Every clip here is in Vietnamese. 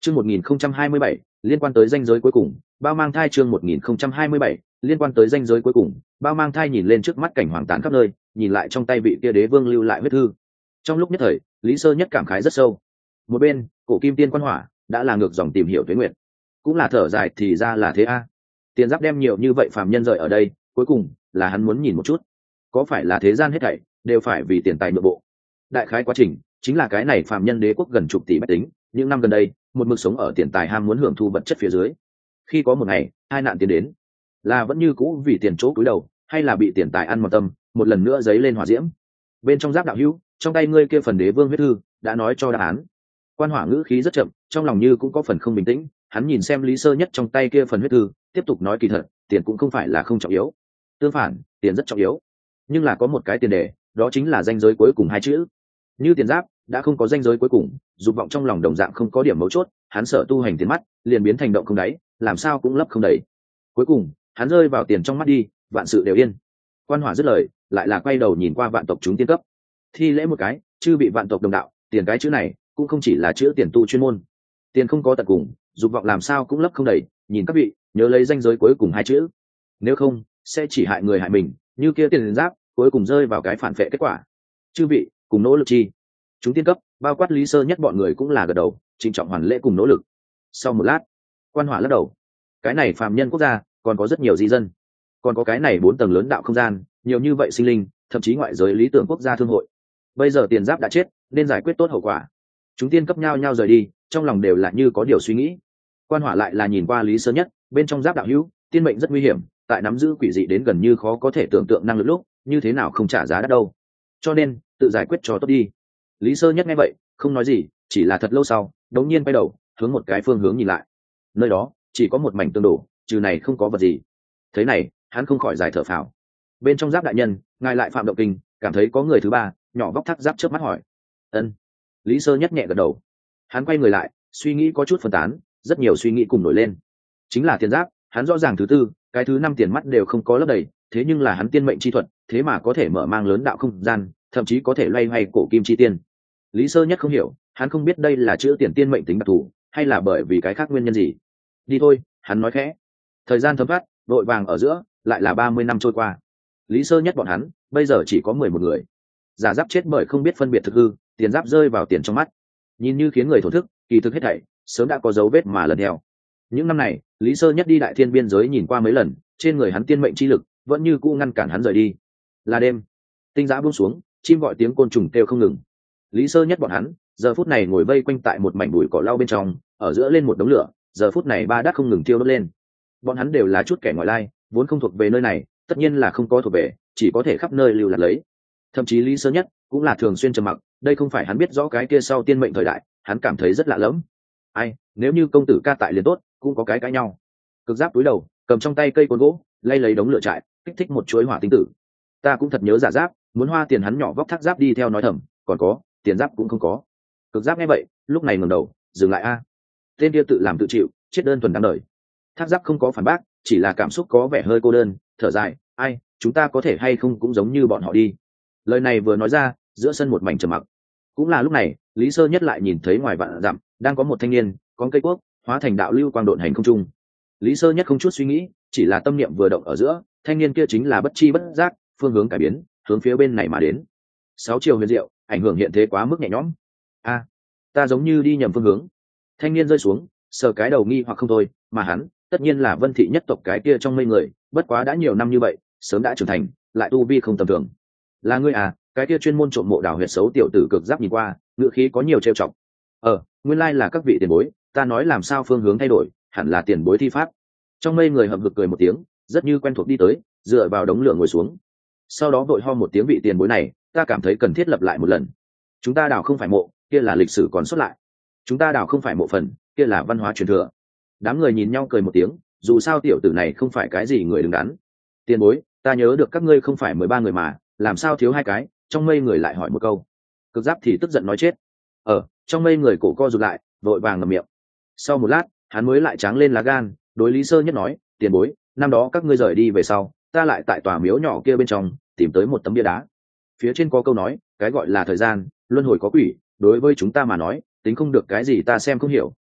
Chương 1027, liên quan tới ranh giới cuối cùng, bao mang thai chương 1027, liên quan tới ranh giới cuối cùng, bao mang thai nhìn lên trước mắt cảnh hoàng tàn khắp nơi, nhìn lại trong tay vị kia đế vương lưu lại huyết thư. Trong lúc nhất thời, Lý Sơ Nhất cảm khái rất sâu. Một bên, cổ kim tiên quan hỏa đã là ngược dòng tìm hiểu tuế nguyện, cũng là thở dài thì ra là thế a. Tiền Giáp đem nhiều như vậy phàm nhân rời ở đây, cuối cùng là hắn muốn nhìn một chút, có phải là thế gian hết thảy đều phải vì tiền tài nội bộ. Đại khái quá trình chính là cái này phàm nhân đế quốc gần chục tỷ bách tính, những năm gần đây một mực sống ở tiền tài ham muốn hưởng thu vật chất phía dưới. Khi có một ngày hai nạn tiến đến, là vẫn như cũ vì tiền chỗ cúi đầu, hay là bị tiền tài ăn mòn tâm, một lần nữa dấy lên hỏa diễm. Bên trong Giáp đạo hữu, trong tay ngươi kia phần đế vương huyết thư đã nói cho đáp án. Quan hỏa ngữ khí rất chậm, trong lòng như cũng có phần không bình tĩnh. Hắn nhìn xem Lý Sơ Nhất trong tay kia phần huyết thư, tiếp tục nói kỳ thật, tiền cũng không phải là không trọng yếu. Tương phản, tiền rất trọng yếu. Nhưng là có một cái tiền đề, đó chính là ranh giới cuối cùng hai chữ. Như Tiền Giáp đã không có ranh giới cuối cùng, dục vọng trong lòng đồng dạng không có điểm mấu chốt, hắn sợ tu hành tiền mắt, liền biến thành động không đáy, làm sao cũng lấp không đầy. Cuối cùng, hắn rơi vào tiền trong mắt đi, vạn sự đều yên. Quan hỏa dứt lời, lại là quay đầu nhìn qua vạn tộc chúng tiên cấp. Thi lễ một cái, chư bị vạn tộc đồng đạo, tiền cái chữ này cũng không chỉ là chữ tiền tu chuyên môn. Tiền không có tận cùng, dục vọng làm sao cũng lấp không đầy, nhìn các vị, nhớ lấy ranh giới cuối cùng hai chữ. Nếu không, sẽ chỉ hại người hại mình, như kia Tiền Giáp, cuối cùng rơi vào cái phản phệ kết quả. Chư vị, cùng nỗ lực chi. Chúng tiên cấp, bao quát Lý Sơ Nhất bọn người cũng là gật đầu, trịnh trọng hoàn lễ cùng nỗ lực. Sau một lát, quan hỏa lắc đầu. Cái này phàm nhân quốc gia, còn có rất nhiều di dân, còn có cái này 4 tầng lớn đạo không gian, nhiều như vậy sinh linh, thậm chí ngoại giới lý tưởng quốc gia thương hội. Bây giờ Tiền Giáp đã chết, nên giải quyết tốt hậu quả. Chúng tiên cấp nhau nhau rời đi, trong lòng đều là như có điều suy nghĩ. Quan hỏa lại là nhìn qua Lý Sơ Nhất, bên trong Giáp đạo hữu, tiên mệnh rất nguy hiểm, tại nắm giữ quỷ dị đến gần như khó có thể tưởng tượng năng lực lúc, như thế nào không trả giá đắt đâu. Cho nên, tự giải quyết cho tốt đi. Lý Sơ Nhất nghe vậy, không nói gì, chỉ là thật lâu sau, đống nhiên quay đầu, hướng một cái phương hướng nhìn lại. Nơi đó, chỉ có một mảnh tương đổ, trừ này không có vật gì. Thế này, hắn không khỏi dài thở phào. Bên trong Giáp đại nhân, ngài lại phạm động kinh, cảm thấy có người thứ ba, nhỏ vóc Thác Giáp chớp mắt hỏi. Ân. Lý Sơ Nhất nhẹ gật đầu. Hắn quay người lại, suy nghĩ có chút phân tán, rất nhiều suy nghĩ cùng nổi lên. Chính là Tiền Giáp, hắn rõ ràng thứ tư, cái thứ năm tiền mắt đều không có lấp đầy, thế nhưng là hắn tiên mệnh chi thuật, thế mà có thể mở mang lớn đạo không gian, thậm chí có thể loay hoay cổ kim chi tiên. Lý Sơ Nhất không hiểu, hắn không biết đây là chữ tiền tiên mệnh tính đặc thù, hay là bởi vì cái khác nguyên nhân gì. Đi thôi, hắn nói khẽ. Thời gian thấm thoát, vội vàng ở giữa, lại là 30 năm trôi qua. Lý Sơ Nhất bọn hắn, bây giờ chỉ có 11 người. Giả Giáp chết bởi không biết phân biệt thực hư, Tiền Giáp rơi vào tiền trong mắt. Nhìn như khiến người thổ thức, kỳ thực hết thảy sớm đã có dấu vết mà lần theo. Những năm này, Lý Sơ Nhất đi đại thiên biên giới nhìn qua mấy lần, trên người hắn tiên mệnh chi lực vẫn như cũ ngăn cản hắn rời đi. Là đêm, tinh giã buông xuống, chim gọi tiếng côn trùng kêu không ngừng. Lý Sơ Nhất bọn hắn giờ phút này ngồi vây quanh tại một mảnh bụi cỏ lau bên trong, ở giữa lên một đống lửa, giờ phút này ba đát không ngừng thiêu đốt lên. Bọn hắn đều là chút kẻ ngoại lai, vốn không thuộc về nơi này, tất nhiên là không có thuộc về, chỉ có thể khắp nơi lưu lạc lấy. Thậm chí Lý Sơ Nhất cũng là thường xuyên trầm mặc, đây không phải hắn biết rõ cái kia sau tiên mệnh thời đại, hắn cảm thấy rất lạ lẫm. Ai, nếu như công tử ca tại liền tốt, cũng có cái cãi nhau. Cực Giáp túi đầu, cầm trong tay cây côn gỗ, lay lấy đống lửa trại, kích thích một chuỗi hỏa tinh tử. Ta cũng thật nhớ Giả Giáp, muốn hoa tiền hắn nhỏ vóc Thác Giáp đi theo nói thầm, còn có, Tiền Giáp cũng không có. Cực Giáp nghe vậy, lúc này ngẩng đầu, dừng lại a. Tên kia tự làm tự chịu, chết đơn thuần đáng đời. Thác Giáp không có phản bác, chỉ là cảm xúc có vẻ hơi cô đơn, thở dài, ai, chúng ta có thể hay không cũng giống như bọn họ đi. Lời này vừa nói ra, giữa sân một mảnh trầm mặc. Cũng là lúc này, Lý Sơ Nhất lại nhìn thấy ngoài vạn dặm đang có một thanh niên con cây quốc hóa thành đạo lưu quang độn hành không trung. Lý Sơ Nhất không chút suy nghĩ, chỉ là tâm niệm vừa động ở giữa, thanh niên kia chính là bất chi bất giác phương hướng cải biến, hướng phía bên này mà đến. 6 chiều huyền diệu, ảnh hưởng hiện thế quá mức nhẹ nhõm. A, ta giống như đi nhầm phương hướng. Thanh niên rơi xuống, sờ cái đầu nghi hoặc không thôi, mà hắn tất nhiên là Vân thị nhất tộc cái kia trong mây người, bất quá đã nhiều năm như vậy, sớm đã trưởng thành, lại tu vi không tầm thường. Là ngươi à? Cái kia chuyên môn trộm mộ đào huyệt xấu tiểu tử Cực Giáp nhìn qua, ngữ khí có nhiều trêu chọc. Nguyên lai là các vị tiền bối, ta nói làm sao phương hướng thay đổi, hẳn là tiền bối thi pháp. Trong mây người hậm hực cười một tiếng, rất như quen thuộc đi tới, dựa vào đống lửa ngồi xuống. Sau đó vội ho một tiếng, vị tiền bối này, ta cảm thấy cần thiết lập lại một lần. Chúng ta đào không phải mộ, kia là lịch sử còn xuất lại. Chúng ta đào không phải mộ phần, kia là văn hóa truyền thừa. Đám người nhìn nhau cười một tiếng, dù sao tiểu tử này không phải cái gì người đứng đắn. Tiền bối, ta nhớ được các ngươi không phải 13 người mà, làm sao thiếu 2 cái? Trong mây người lại hỏi một câu. Cực Giáp thì tức giận nói chết. Trong mây người cổ co rụt lại, vội vàng ngậm miệng. Sau một lát, hắn mới lại tráng lên lá gan, đối Lý Sơ Nhất nói, tiền bối, năm đó các ngươi rời đi về sau, ta lại tại tòa miếu nhỏ kia bên trong tìm tới một tấm bia đá. Phía trên có câu nói, cái gọi là thời gian luân hồi có quỷ, đối với chúng ta mà nói, tính không được cái gì ta xem không hiểu,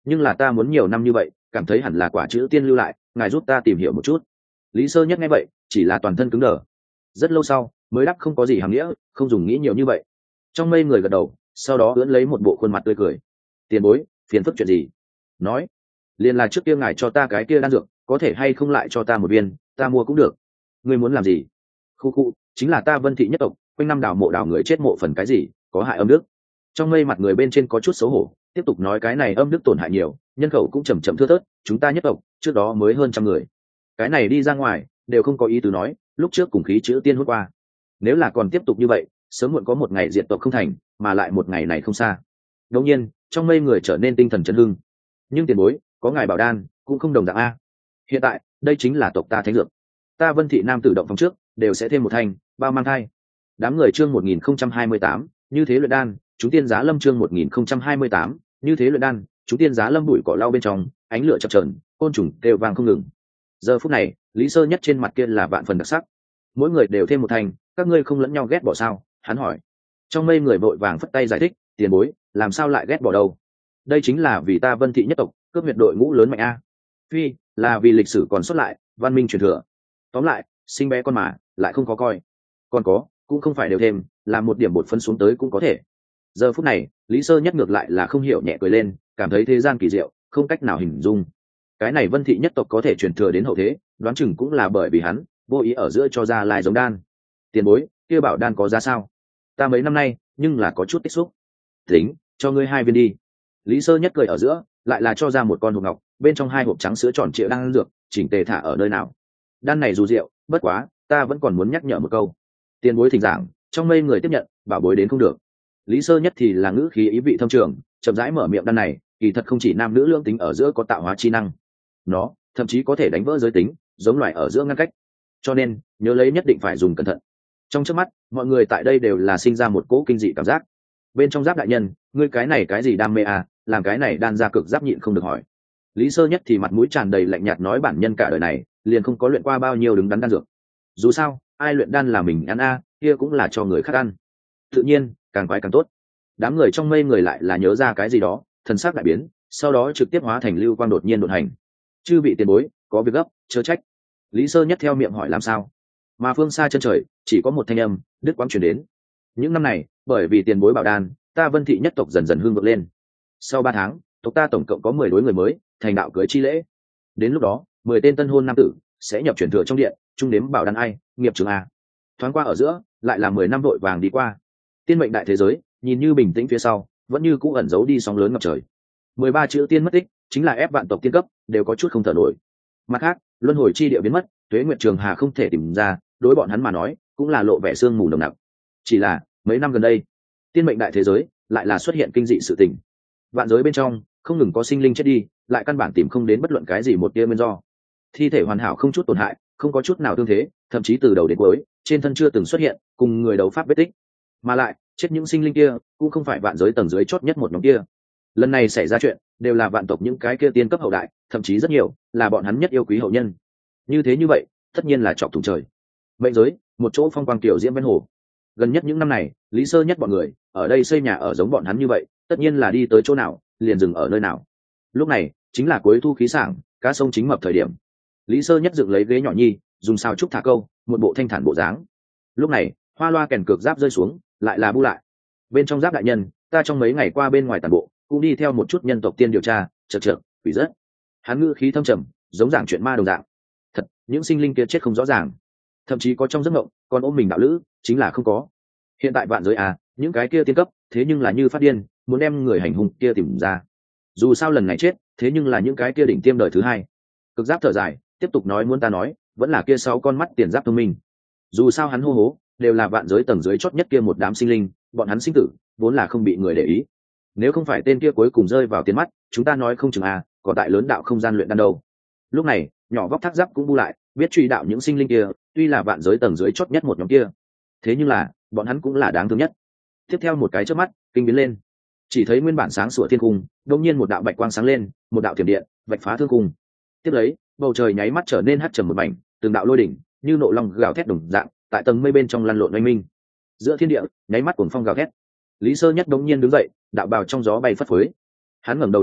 nhưng là ta muốn nhiều năm như vậy, cảm thấy hẳn là quả chữ tiên lưu lại, ngài giúp ta tìm hiểu một chút. Lý Sơ Nhất nghe vậy chỉ là toàn thân cứng đờ, rất lâu sau mới đáp không có gì hàm nghĩa, không dùng nghĩ nhiều như vậy. Trong mây người gật đầu, sau đó ưỡn lấy một bộ khuôn mặt tươi cười. Tiền bối, phiền phức chuyện gì? Nói, liền là trước kia ngài cho ta cái kia đan dược, có thể hay không lại cho ta một viên, ta mua cũng được. Ngươi muốn làm gì? Khu khu, chính là ta Vân thị nhất tộc quanh năm đào mộ đào người chết mộ phần cái gì có hại âm đức. Trong mây mặt người bên trên có chút xấu hổ, tiếp tục nói cái này âm đức tổn hại nhiều, nhân khẩu cũng chầm chậm thưa thớt, chúng ta nhất tộc trước đó mới hơn 100 người, cái này đi ra ngoài đều không có ý tứ nói, lúc trước cùng khí chữ tiên hút qua, nếu là còn tiếp tục như vậy sớm muộn có một ngày diệt tộc không thành, mà lại một ngày này không xa. Đột nhiên trong mây người trở nên tinh thần chấn hưng. Nhưng tiền bối, có ngài bảo đan cũng không đồng dạng a. Hiện tại đây chính là tộc ta thánh dược, ta Vân thị nam tử động phòng trước đều sẽ thêm một thanh bao mang thai. Đám người chương 1028, như thế luyện đan, chúng tiên giá lâm chương 1028, như thế luyện đan, chúng tiên giá lâm bụi cỏ lau bên trong, ánh lửa chập chờn, côn trùng kêu vang không ngừng. Giờ phút này, Lý Sơ Nhất trên mặt kia là vạn phần đặc sắc. Mỗi người đều thêm một thanh, các ngươi không lẫn nhau ghét bỏ sao? Hắn hỏi. Trong mây người vội vàng phất tay giải thích, tiền bối, làm sao lại ghét bỏ đâu? Đây chính là vì ta Vân thị nhất tộc, cướp huyệt đội ngũ lớn mạnh a. Phi, là vì lịch sử còn sót lại, văn minh truyền thừa. Tóm lại, sinh bé con mà, lại không có coi. Còn có, cũng không phải đều thêm, làm một điểm bột phân xuống tới cũng có thể. Giờ phút này, Lý Sơ Nhất ngược lại là không hiểu nhẹ cười lên, cảm thấy thế gian kỳ diệu, không cách nào hình dung. Cái này Vân thị nhất tộc có thể truyền thừa đến hậu thế, đoán chừng cũng là bởi vì hắn vô ý ở giữa cho ra lai giống đan. Tiền bối, kia bảo đan có giá sao? Ta mấy năm nay nhưng là có chút tích xúc. Tính, cho ngươi 2 viên đi. Lý Sơ Nhất cười ở giữa, lại là cho ra một con hộp ngọc, bên trong 2 hộp trắng sữa tròn trịa đan dược, chỉnh tề thả ở nơi nào. Đan này dù rượu, bất quá, ta vẫn còn muốn nhắc nhở một câu. Tiền bối thỉnh giảng, trong mây người tiếp nhận, bảo bối đến không được. Lý Sơ Nhất thì là ngữ khí ý vị thâm trường, chậm rãi mở miệng, đan này kỳ thật không chỉ nam nữ lưỡng tính ở giữa có tạo hóa chi năng, nó thậm chí có thể đánh vỡ giới tính, giống loài ở giữa ngăn cách, cho nên nhớ lấy nhất định phải dùng cẩn thận. Trong chớp mắt, mọi người tại đây đều là sinh ra một cỗ kinh dị cảm giác. Bên trong Giáp đại nhân, ngươi cái này cái gì đam mê à, làm cái này đan ra cực Giáp nhịn không được hỏi. Lý Sơ Nhất thì mặt mũi tràn đầy lạnh nhạt nói, bản nhân cả đời này liền không có luyện qua bao nhiêu đứng đắn đan dược, dù sao ai luyện đan là mình ăn a, kia cũng là cho người khác ăn, tự nhiên càng quái càng tốt. Đám người trong mây người lại là nhớ ra cái gì đó, thần sắc đại biến, sau đó trực tiếp hóa thành lưu quang đột nhiên đột hành. Chư vị tiền bối, có việc gấp, chớ trách. Lý Sơ Nhất theo miệng hỏi làm sao, mà phương xa chân trời chỉ có một thanh âm đứt quãng truyền đến. Những năm này bởi vì tiền bối bảo đan, ta Vân thị nhất tộc dần dần hương vượt lên. Sau 3 tháng, tộc ta tổng cộng có 10 đối người mới thành đạo cưới chi lễ. Đến lúc đó 10 tên tân hôn nam tử sẽ nhập chuyển thừa trong điện, chung đếm bảo đan ai nghiệp trường a. Thoáng qua ở giữa lại là 10 năm vội vàng đi qua. Tiên mệnh đại thế giới nhìn như bình tĩnh, phía sau vẫn như cũ ẩn giấu đi sóng lớn ngập trời. 13 chữ tiên mất tích, chính là ép vạn tộc tiên cấp đều có chút không thở nổi. Mặt khác, luân hồi chi địa biến mất, tuế nguyệt trường hà không thể tìm ra, đối bọn hắn mà nói cũng là lộ vẻ sương mù nồng nặc. Chỉ là mấy năm gần đây, tiên mệnh đại thế giới lại là xuất hiện kinh dị sự tình. Vạn giới bên trong không ngừng có sinh linh chết đi, lại căn bản tìm không đến bất luận cái gì một tia nguyên do. Thi thể hoàn hảo không chút tổn hại, không có chút nào thương thế, thậm chí từ đầu đến cuối trên thân chưa từng xuất hiện cùng người đấu pháp vết tích. Mà lại chết những sinh linh kia cũng không phải vạn giới tầng dưới chót nhất một nhóm kia. Lần này xảy ra chuyện đều là vạn tộc những cái kia tiên cấp hậu đại, thậm chí rất nhiều là bọn hắn nhất yêu quý hậu nhân. Như thế như vậy tất nhiên là chọc thủng trời. Mệnh giới, một chỗ phong quang tiểu diễm ven hồ. Gần nhất những năm này, Lý Sơ Nhất bọn người ở đây xây nhà ở giống bọn hắn như vậy, tất nhiên là đi tới chỗ nào liền dừng ở nơi nào. Lúc này chính là cuối thu khí sảng, cá sông chính mập thời điểm. Lý Sơ Nhất dựng lấy ghế nhỏ nhi, dùng sao trúc thả câu, một bộ thanh thản bộ dáng. Lúc này hoa loa kèn cược Giáp rơi xuống, lại là bu lại. Bên trong Giáp đại nhân, ta trong mấy ngày qua bên ngoài tàn bộ cũng đi theo một chút nhân tộc tiên điều tra, chật quỷ rất. Hắn ngữ khí thâm trầm, giống giảng chuyện ma đồng dạng. Thật, những sinh linh kia chết không rõ ràng, thậm chí có trong giấc mộng còn ôm mình đạo lữ, chính là không có. Hiện tại vạn giới à, những cái kia tiên cấp thế nhưng là như phát điên muốn đem người hành hung kia tìm ra. Dù sao lần này chết thế nhưng là những cái kia đỉnh tiêm đời thứ hai. Cực Giáp thở dài, tiếp tục nói, muốn ta nói vẫn là kia 6 con mắt tiền Giáp thông minh. Dù sao hắn hô hố đều là vạn giới tầng dưới chót nhất kia một đám sinh linh, bọn hắn sinh tử vốn là không bị người để ý. Nếu không phải tên kia cuối cùng rơi vào tiền mắt, chúng ta nói không chừng à, còn tại lớn đạo không gian luyện đan đâu. Lúc này nhỏ vóc Thác Giáp cũng bu lại, biết truy đạo những sinh linh kia tuy là vạn giới tầng dưới chót nhất một nhóm kia, thế nhưng là bọn hắn cũng là đáng thương nhất. Tiếp theo một cái chớp mắt kinh biến lên, chỉ thấy nguyên bản sáng sủa thiên cung đột nhiên một đạo bạch quang sáng lên, một đạo thiểm điện vạch phá thương cung. Tiếp lấy bầu trời nháy mắt trở nên hắt trầm một mảnh, từng đạo lôi đỉnh như nộ long gào thét đồng dạng tại tầng mây bên trong lăn lộn oanh minh. Giữa thiên địa nháy mắt cuồng phong gào thét. Lý Sơ Nhất đống nhiên đứng dậy, đạo bào trong gió bay phất phới. Hắn ngẩng đầu nhìn lại,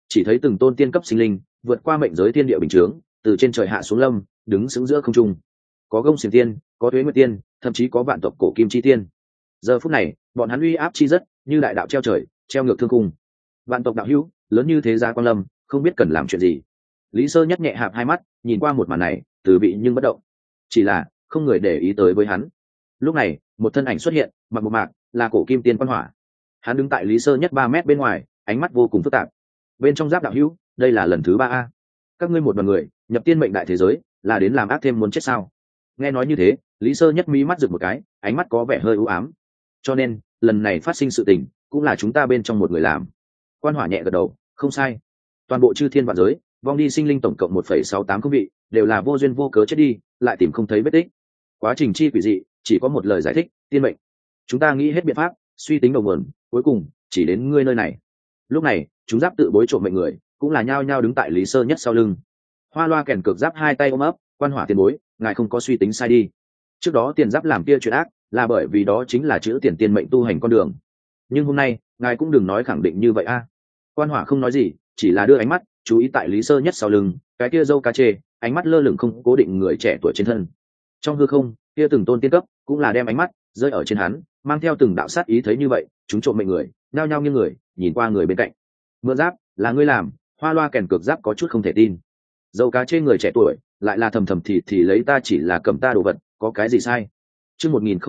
chỉ thấy từng tôn tiên cấp sinh linh vượt qua mệnh giới thiên địa bình chướng, từ trên trời hạ xuống lâm, đứng sững giữa không trung. Có Gông Xiềng Tiên, có Tuế Nguyệt Tiên, thậm chí có vạn tộc cổ kim chi tiên. Giờ phút này, bọn hắn uy áp chi rất, như đại đạo treo trời, treo ngược thương cung. Vạn tộc đạo hữu, lớn như thế gia quan lâm, không biết cần làm chuyện gì. Lý Sơ Nhất nhẹ hạp hai mắt, nhìn qua một màn này, từ bị nhưng bất động. Chỉ là không người để ý tới với hắn. Lúc này, một thân ảnh xuất hiện, mặc một mạc, là cổ kim tiên Quan Hỏa. Hắn đứng tại Lý Sơ Nhất 3 mét bên ngoài, ánh mắt vô cùng phức tạp. Bên trong giáp đạo hữu, đây là lần thứ 3 a. Các ngươi một đoàn người, nhập tiên mệnh đại thế giới, là đến làm ác thêm muốn chết sao? Nghe nói như thế, Lý Sơ Nhất mí mắt rực một cái, ánh mắt có vẻ hơi u ám. Cho nên, lần này phát sinh sự tình, cũng là chúng ta bên trong một người làm. Quan Hỏa nhẹ gật đầu, không sai. Toàn bộ chư thiên vạn giới, vong đi sinh linh tổng cộng 1,680 vị, đều là vô duyên vô cớ chết đi, lại tìm không thấy vết tích. Quá trình chi quỷ dị, chỉ có một lời giải thích, tiên mệnh. Chúng ta nghĩ hết biện pháp, suy tính đầu nguồn, cuối cùng chỉ đến ngươi nơi này. Lúc này, chúng giáp tự bối trộm mệnh người, cũng là nhao nhao đứng tại Lý Sơ Nhất sau lưng. Hoa Loa kèn cược giáp hai tay ôm ấp, Quan Hỏa tiền bối, ngài không có suy tính sai đi. Trước đó tiền giáp làm kia chuyện ác, là bởi vì đó chính là chữ tiền tiên mệnh tu hành con đường. Nhưng hôm nay, ngài cũng đừng nói khẳng định như vậy a. Quan Hỏa không nói gì, chỉ là đưa ánh mắt chú ý tại Lý Sơ Nhất sau lưng, cái kia dâu cá chê, ánh mắt lơ lửng không cố định người trẻ tuổi trên thân. Trong hư không, kia từng tôn tiên cấp cũng là đem ánh mắt rơi ở trên hắn, mang theo từng đạo sát ý, thấy như vậy, chúng trộm mệnh người, nhao nhao nghiêng người, nhìn qua người bên cạnh. Mượn giáp, là ngươi làm? Hoa Loa kèn cược giáp có chút không thể tin. Dâu cá chê người trẻ tuổi, lại là thầm thầm thì lấy ta chỉ là cầm ta đồ vật, có cái gì sai? Chương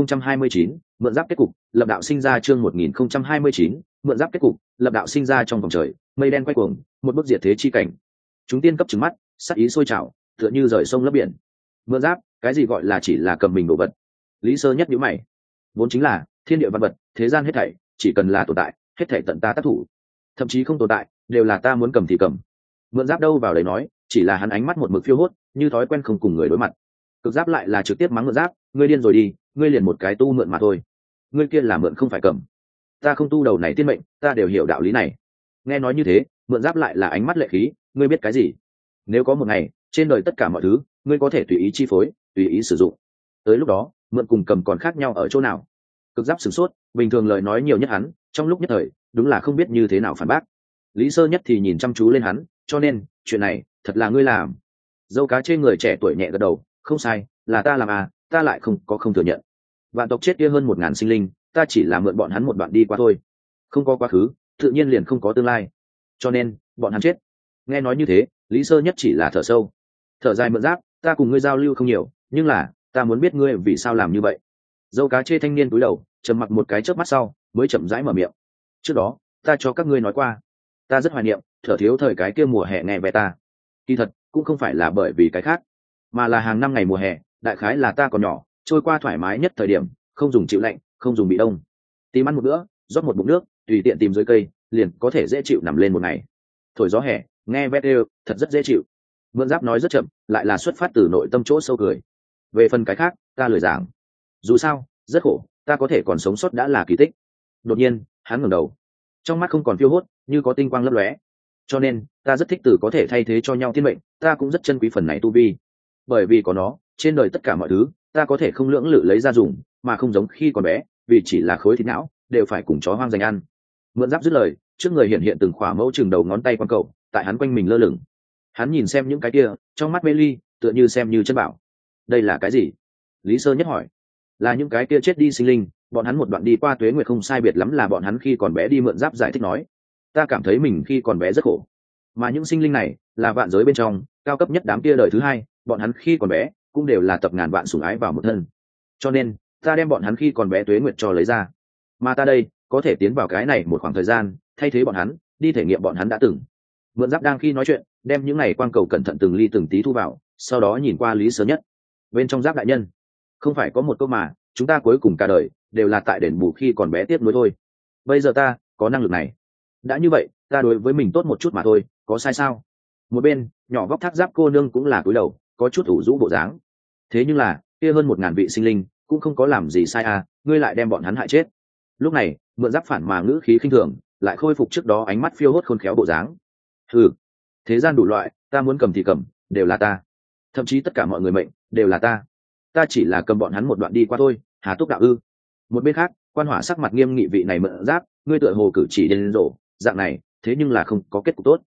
1029, mượn giáp kết cục, lập đạo sinh ra. Chương 1029, mượn giáp kết cục, lập đạo sinh ra. Trong vòng trời, mây đen quay cuồng, một bức diệt thế chi cảnh. Chúng tiên cấp trừng mắt, sát ý sôi trào, tựa như rời sông lấp biển. Mượn giáp, cái gì gọi là chỉ là cầm mình đồ vật? Lý Sơ Nhất nhíu mày. Vốn chính là thiên địa văn vật, thế gian hết thảy, chỉ cần là tồn tại, hết thảy tận ta tác thủ. Thậm chí không tồn tại, đều là ta muốn cầm thì cầm. Mượn giáp đâu vào đấy nói, chỉ là hắn ánh mắt một mực phiêu hốt, như thói quen không cùng người đối mặt. Cực giáp lại là trực tiếp mắng mượn giáp, ngươi điên rồi đi, ngươi liền một cái tu mượn mà thôi. Ngươi kia là mượn không phải cầm. Ta không tu đầu này tiên mệnh, ta đều hiểu đạo lý này. Nghe nói như thế, mượn giáp lại là ánh mắt lệ khí, ngươi biết cái gì? Nếu có một ngày, trên đời tất cả mọi thứ, ngươi có thể tùy ý chi phối, tùy ý sử dụng. Tới lúc đó, mượn cùng cầm còn khác nhau ở chỗ nào? Cực giáp sửng sốt, bình thường lời nói nhiều nhất hắn, trong lúc nhất thời, đúng là không biết như thế nào phản bác. Lý Sơ Nhất thì nhìn chăm chú lên hắn, cho nên, chuyện này, thật là ngươi làm. Dâu cá chê người trẻ tuổi nhẹ gật đầu, không sai, là ta làm à, ta lại không thừa nhận. Vạn tộc chết kia hơn 1000 sinh linh, ta chỉ là mượn bọn hắn một đoạn đi qua thôi. Không có quá khứ, tự nhiên liền không có tương lai. Cho nên, bọn hắn chết. Nghe nói như thế, Lý Sơ Nhất chỉ là thở sâu. Thở dài mượn giáp, ta cùng ngươi giao lưu không nhiều, nhưng là, ta muốn biết ngươi vì sao làm như vậy. Dâu cá chê thanh niên cúi đầu, trầm mặc một cái chớp mắt sau, mới chậm rãi mở miệng. Trước đó, ta cho các ngươi nói qua, ta rất hoài niệm, thở thiếu thời cái kia mùa hè nghe về ta. Kỳ thật, cũng không phải là bởi vì cái khác, mà là hàng năm ngày mùa hè, đại khái là ta còn nhỏ, trôi qua thoải mái nhất thời điểm, không dùng chịu lạnh, không dùng bị đông. Tìm ăn một bữa, rót một bụng nước, tùy tiện tìm dưới cây, liền có thể dễ chịu nằm lên một ngày. Thổi gió hè, nghe vét đều, thật rất dễ chịu. Mượn giáp nói rất chậm, lại là xuất phát từ nội tâm chỗ sâu cười. Về phần cái khác, ta lười giảng. Dù sao, rất khổ, ta có thể còn sống sót đã là kỳ tích. Đột nhiên, hắn ngẩng đầu, trong mắt không còn phiêu hốt, như có tinh quang lấp lóe. Cho nên, ta rất thích từ có thể thay thế cho nhau thiên mệnh, ta cũng rất trân quý phần này tu vi. Bởi vì có nó, trên đời tất cả mọi thứ, ta có thể không lưỡng lự lấy ra dùng, mà không giống khi còn bé, vì chỉ là khối thịt não, đều phải cùng chó hoang dành ăn. Mượn giáp dứt lời, trước người hiện hiện từng khỏa mẫu chừng đầu ngón tay quan cầu, tại hắn quanh mình lơ lửng. Hắn nhìn xem những cái kia, trong mắt mê ly, tựa như xem như chân bảo. Đây là cái gì? Lý Sơ Nhất hỏi. Là những cái kia chết đi sinh linh, bọn hắn một đoạn đi qua tuế nguyệt không sai biệt lắm là bọn hắn khi còn bé đi. Mượn giáp giải thích nói. Ta cảm thấy mình khi còn bé rất khổ, mà những sinh linh này là vạn giới bên trong cao cấp nhất đám kia đời thứ hai, bọn hắn khi còn bé cũng đều là tập ngàn vạn sủng ái vào một thân, cho nên ta đem bọn hắn khi còn bé tuế nguyệt cho lấy ra, mà ta đây có thể tiến vào cái này một khoảng thời gian, thay thế bọn hắn đi thể nghiệm bọn hắn đã từng. Mượn giáp đang khi nói chuyện, đem những này quang cầu cẩn thận từng ly từng tí thu vào, sau đó nhìn qua Lý Sơ Nhất. Bên trong giáp đại nhân, không phải có một câu mà chúng ta cuối cùng cả đời đều là tại đền bù khi còn bé tiếp nối thôi. Bây giờ ta có năng lực này, đã như vậy, ta đối với mình tốt một chút mà thôi, có sai sao? Một bên nhỏ vóc thác giáp cô nương cũng là cúi đầu, có chút ủ rũ bộ dáng. Thế nhưng là kia hơn 1000 vị sinh linh cũng không có làm gì sai à, ngươi lại đem bọn hắn hại chết. Lúc này mượn giáp phản mà ngữ khí khinh thường, lại khôi phục trước đó ánh mắt phiêu hốt khôn khéo bộ dáng. Ừ, thế gian đủ loại, ta muốn cầm thì cầm, đều là ta. Thậm chí tất cả mọi người mệnh đều là ta. Ta chỉ là cầm bọn hắn một đoạn đi qua thôi, hà túc đạo ư? Một bên khác, Quan Hỏa sắc mặt nghiêm nghị, vị này mượn giáp, ngươi tựa hồ cử chỉ điên rồ, dạng này, thế nhưng là không có kết cục tốt.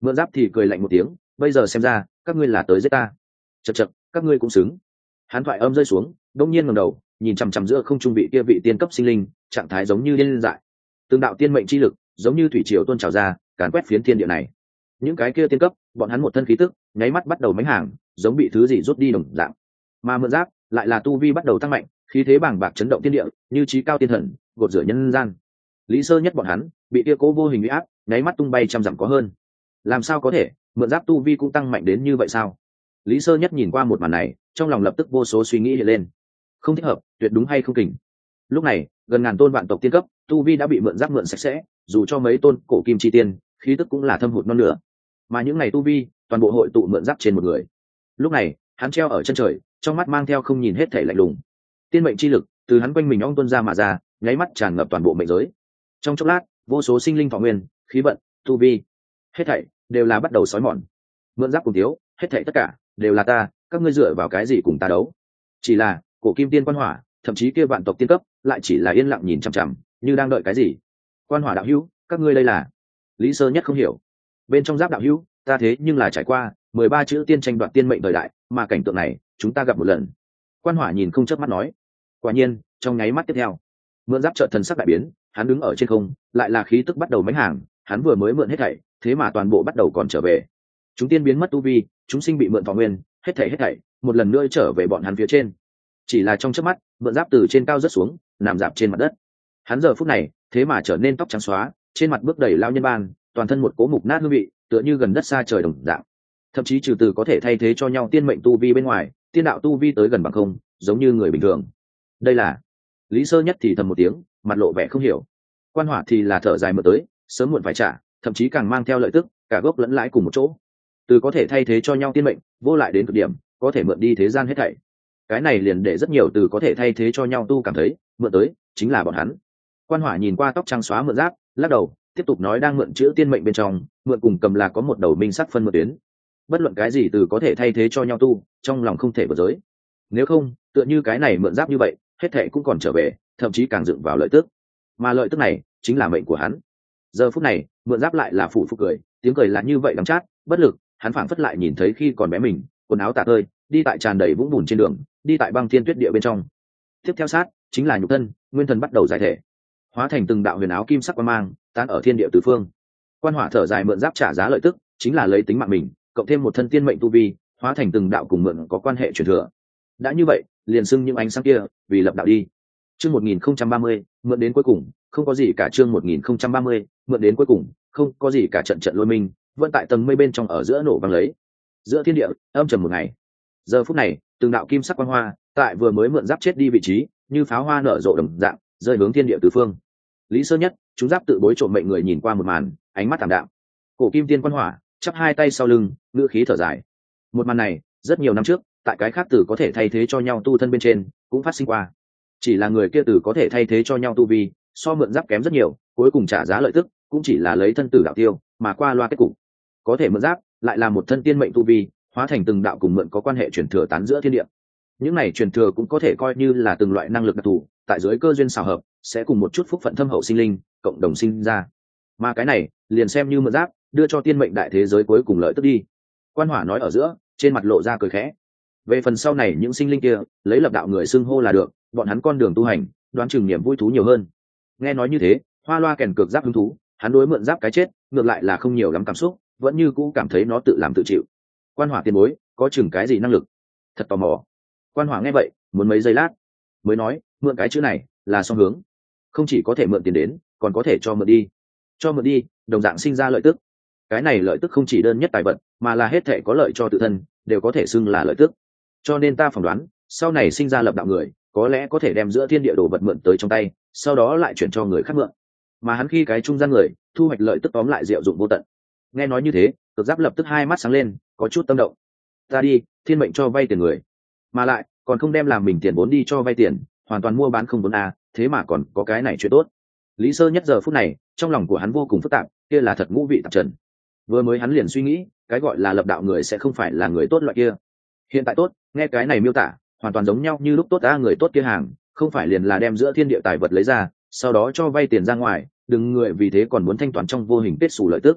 Mượn Giáp thì cười lạnh một tiếng, bây giờ xem ra các ngươi là tới giết ta. Chậc chậc, các ngươi cũng xứng. Hắn thoại âm rơi xuống, đột nhiên ngẩng đầu nhìn chằm chằm giữa không trung vị kia vị tiên cấp sinh linh, trạng thái giống như điên dại. Từng đạo tiên mệnh chi lực giống như thủy triều tuôn trào ra, càn quét phiến thiên địa này. Những cái kia tiên cấp, bọn hắn một thân khí tức nháy mắt bắt đầu mánh hàng, giống bị thứ gì rút đi đồng dạng. Mà Mượn Giáp lại là tu vi bắt đầu tăng mạnh, khí thế bàng bạc chấn động thiên địa, như chí cao tiên thần gột rửa nhân gian. Lý Sơ Nhất bọn hắn bị kia cố vô hình uy áp nháy mắt tung bay trăm dặm có hơn. Làm sao có thể, Mượn Giáp tu vi cũng tăng mạnh đến như vậy sao? Lý Sơ Nhất nhìn qua một màn này, trong lòng lập tức vô số suy nghĩ hiện lên. Không thích hợp, tuyệt đúng hay không kỉnh. Lúc này, gần ngàn tôn vạn tộc tiên cấp, tu vi đã bị Mượn Giáp mượn sạch sẽ, dù cho mấy tôn cổ kim chi tiên, khí tức cũng là thâm hụt non nửa. Mà những này tu vi, toàn bộ hội tụ Mượn Giáp trên một người. Lúc này, hắn treo ở chân trời, trong mắt mang theo không nhìn hết thảy lạnh lùng. Tiên mệnh chi lực từ hắn quanh mình ong tuôn ra mà ra, nháy mắt tràn ngập toàn bộ mệnh giới. Trong chốc lát, vô số sinh linh thọ nguyên, khí vận, tu vi, hết thảy đều là bắt đầu sói mòn. Mượn Giáp cùng thiếu, hết thảy tất cả đều là ta, các ngươi dựa vào cái gì cùng ta đấu? Chỉ là cổ kim tiên quan hỏa, thậm chí kia vạn tộc tiên cấp, lại chỉ là yên lặng nhìn chằm chằm, như đang đợi cái gì. Quan hỏa đạo hữu, các ngươi đây là? Lý Sơ Nhất không hiểu. Bên trong Giáp đạo hữu, ta thế nhưng là trải qua 13 chữ tiên tranh đoạt tiên mệnh thời đại, mà cảnh tượng này chúng ta gặp một lần. Quan hỏa nhìn không chớp mắt nói. Quả nhiên, trong nháy mắt tiếp theo, Mượn Giáp chợt thần sắc đại biến, hắn đứng ở trên không, lại là khí tức bắt đầu mánh hàng, hắn vừa mới mượn hết thảy, thế mà toàn bộ bắt đầu còn trở về. Chúng tiên biến mất tu vi, chúng sinh bị mượn thọ nguyên, hết thảy một lần nữa trở về bọn hắn phía trên. Chỉ là trong chớp mắt, Mượn Giáp từ trên cao rớt xuống, nằm dạp trên mặt đất. Hắn giờ phút này, thế mà trở nên tóc trắng xóa, trên mặt bước đầy lao nhân ban, toàn thân một cố mục nát hương vị, tựa như gần đất xa trời đồng dạng. Thậm chí trừ từ có thể thay thế cho nhau tiên mệnh tu vi bên ngoài, tiên đạo tu vi tới gần bằng không, giống như người bình thường. Đây là Lý Sơ Nhất thì thầm một tiếng, mặt lộ vẻ không hiểu. Quan hỏa thì là thở dài mượn tới, sớm muộn phải trả, thậm chí càng mang theo lợi tức, cả gốc lẫn lãi cùng một chỗ. Từ có thể thay thế cho nhau tiên mệnh, vô lại đến cực điểm, có thể mượn đi thế gian hết thảy. Cái này liền để rất nhiều từ có thể thay thế cho nhau tu cảm thấy, mượn tới chính là bọn hắn. Quan hỏa nhìn qua tóc trắng xóa Mượn Giáp, lắc đầu, tiếp tục nói đang mượn chữ tiên mệnh bên trong, mượn cùng cầm là có một đầu minh sắc phân mượn tuyến. Bất luận cái gì từ có thể thay thế cho nhau tu, trong lòng không thể vượt giới. Nếu không, tựa như cái này Mượn Giáp như vậy, hết thảy cũng còn trở về, thậm chí càng dựng vào lợi tức. Mà lợi tức này chính là mệnh của hắn. Giờ phút này, Mượn Giáp lại là phủ phục cười, tiếng cười là như vậy đắng chát, bất lực, hắn phảng phất lại nhìn thấy khi còn bé mình, quần áo tả tơi, đi tại tràn đầy vũng bùn trên đường, đi tại băng thiên tuyết địa bên trong. Tiếp theo sát, chính là nhục thân, nguyên thần bắt đầu giải thể, hóa thành từng đạo huyền áo kim sắc quang mang, tán ở thiên địa tứ phương. Quan hỏa thở dài Mượn Giáp trả giá lợi tức, chính là lấy tính mạng mình, cộng thêm một thân tiên mệnh tu vi, hóa thành từng đạo cùng mượn có quan hệ truyền thừa. Đã như vậy, liền xưng những ánh sáng kia vì lập đạo đi. Chương 1030, mượn đến cuối cùng, không có gì cả. Chương 1030, mượn đến cuối cùng, không có gì cả. Trận trận lôi minh, vẫn tại tầng mây bên trong ở giữa nổ vang lấy. Giữa thiên địa, âm trầm một ngày. Giờ phút này, từng đạo kim sắc quang hoa, tại vừa mới Mượn Giáp chết đi vị trí, như pháo hoa nở rộ đồng dạng, rơi hướng thiên địa tứ phương. Lý Sơ Nhất, chúng Giáp tự bối trộm mệnh người nhìn qua một màn, ánh mắt tạm đạm. Cổ kim tiên quan hỏa, chắp hai tay sau lưng, ngữ khí thở dài. Một màn này, rất nhiều năm trước, tại cái khác từ có thể thay thế cho nhau tu thân bên trên, cũng phát sinh qua. Chỉ là người kia từ có thể thay thế cho nhau tu vi, so Mượn Giáp kém rất nhiều, cuối cùng trả giá lợi tức, cũng chỉ là lấy thân tử đạo tiêu, mà qua loa kết cục. Có thể Mượn Giáp lại là một thân tiên mệnh tu vi, hóa thành từng đạo cùng mượn có quan hệ truyền thừa tán giữa thiên địa. Những này truyền thừa cũng có thể coi như là từng loại năng lực đặc thù, tại dưới cơ duyên xào hợp, sẽ cùng một chút phúc phận thâm hậu sinh linh, cộng đồng sinh ra. Mà cái này, liền xem như Mượn Giáp đưa cho tiên mệnh đại thế giới cuối cùng lợi tức đi. Quan hỏa nói ở giữa, trên mặt lộ ra cười khẽ. Về phần sau này những sinh linh kia, lấy lập đạo người xưng hô là được, bọn hắn con đường tu hành, đoán chừng niềm vui thú nhiều hơn. Nghe nói như thế, Hoa Loa kèn cược Giáp hứng thú, hắn đối Mượn Giáp cái chết, ngược lại là không nhiều lắm cảm xúc, vẫn như cũ cảm thấy nó tự làm tự chịu. Quan hỏa tiền bối, có chừng cái gì năng lực? Thật tò mò. Quan hỏa nghe vậy, muốn mấy giây lát, mới nói, mượn cái chữ này là song hướng, không chỉ có thể mượn tiền đến, còn có thể cho mượn đi. Cho mượn đi, đồng dạng sinh ra lợi tức. Cái này lợi tức không chỉ đơn nhất tài vật, mà là hết thể có lợi cho tự thân, đều có thể xưng là lợi tức. Cho nên ta phỏng đoán, sau này sinh ra lập đạo người, có lẽ có thể đem giữa thiên địa đồ vật mượn tới trong tay, sau đó lại chuyển cho người khác mượn. Mà hắn khi cái trung gian người, thu hoạch lợi tức tóm lại diệu dụng vô tận. Nghe nói như thế, Cực Giáp lập tức hai mắt sáng lên, có chút tâm động. Ta đi, thiên mệnh cho vay tiền người, mà lại còn không đem làm mình tiền vốn đi cho vay tiền, hoàn toàn mua bán không vốn a, thế mà còn có cái này chuyện tốt. Lý Sơ Nhất giờ phút này, trong lòng của hắn vô cùng phức tạp, kia là thật ngũ vị tạp trần. Vừa mới hắn liền suy nghĩ, cái gọi là lập đạo người sẽ không phải là người tốt loại kia. Hiện tại tốt, nghe cái này miêu tả, hoàn toàn giống nhau như lúc tốt ta người tốt kia hàng, không phải liền là đem giữa thiên địa tài vật lấy ra, sau đó cho vay tiền ra ngoài, đừng người vì thế còn muốn thanh toán trong vô hình kết xù lợi tức.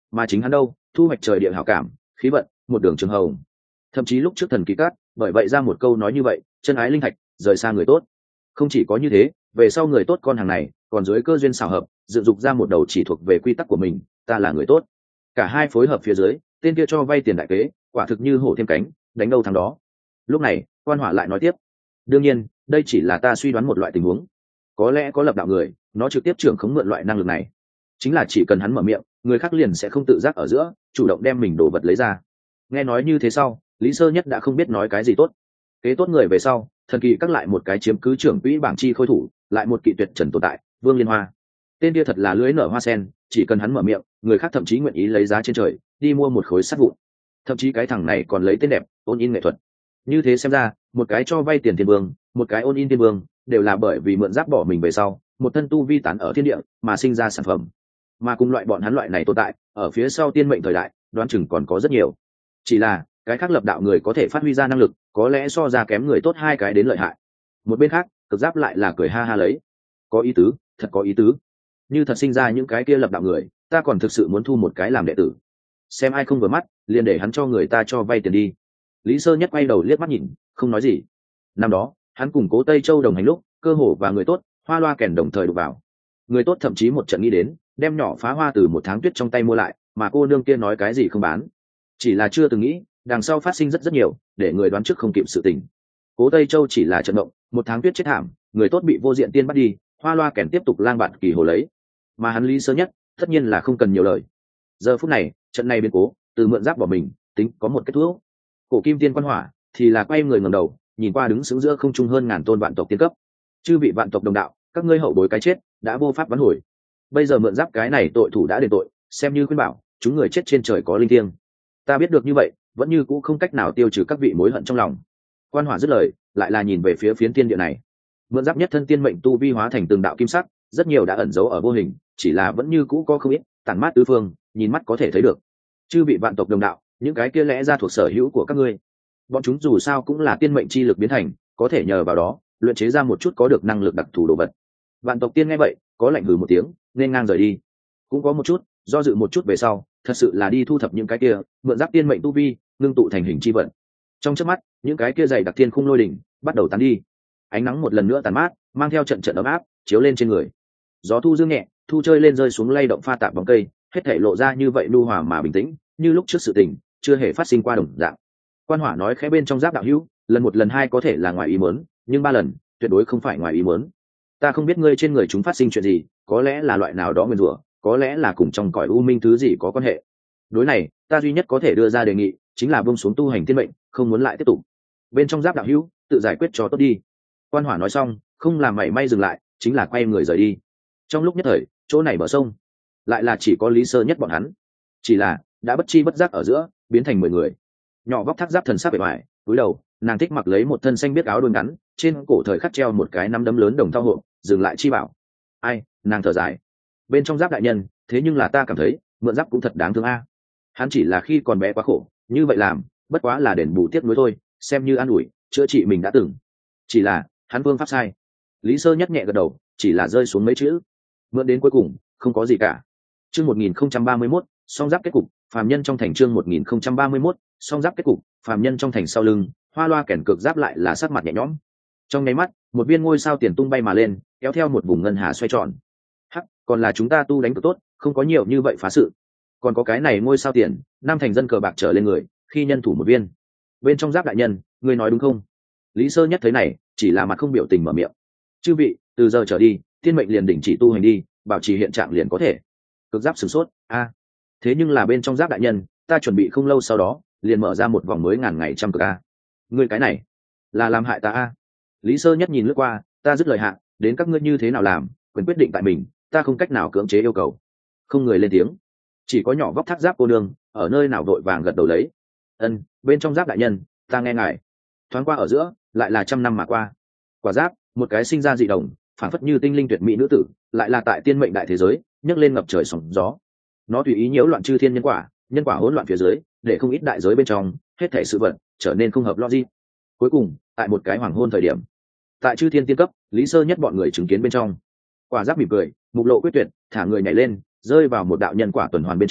mà chính hắn đâu thu hoạch trời địa hảo cảm, khí vận, một đường trường hồng. Thậm chí lúc trước thần kỳ cát bởi vậy ra một câu nói như vậy, chân ái linh thạch, rời xa người tốt. Không chỉ có như thế, về sau người tốt con hàng này còn dưới cơ duyên xảo hợp dựng dục ra một đầu chỉ thuộc về quy tắc của mình, ta là người tốt. Cả hai phối hợp phía dưới, tên kia cho vay tiền đại kế quả thực như hổ thêm cánh, đánh đâu thắng đó. Lúc này Quan Hỏa lại nói tiếp, đương nhiên đây chỉ là ta suy đoán một loại tình huống, có lẽ có lập đạo người nó trực tiếp trưởng khống mượn loại năng lực này, chính là chỉ cần hắn mở miệng, người khác liền sẽ không tự giác ở giữa chủ động đem mình đồ vật lấy ra. Nghe nói như thế sau, Lý Sơ Nhất đã không biết nói cái gì tốt. Kế tốt người về sau, thần kỳ các lại một cái chiếm cứ trưởng quỹ bảng chi khôi thủ, lại một kỵ tuyệt trần tồn tại, Vương Liên Hoa. Tên kia thật là lưới nở hoa sen, chỉ cần hắn mở miệng, người khác thậm chí nguyện ý lấy giá trên trời đi mua một khối sắt vụn. Thậm chí cái thằng này còn lấy tên đẹp, ôn in nghệ thuật. Như thế xem ra, một cái cho vay tiền thiên vương, một cái ôn in thiên vương, đều là bởi vì mượn giáp bỏ mình về sau, một thân tu vi tán ở thiên địa mà sinh ra sản phẩm. Mà cùng loại bọn hắn loại này tồn tại, ở phía sau tiên mệnh thời đại, đoán chừng còn có rất nhiều. Chỉ là cái khác lập đạo người có thể phát huy ra năng lực, có lẽ so ra kém người tốt hai cái đến lợi hại. Một bên khác, Cực Giáp lại là cười ha ha lấy, có ý tứ, thật có ý tứ. Như thật sinh ra những cái kia lập đạo người, ta còn thực sự muốn thu một cái làm đệ tử. Xem ai không vừa mắt, liền để hắn cho người ta cho vay tiền đi. Lý Sơ Nhất quay đầu liếc mắt nhìn, không nói gì. Năm đó, hắn cùng Cố Tây Châu đồng hành lúc, cơ hồ và người tốt, Hoa Loa kèn đồng thời đụng vào. Người tốt thậm chí một trận nghĩ đến, đem nhỏ phá hoa từ một tháng tuyết trong tay mua lại, mà cô nương kia nói cái gì không bán. Chỉ là chưa từng nghĩ, đằng sau phát sinh rất nhiều, để người đoán trước không kịp sự tình. Cố Tây Châu chỉ là trận động, một tháng tuyết chết thảm, người tốt bị vô diện tiên bắt đi, Hoa Loa kèn tiếp tục lang bạt kỳ hồ lấy. Mà hắn Lý Sơ Nhất, tất nhiên là không cần nhiều lời. Giờ phút này, trận này biến cố, từ mượn giáp bỏ mình, tính có một kết thúc. Cổ Kim Tiên Quan Hỏa thì là quay người ngẩng đầu, nhìn qua đứng sững giữa không trung hơn ngàn tôn vạn tộc tiên cấp. Chư vị vạn tộc đồng đạo, các ngươi hậu bối cái chết đã vô pháp vãn hồi. Bây giờ mượn giáp cái này tội thủ đã đền tội, xem như khuyên bảo, chúng người chết trên trời có linh thiêng. Ta biết được như vậy, vẫn như cũ không cách nào tiêu trừ các vị mối hận trong lòng. Quan Hỏa dứt lời, lại là nhìn về phía phiến tiên địa này. Mượn giáp nhất thân tiên mệnh tu vi hóa thành từng đạo kim sắc, rất nhiều đã ẩn giấu ở vô hình, chỉ là vẫn như cũ có không ít, tản mát tứ phương, nhìn mắt có thể thấy được. Chư vị vạn tộc đồng đạo, những cái kia lẽ ra thuộc sở hữu của các ngươi. Bọn chúng dù sao cũng là tiên mệnh chi lực biến thành, có thể nhờ vào đó, luyện chế ra một chút có được năng lực đặc thù đồ vật. Vạn tộc tiên nghe vậy, có lạnh hừ một tiếng, nên ngang rời đi. Cũng có một chút, do dự một chút về sau, thật sự là đi thu thập những cái kia, mượn giáp tiên mệnh tu vi, ngưng tụ thành hình chi vận. Trong chớp mắt, những cái kia dày đặc thiên khung lôi đỉnh, bắt đầu tán đi. Ánh nắng một lần nữa tàn mát, mang theo trận trận ấm áp, chiếu lên trên người. Gió thu dương nhẹ, thu chơi lên rơi xuống lay động pha tạp bóng cây, hết thảy lộ ra như vậy nhu hòa mà bình tĩnh, như lúc trước sự tình chưa hề phát sinh qua đồng dạng. Quan Hỏa nói khẽ bên trong giáp đạo hữu, lần một lần hai có thể là ngoài ý muốn, nhưng ba lần tuyệt đối không phải ngoài ý muốn. Ta không biết ngươi trên người chúng phát sinh chuyện gì, có lẽ là loại nào đó nguyên rủa, có lẽ là cùng trong cõi u minh thứ gì có quan hệ. Đối này, ta duy nhất có thể đưa ra đề nghị, chính là buông xuống tu hành thiên mệnh, không muốn lại tiếp tục. Bên trong giáp đạo hữu, tự giải quyết cho tốt đi. Quan Hỏa nói xong, không làm mảy may dừng lại, chính là quay người rời đi. Trong lúc nhất thời, chỗ này bờ sông, lại là chỉ có Lý Sơ Nhất bọn hắn. Chỉ là đã bất chi bất giác ở giữa, biến thành 10 người. Nhỏ vóc thác giáp thần sắc bề ngoài, cúi đầu, nàng thích mặc lấy một thân xanh biết áo đôi ngắn, trên cổ thời khắc treo một cái nắm đấm lớn đồng thau hộ, dừng lại chi bảo. Ai, nàng thở dài. Bên trong giáp đại nhân, thế nhưng là ta cảm thấy, mượn giáp cũng thật đáng thương a. Hắn chỉ là khi còn bé quá khổ, như vậy làm, bất quá là đền bù tiếc nuối thôi, xem như an ủi, chữa trị mình đã từng. Chỉ là, hắn phương pháp sai. Lý Sơ Nhất nhẹ gật đầu, chỉ là rơi xuống mấy chữ. Mượn đến cuối cùng, không có gì cả. Chương 1031, song giáp kết cục, phàm nhân trong thành chương 1031, song giáp kết cục, phàm nhân trong thành sau lưng, Hoa Loa kèn cược giáp lại là sắc mặt nhẹ nhõm. Trong nháy mắt, một viên ngôi sao tiền tung bay mà lên, kéo theo một vùng ngân hà xoay tròn. Hắc, còn là chúng ta tu đánh cực tốt, không có nhiều như vậy phá sự. Còn có cái này ngôi sao tiền, năm thành dân cờ bạc trở lên người, khi nhân thủ một viên. Bên trong giáp đại nhân, ngươi nói đúng không? Lý Sơ Nhất thấy này, chỉ là mặt không biểu tình mở miệng. Chư vị, từ giờ trở đi, thiên mệnh liền đình chỉ tu hành đi, bảo trì hiện trạng liền có thể. Cực giáp sửng sốt, a, thế nhưng là bên trong giáp đại nhân, ta chuẩn bị không lâu sau đó, liền mở ra một vòng mới ngàn ngày trăm cực a. Ngươi cái này, là làm hại ta a. Lý Sơ Nhất nhìn lướt qua, ta dứt lời hạ, đến các ngươi như thế nào làm, quyền quyết định tại mình, ta không cách nào cưỡng chế yêu cầu. Không người lên tiếng, chỉ có nhỏ vóc thác giáp cô nương, ở nơi nào vội vàng gật đầu lấy. Ân, bên trong giáp đại nhân, ta nghe ngài. Thoáng qua ở giữa, lại là trăm năm mà qua. Quả giáp, một cái sinh ra dị đồng, phản phất như tinh linh tuyệt mỹ nữ tử, lại là tại tiên mệnh đại thế giới, nhấc lên ngập trời sóng gió. Nó tùy ý nhiễu loạn chư thiên nhân quả hỗn loạn phía dưới, để không ít đại giới bên trong, hết thảy sự vật trở nên không hợp logic. Cuối cùng, tại một cái hoàng hôn thời điểm, tại chư thiên tiên cấp, Lý Sơ Nhất bọn người chứng kiến bên trong. Quả giáp mỉm cười, mục lộ quyết tuyệt, thả người nhảy lên, rơi vào một đạo nhân quả tuần hoàn bên trong,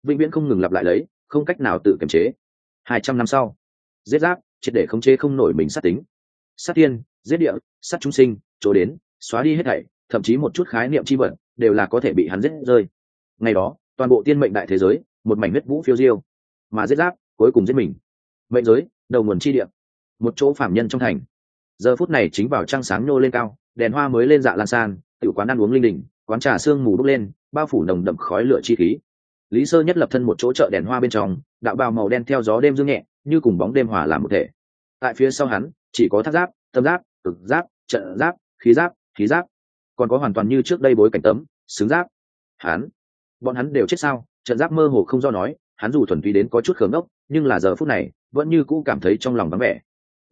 vĩnh viễn không ngừng lặp lại lấy, không cách nào tự kiềm chế. 200 năm sau, giết giáp triệt để khống chế không nổi mình sát tính, sát tiên, giết địa, sát chúng sinh, chỗ đến xóa đi hết thảy, thậm chí một chút khái niệm chi vật đều là có thể bị hắn giết rơi. Ngày đó toàn bộ tiên mệnh đại thế giới một mảnh huyết vũ phiêu diêu, mà giết giáp cuối cùng giết mình. Mệnh giới đầu nguồn chi địa, một chỗ phạm nhân trong thành. Giờ phút này chính vào trăng sáng nhô lên cao, đèn hoa mới lên dạ lan san, tiểu quán ăn uống linh đình, quán trà sương mù bốc lên, bao phủ nồng đậm khói lửa chi khí. Lý Sơ Nhất lập thân một chỗ chợ đèn hoa bên trong, đạo bào màu đen theo gió đêm dương nhẹ, như cùng bóng đêm hòa làm một thể. Tại phía sau hắn chỉ có thác giáp, tâm giáp, cực giáp, trận giáp, khí giáp, còn có hoàn toàn như trước đây bối cảnh tấm, xứng giáp. Bọn hắn đều chết sao? Trận giáp mơ hồ không do nói, hắn dù thuần túy đến có chút khớm ốc, nhưng là giờ phút này vẫn như cũ cảm thấy trong lòng vắng vẻ.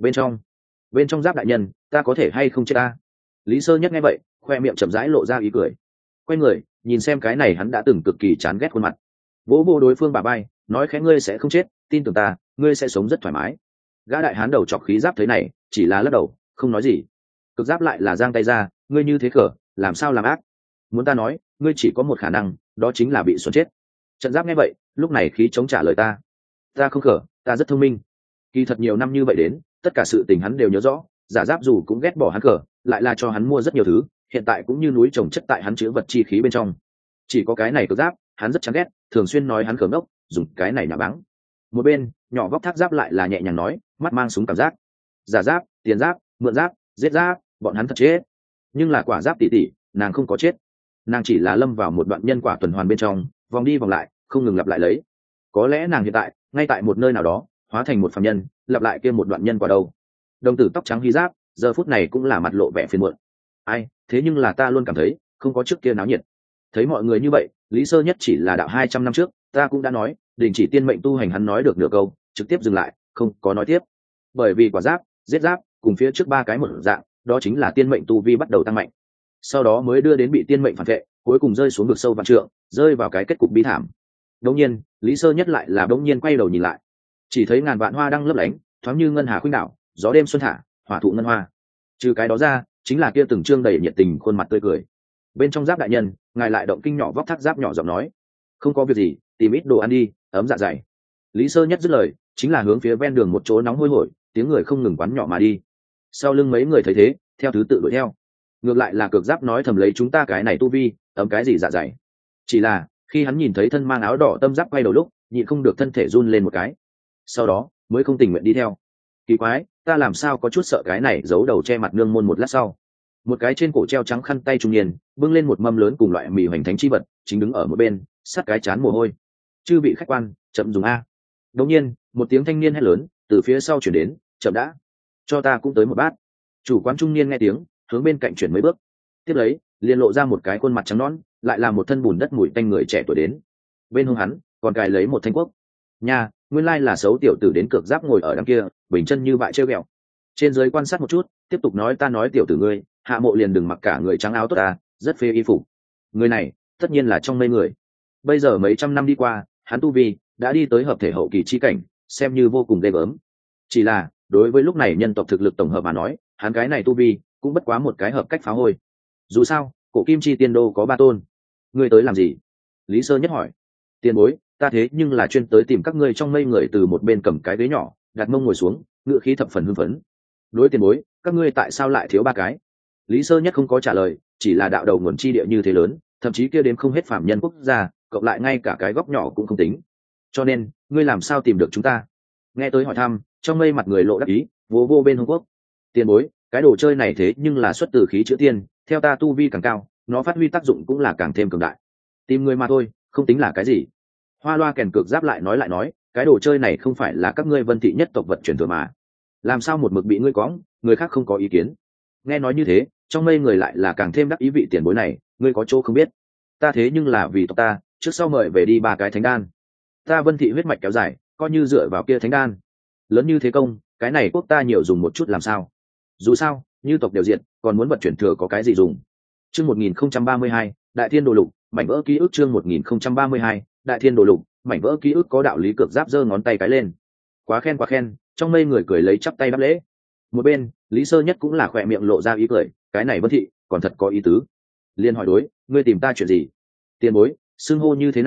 Bên trong giáp đại nhân, ta có thể hay không chết ta? Lý Sơ Nhất nghe vậy, khoe miệng chậm rãi lộ ra ý cười. Quay người nhìn xem cái này hắn đã từng cực kỳ chán ghét khuôn mặt, vỗ vô đối phương bà bay, nói khẽ ngươi sẽ không chết, tin tưởng ta, ngươi sẽ sống rất thoải mái. Gã đại hán đầu chọc khí giáp thấy này chỉ là lắc đầu không nói gì. Cực giáp lại là giang tay ra, ngươi như thế cờ làm sao làm ác? Muốn ta nói, ngươi chỉ có một khả năng, đó chính là bị xuân chết. Trận giáp nghe vậy lúc này khí chống trả lời ta không cờ, ta rất thông minh. Kỳ thật nhiều năm như vậy đến, tất cả sự tình hắn đều nhớ rõ. Giả giáp dù cũng ghét bỏ hắn cờ, lại là cho hắn mua rất nhiều thứ, hiện tại cũng như núi trồng chất tại hắn chứa vật chi khí bên trong. Chỉ có cái này cực giáp hắn rất chán ghét, thường xuyên nói hắn cờ ngốc, dùng cái này nhả báng. Một bên nhỏ vóc thác giáp lại là nhẹ nhàng nói, mắt mang súng cảm giác. Giả giáp, tiền giáp, mượn giáp, giết giáp, bọn hắn thật chết. Nhưng là quả giáp tỷ tỷ, nàng không có chết, nàng chỉ là lâm vào một đoạn nhân quả tuần hoàn bên trong, vòng đi vòng lại, không ngừng lặp lại lấy. Có lẽ nàng hiện tại ngay tại một nơi nào đó hóa thành một phàm nhân, lặp lại kia một đoạn nhân quả đâu. Đồng tử tóc trắng hy giáp giờ phút này cũng là mặt lộ vẻ phiền muộn. Ai, thế nhưng là ta luôn cảm thấy không có trước kia náo nhiệt. Thấy mọi người như vậy, Lý Sơ Nhất chỉ là đạo 200 năm trước, ta cũng đã nói, đình chỉ tiên mệnh tu hành. Hắn nói được nửa câu, trực tiếp dừng lại, không có nói tiếp. Bởi vì quả giáp, giết giáp, cùng phía trước ba cái một dạng, đó chính là tiên mệnh tu vi bắt đầu tăng mạnh. Sau đó mới đưa đến bị tiên mệnh phản vệ, cuối cùng rơi xuống vực sâu vạn trượng, rơi vào cái kết cục bi thảm. Đống nhiên, Lý Sơ Nhất lại là đống nhiên quay đầu nhìn lại, chỉ thấy ngàn vạn hoa đang lấp lánh, thoáng như ngân hà khuynh đảo, gió đêm xuân thả, hỏa thụ ngân hoa. Trừ cái đó ra, chính là kia từng trương đầy nhiệt tình khuôn mặt tươi cười. Bên trong giáp đại nhân, ngài lại động kinh nhỏ vóc thác giáp nhỏ giọng nói, không có việc gì, tìm ít đồ ăn đi, ấm dạ dày. Lý Sơ Nhất dứt lời, chính là hướng phía ven đường một chỗ nóng hôi hổi, tiếng người không ngừng quán nhỏ mà đi. Sau lưng mấy người thấy thế, theo thứ tự đuổi theo. Ngược lại là cực giáp nói thầm lấy chúng ta cái này tu vi, ấm cái gì dạ dày. Chỉ là khi hắn nhìn thấy thân mang áo đỏ tâm giáp quay đầu lúc, nhịn không được thân thể run lên một cái. Sau đó mới không tình nguyện đi theo. Kỳ quái, ta làm sao có chút sợ cái này giấu đầu che mặt nương môn. Một lát sau, một cái trên cổ treo trắng khăn tay trung niên bưng lên một mâm lớn cùng loại mì hoành thánh chi vật, chính đứng ở một bên sát cái chán mồ hôi. Chư vị khách quan, chậm dùng a. Đột nhiên một tiếng thanh niên hét lớn từ phía sau chuyển đến, chậm đã, cho ta cũng tới một bát. Chủ quán trung niên nghe tiếng, hướng bên cạnh chuyển mấy bước, tiếp lấy liền lộ ra một cái khuôn mặt trắng nõn, lại là một thân bùn đất mùi tanh người trẻ tuổi đến. Bên hông hắn còn cài lấy một thanh quốc. Nha, nguyên lai là xấu tiểu tử đến cược giáp ngồi ở đằng kia, bình chân như bại trêu ghẹo. Trên dưới quan sát một chút, tiếp tục nói, ta nói tiểu tử ngươi, Hạ Mộ liền đừng mặc cả người trắng áo tốt ta, rất phê y phục. Người này tất nhiên là trong mây người. Bây giờ mấy trăm năm đi qua, hắn tu vi đã đi tới hợp thể hậu kỳ chi cảnh, xem như vô cùng ghê gớm. Chỉ là đối với lúc này nhân tộc thực lực tổng hợp mà nói, hắn cái này tu vi cũng bất quá một cái hợp cách phá hôi. Dù sao cổ kim chi tiên đô có ba tôn, ngươi tới làm gì? Lý Sơ Nhất hỏi. Tiền bối, ta thế nhưng là chuyên tới tìm các ngươi trong mây người. Từ một bên cầm cái ghế nhỏ đặt mông ngồi xuống, ngựa khí thập phần hưng phấn. Đối tiền bối, các ngươi tại sao lại thiếu ba cái? Lý Sơ Nhất không có trả lời, chỉ là đạo đầu nguồn chi địa như thế lớn, thậm chí kia đến không hết phạm nhân quốc gia, cộng lại ngay cả cái góc nhỏ cũng không tính. Cho nên ngươi làm sao tìm được chúng ta? Nghe tới hỏi thăm, trong mây mặt người lộ đắc ý, vô vô bên Hồng Quốc. Tiền bối, cái đồ chơi này thế nhưng là xuất từ khí chữa tiên, theo ta tu vi càng cao, nó phát huy tác dụng cũng là càng thêm cường đại. Tìm người mà thôi, không tính là cái gì. Hoa loa kèn cược giáp lại nói, cái đồ chơi này không phải là các ngươi Vân Thị nhất tộc vật truyền thừa mà, làm sao một mực bị ngươi cõng, người khác không có ý kiến? Nghe nói như thế, trong mây người lại là càng thêm đắc ý. Vị tiền bối này, ngươi có chỗ không biết, ta thế nhưng là vì tộc ta, trước sau mời về đi ba cái thánh đan. Ta Vân Thị huyết mạch kéo dài, coi như dựa vào kia thánh đan, lớn như thế công, cái này quốc ta nhiều dùng một chút làm sao? Dù sao như tộc đều diện, còn muốn vật chuyển thừa có cái gì dùng? Chương 1032, Đại Thiên Đồ Lục, mảnh vỡ ký ức. Chương 1032, Đại Thiên Đồ Lục, mảnh vỡ ký ức. Có đạo lý. Cược giáp giơ ngón tay cái lên, quá khen, trong mây người cười lấy chắp tay đáp lễ. Một bên Lý Sơ Nhất cũng là khỏe miệng lộ ra ý cười, cái này Vân Thị còn thật có ý tứ. Liên hỏi đối, ngươi tìm ta chuyện gì? Tiền bối, xưng hô như thế nào,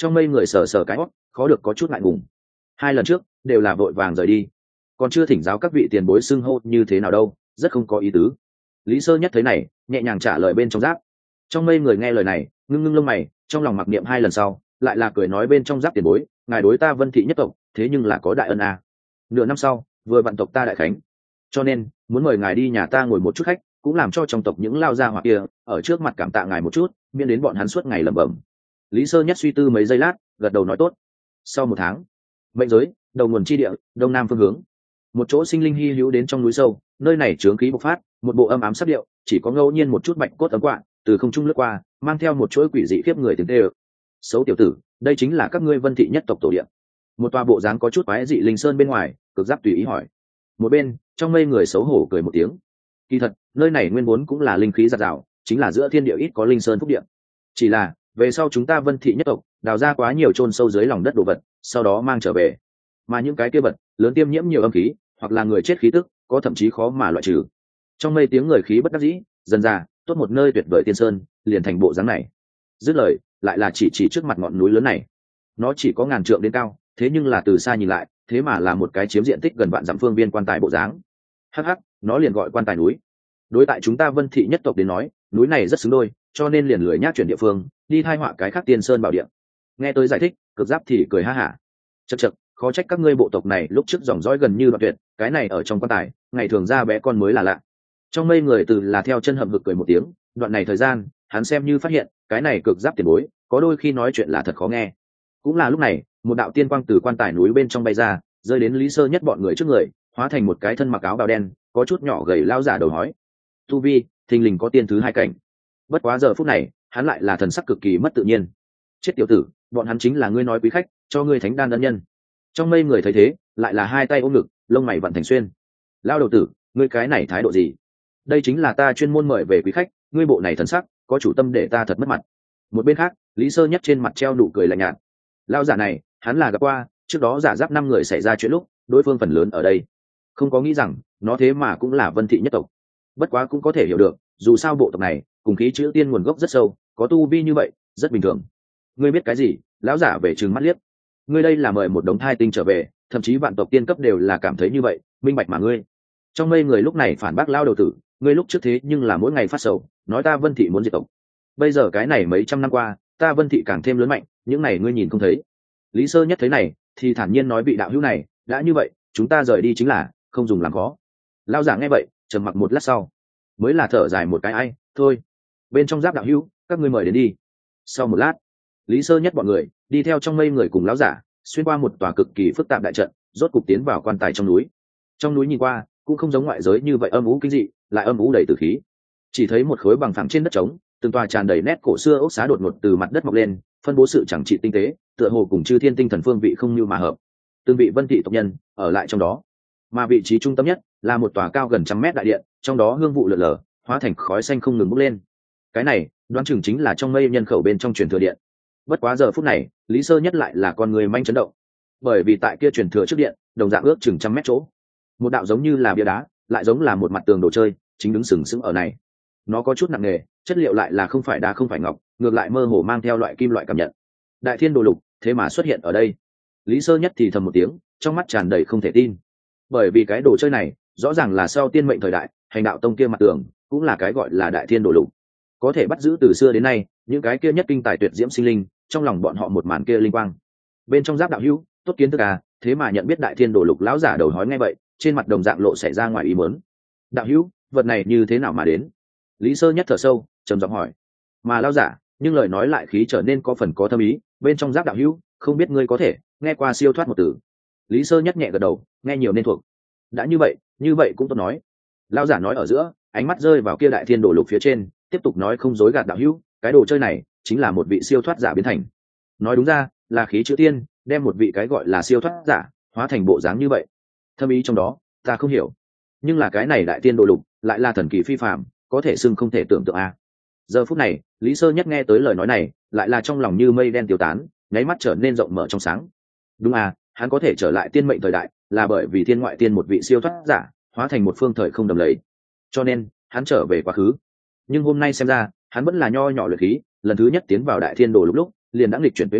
Trong mây người sờ sờ cái hót, khó được có chút ngại ngùng. Hai lần trước đều là vội vàng rời đi, còn chưa thỉnh giáo các vị tiền bối xưng hô như thế nào đâu, rất không có ý tứ. Lý Sơ Nhất thấy này, nhẹ nhàng trả lời bên trong giáp. Trong mây người nghe lời này, ngưng ngưng lông mày, trong lòng mặc niệm hai lần sau, lại là cười nói bên trong giáp tiền bối, ngài đối ta Vân Thị nhất tộc, thế nhưng là có đại ân à. Nửa năm sau, vừa vạn tộc ta đại khánh, cho nên muốn mời ngài đi nhà ta ngồi một chút khách, cũng làm cho trong tộc những lao gia hoặc kia ở trước mặt cảm tạ ngài một chút, miễn đến bọn hắn suốt ngày lẩm bẩm. Lý Sơ Nhất suy tư mấy giây lát, gật đầu nói tốt. Sau một tháng, mệnh giới đầu nguồn chi địa đông nam phương hướng, một chỗ sinh linh hy hữu đến trong núi sâu, nơi này chướng khí bộc phát, một bộ âm ám sắc điệu, chỉ có ngẫu nhiên một chút bạch cốt ấm quạ từ không trung lướt qua, mang theo một chuỗi quỷ dị khiếp người tiếng tê ơ. Xấu tiểu tử, đây chính là các ngươi Vân Thị nhất tộc tổ địa. Một tòa bộ dáng có chút quái dị linh sơn bên ngoài, Cực Giáp tùy ý hỏi. Một bên trong mây người xấu hổ cười một tiếng. Kỳ thật nơi này nguyên vốn cũng là linh khí giạt rào, chính là giữa thiên địa ít có linh sơn phúc địa. Chỉ là về sau chúng ta Vân Thị nhất tộc đào ra quá nhiều chôn sâu dưới lòng đất đồ vật, sau đó mang trở về, mà những cái kia vật lớn tiêm nhiễm nhiều âm khí, hoặc là người chết khí tức, có thậm chí khó mà loại trừ. Trong mây tiếng người khí bất đắc dĩ, dần ra tốt một nơi tuyệt vời tiên sơn liền thành bộ dáng này. Dứt lời lại là chỉ trước mặt ngọn núi lớn này. Nó chỉ có ngàn trượng đến cao, thế nhưng là từ xa nhìn lại, thế mà là một cái chiếm diện tích gần vạn dặm phương viên quan tài bộ dáng. Hắc hắc, nó liền gọi quan tài núi. Đối tại chúng ta Vân Thị nhất tộc đến nói, núi này rất xứng đôi, cho nên liền lười nhác chuyển địa phương, đi thai họa cái khác tiên sơn bảo địa. Nghe tôi giải thích, Cực Giáp thì cười ha hả. Chậc chậc, khó trách các ngươi bộ tộc này lúc trước dòng dõi gần như đoạn tuyệt, cái này ở trong quan tài, ngày thường ra bé con mới là lạ. Trong mây người từ là theo chân hậm hực cười một tiếng, đoạn này thời gian, hắn xem như phát hiện, cái này Cực Giáp tiền bối, có đôi khi nói chuyện là thật khó nghe. Cũng là lúc này, một đạo tiên quang từ quan tài núi bên trong bay ra, rơi đến Lý Sơ Nhất bọn người trước người, hóa thành một cái thân mặc áo bào đen, có chút nhỏ gầy lao giả đầu hói. Tu vi, thình lình có tiên thứ hai cảnh. Bất quá giờ phút này, hắn lại là thần sắc cực kỳ mất tự nhiên. Chết tiểu tử, bọn hắn chính là ngươi nói quý khách, cho ngươi thánh đan ân nhân. Trong mây người thấy thế, lại là hai tay ôm ngực, lông mày vặn thành xuyên. Lao đầu tử, ngươi cái này thái độ gì? Đây chính là ta chuyên môn mời về quý khách, ngươi bộ này thần sắc, có chủ tâm để ta thật mất mặt. Một bên khác, Lý Sơ Nhất trên mặt treo nụ cười lạnh nhạt. Lao giả này, hắn là gặp qua, trước đó giả giáp 5 người xảy ra chuyện lúc, đối phương phần lớn ở đây. Không có nghĩ rằng, nó thế mà cũng là Vân Thị nhất tộc. Bất quá cũng có thể hiểu được, dù sao bộ tộc này, cùng khí chữ tiên nguồn gốc rất sâu, có tu vi như vậy, rất bình thường. Ngươi biết cái gì? Lão giả về trừng mắt liếc. Ngươi đây là mời một đống thai tinh trở về, thậm chí vạn tộc tiên cấp đều là cảm thấy như vậy, minh bạch mà ngươi. Trong mây người lúc này phản bác lao đầu tử, ngươi lúc trước thế nhưng là mỗi ngày phát sầu, nói ta Vân Thị muốn diệt tộc. Bây giờ cái này mấy trăm năm qua, ta Vân Thị càng thêm lớn mạnh, những này ngươi nhìn không thấy. Lý Sơ Nhất thấy này, thì thản nhiên nói vị đạo hữu này, đã như vậy, chúng ta rời đi chính là, không dùng làm khó. Lao giả nghe vậy, trầm mặc một lát sau, mới là thở dài một cái ai, thôi. Bên trong giáp đạo hữu, các ngươi mời đến đi. Sau một lát, Lý Sơ Nhất bọn người đi theo trong mây người cùng lão giả, xuyên qua một tòa cực kỳ phức tạp đại trận, rốt cục tiến vào quan tài trong núi. Trong núi nhìn qua, cũng không giống ngoại giới như vậy âm u kinh dị, lại âm u đầy tử khí. Chỉ thấy một khối bằng phẳng trên đất trống, từng tòa tràn đầy nét cổ xưa ốc xá đột ngột từ mặt đất mọc lên, phân bố sự chẳng trị tinh tế, tựa hồ cùng chư thiên tinh thần phương vị không như mà hợp. Từng vị Vân Thị tộc nhân ở lại trong đó, mà vị trí trung tâm nhất là một tòa cao gần trăm mét đại điện, trong đó hương vụ lượn lờ, hóa thành khói xanh không ngừng bốc lên. Cái này đoán chừng chính là trong mây nhân khẩu bên trong truyền thừa điện. Bất quá giờ phút này, Lý Sơ Nhất lại là con người manh chấn động, bởi vì tại kia truyền thừa trước điện, đồng dạng ước chừng trăm mét chỗ, một đạo giống như là bia đá, lại giống là một mặt tường đồ chơi, chính đứng sừng sững ở này. Nó có chút nặng nề, chất liệu lại là không phải đá không phải ngọc, ngược lại mơ hồ mang theo loại kim loại cảm nhận. Đại Thiên Đồ Lục thế mà xuất hiện ở đây. Lý Sơ Nhất thì thầm một tiếng, trong mắt tràn đầy không thể tin, bởi vì cái đồ chơi này rõ ràng là sau tiên mệnh thời đại hành đạo tông kia mặt tường, cũng là cái gọi là Đại Thiên Đồ Lục, có thể bắt giữ từ xưa đến nay những cái kia nhất kinh tài tuyệt diễm sinh linh, trong lòng bọn họ một màn kia linh quang. Bên trong giáp đạo hữu tốt kiến thức à, thế mà nhận biết Đại Thiên Đồ Lục. Lão giả đầu hói ngay vậy, trên mặt đồng dạng lộ xảy ra ngoài ý muốn. Đạo hữu, vật này như thế nào mà đến? Lý Sơ Nhất thở sâu, trầm giọng hỏi. Mà lão giả, nhưng lời nói lại khí trở nên có phần có thâm ý. Bên trong giáp đạo hữu, không biết ngươi có thể nghe qua siêu thoát một từ? Lý Sơ Nhất nhẹ gật đầu, nghe nhiều nên thuộc. Đã như vậy cũng tốt nói. Lão giả nói ở giữa, ánh mắt rơi vào kia Đại Thiên Đồ Lục phía trên, tiếp tục nói không dối gạt đạo hữu, cái đồ chơi này chính là một vị siêu thoát giả biến thành. Nói đúng ra là khí chữ tiên đem một vị cái gọi là siêu thoát giả hóa thành bộ dáng như vậy. Thâm ý trong đó ta không hiểu, nhưng là cái này Đại Tiên Đồ Lục lại là thần kỳ phi phàm, có thể xưng không thể tưởng tượng a. Giờ phút này, Lý Sơ Nhất nghe tới lời nói này, lại là trong lòng như mây đen tiêu tán, nháy mắt trở nên rộng mở trong sáng. Đúng à, hắn có thể trở lại tiên mệnh thời đại, là bởi vì thiên ngoại tiên một vị siêu thoát giả hóa thành một phương thời không đầm lầy, cho nên hắn trở về quá khứ. Nhưng hôm nay xem ra, hắn vẫn là nho nhỏ luyện khí, lần thứ nhất tiến vào Đại Thiên Đồ Lục lúc liền đã nghịch chuyển tuế nguyện,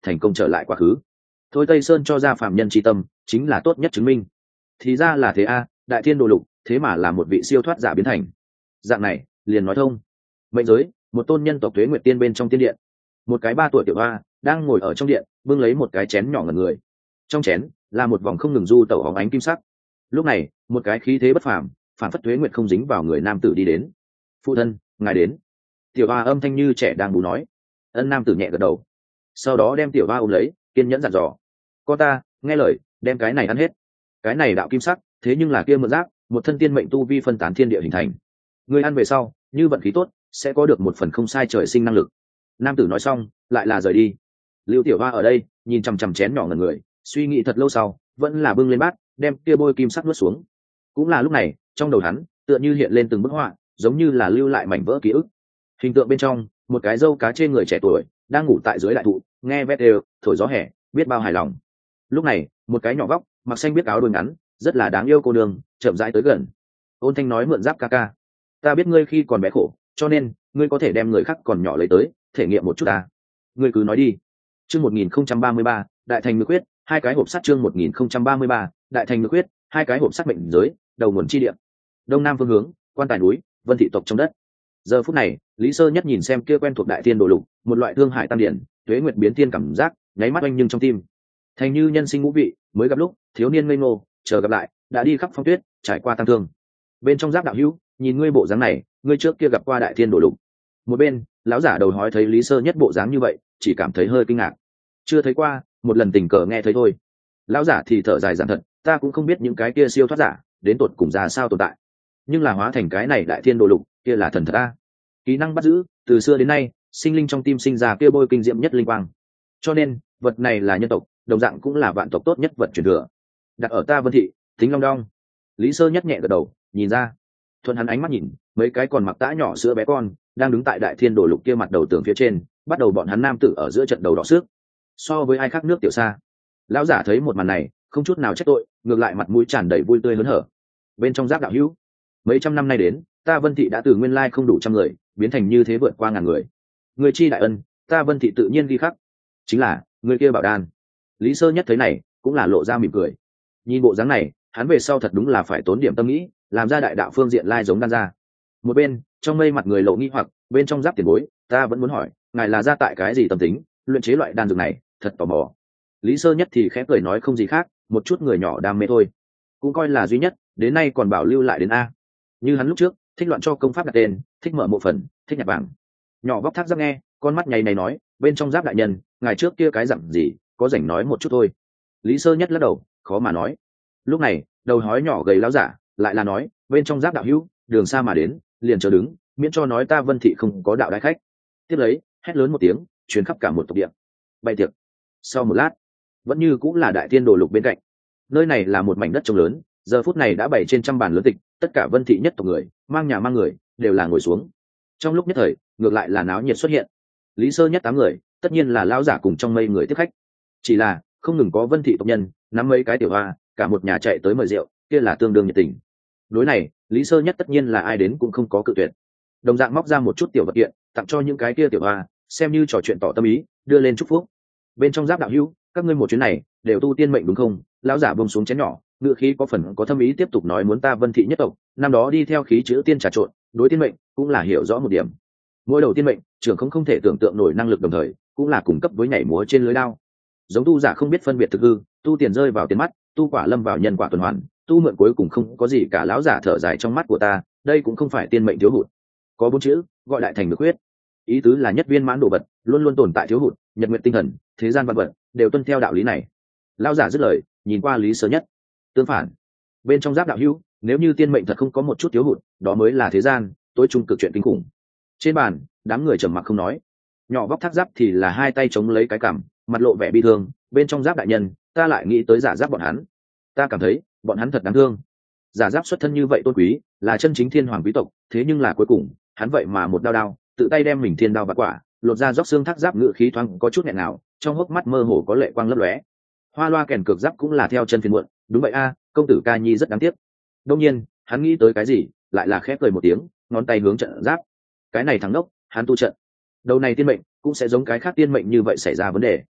thành công trở lại quá khứ. Thôi Tây Sơn cho ra phàm nhân tri tâm chính là tốt nhất chứng minh. Thì ra là thế a, đại thiên đồ lục thế mà là một vị siêu thoát giả biến thành. Dạng này liền nói thông. Mệnh giới, một tôn nhân tộc Tuế Nguyệt Tiên bên trong tiên điện. Một cái 3 tuổi tiểu hoa đang ngồi ở trong điện, bưng lấy một cái chén nhỏ ngần người. Trong chén là một vòng không ngừng du tẩu hóng ánh kim sắc. Lúc này, một cái khí thế bất phàm, phản phất Tuế Nguyệt không dính vào người nam tử đi đến. Phụ thân, ngài đến. Tiểu hoa âm thanh như trẻ đang bú nói. Ân nam tử nhẹ gật đầu, sau đó đem tiểu hoa ôm lấy, kiên nhẫn dặn dò. Con ta, nghe lời, đem cái này ăn hết. Cái này đạo kim sắc, thế nhưng là kia mượn giáp, một thân tiên mệnh tu vi phân tán thiên địa hình thành. Người ăn về sau, như vận khí tốt, sẽ có được một phần không sai trời sinh năng lực. Nam tử nói xong, lại là rời đi. Lưu tiểu hoa ở đây, nhìn chằm chằm chén nhỏ ngần người, suy nghĩ thật lâu sau, vẫn là bưng lên bát, đem kia bôi kim sắc nuốt xuống. Cũng là lúc này, trong đầu hắn, tựa như hiện lên từng bức họa, giống như là lưu lại mảnh vỡ ký ức. Hình tượng bên trong, một cái râu cá trên người trẻ tuổi, đang ngủ tại dưới đại thụ, nghe vét đều, thổi gió hè, biết bao hài lòng. Lúc này, một cái nhỏ vóc, mặc xanh biết áo đuôi ngắn, rất là đáng yêu cô nương, chậm rãi tới gần. Ôn thanh nói, mượn giáp ca ca, ta biết ngươi khi còn bé khổ, cho nên ngươi có thể đem người khác còn nhỏ lấy tới, thể nghiệm một chút ta. Ngươi cứ nói đi. Chương 1033, đại thành ngự quyết, hai cái hộp sắt. Chương 1033, đại thành ngự quyết, hai cái hộp sắt. Mệnh giới, đầu nguồn chi địa, đông nam phương hướng, quan tài núi, Vân thị tộc trong đất. Giờ phút này, Lý Sơ Nhất nhìn xem kia quen thuộc đại thiên đồ lục, một loại thương hải tam điển, tuế nguyệt biến thiên cảm giác, nháy mắt oanh nhưng trong tim. Thành như nhân sinh ngũ vị, mới gặp lúc, thiếu niên ngây ngô, chờ gặp lại, đã đi khắp phong tuyết, trải qua tăng thương. Bên trong giáp đạo hữu, nhìn ngươi bộ dáng này, ngươi trước kia gặp qua đại thiên đồ lục. Một bên, lão giả đầu hói thấy Lý Sơ Nhất bộ dáng như vậy, chỉ cảm thấy hơi kinh ngạc. Chưa thấy qua, một lần tình cờ nghe thấy thôi. Lão giả thì thở dài giảng thật, ta cũng không biết những cái kia siêu thoát giả, đến tột cùng ra sao tồn tại. Nhưng là hóa thành cái này đại thiên đồ lục, kia là thần thật ta. Kỹ năng bắt giữ, từ xưa đến nay, sinh linh trong tim sinh ra kia bôi kinh diệm nhất linh quang. Cho nên, vật này là nhân tộc, đồng dạng cũng là vạn tộc tốt nhất vật truyền thừa. Đặt ở ta Vân thị, tính long đong. Lý Sơ Nhất nhẹ gật đầu, nhìn ra. Thuận hắn ánh mắt nhìn, mấy cái còn mặc tã nhỏ sữa bé con, đang đứng tại đại thiên đồ lục kia mặt đầu tường phía trên, bắt đầu bọn hắn nam tử ở giữa trận đầu đỏ xước. So với ai khác nước tiểu xa. Lão giả thấy một màn này, không chút nào trách tội, ngược lại mặt mũi tràn đầy vui tươi hớn hở. Bên trong giáp đạo hữu, mấy trăm năm nay đến, ta Vân thị đã từ nguyên lai không đủ trăm người, biến thành như thế vượt qua ngàn người. Người chi đại ân, ta Vân thị tự nhiên ghi khắc. Chính là người kia bảo đan. Lý Sơ Nhất thấy này, cũng là lộ ra mỉm cười. Nhìn bộ dáng này, hắn về sau thật đúng là phải tốn điểm tâm nghĩ, làm ra đại đạo phương diện lai giống đan ra. Một bên, trong mây mặt người lộ nghi hoặc, bên trong giáp tiền bối, ta vẫn muốn hỏi, ngài là ra tại cái gì tâm tính, luyện chế loại đan dược này, thật tò mò. Lý Sơ Nhất thì khẽ cười nói không gì khác, một chút người nhỏ đam mê thôi, cũng coi là duy nhất, đến nay còn bảo lưu lại đến a. Như hắn lúc trước, thích loạn cho công pháp đặt tên, thích mở mộ phần, thích nhặt vàng. Nhỏ vóc thác giáp nghe, con mắt nháy này nói, bên trong giáp đại nhân, ngài trước kia cái dặn gì, có rảnh nói một chút thôi. Lý Sơ Nhất lắc đầu, khó mà nói. Lúc này, đầu hói nhỏ gầy láo giả, lại là nói, bên trong giáp đạo hữu, đường xa mà đến, liền chờ đứng, miễn cho nói ta Vân thị không có đạo đại khách. Tiếp lấy, hét lớn một tiếng, truyền khắp cả một tộc địa. Bay tiệc. Sau một lát, vẫn như cũng là đại thiên đồ lục bên cạnh. Nơi này là một mảnh đất trống lớn, giờ phút này đã bày trên trăm bàn lớn tịch, tất cả Vân thị nhất tộc người, mang nhà mang người, đều là ngồi xuống. Trong lúc nhất thời, ngược lại là náo nhiệt xuất hiện. Lý Sơ Nhất 8 người, tất nhiên là lão giả cùng trong mây người tiếp khách. Chỉ là không ngừng có Vân thị tộc nhân, nắm mấy cái tiểu hoa, cả một nhà chạy tới mời rượu, kia là tương đương nhiệt tình. Đối này, Lý Sơ Nhất tất nhiên là ai đến cũng không có cự tuyệt. Đồng dạng móc ra một chút tiểu vật kiện, tặng cho những cái kia tiểu hoa, xem như trò chuyện tỏ tâm ý, đưa lên chúc phúc. Bên trong giáp đạo hữu, các ngươi một chuyến này, đều tu tiên mệnh đúng không? Lão giả buông xuống chén nhỏ, ngựa khí có phần có thâm ý tiếp tục nói muốn ta Vân thị nhất tộc, năm đó đi theo khí chữ tiên trà trộn, đối tiên mệnh cũng là hiểu rõ một điểm. Mỗi đầu tiên mệnh, trưởng không thể tưởng tượng nổi năng lực đồng thời, cũng là cung cấp với nhảy múa trên lưới đao. Giống tu giả không biết phân biệt thực hư, tu tiền rơi vào tiền mắt, tu quả lâm vào nhân quả tuần hoàn, tu mượn cuối cùng không có gì cả. Lão giả thở dài trong mắt của ta, đây cũng không phải tiên mệnh thiếu hụt. Có 4 chữ, gọi đại thành ngự quyết. Ý tứ là nhất viên mãn đồ vật, luôn luôn tồn tại thiếu hụt, nhật nguyện tinh thần, thế gian vạn vật đều tuân theo đạo lý này. Lão giả dứt lời, nhìn qua Lý Sơ Nhất. Tương phản, bên trong giáp đạo hữu, nếu như tiên mệnh thật không có một chút thiếu hụt, đó mới là thế gian tối trung cực chuyện kinh khủng. Trên bàn, đám người trầm mặc không nói. Nhỏ vóc thác giáp thì là hai tay chống lấy cái cằm, mặt lộ vẻ bi thương. Bên trong giáp đại nhân, ta lại nghĩ tới giả giáp bọn hắn. Ta cảm thấy bọn hắn thật đáng thương. Giả giáp xuất thân như vậy tôn quý, là chân chính thiên hoàng quý tộc, thế nhưng là cuối cùng hắn vậy mà một đao tự tay đem mình thiên đao vặt quả, lột ra róc xương thác giáp, ngự khí thoáng có chút nghẹn nào, trong hốc mắt mơ hồ có lệ quang lấp lóe. Hoa loa kèn cược giáp cũng là theo chân phiền muộn, đúng vậy a, công tử ca nhi rất đáng tiếc. Đông nhiên hắn nghĩ tới cái gì, lại là khép cười một tiếng, ngón tay hướng trận giáp. Cái này thằng đốc, hắn tu trận, đầu này tiên mệnh cũng sẽ giống cái khác tiên mệnh như vậy xảy ra vấn đề.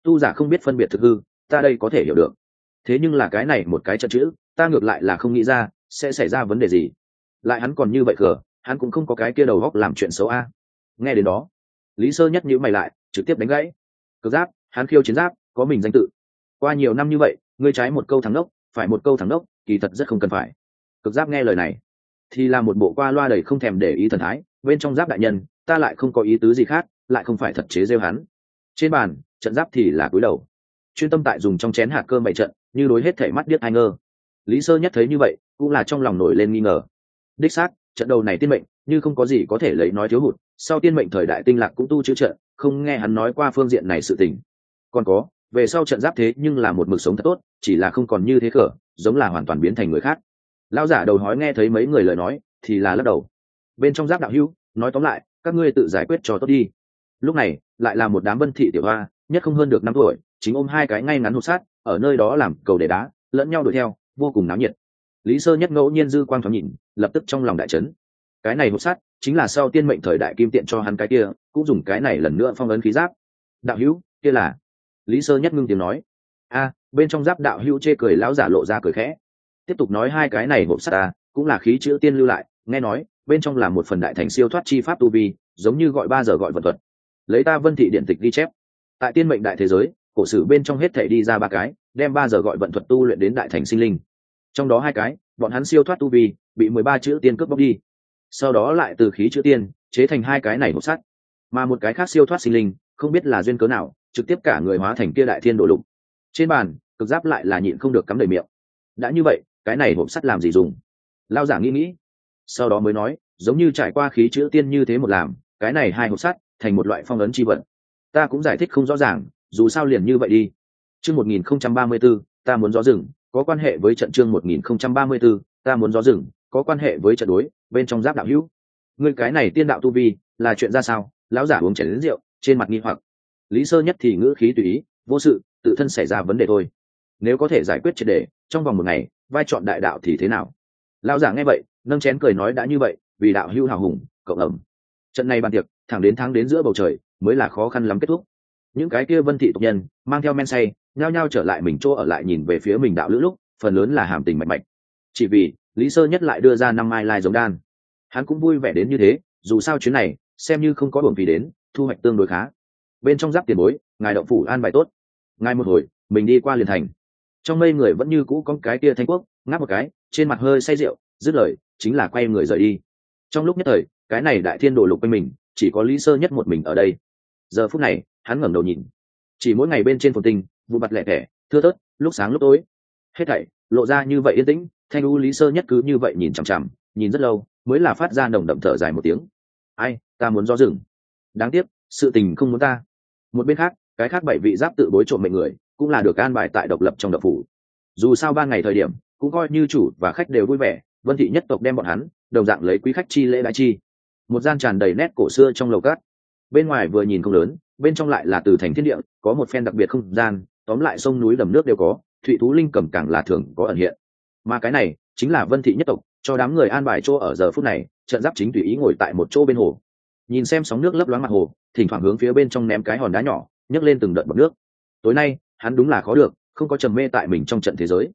tu giả không biết phân biệt thực hư, ta đây có thể hiểu được. Thế nhưng là cái này một cái trận chữ, ta ngược lại là không nghĩ ra sẽ xảy ra vấn đề gì. Lại hắn còn như vậy khờ, hắn cũng không có cái kia đầu góc làm chuyện xấu a. Nghe đến đó, Lý Sơ Nhất nhíu mày lại, trực tiếp đánh gãy. Cực giáp, hắn khiêu chiến giáp, có mình danh tự. Qua nhiều năm như vậy, ngươi trái một câu thắng đốc, phải một câu thắng đốc, kỳ thật rất không cần phải. Cực giáp nghe lời này, thì là một bộ qua loa đầy không thèm để ý thần thái, bên trong giáp đại nhân, ta lại không có ý tứ gì khác, lại không phải thật chế giễu hắn. Trên bàn, trận giáp thì là cúi đầu, chuyên tâm tại dùng trong chén hạt cơm bày trận, như đối hết thảy mắt điếc hai ngơ. Lý Sơ Nhất thấy như vậy, cũng là trong lòng nổi lên nghi ngờ. Đích xác, trận đầu này tiên mệnh, như không có gì có thể lấy nói thiếu hụt, sau tiên mệnh thời đại tinh lạc cũng tu chữ trận, không nghe hắn nói qua phương diện này sự tình. Còn có, về sau trận giáp thế nhưng là một mực sống thật tốt, chỉ là không còn như thế cỡ, giống là hoàn toàn biến thành người khác. Lão giả đầu hói nghe thấy mấy người lời nói, thì là lắc đầu. Bên trong giáp đạo hữu, nói tóm lại, các ngươi tự giải quyết cho tốt đi. Lúc này, lại là một đám Vân thị tiểu hoa, nhất không hơn được 5 tuổi, chính ôm hai cái ngay ngắn hụt sát, ở nơi đó làm cầu để đá, lẫn nhau đuổi theo, vô cùng náo nhiệt. Lý Sơ Nhất ngẫu nhiên dư quang thoáng nhìn, lập tức trong lòng đại chấn. Cái này hụt sát, chính là sau tiên mệnh thời đại kim tiện cho hắn cái kia, cũng dùng cái này lần nữa phong ấn khí giáp. Đạo hữu, kia là. Lý Sơ Nhất ngưng tiếng nói. A, bên trong giáp đạo hữu chê cười lão giả lộ ra cười khẽ. Tiếp tục nói hai cái này hộp sắt ta, cũng là khí chữ tiên lưu lại, nghe nói, bên trong là một phần đại thành siêu thoát chi pháp tu vi, giống như gọi 3 giờ gọi vật thuật. Lấy ta Vân thị điện tịch ghi chép, tại tiên mệnh đại thế giới, cổ sử bên trong hết thảy đi ra 3 cái, đem 3 giờ gọi vận thuật tu luyện đến đại thành sinh linh. Trong đó 2 cái, bọn hắn siêu thoát tu vi, bị 13 chữ tiên cướp bóc đi. Sau đó lại từ khí chữ tiên chế thành 2 cái này hộp sắt, mà một cái khác siêu thoát sinh linh, không biết là duyên cớ nào, trực tiếp cả người hóa thành kia đại thiên đồ lục. Trên bàn, cực giáp lại là nhịn không được cắm đầy miệng. Đã như vậy, cái này hộp sắt làm gì dùng? Lao giả nghĩ, sau đó mới nói, giống như trải qua khí chữ tiên như thế một làm, cái này 2 hộp sắt thành một loại phong ấn chi vật. Ta cũng giải thích không rõ ràng, dù sao liền như vậy đi. Chương 1034, ta muốn gió rừng, có quan hệ với trận chương 1034, ta muốn gió rừng, có quan hệ với trận đối, bên trong giáp đạo hữu. Ngươi cái này tiên đạo tu vi, là chuyện ra sao? Lão giả uống chén lớn rượu, trên mặt nghi hoặc. Lý Sơ Nhất thì ngữ khí tùy ý, vô sự, tự thân xảy ra vấn đề thôi. Nếu có thể giải quyết triệt để, trong vòng 1 ngày, vai chọn đại đạo thì thế nào? Lão giả nghe vậy, nâng chén cười nói đã như vậy, vì đạo hữu hào hùng, cộng ẩm. Trận này bàn tiệc, thẳng đến tháng đến giữa bầu trời, mới là khó khăn lắm kết thúc. Những cái kia Vân thị tộc nhân, mang theo men say, nhao nhao trở lại mình chỗ ở lại nhìn về phía mình đạo lữ lúc, phần lớn là hàm tình mạch mạch. Chỉ vì, Lý Sơ Nhất lại đưa ra 5 mai lai giống đan. Hắn cũng vui vẻ đến như thế, dù sao chuyến này, xem như không có uổng phí đến, thu hoạch tương đối khá. Bên trong giáp tiền bối, ngài động phủ an bài tốt. Ngài một hồi, mình đi qua liền thành. Trong mây người vẫn như cũ có cái kia Thanh Quốc, ngáp một cái, trên mặt hơi say rượu, dứt lời, chính là quay người rời đi. Trong lúc nhất thời, cái này đại thiên đồ lục quanh mình, chỉ có Lý Sơ Nhất một mình ở đây. Giờ phút này, hắn ngẩng đầu nhìn, chỉ mỗi ngày bên trên phồn tinh, vụ mặt lẻ tẻ, thưa thớt, lúc sáng lúc tối, hết thảy lộ ra như vậy yên tĩnh. Thanh u Lý Sơ Nhất cứ như vậy nhìn chằm chằm, nhìn rất lâu, mới là phát ra nồng đậm thở dài một tiếng. Ai, ta muốn gió rừng. Đáng tiếc, sự tình không muốn ta. Một bên khác, cái khác 7 vị giáp tự bối trộm mệnh người, cũng là được an bài tại độc lập trong độc phủ. Dù sao 3 ngày thời điểm, cũng coi như chủ và khách đều vui vẻ, Vân thị nhất tộc đem bọn hắn đồng dạng lấy quý khách chi lễ đãi chi. Một gian tràn đầy nét cổ xưa trong lầu cát. Bên ngoài vừa nhìn không lớn, bên trong lại là từ thành thiên địa, có một phen đặc biệt không gian, tóm lại sông núi đầm nước đều có, thụy thú linh cầm càng là thường có ẩn hiện. Mà cái này chính là Vân thị nhất tộc cho đám người an bài chỗ ở giờ phút này, trận giáp chính tùy ý ngồi tại một chỗ bên hồ, nhìn xem sóng nước lấp loáng mặt hồ, thỉnh thoảng hướng phía bên trong ném cái hòn đá nhỏ, nhấc lên từng đợt bọt nước. Tối nay hắn đúng là khó được, không có trầm mê tại mình trong trận thế giới.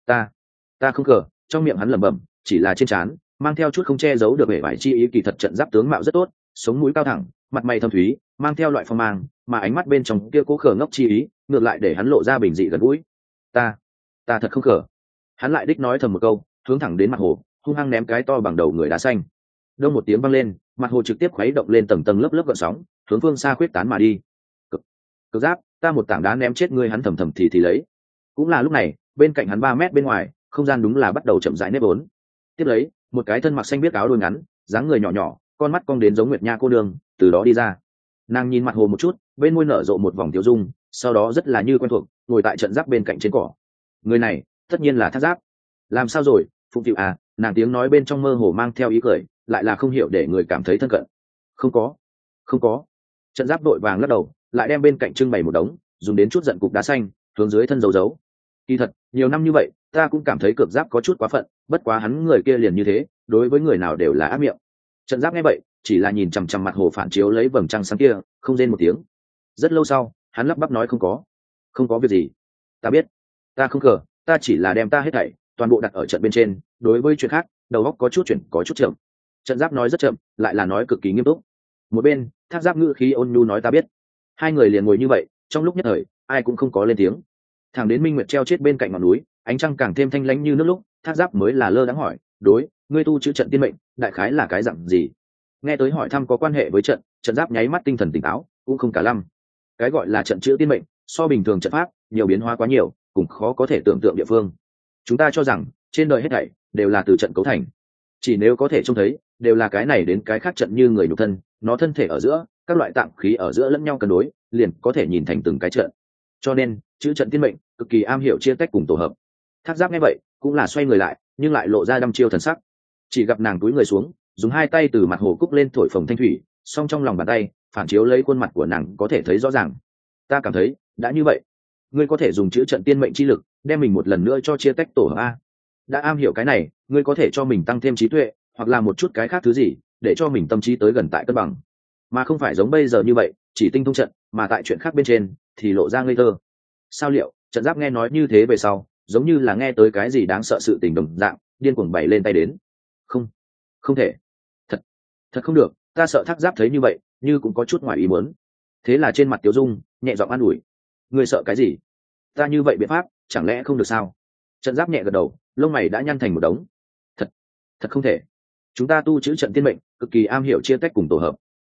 Ta không cờ, trong miệng hắn lẩm bẩm, chỉ là trên trán mang theo chút không che giấu được vẻ vải chi ý. Kỳ thật trận giáp tướng mạo rất tốt, sống mũi cao thẳng, mặt mày thâm thúy, mang theo loại phong mang, mà ánh mắt bên trong kia cố khờ ngốc chi ý, ngược lại để hắn lộ ra bình dị gần gũi. Ta thật không cờ. Hắn lại đích nói thầm một câu, hướng thẳng đến mặt hồ, hung hăng ném cái to bằng đầu người đá xanh. Đông một tiếng vang lên, mặt hồ trực tiếp khuấy động lên tầng tầng lớp lớp gợn sóng, hướng phương xa khuyết tán mà đi. Cực giáp, ta một tảng đá ném chết ngươi. Hắn thầm thầm thì lấy. Cũng là lúc này, bên cạnh hắn 3 mét bên ngoài, không gian đúng là bắt đầu chậm rãi nếp vốn. Tiếp lấy, một cái thân mặc xanh biết áo đôi ngắn, dáng người nhỏ nhỏ, con mắt cong đến giống Nguyệt Nha cô nương, từ đó đi ra. Nàng nhìn mặt hồ một chút, bên môi nở rộ một vòng tiêu dung, sau đó rất là như quen thuộc, ngồi tại trận giáp bên cạnh trên cỏ. Người này, tất nhiên là Thác Giáp. Làm sao rồi, Phụng Phịu à? Nàng tiếng nói bên trong mơ hồ mang theo ý cười, lại là không hiểu để người cảm thấy thân cận. Không có. Trận giáp đội vàng lắc đầu, lại đem bên cạnh trưng bày một đống, dùng đến chút giận cục đá xanh, hướng dưới thân giấu. Kỳ thật, nhiều năm như vậy, ta cũng cảm thấy Cực Giáp có chút quá phận, bất quá hắn người kia liền như thế, đối với người nào đều là ác miệng. Trận giáp nghe vậy, chỉ là nhìn chằm chằm mặt hồ phản chiếu lấy vầng trăng sáng kia, không rên một tiếng. Rất lâu sau, hắn lắp bắp nói không có. không có việc gì, ta biết, ta không cờ, ta chỉ là đem ta hết thảy toàn bộ đặt ở trận bên trên, đối với chuyện khác đầu óc có chút chuyển có chút chậm. Trận Giáp nói rất chậm, lại là nói cực kỳ nghiêm túc. Một bên Thác Giáp ngữ khí ôn nhu nói ta biết. Hai người liền ngồi như vậy, trong lúc nhất thời ai cũng không có lên tiếng. Thẳng đến minh nguyệt treo chết bên cạnh ngọn núi, ánh trăng càng thêm thanh lãnh như nước lúc, Thác Giáp mới là lơ đãng hỏi, đối, ngươi tu chữ trận tiên mệnh đại khái là cái dạng gì? Nghe tới hỏi thăm có quan hệ với trận, Trận Giáp nháy mắt tinh thần tỉnh táo, cũng không cả lăm. Cái gọi là trận chữ tiên mệnh, so bình thường trận pháp nhiều biến hóa quá nhiều, cũng khó có thể tưởng tượng địa phương. Chúng ta cho rằng trên đời hết thảy đều là từ trận cấu thành, chỉ nếu có thể trông thấy đều là cái này đến cái khác trận như người nhục thân, nó thân thể ở giữa các loại tạng khí ở giữa lẫn nhau cân đối, liền có thể nhìn thành từng cái trận. Cho nên chữ trận tiên mệnh cực kỳ am hiểu chia tách cùng tổ hợp. Thác Giáp nghe vậy cũng là xoay người lại, nhưng lại lộ ra đăm chiêu thần sắc. Chỉ gặp nàng túi người xuống, dùng hai tay từ mặt hồ cúc lên thổi phồng thanh thủy, song trong lòng bàn tay phản chiếu lấy khuôn mặt của nàng có thể thấy rõ ràng. Ta cảm thấy đã như vậy, ngươi có thể dùng chữ trận tiên mệnh chi lực đem mình một lần nữa cho chia tách tổ hợp a. Đã am hiểu cái này, ngươi có thể cho mình tăng thêm trí tuệ, hoặc là một chút cái khác thứ gì để cho mình tâm trí tới gần tại cân bằng, mà không phải giống bây giờ như vậy chỉ tinh thông trận, mà tại chuyện khác bên trên thì lộ ra ngây thơ. Sao liệu Trận Giáp nghe nói như thế về sau, giống như là nghe tới cái gì đáng sợ sự tình đồng dạng, điên cuồng bày lên tay đến. Không, không thể, thật thật không được, ta sợ Thác Giáp thấy như vậy như cũng có chút ngoài ý muốn. Thế là trên mặt Tiếu Dung nhẹ giọng an ủi, ngươi sợ cái gì? Ta như vậy biện pháp chẳng lẽ không được sao? Trận Giáp nhẹ gật đầu, lông mày đã nhăn thành một đống. Thật thật không thể, chúng ta tu chữ trận tiên mệnh cực kỳ am hiểu chia tách cùng tổ hợp,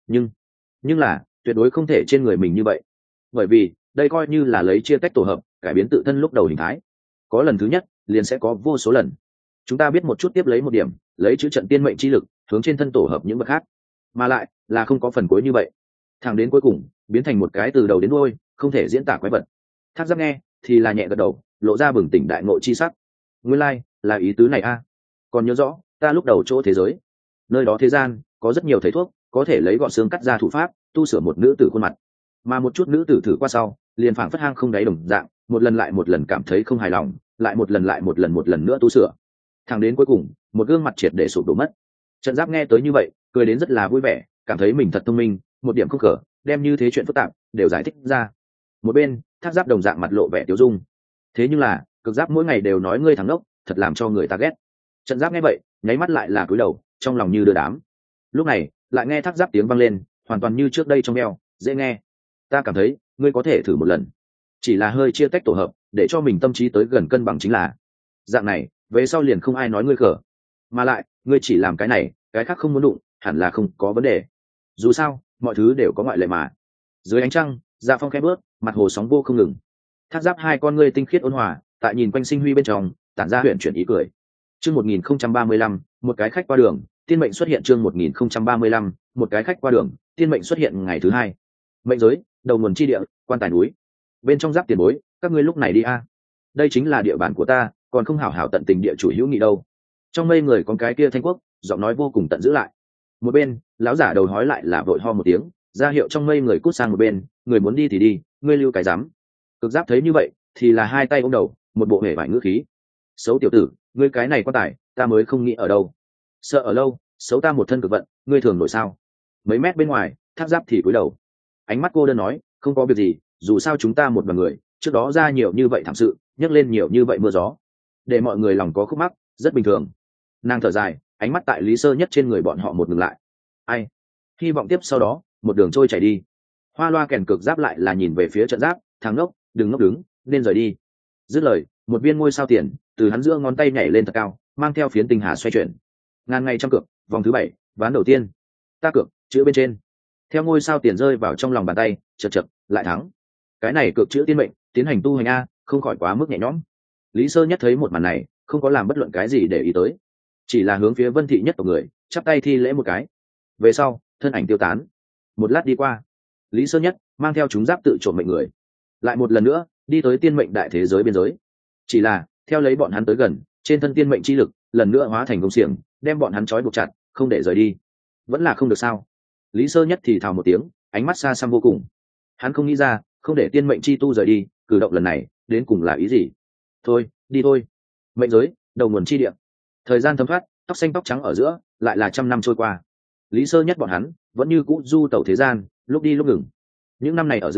nhưng là tuyệt đối không thể trên người mình như vậy, bởi vì đây coi như là lấy chia tách tổ hợp cải biến tự thân lúc đầu hình thái. Có lần thứ nhất liền sẽ có vô số lần. Chúng ta biết một chút tiếp lấy một điểm, lấy chữ trận tiên mệnh chi lực hướng trên thân tổ hợp những bậc khác, mà lại là không có phần cuối như vậy, thẳng đến cuối cùng biến thành một cái từ đầu đến đuôi không thể diễn tả quái vật. Thác Giáp nghe thì là nhẹ gật đầu, lộ ra bừng tỉnh đại ngộ chi sắc. Nguyên lai là ý tứ này a. Còn nhớ rõ ta lúc đầu chỗ thế giới, nơi đó thế gian có rất nhiều thầy thuốc có thể lấy gọn xương cắt ra thủ pháp tu sửa một nữ tử khuôn mặt, mà một chút nữ tử thử qua sau liền phảng phất hang không đáy đồng dạng, một lần lại một lần cảm thấy không hài lòng, lại một lần nữa tu sửa, thẳng đến cuối cùng một gương mặt triệt để sụp đổ mất. Trận Giáp nghe tới như vậy cười đến rất là vui vẻ, cảm thấy mình thật thông minh, một điểm không khở đem như thế chuyện phức tạp đều giải thích ra. Một bên Thác Giáp đồng dạng mặt lộ vẻ tiêu dung. Thế nhưng là Cực Giáp mỗi ngày đều nói ngươi thằng đốc, thật làm cho người ta ghét. Trận Giáp nghe vậy nháy mắt lại là cúi đầu, trong lòng như đưa đám. Lúc này lại nghe Thác Giáp tiếng vang lên, hoàn toàn như trước đây trong eo, dễ nghe. Ta cảm thấy ngươi có thể thử một lần, chỉ là hơi chia tách tổ hợp để cho mình tâm trí tới gần cân bằng chính là. Dạng này về sau liền không ai nói ngươi cờ, mà lại ngươi chỉ làm cái này cái khác không muốn đụng, hẳn là không có vấn đề. Dù sao mọi thứ đều có ngoại lệ mà. Dưới ánh trăng Dạ Phong khẽ bước, mặt hồ sóng vô không ngừng. Thác Giáp hai con ngươi tinh khiết ôn hòa, tại nhìn quanh sinh huy bên trong tản ra huyền chuyển ý cười. Chương 1035, một cái khách qua đường, tiên mệnh xuất hiện. Chương 1035, một cái khách qua đường, tiên mệnh xuất hiện ngày thứ hai. Mệnh giới, đầu nguồn chi địa, quan tài núi. Bên trong Giáp tiền bối, các ngươi lúc này đi a. Đây chính là địa bàn của ta, còn không hảo hảo tận tình địa chủ hữu nghị đâu. Trong mây người con cái kia Thanh Quốc, giọng nói vô cùng tận giữ lại. Một bên, lão giả đầu hói lại là vội ho một tiếng, ra hiệu trong mây người cút sang một bên, người muốn đi thì đi, ngươi lưu cái dám. Cực Giáp thấy như vậy thì là hai tay ôm đầu, một bộ hề vải ngữ khí. Xấu tiểu tử, ngươi cái này quan tài ta mới không nghĩ ở đâu, sợ ở lâu xấu ta một thân cực vận, ngươi thường nổi sao? Mấy mét bên ngoài Thác Giáp thì cúi đầu, ánh mắt cô đơn nói, không có việc gì, dù sao chúng ta một đoàn người trước đó ra nhiều như vậy thảm sự, nhấc lên nhiều như vậy mưa gió, để mọi người lòng có khúc mắc rất bình thường. Nàng thở dài, ánh mắt tại Lý Sơ Nhất trên người bọn họ một ngừng lại. Ai hy vọng tiếp sau đó một đường trôi chảy đi. Hoa loa kèn Cực Giáp lại là nhìn về phía Trận Giáp, thằng ngốc đừng ngốc đứng, nên rời đi. Dứt lời một viên ngôi sao tiền từ hắn giữa ngón tay nhảy lên thật cao, mang theo phiến tinh hà xoay chuyển. Ngàn ngày trăm cược, vòng thứ 7, ván đầu tiên. Ta cược chữ bên trên. Theo ngôi sao tiền rơi vào trong lòng bàn tay, chật chật lại thắng. Cái này cược chữ tiên mệnh tiến hành tu hành a, không khỏi quá mức nhẹ nhõm. Lý Sơ Nhất thấy một màn này không có làm bất luận cái gì để ý tới, chỉ là hướng phía Vân Thị Nhất tộc người chắp tay thi lễ một cái, về sau thân ảnh tiêu tán. Một lát đi qua, Lý Sơ Nhất mang theo chúng Giáp tự trộm mệnh người lại một lần nữa đi tới tiên mệnh đại thế giới biên giới. Chỉ là theo lấy bọn hắn tới gần, trên thân tiên mệnh chi lực lần nữa hóa thành công xiềng, đem bọn hắn trói buộc chặt, không để rời đi. Vẫn là không được sao? Lý Sơ Nhất thì thào một tiếng, ánh mắt xa xăm vô cùng. Hắn không nghĩ ra không để tiên mệnh chi tu rời đi, cử động lần này đến cùng là ý gì? Thôi đi thôi. Mệnh giới, đầu nguồn chi địa. Thời gian thấm thoát, tóc xanh tóc trắng ở giữa lại là 100 năm trôi qua. Lý Sơ Nhất bọn hắn vẫn như cũ du tẩu thế gian, lúc đi lúc ngừng. Những năm này ở giữa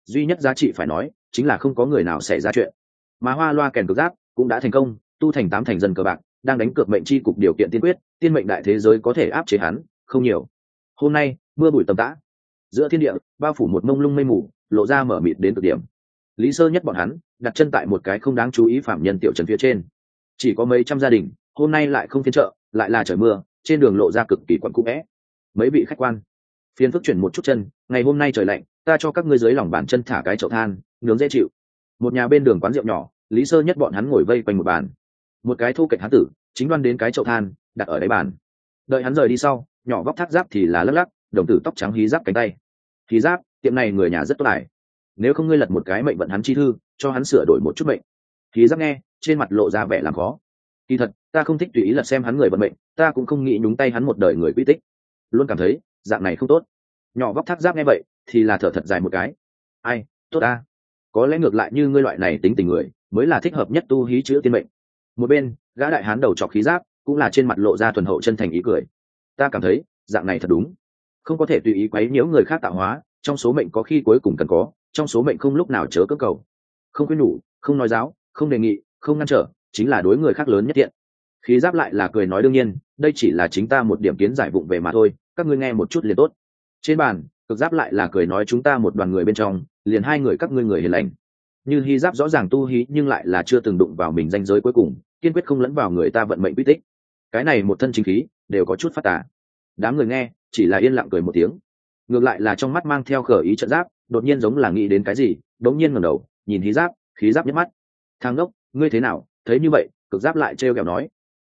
duy nhất giá trị phải nói chính là không có người nào xảy ra chuyện. Mà hoa loa kèn cực giáp cũng đã thành công tu thành 8 thành dân cờ bạc, đang đánh cược mệnh chi cục điều kiện tiên quyết, tiên mệnh đại thế giới có thể áp chế hắn không nhiều. Hôm nay mưa bụi tầm tã, giữa thiên địa bao phủ một mông lung mây mù, lộ ra mở mịt đến cực điểm. Lý Sơ Nhất bọn hắn đặt chân tại một cái không đáng chú ý phạm nhân tiểu trấn phía trên, chỉ có mấy trăm gia đình, hôm nay lại không phiên chợ, lại là trời mưa, trên đường lộ ra cực kỳ quặn cũ vẽ. Mấy vị khách quan, phiền phức chuyển một chút chân, ngày hôm nay trời lạnh, ta cho các ngươi dưới lòng bàn chân thả cái chậu than, nướng dễ chịu. Một nhà bên đường quán rượu nhỏ, Lý Sơ Nhất bọn hắn ngồi vây quanh một bàn, một cái thu kệch hán tử chính đoan đến cái chậu than đặt ở đáy bàn. Đợi hắn rời đi sau, nhỏ vóc thác giáp thì là lắc lắc, đồng tử tóc trắng hí giáp cánh tay. Hí giáp, tiệm này người nhà rất tốt lại, nếu không ngươi lật một cái mệnh vận hắn chi thư, cho hắn sửa đổi một chút mệnh. Hí giáp nghe, trên mặt lộ ra vẻ làm khó. Kỳ thật, ta không thích tùy ý lật xem hắn người vận mệnh, ta cũng không nghĩ nhúng tay hắn một đời người quy tích, luôn cảm thấy dạng này không tốt. Nhỏ vóc thác giáp nghe vậy thì là thở thật dài một cái. Ai, tốt ta, có lẽ ngược lại như ngươi loại này tính tình người mới là thích hợp nhất tu hí chữ tiên mệnh. Một bên gã đại hán đầu trọc khí giáp cũng là trên mặt lộ ra thuần hậu chân thành ý cười. Ta cảm thấy dạng này thật đúng, không có thể tùy ý quấy nhiễu người khác tạo hóa, trong số mệnh có khi cuối cùng cần có, trong số mệnh không lúc nào chớ cưỡng cầu. Không khuyên nhủ, không nói giáo, không đề nghị, không ngăn trở, chính là đối người khác lớn nhất thiện. Khí giáp lại là cười nói đương nhiên, đây chỉ là chính ta một điểm kiến giải vụng về mà thôi, các ngươi nghe một chút liền tốt. Trên bàn cực giáp lại là cười nói chúng ta một đoàn người bên trong liền 2 người các ngươi người hiền lành. Như Hy giáp rõ ràng tu hí nhưng lại là chưa từng đụng vào mình ranh giới cuối cùng, kiên quyết không lẫn vào người ta vận mệnh quy tích. Cái này một thân chính khí đều có chút phát tà. Đám người nghe chỉ là yên lặng cười một tiếng, ngược lại là trong mắt mang theo khở ý trận giáp đột nhiên giống là nghĩ đến cái gì, đống nhiên ngẩng đầu nhìn Hí giáp, khí giáp nhếch mắt. Thằng ngốc, ngươi thế nào? Thấy như vậy cực giáp lại trêu ghẹo nói,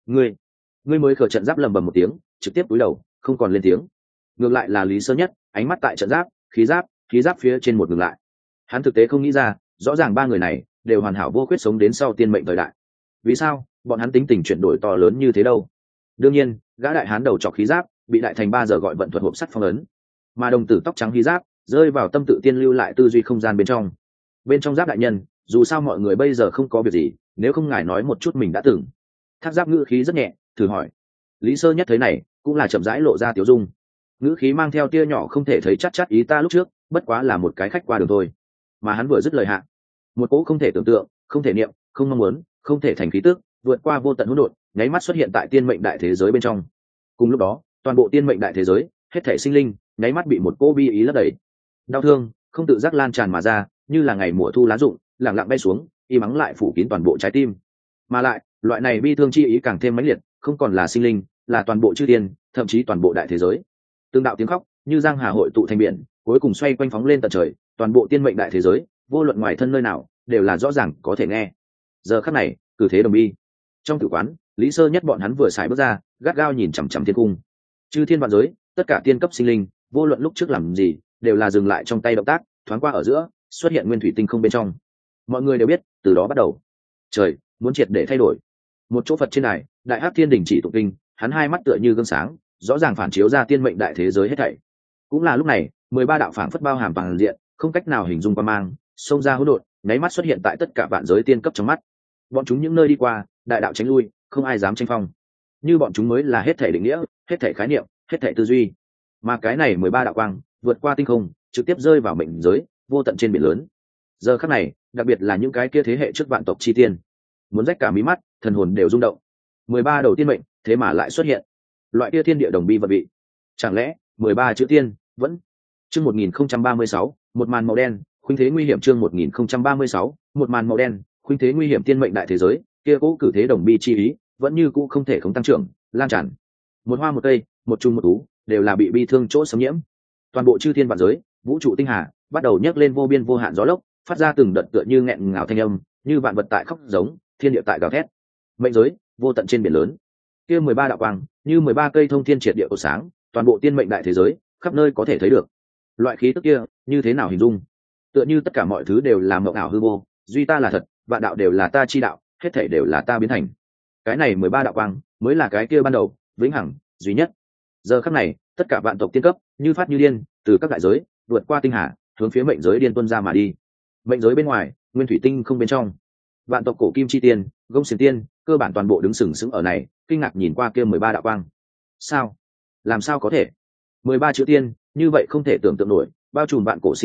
ngươi mới khở trận giáp lầm bầm một tiếng, trực tiếp cúi đầu không còn lên tiếng. Ngược lại là Lý Sơ Nhất ánh mắt tại trận giáp, khí giáp phía trên một ngừng lại. Hắn thực tế không nghĩ ra, rõ ràng 3 người này đều hoàn hảo vô khuyết sống đến sau tiên mệnh thời đại, vì sao bọn hắn tính tình chuyển đổi to lớn như thế đâu? Đương nhiên gã đại hán đầu trọc khí giáp bị đại thành 3 giờ gọi vận thuật hộp sắt phong ấn, mà đồng tử tóc trắng khí giáp rơi vào tâm tự tiên lưu lại tư duy không gian bên trong giáp đại nhân, dù sao mọi người bây giờ không có việc gì, nếu không ngài nói một chút mình đã từng. Thác giáp ngữ khí rất nhẹ thử hỏi. Lý Sơ Nhất thấy này cũng là chậm rãi lộ ra tiểu dung, ngữ khí mang theo tia nhỏ không thể thấy chắc ý ta lúc trước bất quá là một cái khách qua đường thôi. Mà hắn vừa dứt lời hạ, một cỗ không thể tưởng tượng, không thể niệm, không mong muốn, không thể thành khí tức vượt qua vô tận hỗn độn, nháy mắt xuất hiện tại tiên mệnh đại thế giới bên trong. Cùng lúc đó toàn bộ tiên mệnh đại thế giới hết thể sinh linh nháy mắt bị một cỗ bi ý lấp đầy, đau thương không tự giác lan tràn mà ra, như là ngày mùa thu lá rụng lẳng lặng bay xuống, y mắng lại phủ kín toàn bộ trái tim. Mà lại loại này bi thương chi ý càng thêm mãnh liệt, không còn là sinh linh, là toàn bộ chư thiên, thậm chí toàn bộ đại thế giới. Tương đạo tiếng khóc như giang hà hội tụ thành biển, cuối cùng xoay quanh phóng lên tận trời, toàn bộ tiên mệnh đại thế giới vô luận ngoài thân nơi nào đều là rõ ràng có thể nghe. Giờ khắc này cử thế đồng bi. Trong tử quán, Lý Sơ Nhất bọn hắn vừa xài bước ra, gắt gao nhìn chằm chằm thiên cung. Chư thiên vạn giới, tất cả tiên cấp sinh linh, vô luận lúc trước làm gì đều là dừng lại trong tay động tác, thoáng qua ở giữa xuất hiện nguyên thủy tinh không bên trong. Mọi người đều biết từ đó bắt đầu trời muốn triệt để thay đổi. Một chỗ Phật trên này, đại hắc thiên đình chỉ tụng kinh, hắn hai mắt tựa như gương sáng, rõ ràng phản chiếu ra tiên mệnh đại thế giới hết thảy. Cũng là lúc này 13 đạo phảng phất bao hàm toàn diện, không cách nào hình dung qua mang, xông ra hỗn độn, nháy mắt xuất hiện tại tất cả vạn giới tiên cấp trong mắt. Bọn chúng những nơi đi qua, đại đạo tránh lui, không ai dám tranh phong. Như bọn chúng mới là hết thảy định nghĩa, hết thảy khái niệm, hết thảy tư duy. Mà cái này 13 đạo quang, vượt qua tinh không, trực tiếp rơi vào mệnh giới, vô tận trên biển lớn. Giờ khắc này, đặc biệt là những cái kia thế hệ trước vạn tộc chi tiên, muốn rách cả mí mắt, thần hồn đều rung động. 13 đầu tiên mệnh, thế mà lại xuất hiện. Loại kia thiên địa đồng bi vật vị. Chẳng lẽ 13 chữ tiên vẫn chương 1036, một màn màu đen, khuynh thế nguy hiểm chương 1036, một màn màu đen, khuynh thế nguy hiểm tiên mệnh đại thế giới, kia cố cử thế đồng bi chi ý, vẫn như cũ không thể không tăng trưởng, lan tràn. Một hoa một cây, một chung một tú, đều là bị bi thương chỗ xâm nhiễm. Toàn bộ chư thiên vạn giới, vũ trụ tinh hà, bắt đầu nhấc lên vô biên vô hạn gió lốc, phát ra từng đợt tựa như nghẹn ngào thanh âm, như vạn vật tại khóc giống, thiên địa tại gào thét. Mệnh giới, vô tận trên biển lớn. Kia 13 đạo quang, như 13 cây thông thiên triệt địa cổ sáng, toàn bộ tiên mệnh đại thế giới, khắp nơi có thể thấy được. Loại khí tức kia, như thế nào hình dung? Tựa như tất cả mọi thứ đều là mộng ảo hư vô, duy ta là thật, vạn đạo đều là ta chi đạo, hết thảy đều là ta biến thành. Cái này 13 đạo quang, mới là cái kia ban đầu, vĩnh hằng, duy nhất. Giờ khắc này, tất cả vạn tộc tiên cấp, như phát như điên, từ các đại giới, vượt qua tinh hà, hướng phía mệnh giới điên tuôn ra mà đi. Mệnh giới bên ngoài, nguyên thủy tinh không bên trong, vạn tộc cổ kim chi tiên, gông xiềng tiên, cơ bản toàn bộ đứng sừng sững ở này, kinh ngạc nhìn qua kia 13 đạo quang. Sao? Làm sao có thể? 13 chữ tiên, như vậy không thể tưởng tượng nổi, bao trùm vạn cổ sinh linh,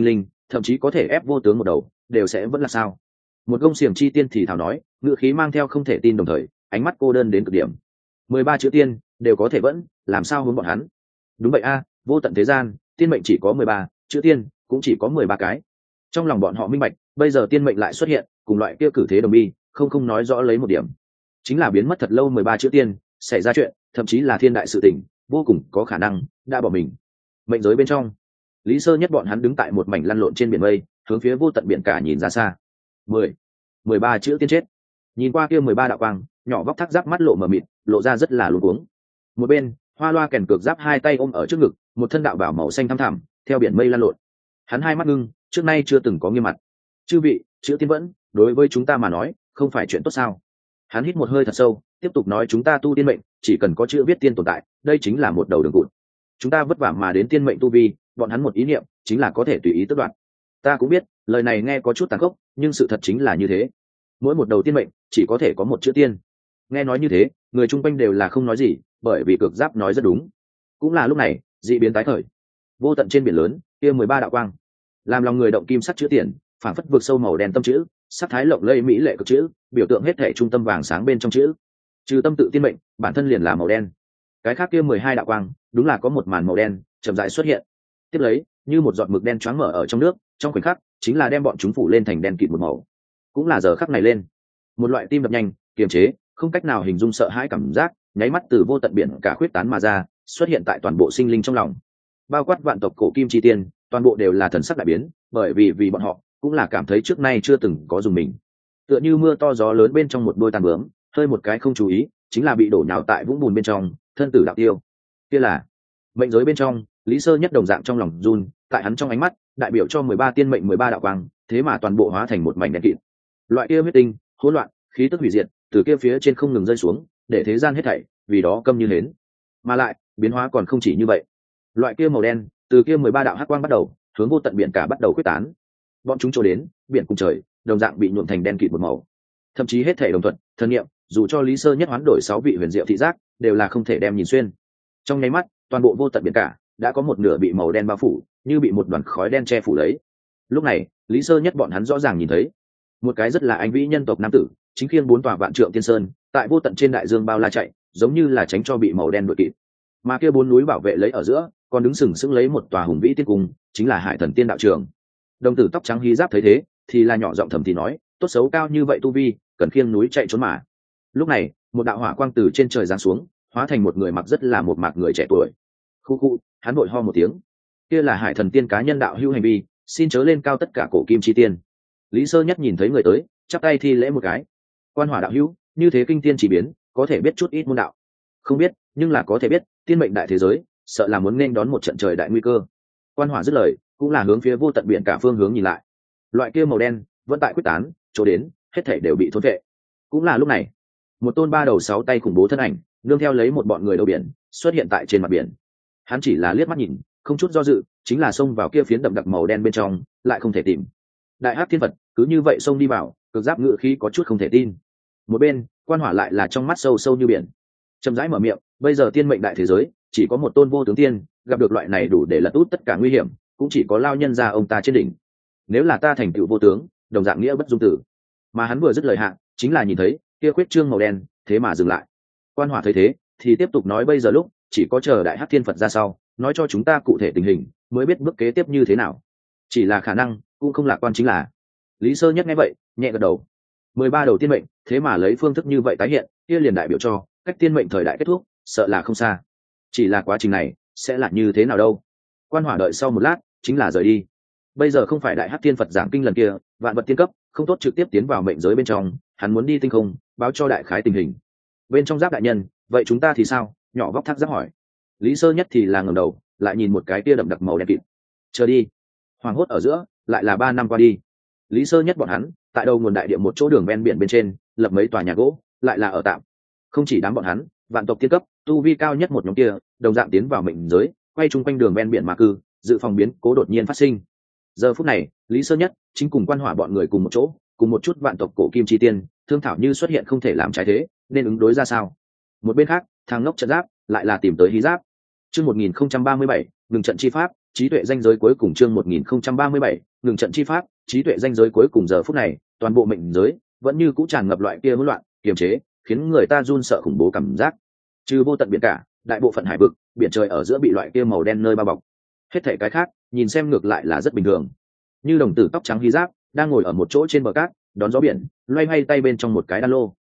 thậm chí có thể ép vô tướng một đầu đều sẽ vẫn là sao. Một gông xiềng chi tiên thì thảo nói, ngữ khí mang theo không thể tin, đồng thời ánh mắt cô đơn đến cực điểm. 13 chữ tiên đều có thể vẫn, làm sao hướng bọn hắn? Đúng vậy a, vô tận thế gian tiên mệnh chỉ có 13, chữ tiên cũng chỉ có 13 cái. Trong lòng bọn họ minh bạch, bây giờ tiên mệnh lại xuất hiện cùng loại kia cử thế đồng bi, không nói rõ lấy một điểm, chính là biến mất thật lâu 13 chữ tiên xảy ra chuyện, thậm chí là thiên đại sự tình, vô cùng có khả năng đã bỏ mình. Mệnh giới bên trong, Lý Sơ Nhất bọn hắn đứng tại một mảnh lăn lộn trên biển mây, hướng phía vô tận biển cả nhìn ra xa. 13 chữ tiên chết. Nhìn qua kia 13 đạo quang, nhỏ vóc thác giáp mắt lộ mờ mịt, lộ ra rất là luống cuống. Một bên, Hoa Loa kèn cược giáp hai tay ôm ở trước ngực, một thân đạo bảo màu xanh thắm thẳm, theo biển mây lăn lộn. Hắn hai mắt ngưng, trước nay chưa từng có nghiêm mặt. Chư vị, chữ tiên vẫn, đối với chúng ta mà nói, không phải chuyện tốt sao? Hắn hít một hơi thật sâu, tiếp tục nói, chúng ta tu tiên mệnh, chỉ cần có chữ viết tiên tồn tại, đây chính là một đầu đường cụt. Chúng ta vất vả mà đến tiên mệnh tu vi, bọn hắn một ý niệm, chính là có thể tùy ý tước đoạt. Ta cũng biết, lời này nghe có chút tàn khốc, nhưng sự thật chính là như thế. Mỗi một đầu tiên mệnh chỉ có thể có một chữ tiên. Nghe nói như thế, người chung quanh đều là không nói gì, bởi vì cược giáp nói rất đúng. Cũng là lúc này, dị biến tái khởi. Vô tận trên biển lớn, kia 13 đạo quang, làm lòng người động kim sắc chữ tiền, phảng phất vực sâu màu đen tâm chữ, sắc thái lộng lẫy mỹ lệ cực chữ, biểu tượng hết thể trung tâm vàng sáng bên trong chữ. Trừ tâm tự tiên mệnh, bản thân liền là màu đen. Cái khác kia 12 đạo quang, đúng là có một màn màu đen chậm rãi xuất hiện. Tiếp lấy, như một giọt mực đen choáng mở ở trong nước, trong khoảnh khắc, chính là đem bọn chúng phủ lên thành đen kịt một màu. Cũng là giờ khắc này lên, một loại tim đập nhanh, kiềm chế, không cách nào hình dung sợ hãi cảm giác, nháy mắt từ vô tận biển cả khuyết tán mà ra, xuất hiện tại toàn bộ sinh linh trong lòng. Bao quát vạn tộc cổ kim chi tiên, toàn bộ đều là thần sắc đại biến, bởi vì bọn họ cũng là cảm thấy trước nay chưa từng có dùng mình. Tựa như mưa to gió lớn bên trong một đôi tàn bướm, hơi một cái không chú ý, chính là bị đổ nhào tại vũng bùn bên trong, thân tử đạo tiêu. Kia là mệnh giới bên trong, Lý Sơ Nhất đồng dạng trong lòng run, tại hắn trong ánh mắt, đại biểu cho 13 tiên mệnh 13 đạo quang, thế mà toàn bộ hóa thành một mảnh đen kịt. Loại kia huyết tinh, hỗn loạn, khí tức hủy diệt, từ kia phía trên không ngừng rơi xuống, để thế gian hết thảy vì đó câm như hến. Mà lại, biến hóa còn không chỉ như vậy. Loại kia màu đen, từ kia 13 đạo hắc quang bắt đầu, hướng vô tận biển cả bắt đầu quyết tán. Bọn chúng trôi đến, biển cùng trời, đồng dạng bị nhuộm thành đen kịt một màu. Thậm chí hết thảy đồng thuận, thần niệm, dù cho Lý Sơ Nhất hoán đổi 6 vị huyền diệu thị giác, đều là không thể đem nhìn xuyên. Trong nháy mắt, toàn bộ vô tận biển cả đã có một nửa bị màu đen bao phủ, như bị một đoàn khói đen che phủ lấy. Lúc này, Lý Sơ Nhất bọn hắn rõ ràng nhìn thấy, một cái rất là anh vĩ nhân tộc nam tử, chính khiêng 4 tòa vạn trượng tiên sơn, tại vô tận trên đại dương bao la chạy, giống như là tránh cho bị màu đen đuổi kịp. Mà kia 4 núi bảo vệ lấy ở giữa, còn đứng sừng sững lấy một tòa hùng vĩ tiên cung, chính là Hải Thần Tiên đạo trường. Đồng tử tóc trắng hí giáp thấy thế, thì là nhỏ giọng thầm thì nói, tốt xấu cao như vậy tu vi, cần khiêng núi chạy trốn mà. Lúc này, một đạo hỏa quang từ trên trời giáng xuống, hóa thành một người mặc rất là một mạc người trẻ tuổi. Khu khu, hắn vội ho một tiếng. Kia là Hải Thần Tiên cá nhân đạo hữu hành vi, xin chớ lên cao tất cả cổ kim chi tiên. Lý Sơ Nhất nhìn thấy người tới, chắp tay thi lễ một cái. Quan Hỏa đạo hữu, như thế kinh tiên chỉ biến, có thể biết chút ít môn đạo. Không biết, nhưng là có thể biết, tiên mệnh đại thế giới, sợ là muốn nên đón một trận trời đại nguy cơ. Quan Hỏa dứt lời, cũng là hướng phía vô tận biển cả phương hướng nhìn lại. Loại kia màu đen vẫn tại quyết tán, chỗ đến, hết thảy đều bị thôn vệ. Cũng là lúc này, một tôn 3 đầu 6 tay khủng bố thân ảnh, nương theo lấy một bọn người đầu biển, xuất hiện tại trên mặt biển. Hắn chỉ là liếc mắt nhìn, không chút do dự, chính là xông vào kia phiến đậm đặc màu đen bên trong, lại không thể tìm. Đại Hắc Thiên Phật cứ như vậy xông đi vào, cực giáp ngự khí có chút không thể tin. Một bên, Quan Hỏa lại là trong mắt sâu sâu như biển, chậm rãi mở miệng, bây giờ tiên mệnh đại thế giới, chỉ có một tôn vô tướng tiên, gặp được loại này đủ để lật út tất cả nguy hiểm, cũng chỉ có lao nhân ra ông ta trên đỉnh. Nếu là ta thành tựu vô tướng, đồng dạng nghĩa bất dung tử. Mà hắn vừa dứt lời hạ, chính là nhìn thấy kia khuyết trương màu đen, thế mà dừng lại. Quan Hỏa thấy thế, thì tiếp tục nói, bây giờ lúc chỉ có chờ Đại Hắc Thiên Phật ra sau, nói cho chúng ta cụ thể tình hình, mới biết bước kế tiếp như thế nào. Chỉ là khả năng, cũng không lạc quan chính là. Lý Sơ Nhất nghe vậy, nhẹ gật đầu. 13 đầu tiên mệnh, thế mà lấy phương thức như vậy tái hiện, kia liền đại biểu cho cách tiên mệnh thời đại kết thúc, sợ là không xa. Chỉ là quá trình này sẽ là như thế nào đâu. Quan Hỏa đợi sau một lát, chính là rời đi. Bây giờ không phải Đại Hắc Thiên Phật giảng kinh lần kia, vạn vật tiên cấp, không tốt trực tiếp tiến vào mệnh giới bên trong, hắn muốn đi tinh không, báo cho đại khái tình hình. Bên trong Giáp đại nhân, vậy chúng ta thì sao? Nhỏ vóc thác Giáp hỏi. Lý Sơ Nhất thì là ngẩng đầu, lại nhìn một cái tia đậm đặc màu đen kịt. Chờ đi. Hoàng hốt ở giữa, lại là 3 năm qua đi. Lý Sơ Nhất bọn hắn, tại đầu nguồn đại địa một chỗ đường ven biển bên trên, lập mấy tòa nhà gỗ, lại là ở tạm. Không chỉ đám bọn hắn, vạn tộc tiên cấp, tu vi cao nhất một nhóm kia, đồng dạng tiến vào mệnh giới, quay chung quanh đường ven biển mà cư, dự phòng biến cố đột nhiên phát sinh. Giờ phút này, Lý Sơ Nhất chính cùng Quan Hỏa bọn người cùng một chỗ, cùng một chút vạn tộc cổ kim chi tiên, thương thảo như xuất hiện không thể làm trái thế, nên ứng đối ra sao. Một bên khác, thằng ngốc trận Giáp lại là tìm tới Hí Giáp. Chương 1037, ngừng trận chi pháp, trí tuệ danh giới cuối cùng. Chương 1037, ngừng trận chi pháp, trí tuệ danh giới cuối cùng giờ phút này toàn bộ mệnh giới vẫn như cũng tràn ngập loại kia hỗn loạn kiềm chế, khiến người ta run sợ khủng bố cảm giác. Trừ vô tận biển cả, đại bộ phận hải vực, biển trời ở giữa bị loại kia màu đen nơi bao bọc. Hết thảy cái khác nhìn xem ngược lại là rất bình thường. Như đồng tử tóc trắng Hy Giáp đang ngồi ở một chỗ trên bờ cát đón gió biển, loay hoay tay bên trong một cái đan lô.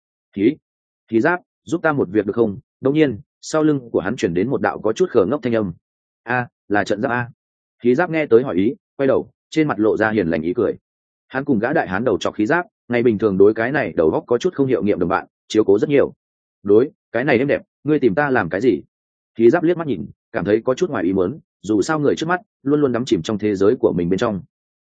Hy Giáp, giúp ta một việc được không? Đột nhiên sau lưng của hắn chuyển đến một đạo có chút khờ ngốc thanh âm. A, là Trận Giáp a. Hy Giáp nghe tới hỏi ý, quay đầu, trên mặt lộ ra hiền lành ý cười. Hắn cùng gã đại hán đầu chọc Khí Giáp ngày bình thường đối cái này đầu góc có chút không hiệu nghiệm đồng bạn, chiếu cố rất nhiều. Đối cái này em đẹp, ngươi tìm ta làm cái gì? Khí Giáp liếc mắt nhìn, cảm thấy có chút ngoài ý muốn, dù sao người trước mắt luôn luôn đắm chìm trong thế giới của mình bên trong.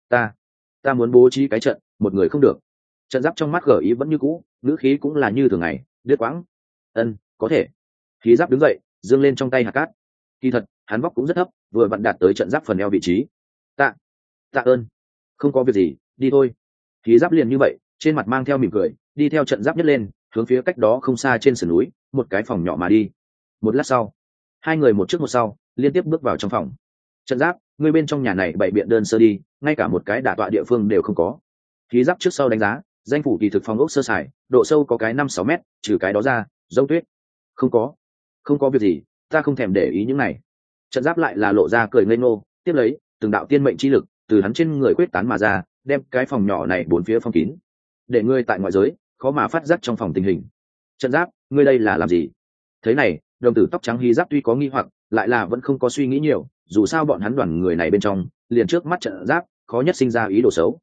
Ta muốn bố trí cái trận, một người không được. Trận Giáp trong mắt gở ý vẫn như cũ, ngữ khí cũng là như thường ngày, đứt quãng. Ân, có thể. Khí Giáp đứng dậy, giương lên trong tay hạt cát. Kỳ thật hắn vóc cũng rất thấp, vừa vặn đạt tới Trận Giáp phần eo vị trí. Tạ ơn. Không có việc gì, đi thôi. Khí Giáp liền như vậy, trên mặt mang theo mỉm cười, đi theo Trận Giáp nhất lên, hướng phía cách đó không xa trên sườn núi một cái phòng nhỏ mà đi. Một lát sau, hai người một trước một sau liên tiếp bước vào trong phòng. Trận Giáp, ngươi bên trong nhà này bày biện đơn sơ đi, ngay cả một cái đả tọa địa phương đều không có. Khí Giáp trước sau đánh giá, danh phủ kỳ thực phòng ốc sơ sài, độ sâu có cái 5-6 mét, trừ cái đó ra dông tuyết không có việc gì, ta không thèm để ý những này. Trận Giáp lại là lộ ra cười ngây ngô, tiếp lấy từng đạo tiên mệnh chi lực từ hắn trên người quyết tán mà ra, đem cái phòng nhỏ này bốn phía phong kín, để ngươi tại ngoại giới khó mà phát giác trong phòng tình hình. Trận Giáp, ngươi đây là làm gì? Thế này, đồng tử tóc trắng Hy Giáp tuy có nghi hoặc, lại là vẫn không có suy nghĩ nhiều, dù sao bọn hắn đoàn người này bên trong liền trước mắt Trận Giáp khó nhất sinh ra ý đồ xấu.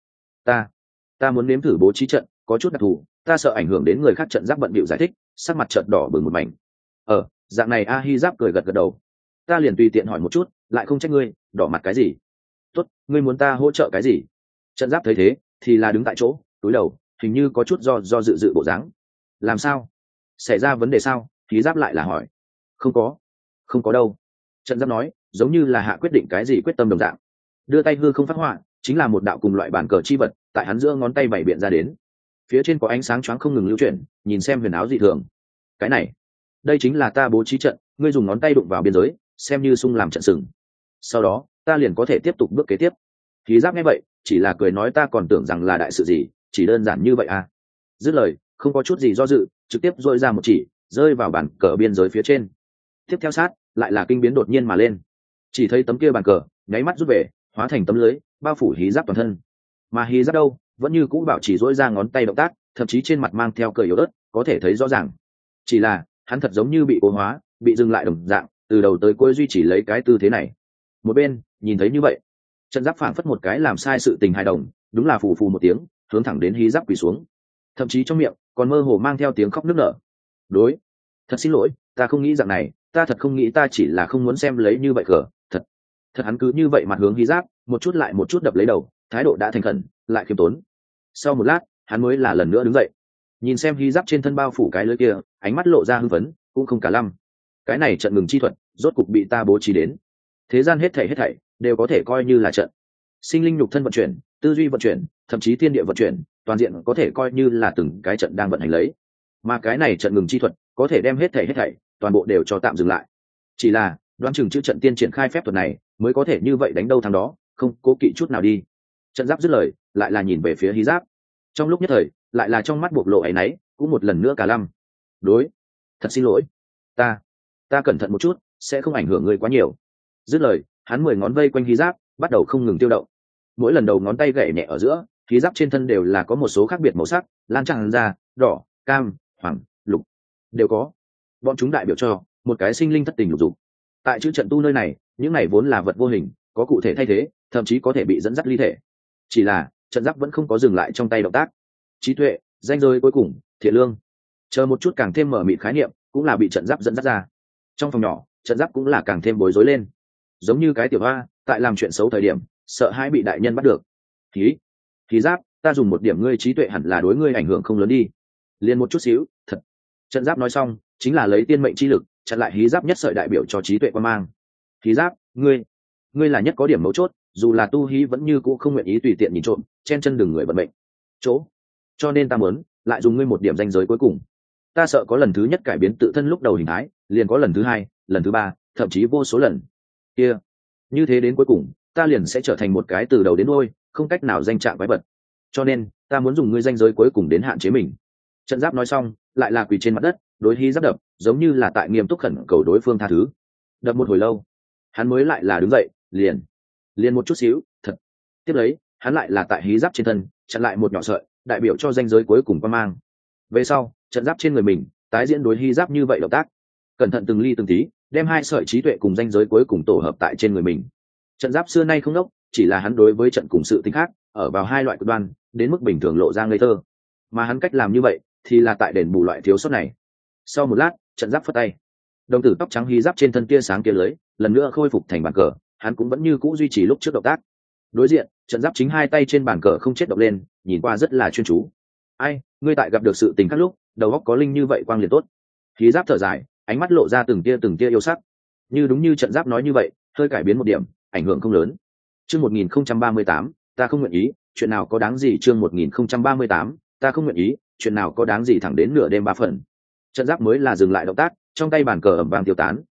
Ta muốn nếm thử bố trí trận, có chút đặc thù, ta sợ ảnh hưởng đến người khác. Trận Giáp bận bịu giải thích, sắc mặt trợn đỏ bừng một mảnh. Dạng này a. Hy Giáp cười gật gật đầu. Ta liền tùy tiện hỏi một chút, lại không trách ngươi, đỏ mặt cái gì? Tốt, ngươi muốn ta hỗ trợ cái gì? Trận Giáp thấy thế thì là đứng tại chỗ, cúi đầu, hình như có chút do dự bộ dáng. Làm sao? Xảy ra vấn đề sao? Hy Giáp lại là hỏi. Không có đâu. Trận Giáp nói, giống như là hạ quyết định cái gì quyết tâm đồng dạng. Đưa tay hư không phát họa, chính là một đạo cùng loại bàn cờ chi vật, tại hắn giữa ngón tay bày biện ra đến. Phía trên có ánh sáng choáng không ngừng lưu chuyển, nhìn xem huyền áo dị thường. Cái này, đây chính là ta bố trí trận, ngươi dùng ngón tay đụng vào biên giới, xem như sung làm trận sừng. Sau đó, ta liền có thể tiếp tục bước kế tiếp. Khí Giáp nghe vậy, chỉ là cười nói, ta còn tưởng rằng là đại sự gì, chỉ đơn giản như vậy à. Dứt lời, không có chút gì do dự, trực tiếp dội ra một chỉ, rơi vào bàn cờ biên giới phía trên. Tiếp theo sát, lại là kinh biến đột nhiên mà lên. Chỉ thấy tấm kia bàn cờ nháy mắt rút về, hóa thành tấm lưới bao phủ Hy Giáp toàn thân. Mà Hy Giáp đâu, vẫn như cũ bảo chỉ dỗi ra ngón tay động tác, thậm chí trên mặt mang theo cười yếu ớt, có thể thấy rõ ràng. Chỉ là hắn thật giống như bị cố hóa, bị dừng lại đồng dạng, từ đầu tới cuối duy trì lấy cái tư thế này. Một bên nhìn thấy như vậy, Trận Giáp phảng phất một cái làm sai sự tình hài đồng, đúng là phù phù một tiếng, hướng thẳng đến Hy Giáp quỳ xuống, thậm chí trong miệng còn mơ hồ mang theo tiếng khóc nức nở. Thật xin lỗi, ta không nghĩ dạng này, ta thật không nghĩ, ta chỉ là không muốn xem lấy như vậy cờ. Thật hắn cứ như vậy mặt hướng Hy Giáp, một chút lại một chút đập lấy đầu, thái độ đã thành khẩn lại khiêm tốn. Sau một lát, hắn mới là lần nữa đứng dậy, nhìn xem Hy Giáp trên thân bao phủ cái lưới kia, ánh mắt lộ ra hưng phấn, cũng không cả lăm. Cái này trận ngừng chi thuật, rốt cục bị ta bố trí đến. Thế gian hết thảy đều có thể coi như là trận. Sinh linh nhục thân vận chuyển, tư duy vận chuyển, thậm chí thiên địa vận chuyển, toàn diện có thể coi như là từng cái trận đang vận hành lấy. Mà cái này trận ngừng chi thuật, có thể đem hết thảy toàn bộ đều cho tạm dừng lại. Chỉ là đoán chừng chữ trận tiên triển khai phép thuật này mới có thể như vậy đánh đâu thắng đó, không cố kỵ chút nào đi. Trận Giáp dứt lời, lại là nhìn về phía Hy Giáp, trong lúc nhất thời lại là trong mắt bộc lộ áy náy, cũng một lần nữa cả lăm. Thật xin lỗi, ta cẩn thận một chút, sẽ không ảnh hưởng ngươi quá nhiều. Dứt lời, hắn 10 ngón vây quanh Hy Giáp, bắt đầu không ngừng tiêu động. Mỗi lần đầu ngón tay gảy nhẹ ở giữa, Hy Giáp trên thân đều là có một số khác biệt màu sắc, lan tràn ra, đỏ, cam, hoàng, lục, đều có. Bọn chúng đại biểu cho một cái sinh linh thất tình lục dục. Tại chữ trận tu nơi này, những này vốn là vật vô hình, có cụ thể thay thế, thậm chí có thể bị dẫn dắt ly thể. Chỉ là Trận Giáp vẫn không có dừng lại trong tay động tác. Trí tuệ, danh giới cuối cùng, thiện lương, chờ một chút càng thêm mở mịt khái niệm, cũng là bị Trận Giáp dẫn dắt ra. Trong phòng nhỏ, Trận Giáp cũng là càng thêm bối rối lên, giống như cái tiểu hoa tại làm chuyện xấu thời điểm, sợ hãi bị đại nhân bắt được. Hy Giáp, ta dùng một điểm ngươi trí tuệ hẳn là đối ngươi ảnh hưởng không lớn đi, liền một chút xíu, thật. Trận Giáp nói xong, chính là lấy tiên mệnh chi lực chặn lại Hy Giáp nhất sợi đại biểu cho trí tuệ quan mang. Hy Giáp, ngươi là nhất có điểm mấu chốt, dù là tu hí vẫn như cũ không nguyện ý tùy tiện nhìn trộm, chen chân đường người vận mệnh chỗ, cho nên ta muốn lại dùng ngươi một điểm danh giới cuối cùng. Ta sợ có lần thứ nhất cải biến tự thân lúc đầu hình thái, liền có lần thứ hai, lần thứ ba, thậm chí vô số lần kia. Như thế đến cuối cùng, ta liền sẽ trở thành một cái từ đầu đến đuôi không cách nào danh trạng quái vật, cho nên ta muốn dùng ngươi danh giới cuối cùng đến hạn chế mình. Trận Giáp nói xong lại là quỳ trên mặt đất, đối Hy Giáp đập, giống như là tại nghiêm túc khẩn cầu đối phương tha thứ. Đập một hồi lâu hắn mới lại là đứng dậy, liền một chút xíu thật. Tiếp lấy hắn lại là tại Hí Giáp trên thân chặn lại một nhỏ sợi, đại biểu cho danh giới cuối cùng quan mang. Về sau trận giáp trên người mình tái diễn đối Hy Giáp như vậy động tác, cẩn thận từng ly từng tí đem hai sợi trí tuệ cùng danh giới cuối cùng tổ hợp tại trên người mình. Trận giáp xưa nay không đốc, chỉ là hắn đối với trận cùng sự tính khác ở vào hai loại cực đoan, đến mức bình thường lộ ra ngây thơ, mà hắn cách làm như vậy thì là tại đền bù loại thiếu sót này. Sau một lát trận giáp phất tay, đồng tử tóc trắng Hy Giáp trên thân tia sáng kia lưới lần nữa khôi phục thành bàn cờ, hắn cũng vẫn như cũ duy trì lúc trước động tác. Đối diện trận giáp chính hai tay trên bàn cờ không chết động lên, nhìn qua rất là chuyên chú. Ai, ngươi tại gặp được sự tình khác lúc đầu óc có linh như vậy quang liền tốt. Hí Giáp thở dài, ánh mắt lộ ra từng tia yêu sắc. Như đúng như trận giáp nói như vậy, hơi cải biến một điểm, ảnh hưởng không lớn. Chương 1038, ta không nguyện ý, chuyện nào có đáng gì. Chương 1038, ta không nguyện ý, chuyện nào có đáng gì. Thẳng đến nửa đêm 3 phần, trận giáp mới là dừng lại động tác, trong tay bàn cờ ầm vang tiêu tán.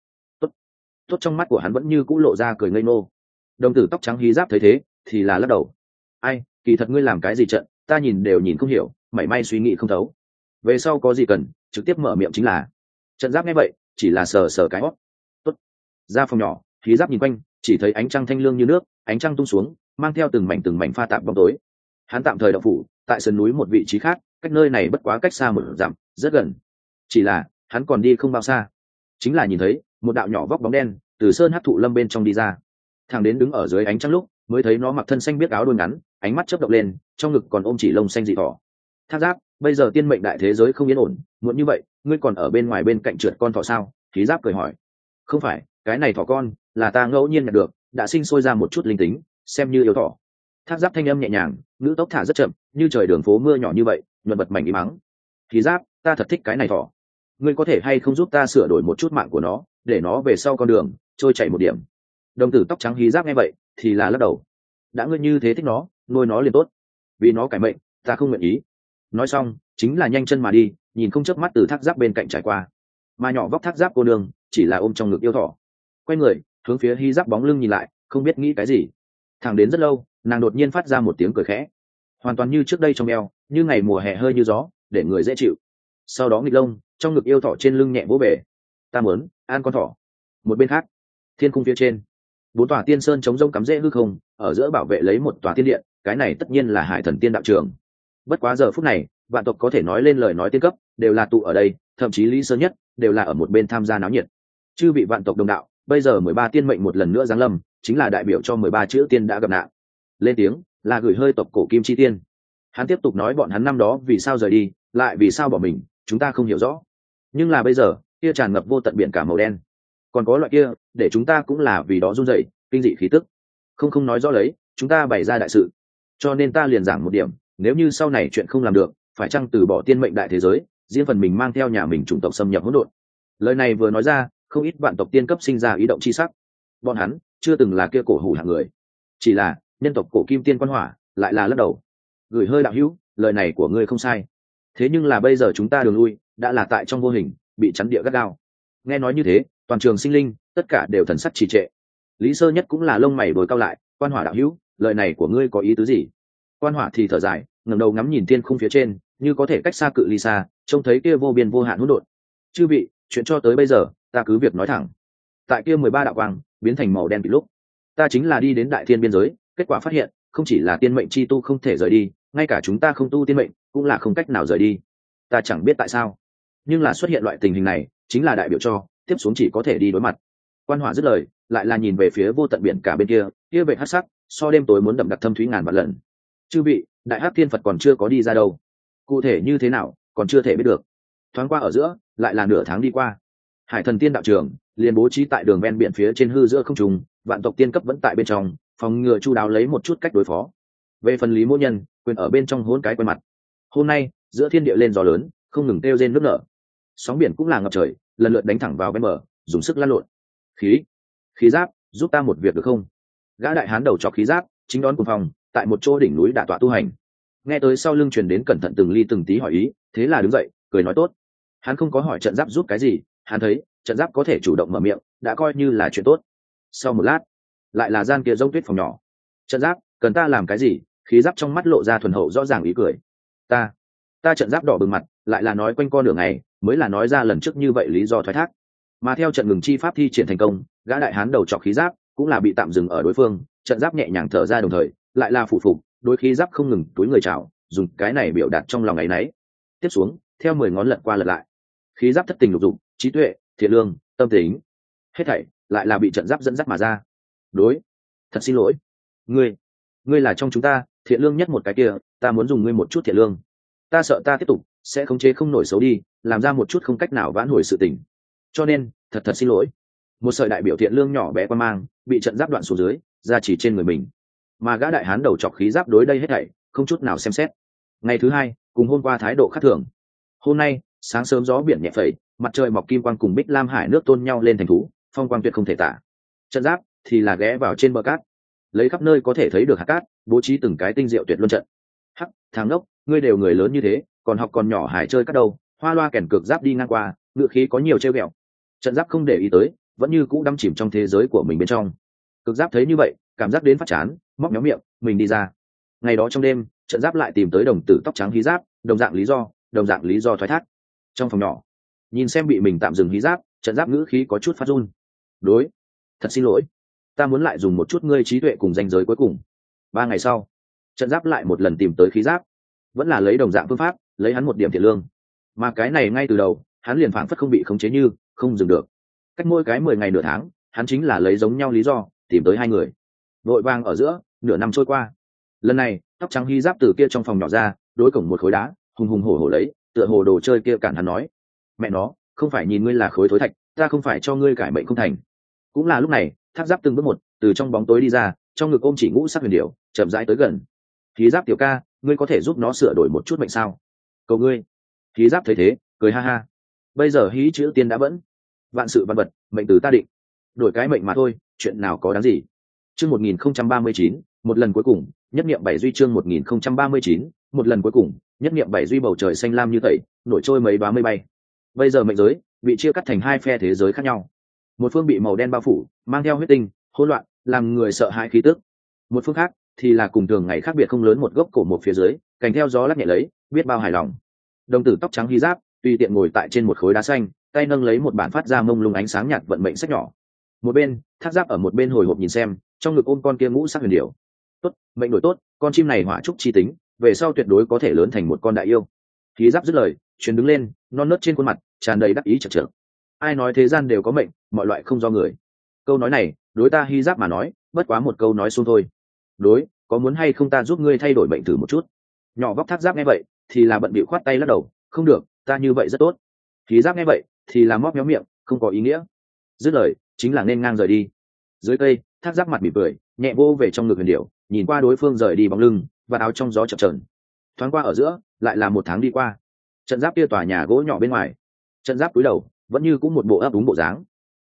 Tốt trong mắt của hắn vẫn như cũ lộ ra cười ngây ngô. Đồng tử tóc trắng Hí Giáp thấy thế thì là lắc đầu. Ai, kỳ thật ngươi làm cái gì trận, ta nhìn đều nhìn không hiểu, mảy may suy nghĩ không thấu. Về sau có gì cần trực tiếp mở miệng chính là. Trận giáp nghe vậy chỉ là sờ cái hót. Tốt. Ra phòng nhỏ, Hí Giáp nhìn quanh, chỉ thấy ánh trăng thanh lương như nước, ánh trăng tung xuống mang theo từng mảnh pha tạp bóng tối. Hắn tạm thời đậu phủ tại sườn núi một vị trí khác, cách nơi này bất quá cách xa một dặm, rất gần. Chỉ là hắn còn đi không bao xa, chính là nhìn thấy một đạo nhỏ vóc bóng đen từ sơn hắc thụ lâm bên trong đi ra. Thằng đến đứng ở dưới ánh trăng lúc mới thấy nó mặc thân xanh biết áo đuôi ngắn, ánh mắt chớp động lên, trong ngực còn ôm chỉ lông xanh dị thỏ. Thác Giáp, bây giờ tiên mệnh đại thế giới không yên ổn, muộn như vậy ngươi còn ở bên ngoài bên cạnh trượt con thỏ sao? Hí Giáp cười hỏi. Không phải, cái này thỏ con là ta ngẫu nhiên nhặt được, đã sinh sôi ra một chút linh tính, xem như yêu thỏ. Thác Giáp thanh âm nhẹ nhàng, ngữ tốc thả rất chậm, như trời đường phố mưa nhỏ như vậy, nhuận bật mảnh im mắng. Hí Giáp, ta thật thích cái này thỏ, ngươi có thể hay không giúp ta sửa đổi một chút mạng của nó, để nó về sau con đường trôi chảy một điểm. Đồng tử tóc trắng Hí Giáp nghe vậy thì là lắc đầu. Đã ngươi như thế thích nó, nuôi nó liền tốt, vì nó cải mệnh ta không nguyện ý. Nói xong chính là nhanh chân mà đi, nhìn không chớp mắt từ Thác Giáp bên cạnh trải qua. Mà nhỏ vóc Thác Giáp cô nương chỉ là ôm trong ngực yêu thỏ, quay người hướng phía Hí Giáp bóng lưng nhìn lại, không biết nghĩ cái gì. Thẳng đến rất lâu nàng đột nhiên phát ra một tiếng cười khẽ, hoàn toàn như trước đây trong eo, như ngày mùa hè hơi như gió, để người dễ chịu. Sau đó nghịch lông trong ngực yêu thỏ trên lưng nhẹ vỗ bể. Ta muốn ăn con thỏ. Một bên khác, thiên cung phía trên, 4 tòa tiên sơn chống rông cắm rễ hư không, ở giữa bảo vệ lấy một tòa tiên điện, cái này tất nhiên là Hải Thần Tiên đạo trường. Bất quá giờ phút này vạn tộc có thể nói lên lời nói tiên cấp đều là tụ ở đây, thậm chí Lý Sơn Nhất đều là ở một bên tham gia náo nhiệt. Chư vị vạn tộc đồng đạo, bây giờ 13 tiên mệnh một lần nữa giáng lâm, chính là đại biểu cho 13 chữ tiên đã gặp nạn. Lên tiếng là gửi hơi tộc cổ Kim Chi Tiên. Hắn tiếp tục nói bọn hắn năm đó vì sao rời đi, lại vì sao bỏ mình, chúng ta không hiểu rõ. Nhưng là bây giờ, kia tràn ngập vô tận biển cả màu đen, còn có loại kia để chúng ta cũng là vì đó run rẩy, kinh dị khí tức. Không nói rõ lấy, chúng ta bày ra đại sự. Cho nên ta liền giảng một điểm, nếu như sau này chuyện không làm được, phải chăng từ bỏ tiên mệnh đại thế giới, riêng phần mình mang theo nhà mình chủng tộc xâm nhập hỗn độn. Lời này vừa nói ra, không ít vạn tộc tiên cấp sinh ra ý động chi sắc. Bọn hắn chưa từng là kia cổ hủ hạng người, chỉ là nhân tộc cổ kim tiên quan hỏa, lại là lắc đầu. Gửi hơi đạo hữu, lời này của ngươi không sai. Thế nhưng là bây giờ chúng ta đường lui đã là tại trong vô hình bị chắn địa gắt gao. Nghe nói như thế, toàn trường sinh linh tất cả đều thần sắc trì trệ. Lý Sơ Nhất cũng là lông mày đồi cao lại. Quan hỏa đạo hữu, lời này của ngươi có ý tứ gì? Quan hỏa thì thở dài, ngẩng đầu ngắm nhìn thiên khung phía trên, như có thể cách xa cự ly xa, trông thấy kia vô biên vô hạn hỗn độn. Chư vị, chuyện cho tới bây giờ, ta cứ việc nói thẳng. Tại kia 13 đạo quang biến thành màu đen bị lúc, ta chính là đi đến đại thiên biên giới, kết quả phát hiện, không chỉ là tiên mệnh chi tu không thể rời đi, ngay cả chúng ta không tu tiên mệnh cũng là không cách nào rời đi. Ta chẳng biết tại sao, nhưng là xuất hiện loại tình hình này, chính là đại biểu cho tiếp xuống chỉ có thể đi đối mặt. Quan hỏa dứt lời, lại là nhìn về phía vô tận biển cả bên kia, kia vệ hắc sắc, so đêm tối muốn đậm đặc thâm thúy ngàn vạn lần. Chư vị, đại hắc thiên Phật còn chưa có đi ra đâu, cụ thể như thế nào còn chưa thể biết được. Thoáng qua ở giữa, lại là nửa tháng đi qua. Hải Thần Tiên đạo trường liền bố trí tại đường ven biển phía trên hư giữa không trung, vạn tộc tiên cấp vẫn tại bên trong, phòng ngừa chu đáo lấy một chút cách đối phó. Về phần Lý Mỗ Nhân, quyền ở bên trong hôn cái quen mặt. Hôm nay giữa thiên địa lên gió lớn, không ngừng kêu rên nước nở, sóng biển cũng là ngập trời, lần lượt đánh thẳng vào bên bờ, dùng sức lăn lộn. Khí Giáp, giúp ta một việc được không? Gã đại hán đầu chọc Khí Giáp chính đón cùng phòng tại một chỗ đỉnh núi đả tọa tu hành. Nghe tới sau lưng truyền đến cẩn thận từng ly từng tí hỏi ý, thế là đứng dậy cười nói tốt. Hắn không có hỏi Trận Giáp giúp cái gì, hắn thấy Trận Giáp có thể chủ động mở miệng đã coi như là chuyện tốt. Sau một lát lại là gian kia rông tuyết phòng nhỏ. Trận Giáp, cần ta làm cái gì? khí giáp trong mắt lộ ra thuần hậu rõ ràng ý cười. Ta trận giáp đỏ bừng mặt, lại là nói quanh co nửa ngày mới là nói ra lần trước như vậy lý do thoái thác. Mà theo trận ngừng chi pháp thi triển thành công, gã đại hán đầu trọc khí giáp cũng là bị tạm dừng ở đối phương, trận giáp nhẹ nhàng thở ra đồng thời lại là phụ phục đối khí giáp không ngừng túi người chào, dùng cái này biểu đạt trong lòng áy náy. Tiếp xuống theo 10 ngón lật qua lật lại, khí giáp thất tình lục dục, trí tuệ, thiện lương, tâm tính, hết thảy lại là bị trận giáp dẫn dắt mà ra. Thật xin lỗi, ngươi là trong chúng ta thiện lương nhất một cái kia, ta muốn dùng ngươi một chút thiện lương, ta sợ ta tiếp tục sẽ khống chế không nổi xấu đi, làm ra một chút không cách nào vãn hồi sự tình, cho nên thật xin lỗi. Một sợi đại biểu thiện lương nhỏ bé quan mang bị trận giáp đoạn xuống dưới, ra chỉ trên người mình. Mà gã đại hán đầu chọc khí giáp đối đây hết thảy không chút nào xem xét. Ngày thứ hai cùng hôm qua thái độ khác thường. Hôm nay sáng sớm gió biển nhẹ phẩy, mặt trời mọc kim quang cùng bích lam hải nước tôn nhau lên thành thú, phong quang tuyệt không thể tả. Trận giáp thì là ghé vào trên bờ cát, lấy khắp nơi có thể thấy được hạt cát, bố trí từng cái tinh diệu tuyệt luân trận. Hắc, thằng ngốc, ngươi đều người lớn như thế, còn học còn nhỏ hải chơi cát đâu? Hoa loa kèn cược giáp đi ngang qua, ngựa khí có nhiều trêu ghẹo. Trận giáp không để ý tới, vẫn như cũ đắm chìm trong thế giới của mình bên trong. Cực giáp thấy như vậy, cảm giác đến phát chán, móc méo miệng, mình đi ra. Ngày đó trong đêm, trận giáp lại tìm tới đồng tử tóc trắng hí giáp, đồng dạng lý do thoái thác. Trong phòng nhỏ, nhìn xem bị mình tạm dừng hí giáp, trận giáp ngữ khí có chút phát run. Thật xin lỗi, ta muốn lại dùng một chút ngươi trí tuệ cùng danh giới cuối cùng. 3 ngày sau, trận giáp lại một lần tìm tới khí giáp, vẫn là lấy đồng dạng phương pháp, lấy hắn một điểm thiện lương. Mà cái này ngay từ đầu, hắn liền phảng phất không bị khống chế như không dừng được. Cách mỗi cái 10 ngày nửa tháng, hắn chính là lấy giống nhau lý do tìm tới hai người. Vội vàng ở giữa, nửa năm trôi qua. Lần này, tóc trắng hy giáp từ kia trong phòng nhỏ ra, đối cổng một khối đá, hùng hùng hổ hổ lấy, tựa hồ đồ chơi kia cản hắn nói: "Mẹ nó, không phải nhìn ngươi là khối thối thạch, ta không phải cho ngươi cải mệnh không thành." Cũng là lúc này, Thác Giáp từng bước một từ trong bóng tối đi ra, trong ngực ôm chỉ ngũ sắc huyền điểu, chậm rãi tới gần. "Hí Giáp tiểu ca, ngươi có thể giúp nó sửa đổi một chút mệnh sao? Cầu ngươi." Hí Giáp thấy thế, cười ha ha. Bây giờ hí chữ tiên đã vẫn, vạn sự vạn vật mệnh từ ta định, đổi cái mệnh mà thôi, chuyện nào có đáng gì. Chương 1039, một lần cuối cùng, nhất niệm bảy duy. Chương 1039, một lần cuối cùng, nhất niệm bảy duy. Bầu trời xanh lam như tẩy, nổi trôi mấy đóa mây bay. Bây giờ mệnh giới bị chia cắt thành hai phe thế giới khác nhau. Một phương bị màu đen bao phủ, mang theo huyết tinh, hỗn loạn, làm người sợ hãi khí tức. Một phương khác thì là cùng thường ngày khác biệt không lớn, một gốc cổ một phía dưới, cành theo gió lắc nhẹ lấy, biết bao hài lòng. Đồng tử tóc trắng hí giáp, tùy tiện ngồi tại trên một khối đá xanh, tay nâng lấy một bản phát ra mông lung ánh sáng nhạt vận mệnh sách nhỏ. Một bên, Thác Giáp ở một bên hồi hộp nhìn xem, trong ngực ôm con kia ngũ sắc huyền điểu. Tốt, mệnh đổi tốt, con chim này hỏa trúc chi tính, về sau tuyệt đối có thể lớn thành một con đại yêu. Hí Giáp dứt lời, chuyển đứng lên, non nớt trên khuôn mặt tràn đầy đắc ý chật chật. Ai nói thế gian đều có mệnh, mọi loại không do người. Câu nói này, đối ta Hí Giáp mà nói, bất quá một câu nói xuông thôi. Có muốn hay không ta giúp ngươi thay đổi mệnh thử một chút? Nhỏ vóc Thác Giáp nghe vậy, thì là bận bịu khoát tay lắc đầu, không được, ta như vậy rất tốt. Hí Giáp nghe vậy, thì là móp méo miệng, không có ý nghĩa. Dứt lời, chính là nên ngang rời đi. Dưới cây, Thác Giáp mặt mỉm cười, nhẹ vô về trong ngực huyền điểu, nhìn qua đối phương rời đi bóng lưng và áo trong gió chập chờn. Thoáng qua ở giữa, lại là một tháng đi qua. Trận Giáp kia tòa nhà gỗ nhỏ bên ngoài, trận Giáp cúi đầu, vẫn như cũng một bộ ấp úng bộ dáng.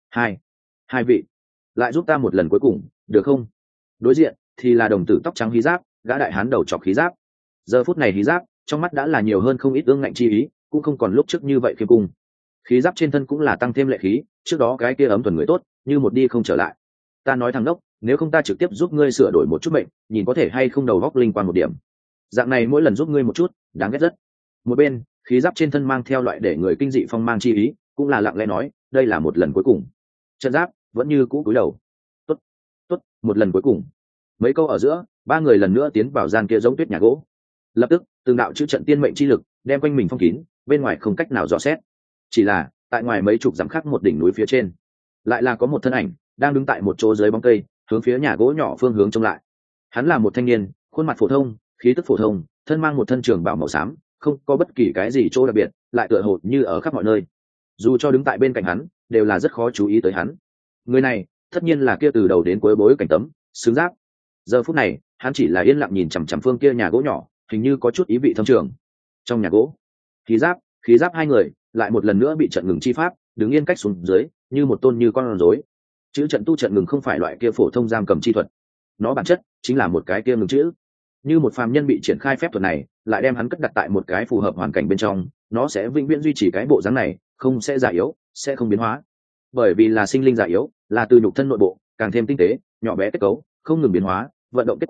Hai vị, lại giúp ta một lần cuối cùng, được không? Đối diện thì là đồng tử tóc trắng Hí Giáp, gã đại hán đầu chọc khí giáp. Giờ phút này Hí Giáp trong mắt đã là nhiều hơn không ít ương ngạnh chi ý, cũng không còn lúc trước như vậy khiêm cung. Khí giáp trên thân cũng là tăng thêm lệ khí, trước đó cái kia ấm thuần người tốt như một đi không trở lại. Ta nói thằng đốc, nếu không ta trực tiếp giúp ngươi sửa đổi một chút mệnh, nhìn có thể hay không đầu góc linh quan một điểm. Dạng này mỗi lần giúp ngươi một chút, đáng ghét rất. Một bên, khí giáp trên thân mang theo loại để người kinh dị phong mang chi ý, cũng là lặng lẽ nói, đây là một lần cuối cùng. Trận Giáp vẫn như cũ cúi đầu. Tốt, một lần cuối cùng. Mấy câu ở giữa, ba người lần nữa tiến vào gian kia giống tuyết nhà gỗ. Lập tức, từng đạo chữ trận tiên mệnh chi lực đem quanh mình phong kín, bên ngoài không cách nào dò xét. Chỉ là tại ngoài mấy chục dặm khác một đỉnh núi phía trên, lại là có một thân ảnh đang đứng tại một chỗ dưới bóng cây, hướng phía nhà gỗ nhỏ phương hướng trông lại. Hắn là một thanh niên, khuôn mặt phổ thông, khí tức phổ thông, thân mang một thân trường bào màu xám, không có bất kỳ cái gì chỗ đặc biệt, lại tựa hồ như ở khắp mọi nơi. Dù cho đứng tại bên cạnh hắn, đều là rất khó chú ý tới hắn. Người này, tất nhiên là kia từ đầu đến cuối bối cảnh tấm, xứng giáp. Giờ phút này, hắn chỉ là yên lặng nhìn chằm chằm phương kia nhà gỗ nhỏ, hình như có chút ý vị thâm trường. Trong nhà gỗ, khí giáp hai người lại một lần nữa bị trận ngừng chi pháp đứng yên cách xuống dưới, như một tôn như con rối. Chữ trận tu trận ngừng không phải loại kia phổ thông giam cầm chi thuật, nó bản chất chính là một cái kia ngừng chữ. Như một phàm nhân bị triển khai phép thuật này, lại đem hắn cất đặt tại một cái phù hợp hoàn cảnh bên trong, nó sẽ vĩnh viễn duy trì cái bộ dáng này, không sẽ già yếu, sẽ không biến hóa. Bởi vì là sinh linh già yếu, là từ nhục thân nội bộ càng thêm tinh tế, nhỏ bé kết cấu, không ngừng biến hóa, vận động kết quả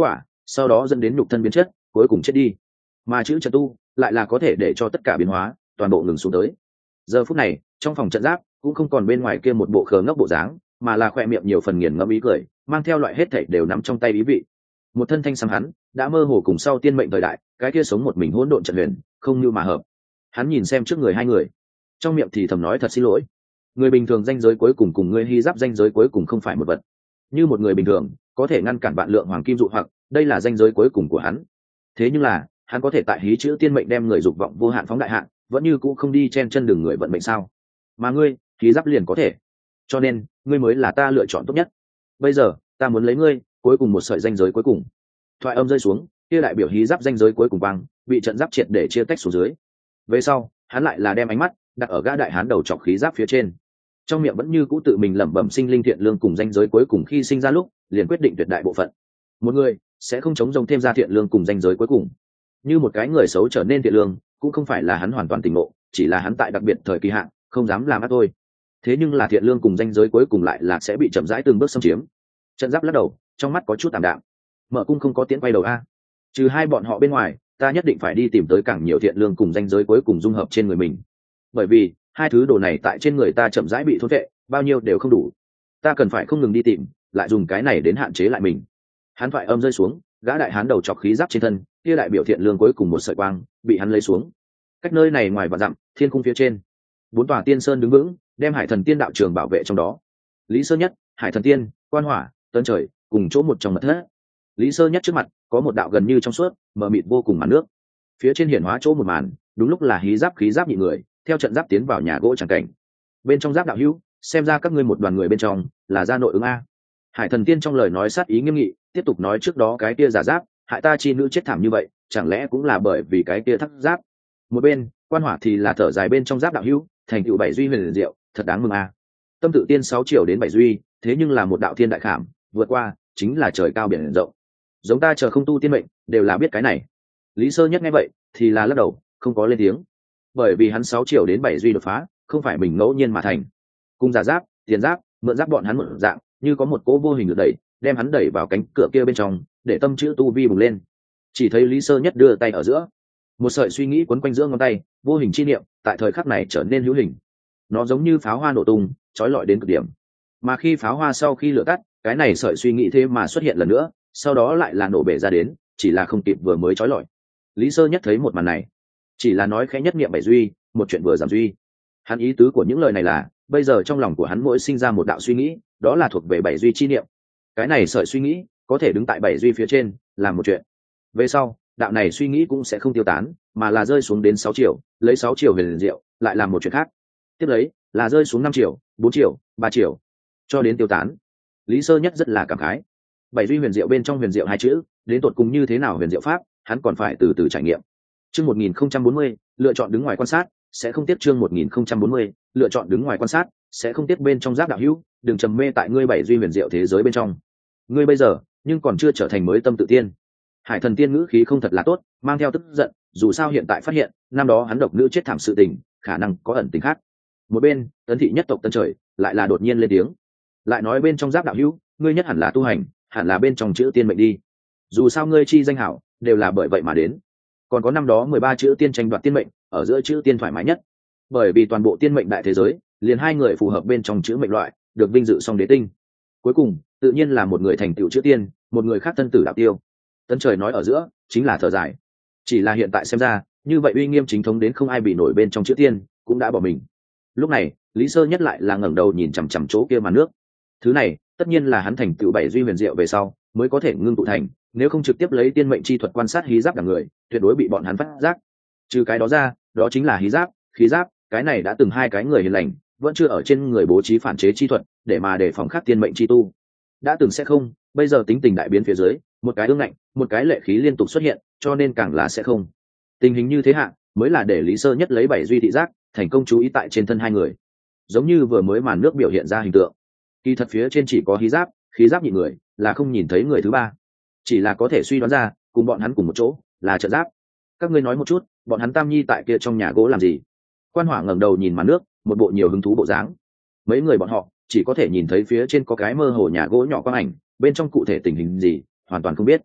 sau đó dẫn đến nhục thân biến chất, cuối cùng chết đi. Mà chữ trận tu lại là có thể để cho tất cả biến hóa toàn bộ ngừng xuống tới. Giờ phút này trong phòng trận giáp cũng không còn bên ngoài kia một bộ khờ ngốc bộ dáng, mà là khoe miệng nhiều phần nghiền ngẫm ý cười, mang theo loại hết thảy đều nắm trong tay ý vị. Một thân thanh sam hắn đã mơ hồ cùng sau tiên mệnh thời đại cái kia sống một mình hỗn độn trận huyền không như mà hợp. Hắn nhìn xem trước người hai người, trong miệng thì thầm nói thật xin lỗi. Người bình thường danh giới cuối cùng người hy giáp danh giới cuối cùng không phải một vật. Như một người bình thường có thể ngăn cản vạn lượng hoàng kim dụ hoặc, đây là danh giới cuối cùng của hắn. Thế nhưng là hắn có thể tại hí chữ tiên mệnh đem người dục vọng vô hạn phóng đại hạn, vẫn như cũ không đi chen chân đường người vận mệnh sao? Mà ngươi hí giáp liền có thể, cho nên ngươi mới là ta lựa chọn tốt nhất. Bây giờ ta muốn lấy ngươi cuối cùng một sợi danh giới cuối cùng. Thoại âm rơi xuống, kia đại biểu hí giáp danh giới cuối cùng băng bị trận giáp triệt để chia tách xuống dưới. Về sau hắn lại là đem ánh mắt đặt ở gã đại hán đầu trọc khí giáp phía trên, trong miệng vẫn như cũ tự mình lẩm bẩm sinh linh thiện lương cùng danh giới cuối cùng khi sinh ra lúc liền quyết định tuyệt đại bộ phận. Một người sẽ không chống rông thêm ra thiện lương cùng danh giới cuối cùng. Như một cái người xấu trở nên thiện lương cũng không phải là hắn hoàn toàn tỉnh ngộ, chỉ là hắn tại đặc biệt thời kỳ hạn không dám làm ác thôi. Thế nhưng là thiện lương cùng danh giới cuối cùng lại là sẽ bị chậm rãi từng bước xâm chiếm. Trận giáp lắc đầu, trong mắt có chút tạm đạm. Mở cung không có tiễn quay đầu a, trừ hai bọn họ bên ngoài ta nhất định phải đi tìm tới càng nhiều thiện lương cùng danh giới cuối cùng dung hợp trên người mình, bởi vì hai thứ đồ này tại trên người ta chậm rãi bị thôn vệ, bao nhiêu đều không đủ. Ta cần phải không ngừng đi tìm, lại dùng cái này đến hạn chế lại mình. Hắn thoại âm rơi xuống, gã đại hán đầu chọc khí giáp trên thân kia đại biểu thiện lương cuối cùng một sợi quang bị hắn lấy xuống. Cách nơi này ngoài vạn dặm, thiên cung phía trên, 4 tòa tiên sơn đứng vững, đem Hải Thần Tiên đạo trường bảo vệ trong đó. Lý Sơ Nhất, Hải Thần Tiên, Quan Hỏa, Tân Trời cùng chỗ một trong mật thất. Lý Sơ Nhất trước mặt có một đạo gần như trong suốt mờ mịt vô cùng màn nước, phía trên hiển hóa chỗ một màn đúng lúc là hí giáp khí giáp nhị người theo trận giáp tiến vào nhà gỗ chẳng cảnh. Bên trong giáp đạo hữu, xem ra các ngươi một đoàn người bên trong là ra nội ứng a. Hải Thần Tiên trong lời nói sát ý nghiêm nghị, tiếp tục nói trước đó cái kia giả giáp hại ta chi nữ chết thảm như vậy, chẳng lẽ cũng là bởi vì cái kia thắt giáp? Một bên Quan Hỏa thì là thở dài bên trong giáp đạo hữu, thành tựu bảy duy huyền diệu, thật đáng mừng a. Tâm tự tiên 6 triệu đến 7 duy, thế nhưng là một đạo thiên đại khảm, vượt qua chính là trời cao biển rộng. Giống ta chờ không tu tiên mệnh, đều là biết cái này. Lý Sơ Nhất nghe vậy thì là lắc đầu, không có lên tiếng, bởi vì hắn 6 triệu đến 7 duy đột phá không phải mình ngẫu nhiên mà thành. Cung giả giáp, tiền giáp, mượn giáp bọn hắn một dạng, như có một cỗ vô hình lực đẩy, đem hắn đẩy vào cánh cửa kia bên trong, để tâm chữ tu vi bùng lên. Chỉ thấy Lý Sơ Nhất đưa tay ở giữa, một sợi suy nghĩ quấn quanh giữa ngón tay, vô hình chi niệm tại thời khắc này trở nên hữu hình. Nó giống như pháo hoa nổ tung, chói lọi đến cực điểm. Mà khi pháo hoa sau khi lửa tắt, cái này sợi suy nghĩ thế mà xuất hiện lần nữa, sau đó lại là nổ bể ra đến, chỉ là không kịp vừa mới chói lọi. Lý Sơ Nhất thấy một màn này, chỉ là nói khẽ nhất niệm bảy duy, một chuyện vừa giảm duy. Hắn ý tứ của những lời này là, bây giờ trong lòng của hắn mỗi sinh ra một đạo suy nghĩ, đó là thuộc về bảy duy chi niệm. Cái này sợi suy nghĩ có thể đứng tại bảy duy phía trên, làm một chuyện. Về sau, đạo này suy nghĩ cũng sẽ không tiêu tán, mà là rơi xuống đến 6 triệu, lấy 6 triệu huyền diệu, lại làm một chuyện khác. Tiếp lấy, là rơi xuống 5 triệu, 4 triệu, 3 triệu, cho đến tiêu tán. Lý Sơ Nhất rất là cảm khái. Bảy duy huyền diệu bên trong huyền diệu hai chữ, đến tột cùng như thế nào huyền diệu pháp, hắn còn phải từ từ trải nghiệm. Chương 1040, lựa chọn đứng ngoài quan sát, sẽ không tiếp chương 1040, lựa chọn đứng ngoài quan sát, sẽ không tiếp bên trong giáp đạo hữu, đừng trầm mê tại ngươi bảy duy huyền diệu thế giới bên trong. Ngươi bây giờ, nhưng còn chưa trở thành mới tâm tự tiên. Hải Thần Tiên ngữ khí không thật là tốt, mang theo tức giận, dù sao hiện tại phát hiện, năm đó hắn độc nữ chết thảm sự tình, khả năng có ẩn tình khác. Một bên, Tấn thị nhất tộc Tân Trời lại là đột nhiên lên tiếng, lại nói bên trong giáp đạo hữu, ngươi nhất hẳn là tu hành, hẳn là bên trong chữ tiên mệnh đi. Dù sao ngươi chi danh hảo, đều là bởi vậy mà đến. Còn có năm đó 13 chữ tiên tranh đoạt tiên mệnh, ở giữa chữ tiên thoải mái nhất, bởi vì toàn bộ tiên mệnh đại thế giới, liền hai người phù hợp bên trong chữ mệnh loại, được vinh dự song đế tinh. Cuối cùng, tự nhiên là một người thành tựu chữ tiên, một người khác thân tử đạo tiêu. Tân Trời nói ở giữa chính là thở dài, chỉ là hiện tại xem ra, như vậy uy nghiêm chính thống đến không ai bị nổi bên trong chữ tiên, cũng đã bỏ mình. Lúc này, Lý Sơ Nhất lại là ngẩng đầu nhìn chằm chằm chỗ kia màn nước. Thứ này, tất nhiên là hắn thành tựu bảy duy huyền diệu về sau, mới có thể ngưng tụ thành, nếu không trực tiếp lấy tiên mệnh chi thuật quan sát hí giáp cả người, tuyệt đối bị bọn hắn phát giác. Trừ cái đó ra, đó chính là hí giáp, khí giáp, cái này đã từng hai cái người hiền lành, vẫn chưa ở trên người bố trí phản chế chi thuật, để mà đề phòng khắc tiên mệnh chi tu. Đã từng sẽ không, bây giờ tính tình đại biến phía dưới, một cái ương ngạnh, một cái lệ khí liên tục xuất hiện, cho nên càng là sẽ không. Tình hình như thế hạ, mới là để Lý Sơ Nhất lấy bảy duy thị giác, thành công chú ý tại trên thân hai người. Giống như vừa mới màn nước biểu hiện ra hình tượng, kỳ thật phía trên chỉ có hí giáp, khí giáp nhị người, là không nhìn thấy người thứ ba, chỉ là có thể suy đoán ra, cùng bọn hắn cùng một chỗ, là trợ giáp. Các ngươi nói một chút, bọn hắn tam nhi tại kia trong nhà gỗ làm gì? Quan Hỏa ngẩng đầu nhìn màn nước, một bộ nhiều hứng thú bộ dáng. Mấy người bọn họ chỉ có thể nhìn thấy phía trên có cái mơ hồ nhà gỗ nhỏ quang ảnh, bên trong cụ thể tình hình gì, hoàn toàn không biết.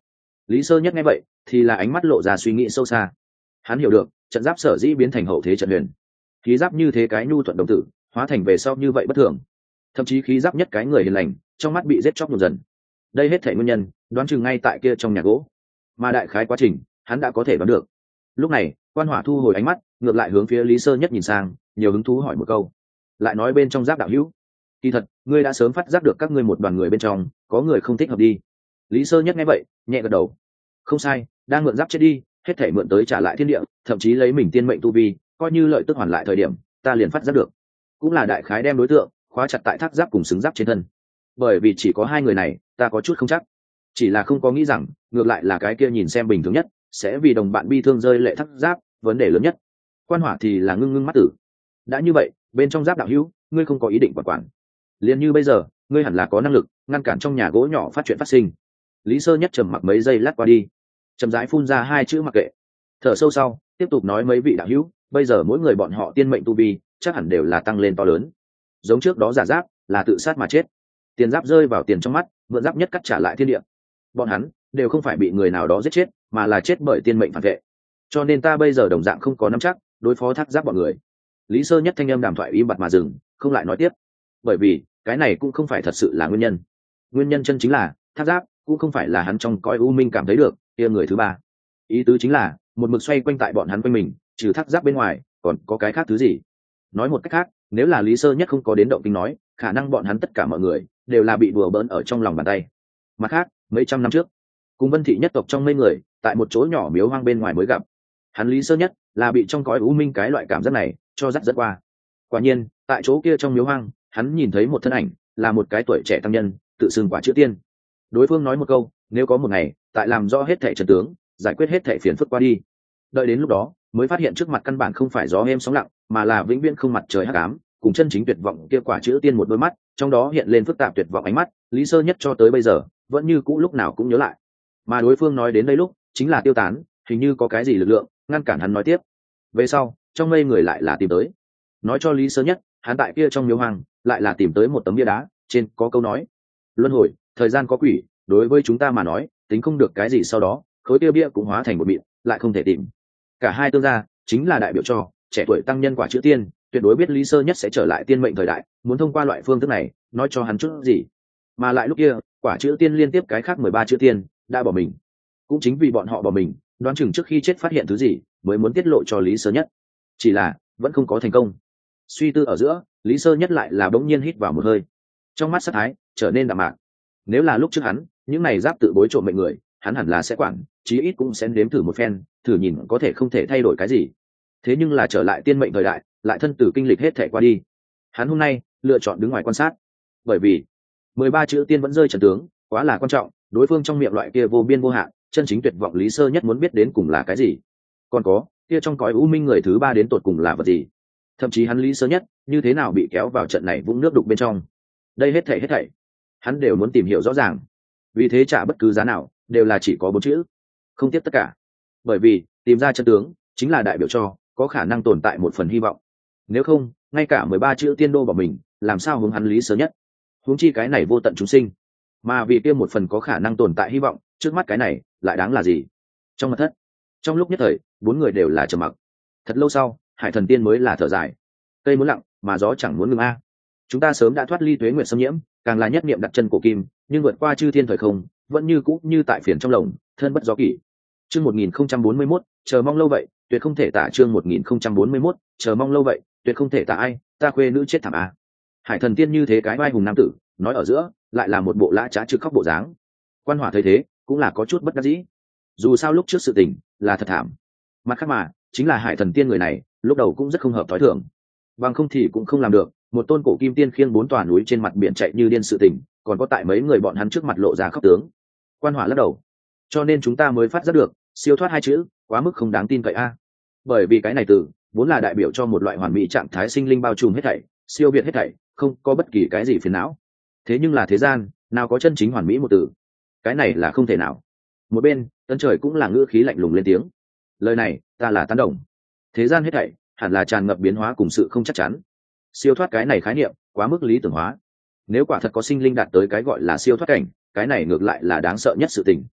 Lý Sơ Nhất nghe vậy thì là ánh mắt lộ ra suy nghĩ sâu xa. Hắn hiểu được trận giáp sở dĩ biến thành hậu thế trận huyền, khí giáp như thế cái nhu thuận đồng tử hóa thành về sau như vậy bất thường, thậm chí khí giáp nhất cái người hiền lành trong mắt bị giết chóc nhiều dần. Đây hết thể nguyên nhân đoán chừng ngay tại kia trong nhà gỗ, mà đại khái quá trình hắn đã có thể đoán được. Lúc này Quan Hỏa thu hồi ánh mắt, ngược lại hướng phía Lý Sơ Nhất nhìn sang, nhiều hứng thú hỏi một câu. Lại nói bên trong giáp đạo hữu, kỳ thật ngươi đã sớm phát giác được các ngươi một đoàn người bên trong có người không thích hợp đi. Lý Sơ Nhất nghe vậy nhẹ gật đầu. Không sai, đang mượn giáp chết đi, hết thể mượn tới trả lại thiên địa, thậm chí lấy mình tiên mệnh tu vi coi như lợi tức hoàn lại thời điểm, ta liền phát giác được. Cũng là đại khái đem đối tượng khóa chặt tại thác giáp cùng xứng giáp trên thân. Bởi vì chỉ có hai người này, ta có chút không chắc. Chỉ là không có nghĩ rằng ngược lại là cái kia nhìn xem bình thường nhất sẽ vì đồng bạn bi thương rơi lệ thác giáp vấn đề lớn nhất. Quan Hỏa thì là ngưng mắt tử. Đã như vậy, bên trong giáp đạo hữu ngươi không có ý định quản. Liền như bây giờ ngươi hẳn là có năng lực ngăn cản trong nhà gỗ nhỏ phát chuyện phát sinh. Lý Sơ Nhất trầm mặc mấy giây lát qua đi, chậm rãi phun ra hai chữ mặc kệ. Thở sâu sau tiếp tục nói, mấy vị đạo hữu, bây giờ mỗi người bọn họ tiên mệnh tu vi chắc hẳn đều là tăng lên to lớn. Giống trước đó giả giáp là tự sát mà chết, tiền giáp rơi vào tiền trong mắt, mượn giáp nhất cắt trả lại thiên địa. Bọn hắn đều không phải bị người nào đó giết chết, mà là chết bởi tiên mệnh phản vệ. Cho nên ta bây giờ đồng dạng không có nắm chắc đối phó thác giáp bọn người. Lý Sơ Nhất thanh âm đàm thoại im bặt mà dừng, không lại nói tiếp. Bởi vì cái này cũng không phải thật sự là nguyên nhân. Nguyên nhân chân chính là thác giáp cũng không phải là hắn trong cõi u minh cảm thấy được kia người thứ ba. Ý tứ chính là một mực xoay quanh tại bọn hắn quanh mình, trừ thác giáp bên ngoài còn có cái khác thứ gì. Nói một cách khác, nếu là Lý Sơ Nhất không có đến động kinh nói, khả năng bọn hắn tất cả mọi người đều là bị đùa bỡn ở trong lòng bàn tay. Mặt khác, mấy trăm năm trước cùng Vân Thị nhất tộc trong mấy người tại một chỗ nhỏ miếu hoang bên ngoài mới gặp. Hắn Lý Sơ Nhất là bị trong cõi u minh cái loại cảm giác này cho dắt dẫn qua. Quả nhiên tại chỗ kia trong miếu hoang, hắn nhìn thấy một thân ảnh, là một cái tuổi trẻ tăng nhân, tự xưng Quả Chữ Tiên. Đối phương nói một câu, nếu có một ngày tại làm rõ hết thảy trận tướng, giải quyết hết thảy phiền phức qua đi. Đợi đến lúc đó mới phát hiện trước mặt căn bản không phải gió êm sóng lặng, mà là vĩnh viễn không mặt trời hắc ám, cùng chân chính tuyệt vọng kia Quả Chữ Tiên một đôi mắt, trong đó hiện lên phức tạp tuyệt vọng ánh mắt. Lý Sơ Nhất cho tới bây giờ vẫn như cũ lúc nào cũng nhớ lại. Mà đối phương nói đến đây lúc chính là tiêu tán, hình như có cái gì lực lượng ngăn cản hắn nói tiếp. Về sau trong mây người lại là tìm tới, nói cho Lý Sơ Nhất hắn tại kia trong miếu hoang lại là tìm tới một tấm bia đá, trên có câu nói: luân hồi, thời gian có quỷ, đối với chúng ta mà nói tính không được cái gì. Sau đó khối kia bia cũng hóa thành một mịn, lại không thể tìm. Cả hai tương ra chính là đại biểu cho trẻ tuổi tăng nhân Quả Chữ Tiên tuyệt đối biết Lý Sơ Nhất sẽ trở lại tiên mệnh thời đại, muốn thông qua loại phương thức này nói cho hắn chút gì. Mà lại lúc kia Quả Chữ Tiên liên tiếp cái khác 13 chữ tiên đã bỏ mình. Cũng chính vì bọn họ bỏ mình, đoán chừng trước khi chết phát hiện thứ gì mới muốn tiết lộ cho Lý Sơ Nhất, chỉ là vẫn không có thành công. Suy tư ở giữa, Lý Sơ Nhất lại là bỗng nhiên hít vào một hơi, trong mắt sát thái trở nên đạm mạc. Nếu là lúc trước hắn những này giáp tự bối trộm mệnh người, hắn hẳn là sẽ quản, chí ít cũng sẽ nếm thử một phen, thử nhìn có thể không thể thay đổi cái gì. Thế nhưng là trở lại tiên mệnh thời đại, lại thân tử kinh lịch hết thể qua đi, hắn hôm nay lựa chọn đứng ngoài quan sát. Bởi vì 13 chữ tiên vẫn rơi trận tướng quá là quan trọng, đối phương trong miệng loại kia vô biên vô hạn chân chính tuyệt vọng, Lý Sơ Nhất muốn biết đến cùng là cái gì. Còn có kia trong cõi u minh người thứ ba đến tột cùng là vật gì. Thậm chí hắn Lý Sơ Nhất như thế nào bị kéo vào trận này vũng nước đục bên trong. Đây hết thảy hắn đều muốn tìm hiểu rõ ràng. Vì thế trả bất cứ giá nào đều là chỉ có 4 chữ: không tiếc tất cả. Bởi vì tìm ra chân tướng chính là đại biểu cho có khả năng tồn tại một phần hy vọng. Nếu không, ngay cả 13 chữ tiên đô bỏ mình, làm sao hướng hắn Lý Sơ Nhất, huống chi cái này vô tận chúng sinh. Mà vì kia một phần có khả năng tồn tại hy vọng, trước mắt cái này lại đáng là gì? Trong mật thất, trong lúc nhất thời 4 người đều là trầm mặc. Thật lâu sau, Hải Thần Tiên mới là thở dài: cây muốn lặng mà gió chẳng muốn ngừng a. Chúng ta sớm đã thoát ly tuế nguyệt xâm nhiễm, càng là nhất niệm đặt chân cổ kim, nhưng vượt qua chư thiên thời không, vẫn như cũ như tại phiền trong lồng, thân bất gió kỷ. Chương 1041, chờ mong lâu vậy, tuyệt không thể tả. Chương 1041, chờ mong lâu vậy, tuyệt không thể tả. Ai, ta khuê nữ chết thảm a. Hải Thần Tiên như thế cái vai hùng nam tử, nói ở giữa lại là một bộ lã trá trực khóc bộ dáng. Quan Hỏa thấy thế cũng là có chút bất đắc dĩ, dù sao lúc trước sự tình là thật thảm. Mặt khác mà chính là Hải Thần Tiên người này lúc đầu cũng rất không hợp thói thường, bằng không thì cũng không làm được một tôn cổ kim tiên khiêng 4 tòa núi trên mặt biển chạy như điên sự tình, còn có tại mấy người bọn hắn trước mặt lộ ra khóc tướng. Quan Hỏa lắc đầu: cho nên chúng ta mới phát giác được siêu thoát hai chữ quá mức không đáng tin cậy a. Bởi vì cái này từ vốn là đại biểu cho một loại hoàn mỹ trạng thái sinh linh bao trùm hết thảy, siêu việt hết thảy, không có bất kỳ cái gì phiền não. Thế nhưng là thế gian nào có chân chính hoàn mỹ một từ, cái này là không thể nào. Một bên Tân Trời cũng là ngữ khí lạnh lùng lên tiếng: lời này ta là tán đồng. Thế gian hết thảy hẳn là tràn ngập biến hóa cùng sự không chắc chắn. Siêu thoát cái này khái niệm quá mức lý tưởng hóa. Nếu quả thật có sinh linh đạt tới cái gọi là siêu thoát cảnh, cái này ngược lại là đáng sợ nhất sự tình.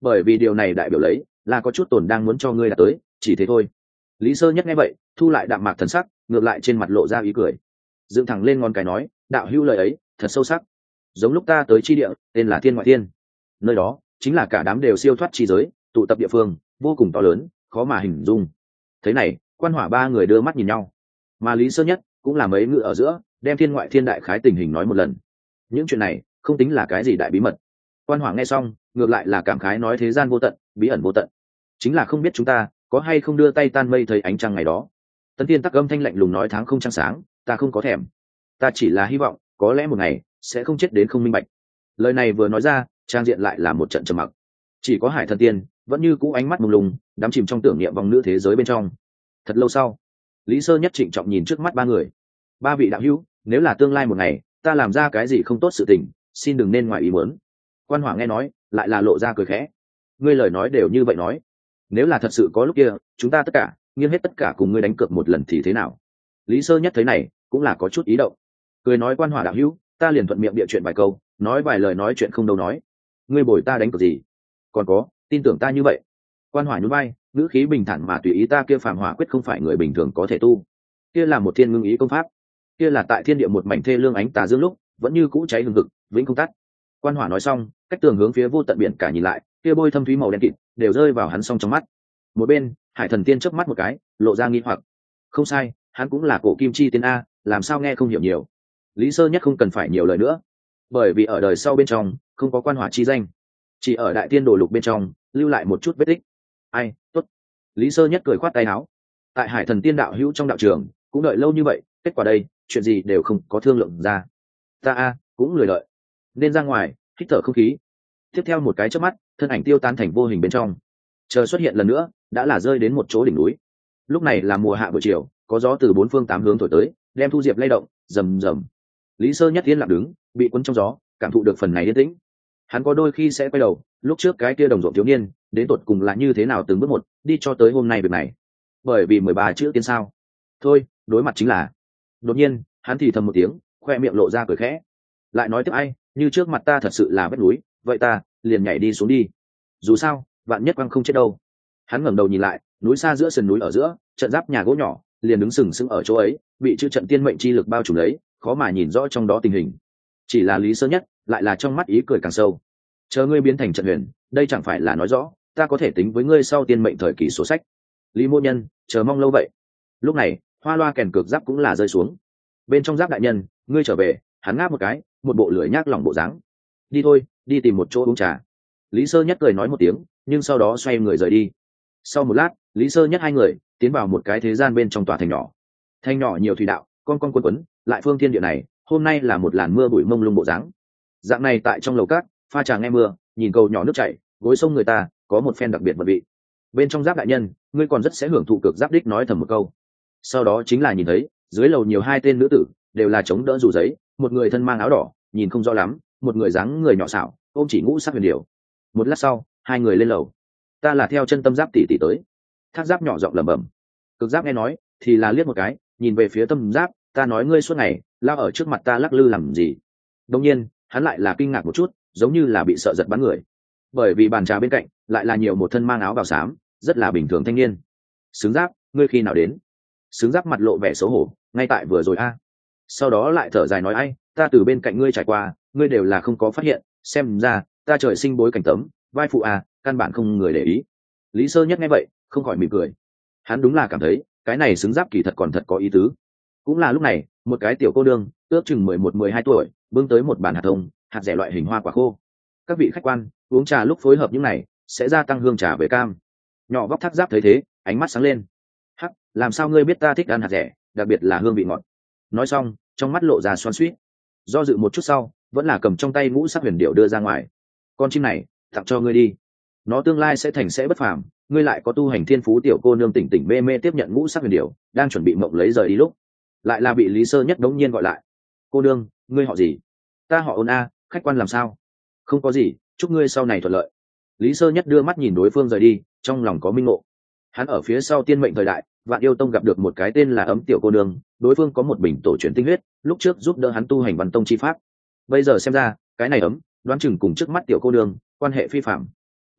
bởi vì điều này đại biểu lấy là có chút tổn đang muốn cho ngươi đạt tới, chỉ thế thôi. Lý Sơ Nhất nghe vậy thu lại đạm mạc thần sắc, ngược lại trên mặt lộ ra ý cười, dựng thẳng lên ngón cái nói, đạo hữu lời ấy thật sâu sắc, giống lúc ta tới chi địa tên là Thiên Ngoại Thiên, nơi đó chính là cả đám đều siêu thoát chi giới tụ tập địa phương, vô cùng to lớn, khó mà hình dung. Thế này, Quan Hỏa ba người đưa mắt nhìn nhau, mà Lý Sơ Nhất cũng là mấy ngự ở giữa đem Thiên Ngoại Thiên đại khái tình hình nói một lần. Những chuyện này không tính là cái gì đại bí mật. Quan Hỏa nghe xong ngược lại là cảm khái nói, thế gian vô tận, bí ẩn vô tận, chính là không biết chúng ta có hay không đưa tay tan mây thấy ánh trăng ngày đó. Tấn Thiên Tắc âm thanh lạnh lùng nói, tháng không trăng sáng ta không có thèm, ta chỉ là hy vọng có lẽ một ngày sẽ không chết đến không minh bạch. Lời này vừa nói ra, trang diện lại là một trận trầm mặc, chỉ có Hải Thần Tiên vẫn như cũ ánh mắt mông lung đắm chìm trong tưởng niệm vòng nữ thế giới bên trong. Thật lâu sau, Lý Sơ Nhất trịnh trọng nhìn trước mắt ba người, ba vị đạo hữu, nếu là tương lai một ngày ta làm ra cái gì không tốt sự tình, xin đừng nên ngoài ý muốn. Quan Hỏa nghe nói lại là lộ ra cười khẽ, ngươi lời nói đều như vậy nói, nếu là thật sự có lúc kia chúng ta tất cả nghiêng hết tất cả cùng ngươi đánh cược một lần thì thế nào? Lý Sơ Nhất thấy này cũng là có chút ý động, cười nói, Quan Hỏa đạo hữu, ta liền thuận miệng địa chuyện vài câu, nói vài lời nói chuyện không đâu nói, ngươi bồi ta đánh cược gì? Còn có, tin tưởng ta như vậy. Quan Hỏa nhún vai, ngữ khí bình thản mà tùy ý, ta kia phàm hỏa quyết không phải người bình thường có thể tu, kia là một thiên ngưng ý công pháp, kia là tại thiên địa một mảnh thê lương ánh tà dương lúc vẫn như cũ cháy hừng hực vĩnh không tắt. Quan Hỏa nói xong, cách tường hướng phía vô tận biển cả nhìn lại, kia bôi thâm thúy màu đen kịt đều rơi vào hắn song trong mắt. Một bên Hải Thần Tiên chớp mắt một cái, lộ ra nghi hoặc, không sai, hắn cũng là cổ kim chi tiên a, làm sao nghe không hiểu nhiều. Lý Sơ Nhất không cần phải nhiều lời nữa, bởi vì ở đời sau bên trong không có Quan Hỏa chi danh, chỉ ở Đại Tiên Đồ Lục bên trong lưu lại một chút vết tích. Ai, tốt. Lý Sơ Nhất cười khoát tay áo, tại Hải Thần Tiên đạo hữu trong đạo trường cũng đợi lâu như vậy, kết quả đây chuyện gì đều không có thương lượng ra, ta cũng lười đợi, nên ra ngoài hít thở không khí. Tiếp theo một cái chớp mắt, thân ảnh tiêu tan thành vô hình bên trong, chờ xuất hiện lần nữa đã là rơi đến một chỗ đỉnh núi. Lúc này là mùa hạ buổi chiều, có gió từ bốn phương tám hướng thổi tới, đem thu diệp lay động rầm rầm. Lý Sơ Nhất yên lặng đứng, bị cuốn trong gió, cảm thụ được phần này yên tĩnh. Hắn có đôi khi sẽ quay đầu, lúc trước cái kia đồng ruộng thiếu niên đến tột cùng là như thế nào từng bước một đi cho tới hôm nay việc này. Bởi vì 13 chữ tiên sao, thôi đối mặt chính là. Đột nhiên hắn thì thầm một tiếng, khoe miệng lộ ra cười khẽ, lại nói tiếp, ai như trước mặt ta thật sự là vách núi, vậy ta liền nhảy đi xuống đi, dù sao vạn nhất quăng không chết đâu. Hắn ngẩng đầu nhìn lại, núi xa giữa sườn núi ở giữa trận giáp nhà gỗ nhỏ liền đứng sừng sững ở chỗ ấy, bị chữ trận tiên mệnh chi lực bao trùm lấy, khó mà nhìn rõ trong đó tình hình. Chỉ là Lý Sơ Nhất lại là trong mắt ý cười càng sâu, chờ ngươi biến thành trận huyền, đây chẳng phải là nói rõ ta có thể tính với ngươi sau tiên mệnh thời kỳ sổ sách. Lý mô nhân chờ mong lâu vậy. Lúc này hoa loa kèn cược giáp cũng là rơi xuống, bên trong giáp đại nhân, ngươi trở về. Hắn ngáp một cái, một bộ lưỡi nhác lỏng bộ dáng, đi thôi, đi tìm một chỗ uống trà. Lý Sơ Nhất cười nói một tiếng, nhưng sau đó xoay người rời đi. Sau một lát, Lý Sơ Nhất hai người tiến vào một cái thế gian bên trong tòa thành nhỏ. Thành nhỏ nhiều thủy đạo, con quấn quấn, lại phương thiên địa này hôm nay là một làn mưa bụi mông lung bộ dáng. Dạng này tại trong lầu cát pha trà nghe mưa, nhìn cầu nhỏ nước chảy, gối sông người ta có một phen đặc biệt vật vị. Bên trong giáp đại nhân, ngươi còn rất sẽ hưởng thụ cực giáp đích nói thầm một câu. Sau đó chính là nhìn thấy dưới lầu nhiều hai tên nữ tử, đều là chống đỡ dù giấy, một người thân mang áo đỏ nhìn không rõ lắm, một người dáng người nhỏ xảo ôm chỉ ngũ sắc huyền điểu. Một lát sau hai người lên lầu, ta là theo chân Tâm Giáp tỷ tỷ tới. Thác Giáp nhỏ giọng lẩm bẩm. Cực Giáp nghe nói thì là liếc một cái, nhìn về phía Tâm Giáp, ta nói ngươi suốt ngày lao ở trước mặt ta lắc lư làm gì? Đương nhiên hắn lại là kinh ngạc một chút, giống như là bị sợ giật bắn người, bởi vì bàn trà bên cạnh lại là nhiều một thân mang áo bào xám rất là bình thường thanh niên. Xứng Giáp, ngươi khi nào đến? Xứng Giáp mặt lộ vẻ xấu hổ, ngay tại vừa rồi a. Sau đó lại thở dài nói, ai, ta từ bên cạnh ngươi trải qua, ngươi đều là không có phát hiện, xem ra ta trời sinh bối cảnh tấm vai phụ a, căn bản không người để ý. Lý Sơ Nhất nghe vậy không khỏi mỉm cười, hắn đúng là cảm thấy cái này Xứng Giáp kỳ thật còn thật có ý tứ. Cũng là lúc này, một cái tiểu cô đương ước chừng 11-12 tuổi bưng tới một bàn hạt thông, hạt rẻ loại hình hoa quả khô. Các vị khách quan uống trà lúc phối hợp những này sẽ gia tăng hương trà về cam. Nhỏ vóc Thác Giáp thấy thế, ánh mắt sáng lên, hắc, làm sao ngươi biết ta thích ăn hạt rẻ, đặc biệt là hương vị ngọt? Nói xong trong mắt lộ ra xoan xuýt, do dự một chút sau vẫn là cầm trong tay ngũ sắc huyền điểu đưa ra ngoài. Con chim này tặng cho ngươi đi, nó tương lai sẽ thành sẽ bất phàm, ngươi lại có tu hành thiên phú. Tiểu cô nương tỉnh tỉnh mê mê tiếp nhận ngũ sắc huyền điểu, đang chuẩn bị mộng lấy rời đi lúc lại là bị Lý Sơ Nhất đống nhiên gọi lại. Cô nương, ngươi họ gì? Ta họ Ôn a. Khách quan làm sao? Không có gì, chúc ngươi sau này thuận lợi. Lý Sơ Nhất đưa mắt nhìn đối phương rời đi, trong lòng có minh ngộ. Hắn ở phía sau tiên mệnh thời đại Vạn Yêu Tông gặp được một cái tên là Ấm tiểu cô nương, đối phương có một bình tổ truyền tinh huyết, lúc trước giúp đỡ hắn tu hành Văn Tông chi pháp. Bây giờ xem ra cái này Ấm đoán chừng cùng trước mắt tiểu cô nương quan hệ phi phạm.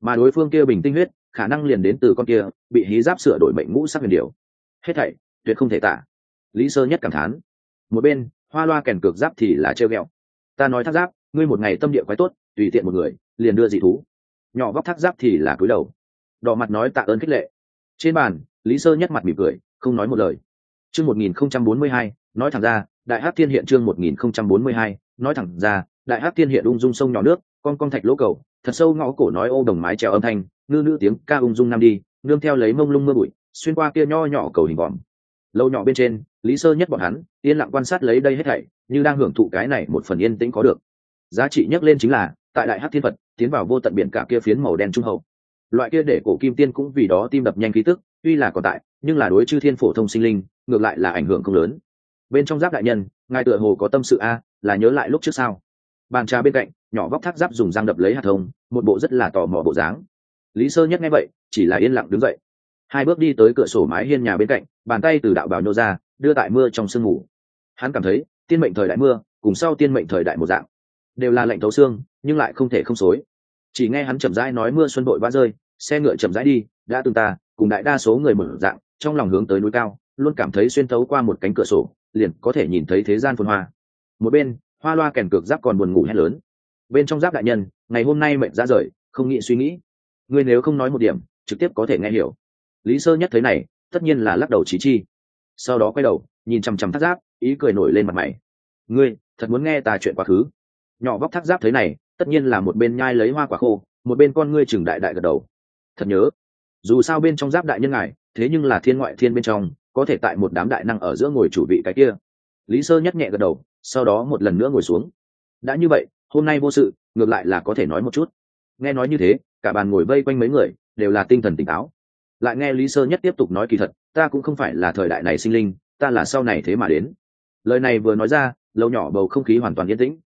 mà đối phương kia bình tinh huyết khả năng liền đến từ con kia bị hí giáp sửa đổi mệnh ngũ sắc huyền điều. Hết thảy tuyệt không thể tả. Lý Sơ Nhất cảm thán. Một bên Hoa Loa kèn cược giáp thì là trêu ghẹo. Ta nói Thác Giáp, ngươi một ngày tâm địa quái tốt, tùy tiện một người liền đưa dị thú. Nhỏ vóc Thác Giáp thì là cúi đầu, đỏ mặt nói tạ ơn khích lệ. Trên bàn, Lý Sơ Nhất mặt mỉm cười, không nói một lời. Chương 1042, nói thẳng ra, Đại Hắc Thiên Hiện chương 1042, nói thẳng ra, Đại Hắc Thiên Hiện ung dung sông nhỏ nước, con thạch lỗ cầu, thật sâu ngõ cổ nói ô đồng mái trèo âm thanh, ngư nữ tiếng ca ung dung nam đi, nương theo lấy mông lung mưa bụi, xuyên qua kia nho nhỏ cầu hình vòm. Lâu nhỏ bên trên, Lý Sơ Nhất bọn hắn yên lặng quan sát lấy đây hết thảy, như đang hưởng thụ cái này một phần yên tĩnh có được. Giá trị nhất lên chính là, tại Đại Hắc Thiên Phật tiến vào vô tận biển cả kia phiến màu đen trung hậu. Loại kia để cổ kim tiên cũng vì đó tim đập nhanh khí tức, tuy là còn tại, nhưng là đối chư thiên phổ thông sinh linh, ngược lại là ảnh hưởng không lớn. Bên trong Giáp đại nhân, ngài tựa hồ có tâm sự a, là nhớ lại lúc trước sao? Bàn trà bên cạnh, nhỏ vóc Thác Giáp dùng răng đập lấy hạt thông, một bộ rất là tò mò bộ dáng. Lý Sơ Nhất nghe vậy, chỉ là yên lặng đứng dậy, hai bước đi tới cửa sổ mái hiên nhà bên cạnh, bàn tay từ đạo bào nhô ra, đưa tại mưa trong sương mù. Hắn cảm thấy tiên mệnh thời đại mưa cùng sau tiên mệnh thời đại một dạng, đều là lạnh thấu xương, nhưng lại không thể không xối. Chỉ nghe hắn chậm rãi nói mưa xuân bội vã rơi, xe ngựa chậm rãi đi, đã từng ta cùng đại đa số người mở dạng, trong lòng hướng tới núi cao, luôn cảm thấy xuyên thấu qua một cánh cửa sổ, liền có thể nhìn thấy thế gian phồn hoa. Một bên, Hoa Loa kèn cược Giáp còn buồn ngủ hét lớn. Bên trong Giáp đại nhân, ngày hôm nay mệnh ra rời, không nghĩ suy nghĩ. Ngươi nếu không nói một điểm, trực tiếp có thể nghe hiểu. Lý Sơ Nhất thấy này, tất nhiên là lắc đầu chí chi. Sau đó quay đầu, nhìn chằm chằm Thác Giáp, ý cười nổi lên mặt mày. Ngươi, thật muốn nghe ta chuyện quá khứ? Nhỏ vóc Thác Giáp thấy này, tất nhiên là một bên nhai lấy hoa quả khô, một bên con ngươi chừng đại đại gật đầu. Thật nhớ, dù sao bên trong Giáp đại nhân ngài, thế nhưng là thiên ngoại thiên bên trong, có thể tại một đám đại năng ở giữa ngồi chủ vị cái kia. Lý Sơ Nhất nhẹ gật đầu, sau đó một lần nữa ngồi xuống. Đã như vậy, hôm nay vô sự, ngược lại là có thể nói một chút. Nghe nói như thế, cả bàn ngồi vây quanh mấy người đều là tinh thần tỉnh táo. Lại nghe Lý Sơ Nhất tiếp tục nói kỳ thật, ta cũng không phải là thời đại này sinh linh, ta là sau này thế mà đến. Lời này vừa nói ra, lâu nhỏ bầu không khí hoàn toàn yên tĩnh.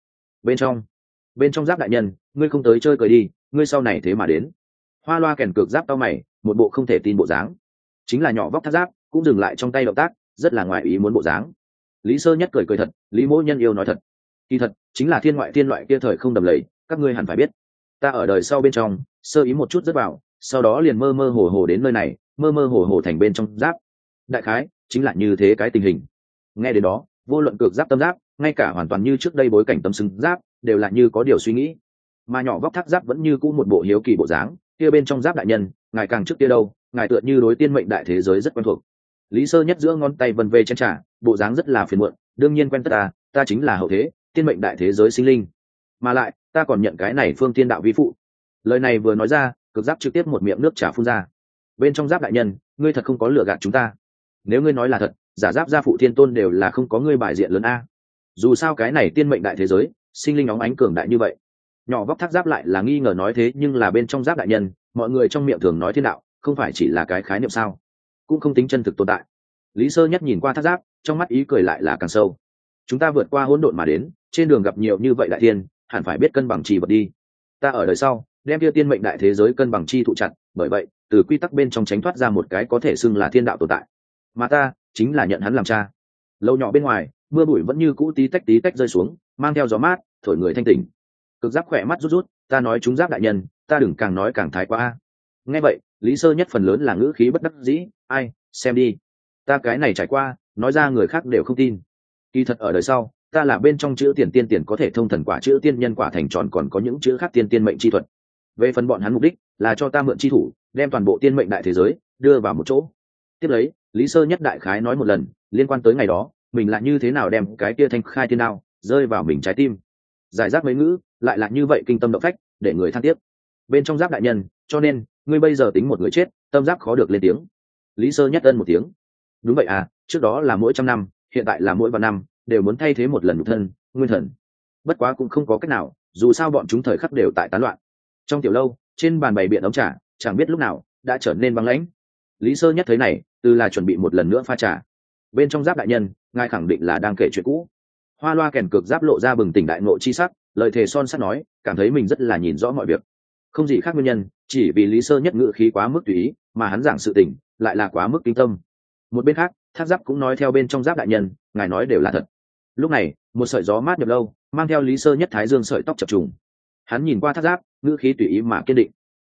Bên trong Giáp đại nhân, ngươi không tới chơi cười đi, ngươi sau này thế mà đến. Hoa Loa kèn cược Giáp tao mày, một bộ không thể tin bộ dáng. Chính là nhỏ vóc Thác Giáp cũng dừng lại trong tay động tác, rất là ngoài ý muốn bộ dáng. Lý Sơ Nhất cười thật, Lý Mỗ Nhân yêu nói thật. Kỳ thật, chính là thiên ngoại thiên loại kia thời không đầm lầy, các ngươi hẳn phải biết. Ta ở đời sau bên trong, sơ ý một chút rất vào, sau đó liền mơ mơ hồ hồ đến nơi này, mơ mơ hồ hồ thành bên trong Giáp. Đại khái chính là như thế cái tình hình. Nghe đến đó, vô luận cược Giáp tâm Giáp, ngay cả hoàn toàn như trước đây bối cảnh tâm xứng Giáp, đều là như có điều suy nghĩ. Mà nhỏ vóc Thác Giáp vẫn như cũ một bộ hiếu kỳ bộ dáng, kia bên trong Giáp đại nhân, ngài càng trước kia đâu, ngài tựa như đối tiên mệnh đại thế giới rất quen thuộc. Lý Sơ Nhất giữa ngón tay vân về trên trà, bộ dáng rất là phiền muộn, đương nhiên quen tất ta chính là hậu thế, tiên mệnh đại thế giới sinh linh. Mà lại, ta còn nhận cái này phương tiên đạo vi phụ. Lời này vừa nói ra, cực Giáp trực tiếp một miệng nước trà phun ra. Bên trong Giáp đại nhân, ngươi thật không có lừa gạt chúng ta. Nếu ngươi nói là thật, giả Giáp gia phụ thiên tôn đều là không có ngươi bài diện lớn a. Dù sao cái này tiên mệnh đại thế giới, sinh linh óng ánh cường đại như vậy. Nhỏ vóc Thác Giáp lại là nghi ngờ nói thế, nhưng là bên trong Giáp đại nhân, mọi người trong miệng thường nói thiên đạo, không phải chỉ là cái khái niệm sao? Cũng không tính chân thực tồn tại. Lý Sơ Nhất nhìn qua Thác Giáp, trong mắt ý cười lại là càng sâu. Chúng ta vượt qua hỗn độn mà đến, trên đường gặp nhiều như vậy đại thiên, hẳn phải biết cân bằng chi vật đi. Ta ở đời sau, đem kia tiên mệnh đại thế giới cân bằng chi thụ chặt, bởi vậy, từ quy tắc bên trong tránh thoát ra một cái có thể xưng là thiên đạo tồn tại. Mà ta, chính là nhận hắn làm cha. Lâu nhỏ bên ngoài, mưa bụi vẫn như cũ tí tách rơi xuống, mang theo gió mát, thổi người thanh tỉnh. Cực Giáp khỏe mắt rút rút, ta nói chúng Giáp đại nhân, ta đừng càng nói càng thái quá a. Nghe vậy, Lý Sơ Nhất phần lớn là ngữ khí bất đắc dĩ, ai, xem đi. Ta cái này trải qua, nói ra người khác đều không tin. Kỳ thật ở đời sau, ta là bên trong chữ tiền có thể thông thần quả chữ tiên nhân quả thành tròn, còn có những chữ khác tiên mệnh chi thuật. Về phần bọn hắn mục đích là cho ta mượn chi thủ, đem toàn bộ tiên mệnh đại thế giới đưa vào một chỗ. Tiếp lấy, Lý Sơ Nhất đại khái nói một lần, liên quan tới ngày đó, mình là như thế nào đem cái kia thanh khai tiên đao rơi vào mình trái tim. Giải rác mấy ngữ, lại là như vậy kinh tâm động phách, để người than tiếc. Bên trong Giáp đại nhân, cho nên, ngươi bây giờ tính một người chết, tâm Giáp khó được lên tiếng. Lý Sơ Nhất ân một tiếng. Đúng vậy à, trước đó là mỗi 100 năm, hiện tại là mỗi vạn năm, đều muốn thay thế một lần nhục thân, nguyên thần. Bất quá cũng không có cách nào, dù sao bọn chúng thời khắc đều tại tán loạn. Trong tiểu lâu, trên bàn bày biện ống trà, chẳng biết lúc nào đã trở nên băng lãnh. Lý Sơ Nhất thấy này, từ là chuẩn bị một lần nữa pha trà. Bên trong Giáp đại nhân, ngài khẳng định là đang kể chuyện cũ. Hoa Loa kèn cược Giáp lộ ra bừng tỉnh đại ngộ chi sắc, lời thề son sắt nói, cảm thấy mình rất là nhìn rõ mọi việc. Không gì khác nguyên nhân, chỉ vì Lý Sơ Nhất ngữ khí quá mức tùy ý, mà hắn giảng sự tình lại là quá mức kinh tâm. Một bên khác, Thác Giáp cũng nói theo bên trong Giáp đại nhân, ngài nói đều là thật. Lúc này, một sợi gió mát nhập lâu, mang theo Lý Sơ Nhất thái dương sợi tóc chập trùng. Hắn nhìn qua Thác Giáp, ngữ khí tùy ý mà kiên định.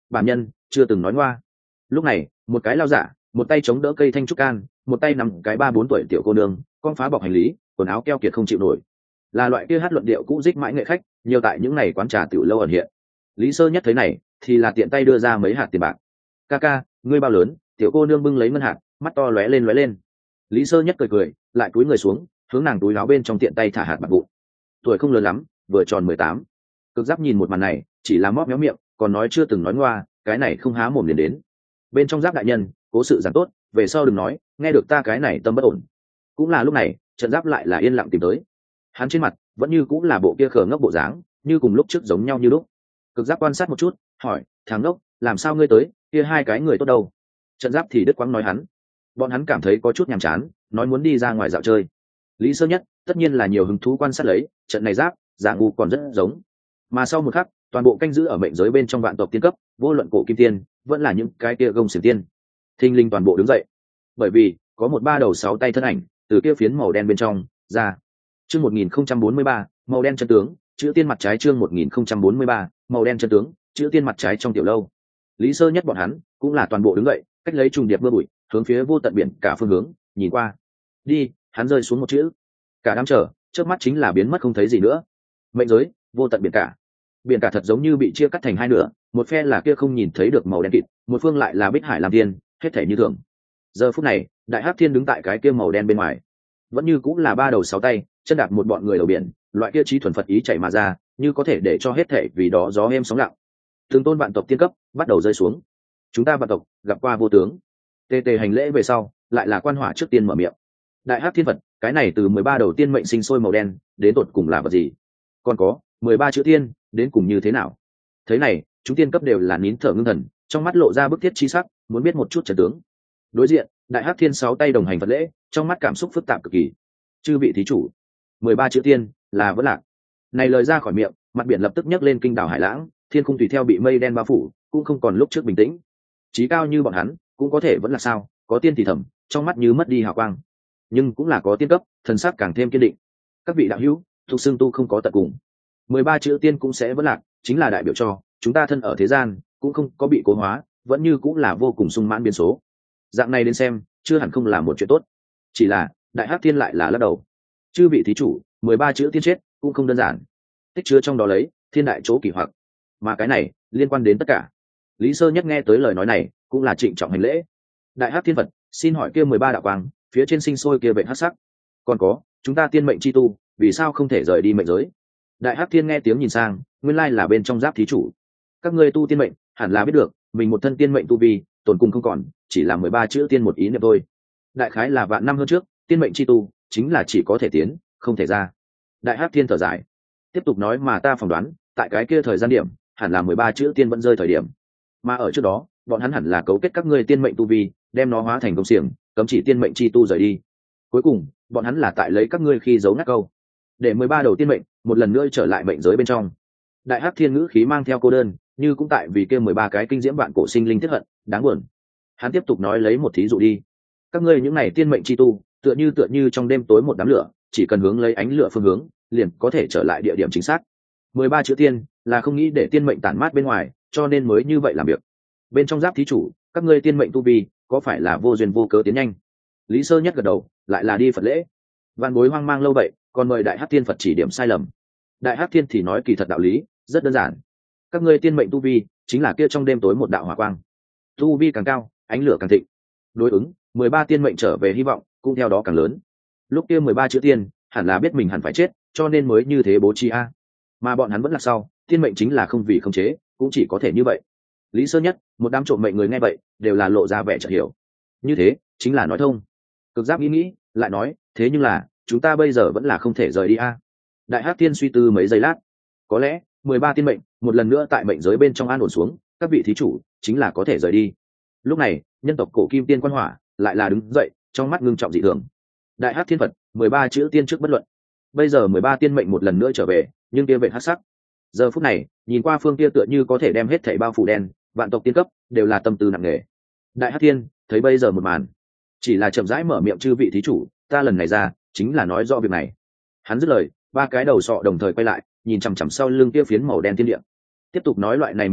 bản nhân chưa từng nói ngoa. Lúc này một cái lao giả, một tay chống đỡ cây thanh trúc can, một tay nằm cái 3-4 tuổi tiểu cô nương con phá bọc hành lý, quần áo keo kiệt không chịu nổi, là loại kia hát luận điệu cũ dích mãi nghệ khách nhiều tại những ngày quán trà tiểu lâu ẩn hiện. Lý Sơ Nhất thấy này thì là tiện tay đưa ra mấy hạt tiền bạc. Ca ca, ngươi bao lớn? Tiểu cô nương bưng lấy ngân hạt, mắt to lóe lên lóe lên. Lý Sơ Nhất cười cười, lại cúi người xuống hướng nàng túi áo bên trong tiện tay thả hạt bạc vụn. Tuổi không lớn lắm, vừa tròn 18. Cực Giáp nhìn một màn này chỉ là móp méo miệng, còn nói chưa từng nói ngoa, cái này không há mồm liền đến. Bên trong Giáp đại nhân cố sự giảng tốt, về sau đừng nói nghe được ta cái này tâm bất ổn. Cũng là lúc này Trận Giáp lại là yên lặng tìm tới. Hắn trên mặt vẫn như cũng là bộ kia khờ ngốc bộ dáng, như cùng lúc trước giống nhau như lúc. Cực Giáp quan sát một chút, hỏi: thằng ngốc, làm sao ngươi tới? Kia hai cái người tốt đâu? Trận Giáp thì đứt quãng nói hắn. Bọn hắn cảm thấy có chút nhàm chán, nói muốn đi ra ngoài dạo chơi. Lý Sơ Nhất tất nhiên là nhiều hứng thú quan sát lấy trận này. Giáp giả ngu còn rất giống, mà sau một khắc toàn bộ canh giữ ở mệnh giới bên trong vạn tộc tiên cấp, vô luận cổ kim tiên vẫn là những cái kia gông xiềng tiên, thinh linh toàn bộ đứng dậy, bởi vì có một 3 đầu 6 tay thân ảnh từ kia phiến màu đen bên trong ra. Chương 1043, màu đen chân tướng, chữ tiên mặt trái. Chương 1043, màu đen chân tướng, chữ tiên mặt trái trong tiểu lâu. Lý Sơ Nhất bọn hắn cũng là toàn bộ đứng dậy, cách lấy trùng điệp mưa bụi, hướng phía vô tận biển cả phương hướng nhìn qua. Đi, hắn rơi xuống một chữ, cả đám chờ trước mắt chính là biến mất không thấy gì nữa. Mệnh giới, vô tận biển cả. Biển cả thật giống như bị chia cắt thành hai nửa, một phe là kia không nhìn thấy được màu đen kịt, một phương lại là Bích Hải làm tiên, hết thảy như thường. Giờ phút này Đại Hắc Thiên đứng tại cái kia màu đen bên ngoài, vẫn như cũng là 3 đầu 6 tay, chân đạp một bọn người đầu biển, loại kia trí thuần Phật ý chảy mà ra, như có thể để cho hết thảy vì đó gió êm sóng lặng. Từng tôn vạn tộc tiên cấp bắt đầu rơi xuống. Chúng ta vạn tộc gặp qua vô tướng. Tề tề hành lễ về sau, lại là Quan Hỏa trước tiên mở miệng. Đại Hắc Thiên Phật, cái này từ 13 đầu tiên mệnh sinh sôi màu đen, đến tột cùng là vật gì? Còn có 13 chữ tiên, đến cùng như thế nào? Thế này, chúng tiên cấp đều là nín thở ngưng thần, trong mắt lộ ra bức thiết chi sắc, muốn biết một chút trận tướng. Đối diện, Đại Hắc Thiên 6 tay đồng hành Phật lễ, trong mắt cảm xúc phức tạp cực kỳ. Chư vị thí chủ, 13 chữ tiên là vẫn lạc. Này lời ra khỏi miệng, mặt biển lập tức nhấc lên kinh đảo hải lãng, thiên khung tùy theo bị mây đen bao phủ, cũng không còn lúc trước bình tĩnh. Chí cao như bọn hắn, cũng có thể vẫn là sao? Có tiên thì thầm, trong mắt như mất đi hào quang. Nhưng cũng là có tiên cấp, thần sắc càng thêm kiên định. Các vị đạo hữu, thuộc xương tu không có tận cùng. 13 chữ tiên cũng sẽ vẫn lạc, chính là đại biểu cho chúng ta thân ở thế gian cũng không có bị cố hóa, vẫn như cũng là vô cùng sung mãn biến số. Dạng này đến xem, chưa hẳn không là một chuyện tốt. Chỉ là Đại Hắc Thiên lại là lắc đầu. Chư vị thí chủ, 13 chữ tiên chết cũng không đơn giản, tích chứa trong đó lấy thiên đại chỗ kỳ hoặc, mà cái này liên quan đến tất cả. Lý Sơ Nhất nghe tới lời nói này cũng là trịnh trọng hành lễ. Đại Hắc Thiên Phật, xin hỏi kia 13 đạo quang phía trên sinh sôi kia vệ hắc sắc, còn có chúng ta tiên mệnh chi tu vì sao không thể rời đi mệnh giới? Đại Hắc Thiên nghe tiếng nhìn sang, nguyên lai là bên trong Giáp thí chủ. Các ngươi tu tiên mệnh hẳn là biết được, mình một thân tiên mệnh tu vi tồn cùng không còn, chỉ là 13 chữ tiên một ý niệm thôi. Đại khái là vạn năm hơn trước, tiên mệnh chi tu chính là chỉ có thể tiến, không thể ra. Đại Hắc Thiên thở dài, tiếp tục nói, mà ta phỏng đoán, tại cái kia thời gian điểm, hẳn là 13 chữ tiên vẫn rơi thời điểm. Mà ở trước đó, bọn hắn hẳn là cấu kết các ngươi tiên mệnh tu vi, đem nó hóa thành công xiềng, cấm chỉ tiên mệnh chi tu rời đi. Cuối cùng, bọn hắn là tại lấy các ngươi khi giấu ngắt câu, để 13 đầu tiên mệnh một lần nữa trở lại mệnh giới bên trong. Đại Hắc Thiên ngữ khí mang theo cô đơn, như cũng tại vì kia 13 cái kinh diễm vạn cổ sinh linh tiếc hận, đáng buồn. Hắn tiếp tục nói lấy một thí dụ đi. Các ngươi những này tiên mệnh chi tu, tựa như trong đêm tối một đám lửa, chỉ cần hướng lấy ánh lửa phương hướng, liền có thể trở lại địa điểm chính xác. 13 chữ tiên là không nghĩ để tiên mệnh tản mát bên ngoài, cho nên mới như vậy làm việc. Bên trong Giáp thí chủ, các ngươi tiên mệnh tu vi có phải là vô duyên vô cớ tiến nhanh? Lý Sơ Nhất gật đầu, lại là đi Phật lễ. Vạn bối hoang mang lâu vậy, còn mời Đại Hắc Thiên Phật chỉ điểm sai lầm. Đại Hắc Thiên thì nói kỳ thật đạo lý rất đơn giản, các ngươi tiên mệnh tu vi chính là kia trong đêm tối một đạo hỏa quang, tu vi càng cao ánh lửa càng thịnh, đối ứng 13 tiên mệnh trở về hy vọng cũng theo đó càng lớn. Lúc kia 13 chữ tiên hẳn là biết mình hẳn phải chết, cho nên mới như thế bố trí a. Mà bọn hắn vẫn là sau, tiên mệnh chính là không vì không chế, cũng chỉ có thể như vậy. Lý Sơ Nhất, một đám trộm mệnh người nghe vậy đều là lộ ra vẻ chợt hiểu, như thế chính là nói thông. Cực Giáp nghĩ lại nói, thế nhưng là chúng ta bây giờ vẫn là không thể rời đi a. Đại Hắc Thiên suy tư mấy giây lát, có lẽ 13 tiên mệnh một lần nữa tại mệnh giới bên trong an ổn xuống, các vị thí chủ chính là có thể rời đi. Lúc này nhân tộc cổ kim tiên Quan Hỏa lại là đứng dậy, trong mắt ngưng trọng dị thường. Đại Hắc Thiên Phật, 13 chữ tiên trước bất luận, bây giờ 13 tiên mệnh một lần nữa trở về, nhưng kia vệ hắc sắc giờ phút này nhìn qua phương kia tựa như có thể đem hết thảy bao phủ đen, vạn tộc tiên cấp đều là tâm tư nặng nề. Đại Hắc Thiên thấy bây giờ một màn, chỉ là chậm rãi mở miệng, chư vị thí chủ, ta lần này ra chính là nói rõ việc này. Hắn dứt lời, 3 cái đầu sọ đồng thời quay lại, nhìn chằm chằm sau lưng kia phiến màu đen thiên địa, tiếp tục nói, loại này màu đen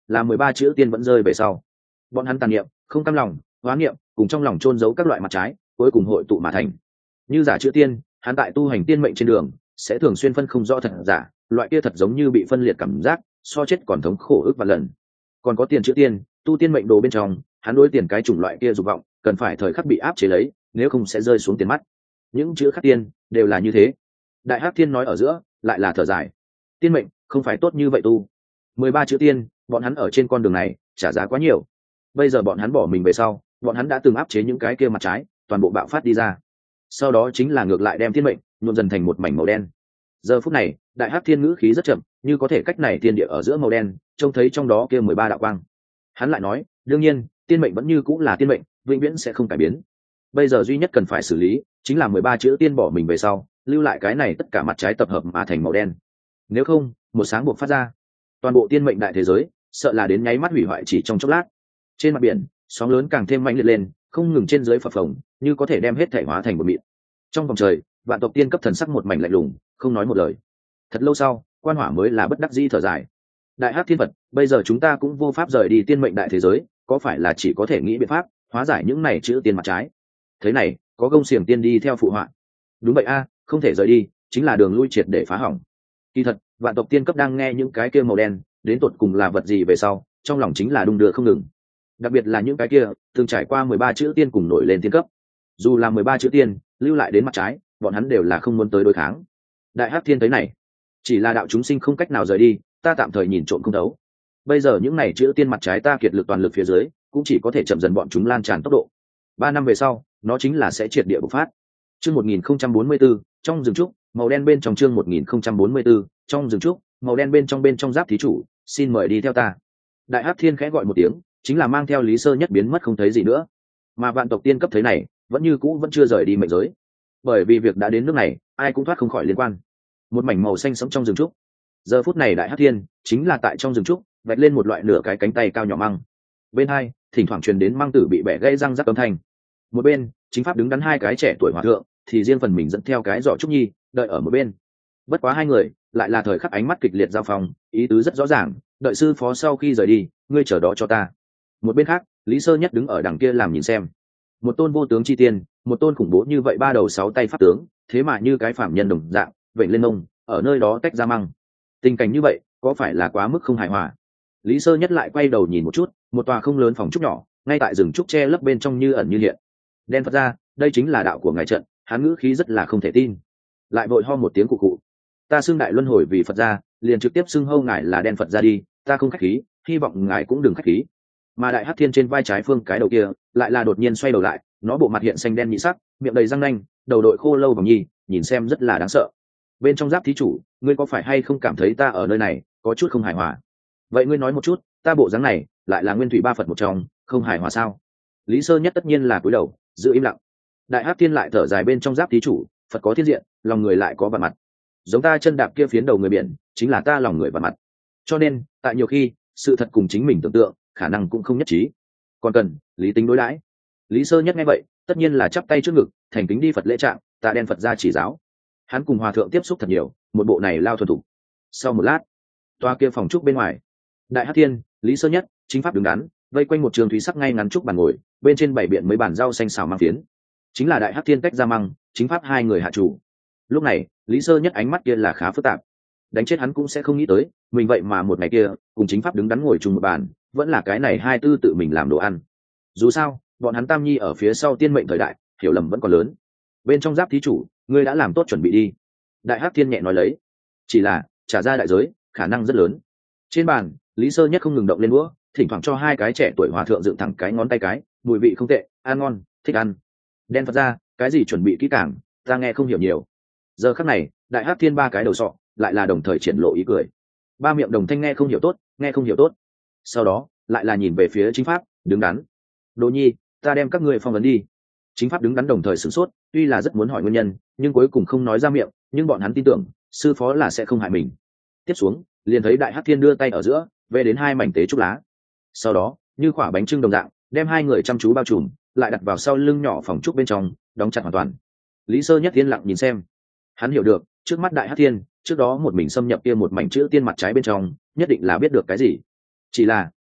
là 13 chữ tiên vẫn rơi về sau. Bọn hắn tàn niệm, không cam lòng, hóa niệm, cùng trong lòng chôn giấu các loại mặt trái, cuối cùng hội tụ mà thành. Như giả chữ tiên, hắn tại tu hành tiên mệnh trên đường, sẽ thường xuyên phân không rõ thật giả, loại kia thật giống như bị phân liệt cảm giác, so chết còn thống khổ ức vạn lần. Còn có tiền chữ tiên, tu tiên mệnh đồ bên trong, hắn đối tiền cái chủng loại kia dục vọng, cần phải thời khắc bị áp chế lấy, nếu không sẽ rơi xuống tiền mắt. Những chữ khắc tiên đều là như thế. Đại Hắc Thiên nói ở giữa, lại là thở dài. Tiên mệnh không phải tốt như vậy tu. 13 chữ tiên, bọn hắn ở trên con đường này trả giá quá nhiều. Bây giờ bọn hắn bỏ mình về sau, bọn hắn đã từng áp chế những cái kia mặt trái, toàn bộ bạo phát đi ra. Sau đó chính là ngược lại đem tiên mệnh nhuộm dần thành một mảnh màu đen. Giờ phút này, Đại Hắc Thiên ngữ khí rất chậm, như có thể cách này tiên địa ở giữa màu đen, trông thấy trong đó kia 13 đạo quang. Hắn lại nói, đương nhiên, tiên mệnh vẫn như cũng là tiên mệnh, vĩnh viễn sẽ không cải biến. Bây giờ duy nhất cần phải xử lý, chính là 13 chữ tiên bỏ mình về sau, lưu lại cái này tất cả mặt trái tập hợp mà thành màu đen. Nếu không, một sáng buộc phát ra, toàn bộ tiên mệnh đại thế giới, sợ là đến nháy mắt hủy hoại chỉ trong chốc lát. Trên mặt biển, sóng lớn càng thêm mạnh liệt lên, không ngừng trên dưới phập phồng, như có thể đem hết thể hóa thành một mịn. Trong vòng trời, vạn tộc tiên cấp thần sắc một mảnh lạnh lùng, không nói một lời. Thật lâu sau, Quan Hỏa mới là bất đắc dĩ thở dài. Đại Hắc Thiên Phật, bây giờ chúng ta cũng vô pháp rời đi tiên mệnh đại thế giới, có phải là chỉ có thể nghĩ biện pháp hóa giải những này chữ tiên mặt trái? Thế này, có Gông Xiềng tiên đi theo phụ họa. Đúng vậy a, không thể rời đi, chính là đường lui triệt để phá hỏng. Kỳ thật, vạn tộc tiên cấp đang nghe những cái kia màu đen, đến tột cùng là vật gì về sau, trong lòng chính là đung đưa không ngừng. Đặc biệt là những cái kia từng trải qua 13 chữ tiên cùng nổi lên tiên cấp. Dù là 13 chữ tiên, lưu lại đến mặt trái, bọn hắn đều là không muốn tới đối kháng. Đại Hắc Thiên thấy này, chỉ là đạo chúng sinh không cách nào rời đi, ta tạm thời nhìn trộm không đấu. Bây giờ những này chữ tiên mặt trái ta kiệt lực toàn lực phía dưới, cũng chỉ có thể chậm dần bọn chúng lan tràn tốc độ. 3 năm về sau, nó chính là sẽ triệt địa bộc phát. Chương 1044, trong rừng trúc, màu đen bên trong chương 1044, trong rừng trúc, màu đen bên trong giáp thí chủ, xin mời đi theo ta. Đại Hắc Thiên khẽ gọi một tiếng, chính là mang theo Lý Sơ Nhất biến mất không thấy gì nữa. Mà vạn tộc tiên cấp thấy này, vẫn như cũ vẫn chưa rời đi mệnh giới. Bởi vì việc đã đến nước này, ai cũng thoát không khỏi liên quan. Một mảnh màu xanh sống trong rừng trúc. Giờ phút này Đại Hắc Thiên chính là tại trong rừng trúc, vạch lên một loại nửa cái cánh tay cao nhỏ măng. Bên hai, thỉnh thoảng truyền đến măng tử bị bẻ gãy răng rắc âm thanh. Một bên, chính pháp đứng đắn hai cái trẻ tuổi hòa thượng, thì riêng phần mình dẫn theo cái giỏ trúc nhi, đợi ở một bên. Bất quá hai người, lại là thời khắc ánh mắt kịch liệt giao phong, ý tứ rất rõ ràng, đợi sư phó sau khi rời đi, ngươi chờ đó cho ta. Một bên khác, Lý Sơ Nhất đứng ở đằng kia làm nhìn xem. Một tôn vô tướng chi tiên, một tôn khủng bố như vậy 3 đầu 6 tay pháp tướng, thế mà như cái phạm nhân đồng dạng, vểnh lên mông, ở nơi đó tách ra măng. Tình cảnh như vậy, có phải là quá mức không hài hòa? Lý Sơ Nhất lại quay đầu nhìn một chút, một tòa không lớn phòng trúc nhỏ, ngay tại rừng trúc che lấp bên trong như ẩn như hiện. Đen Phật ra, đây chính là đạo của ngài trận, hắn ngữ khí rất là không thể tin. Lại vội ho một tiếng cụ cụ. Ta xưng đại luân hồi vì Phật gia, liền trực tiếp xưng hô ngài là Đen Phật ra đi, ta không khách khí, hy vọng ngài cũng đừng khách khí. Mà Đại Hắc Thiên trên vai trái phương cái đầu kia, lại là đột nhiên xoay đầu lại, nó bộ mặt hiện xanh đen nhị sắc, miệng đầy răng nanh, đầu đội khô lâu vòng nhi, nhìn xem rất là đáng sợ. Bên trong giáp thí chủ, ngươi có phải hay không cảm thấy ta ở nơi này có chút không hài hòa? Vậy ngươi nói một chút, ta bộ dáng này lại là nguyên thủy ba Phật một trong, không hài hòa sao? Lý Sơ Nhất tất nhiên là cúi đầu, giữ im lặng. Đại Hắc Thiên lại thở dài bên trong giáp thí chủ, Phật có thiên diện, lòng người lại có vạn mặt. Giống ta chân đạp kia phiến đầu người biển, chính là ta lòng người vạn mặt. Cho nên, tại nhiều khi, sự thật cùng chính mình tưởng tượng, khả năng cũng không nhất trí. Còn cần lý tính đối đãi. Lý Sơ Nhất nghe vậy, tất nhiên là chắp tay trước ngực, thành kính đi Phật lễ trạng, ta Đen Phật ra chỉ giáo. Hắn cùng hòa thượng tiếp xúc thật nhiều, một bộ này lao thuần thủ. Sau một lát, toa kia phòng trúc bên ngoài, Đại Hắc Thiên, Lý Sơ Nhất, chính pháp đứng đắn, vây quanh một trường thúy sắc ngay ngắn trúc bàn ngồi, bên trên bảy biện mấy bàn rau xanh xào mang phiến. Chính là Đại Hắc Thiên tách ra măng, chính pháp hai người hạ chủ. Lúc này, Lý Sơ Nhất ánh mắt kia là khá phức tạp. Đánh chết hắn cũng sẽ không nghĩ tới, mình vậy mà một ngày kia, cùng chính pháp đứng đắn ngồi chung một bàn, vẫn là cái này hai tư tự mình làm đồ ăn. Dù sao, bọn hắn Tam Nhi ở phía sau tiên mệnh thời đại, hiểu lầm vẫn còn lớn. Bên trong giáp thí chủ, ngươi đã làm tốt chuẩn bị đi. Đại Hắc Thiên nhẹ nói lấy, chỉ là trả ra đại giới, khả năng rất lớn. Trên bàn, Lý Sơ Nhất không ngừng động lên đũa, thỉnh thoảng cho hai cái trẻ tuổi hòa thượng dựng thẳng cái ngón tay cái, mùi vị không tệ, ăn ngon, thích ăn. Đen Phật ra, cái gì chuẩn bị kỹ càng, ta nghe không hiểu nhiều. Giờ khắc này, Đại Hắc Thiên ba cái đầu sọ, lại là đồng thời triển lộ ý cười. Ba miệng đồng thanh nghe không hiểu tốt, nghe không hiểu tốt. Sau đó, lại là nhìn về phía chính pháp, đứng đắn. Đỗ Nhi, ta đem các ngươi phong vấn đi. Chính pháp đứng đắn đồng thời sửng sốt, tuy là rất muốn hỏi nguyên nhân, nhưng cuối cùng không nói ra miệng, nhưng bọn hắn tin tưởng, sư phó là sẽ không hại mình. Tiếp xuống, liền thấy Đại Hắc Thiên đưa tay ở giữa, về đến hai mảnh tế trúc lá. Sau đó, như quả bánh trưng đồng dạng, đem hai người chăm chú bao trùm, lại đặt vào sau lưng nhỏ phòng trúc bên trong, đóng chặt hoàn toàn. Lý Sơ Nhất yên lặng nhìn xem. Hắn hiểu được, trước mắt Đại Hắc Thiên, trước đó một mình xâm nhập kia một mảnh chữ tiên mặt trái bên trong, nhất định là biết được cái gì. Chỉ là,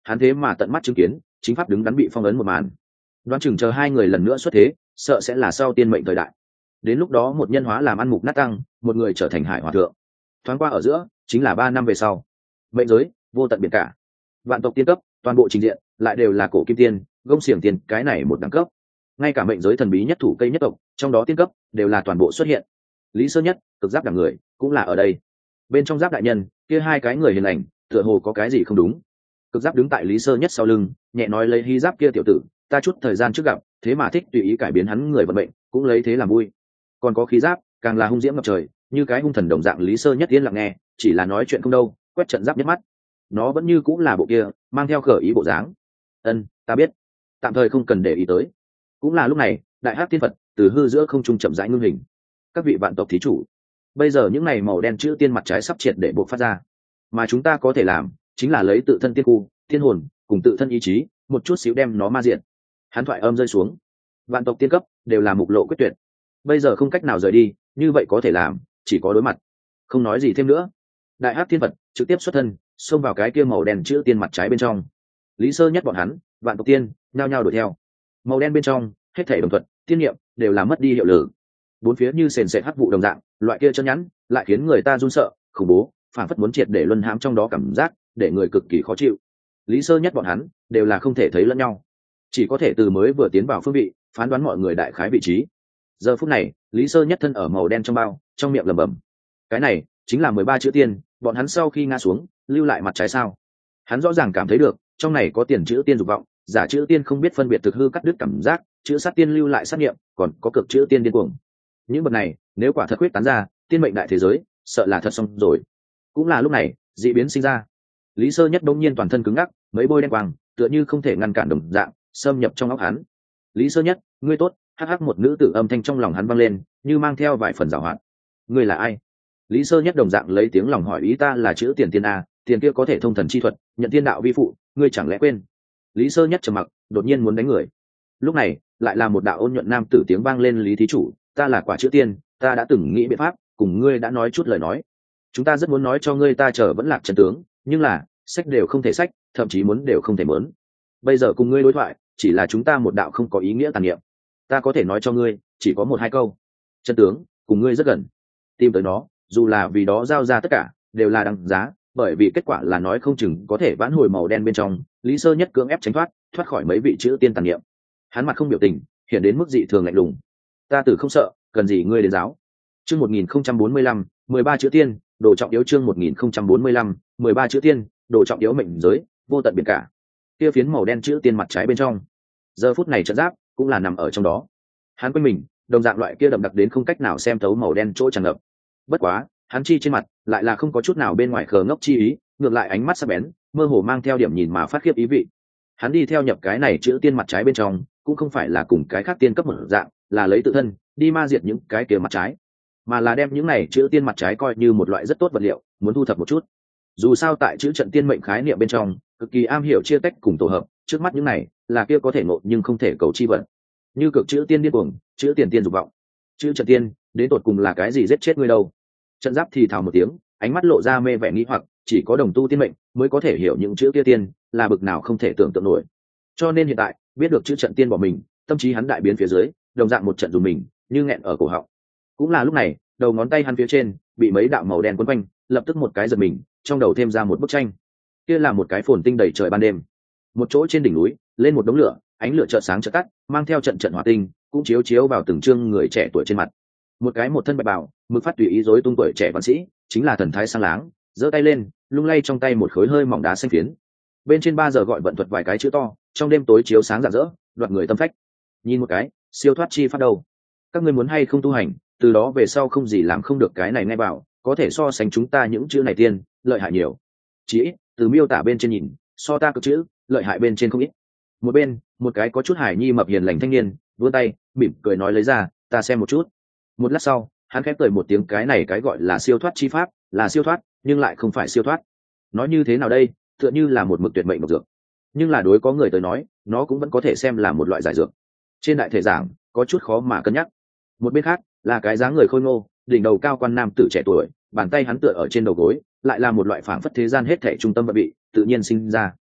hắn thế mà tận mắt chứng kiến chính pháp đứng đắn bị phong ấn một màn. Đoán chừng chờ hai người lần nữa xuất thế, sợ sẽ là sau tiên mệnh thời đại. Đến lúc đó một nhân hóa làm ăn mục nát tăng, một người trở thành hải hòa thượng. Thoáng qua ở giữa chính là 3 năm về sau. Mệnh giới vô tận biển cả, vạn tộc tiên cấp, toàn bộ trình diện lại đều là cổ kim tiên, gông xiềng tiền, cái này một đẳng cấp. Ngay cả mệnh giới thần bí nhất thủ cây nhất tộc, trong đó tiên cấp đều là toàn bộ xuất hiện. Lý Sơ Nhất, cực giáp đẳng người cũng là ở đây. Bên trong giáp đại nhân, kia hai cái người hiền lành, tựa hồ có cái gì không đúng. Cực giáp đứng tại Lý Sơ Nhất sau lưng, nhẹ nói lấy hy giáp kia tiểu tử, ta chút thời gian trước gặp, thế mà thích tùy ý cải biến hắn người vận mệnh, cũng lấy thế làm vui. Còn có khí giáp, càng là hung diễm ngập trời, như cái hung thần đồng dạng. Lý Sơ Nhất yên lặng nghe, chỉ là nói chuyện không đâu, quét trận giáp nhất mắt. Nó vẫn như cũng là bộ kia, mang theo khở ý bộ dáng. Ân, ta biết, tạm thời không cần để ý tới. Cũng là lúc này, đại hắc tiên Phật từ hư giữa không trung chậm rãi ngưng hình. Các vị vạn tộc thí chủ, bây giờ những này màu đen chữ tiên mặt trái sắp triệt để buộc phát ra, mà chúng ta có thể làm chính là lấy tự thân tiên khu, tiên hồn cùng tự thân ý chí, một chút xíu đem nó ma diện. Hắn thoại âm rơi xuống, vạn tộc tiên cấp đều là mục lộ quyết tuyệt, bây giờ không cách nào rời đi, như vậy có thể làm chỉ có đối mặt. Không nói gì thêm nữa, đại hắc thiên Phật trực tiếp xuất thân, xông vào cái kia màu đen chữ tiên mặt trái bên trong. Lý Sơ Nhất bọn hắn vạn tộc tiên nhao nhao đuổi theo. Màu đen bên trong hết thảy đồng thuận tiên niệm đều là mất đi hiệu lực, bốn phía như sền sệt hắc vụ đồng dạng, loại kia chân nhẵn lại khiến người ta run sợ, khủng bố, phản phất muốn triệt để luân hãm trong đó, cảm giác để người cực kỳ khó chịu. Lý Sơ Nhất bọn hắn đều là không thể thấy lẫn nhau, chỉ có thể từ mới vừa tiến vào phương vị phán đoán mọi người đại khái vị trí. Giờ phút này, Lý Sơ Nhất thân ở màu đen trong bao, trong miệng lẩm bẩm, cái này chính là 13 chữ tiên, bọn hắn sau khi ngã xuống lưu lại mặt trái sao? Hắn rõ ràng cảm thấy được trong này có tiền chữ tiên dục vọng, giả chữ tiên không biết phân biệt thực hư cắt đứt cảm giác, chữ sát tiên lưu lại sát nghiệm, còn có cực chữ tiên điên cuồng. Những vật này nếu quả thật quyết tán ra, tiên mệnh đại thế giới sợ là thật xong rồi. Cũng là lúc này, dị biến sinh ra. Lý Sơ Nhất đống nhiên toàn thân cứng ngắc, mấy bôi đen quang tựa như không thể ngăn cản đồng dạng xâm nhập trong óc hắn. Lý Sơ Nhất, ngươi tốt. Hắc hắc, một nữ tử âm thanh trong lòng hắn vang lên, như mang theo vài phần giảo hoạt. Ngươi là ai? Lý Sơ Nhất đồng dạng lấy tiếng lòng hỏi, ý ta là chữ tiền tiên a, tiền kia có thể thông thần chi thuật, nhận tiên đạo vi phụ, ngươi chẳng lẽ quên? Lý Sơ Nhất trầm mặc, đột nhiên muốn đánh người. Lúc này lại là một đạo ôn nhuận nam tử tiếng vang lên, Lý thí chủ, ta là quả chữ tiên, ta đã từng nghĩ biện pháp cùng ngươi đã nói chút lời nói, chúng ta rất muốn nói cho ngươi ta chờ vẫn lạc chân tướng, nhưng là sách đều không thể sách, thậm chí muốn đều không thể mớn. Bây giờ cùng ngươi đối thoại chỉ là chúng ta một đạo không có ý nghĩa tàn niệm, ta có thể nói cho ngươi chỉ có 1-2 câu, chân tướng cùng ngươi rất gần, tìm tới nó dù là vì đó giao ra tất cả đều là đằng giá, bởi vì kết quả là nói không chừng có thể vãn hồi màu đen bên trong. Lý Sơ Nhất cưỡng ép tránh thoát khỏi mấy vị chữ tiên tàn niệm, hắn mặt không biểu tình, hiện đến mức dị thường lạnh lùng. Ta tử không sợ, cần gì ngươi đến giáo? Chương 1045, 13 chữ tiên, đồ trọng yếu. Chương 1045, 13 chữ tiên, đồ trọng yếu. Mệnh giới vô tận biển cả, kia phiến màu đen chữ tiên mặt trái bên trong, giờ phút này trận giáp cũng là nằm ở trong đó. Hắn quanh mình đồng dạng loại kia đậm đặc đến không cách nào xem thấu màu đen chỗ tràn ngập. Bất quá hắn chi trên mặt lại là không có chút nào bên ngoài khờ ngốc chi ý, ngược lại ánh mắt sắc bén, mơ hồ mang theo điểm nhìn mà phát khiếp ý vị. Hắn đi theo nhập cái này chữ tiên mặt trái bên trong, cũng không phải là cùng cái khác tiên cấp một dạng là lấy tự thân đi ma diệt những cái kia mặt trái, mà là đem những này chữ tiên mặt trái coi như một loại rất tốt vật liệu, muốn thu thập một chút. Dù sao tại chữ trận tiên mệnh khái niệm bên trong cực kỳ am hiểu chia tách cùng tổ hợp, trước mắt những này là kia có thể ngộ nhưng không thể cầu chi vận, như cực chữ tiên điên cuồng, chữ tiền tiên dục vọng, chữ trận tiên đến tột cùng là cái gì giết chết ngươi đâu. Trận giáp thì thào một tiếng, ánh mắt lộ ra mê vẻ nghĩ hoặc, chỉ có đồng tu tiên mệnh mới có thể hiểu những chữ kia tiên là bực nào không thể tưởng tượng nổi. Cho nên hiện tại biết được chữ trận tiên bỏ mình, tâm trí hắn đại biến phía dưới, đồng dạng một trận dùng mình như nghẹn ở cổ họng. Cũng là lúc này, đầu ngón tay hắn phía trên bị mấy đạo màu đen quấn quanh, lập tức một cái giật mình, trong đầu thêm ra một bức tranh. Kia là một cái phồn tinh đầy trời ban đêm, một chỗ trên đỉnh núi lên một đống lửa, ánh lửa chợt sáng chợt tắt, mang theo trận trận hỏa tinh cũng chiếu chiếu vào từng trương người trẻ tuổi trên mặt. Một cái một thân bạch bào, mực phát tùy ý rối tung tuổi trẻ văn sĩ, chính là thần thái sang láng, giơ tay lên lung lay trong tay một khối hơi mỏng đá xanh phiến, bên trên 3 giờ gọi vận thuật vài cái chữ to, trong đêm tối chiếu sáng rạng rỡ, đoạt người tâm phách. Nhìn một cái, siêu thoát chi pháp đâu? Các ngươi muốn hay không tu hành, từ đó về sau không gì làm không được, cái này nghe bảo có thể so sánh chúng ta những chữ này tiên lợi hại nhiều. Chỉ ít từ miêu tả bên trên nhìn, so ta cực chữ lợi hại bên trên không ít. Một bên, một cái có chút hải nhi mập hiền lành thanh niên vươn tay mỉm cười nói, lấy ra ta xem một chút. Một lát sau, hắn khép cười một tiếng, cái này cái gọi là siêu thoát chi pháp là siêu thoát, nhưng lại không phải siêu thoát. Nói như thế nào đây? Tựa như là một mực tuyệt mệnh độc dược, nhưng là đối có người tới nói, nó cũng vẫn có thể xem là một loại giải dược. Trên đại thể giảng có chút khó mà cân nhắc. Một bên khác là cái dáng người khôi ngô, đỉnh đầu cao quan nam tử trẻ tuổi, bàn tay hắn tựa ở trên đầu gối, lại là một loại phảng phất thế gian hết thảy trung tâm vận bị tự nhiên sinh ra.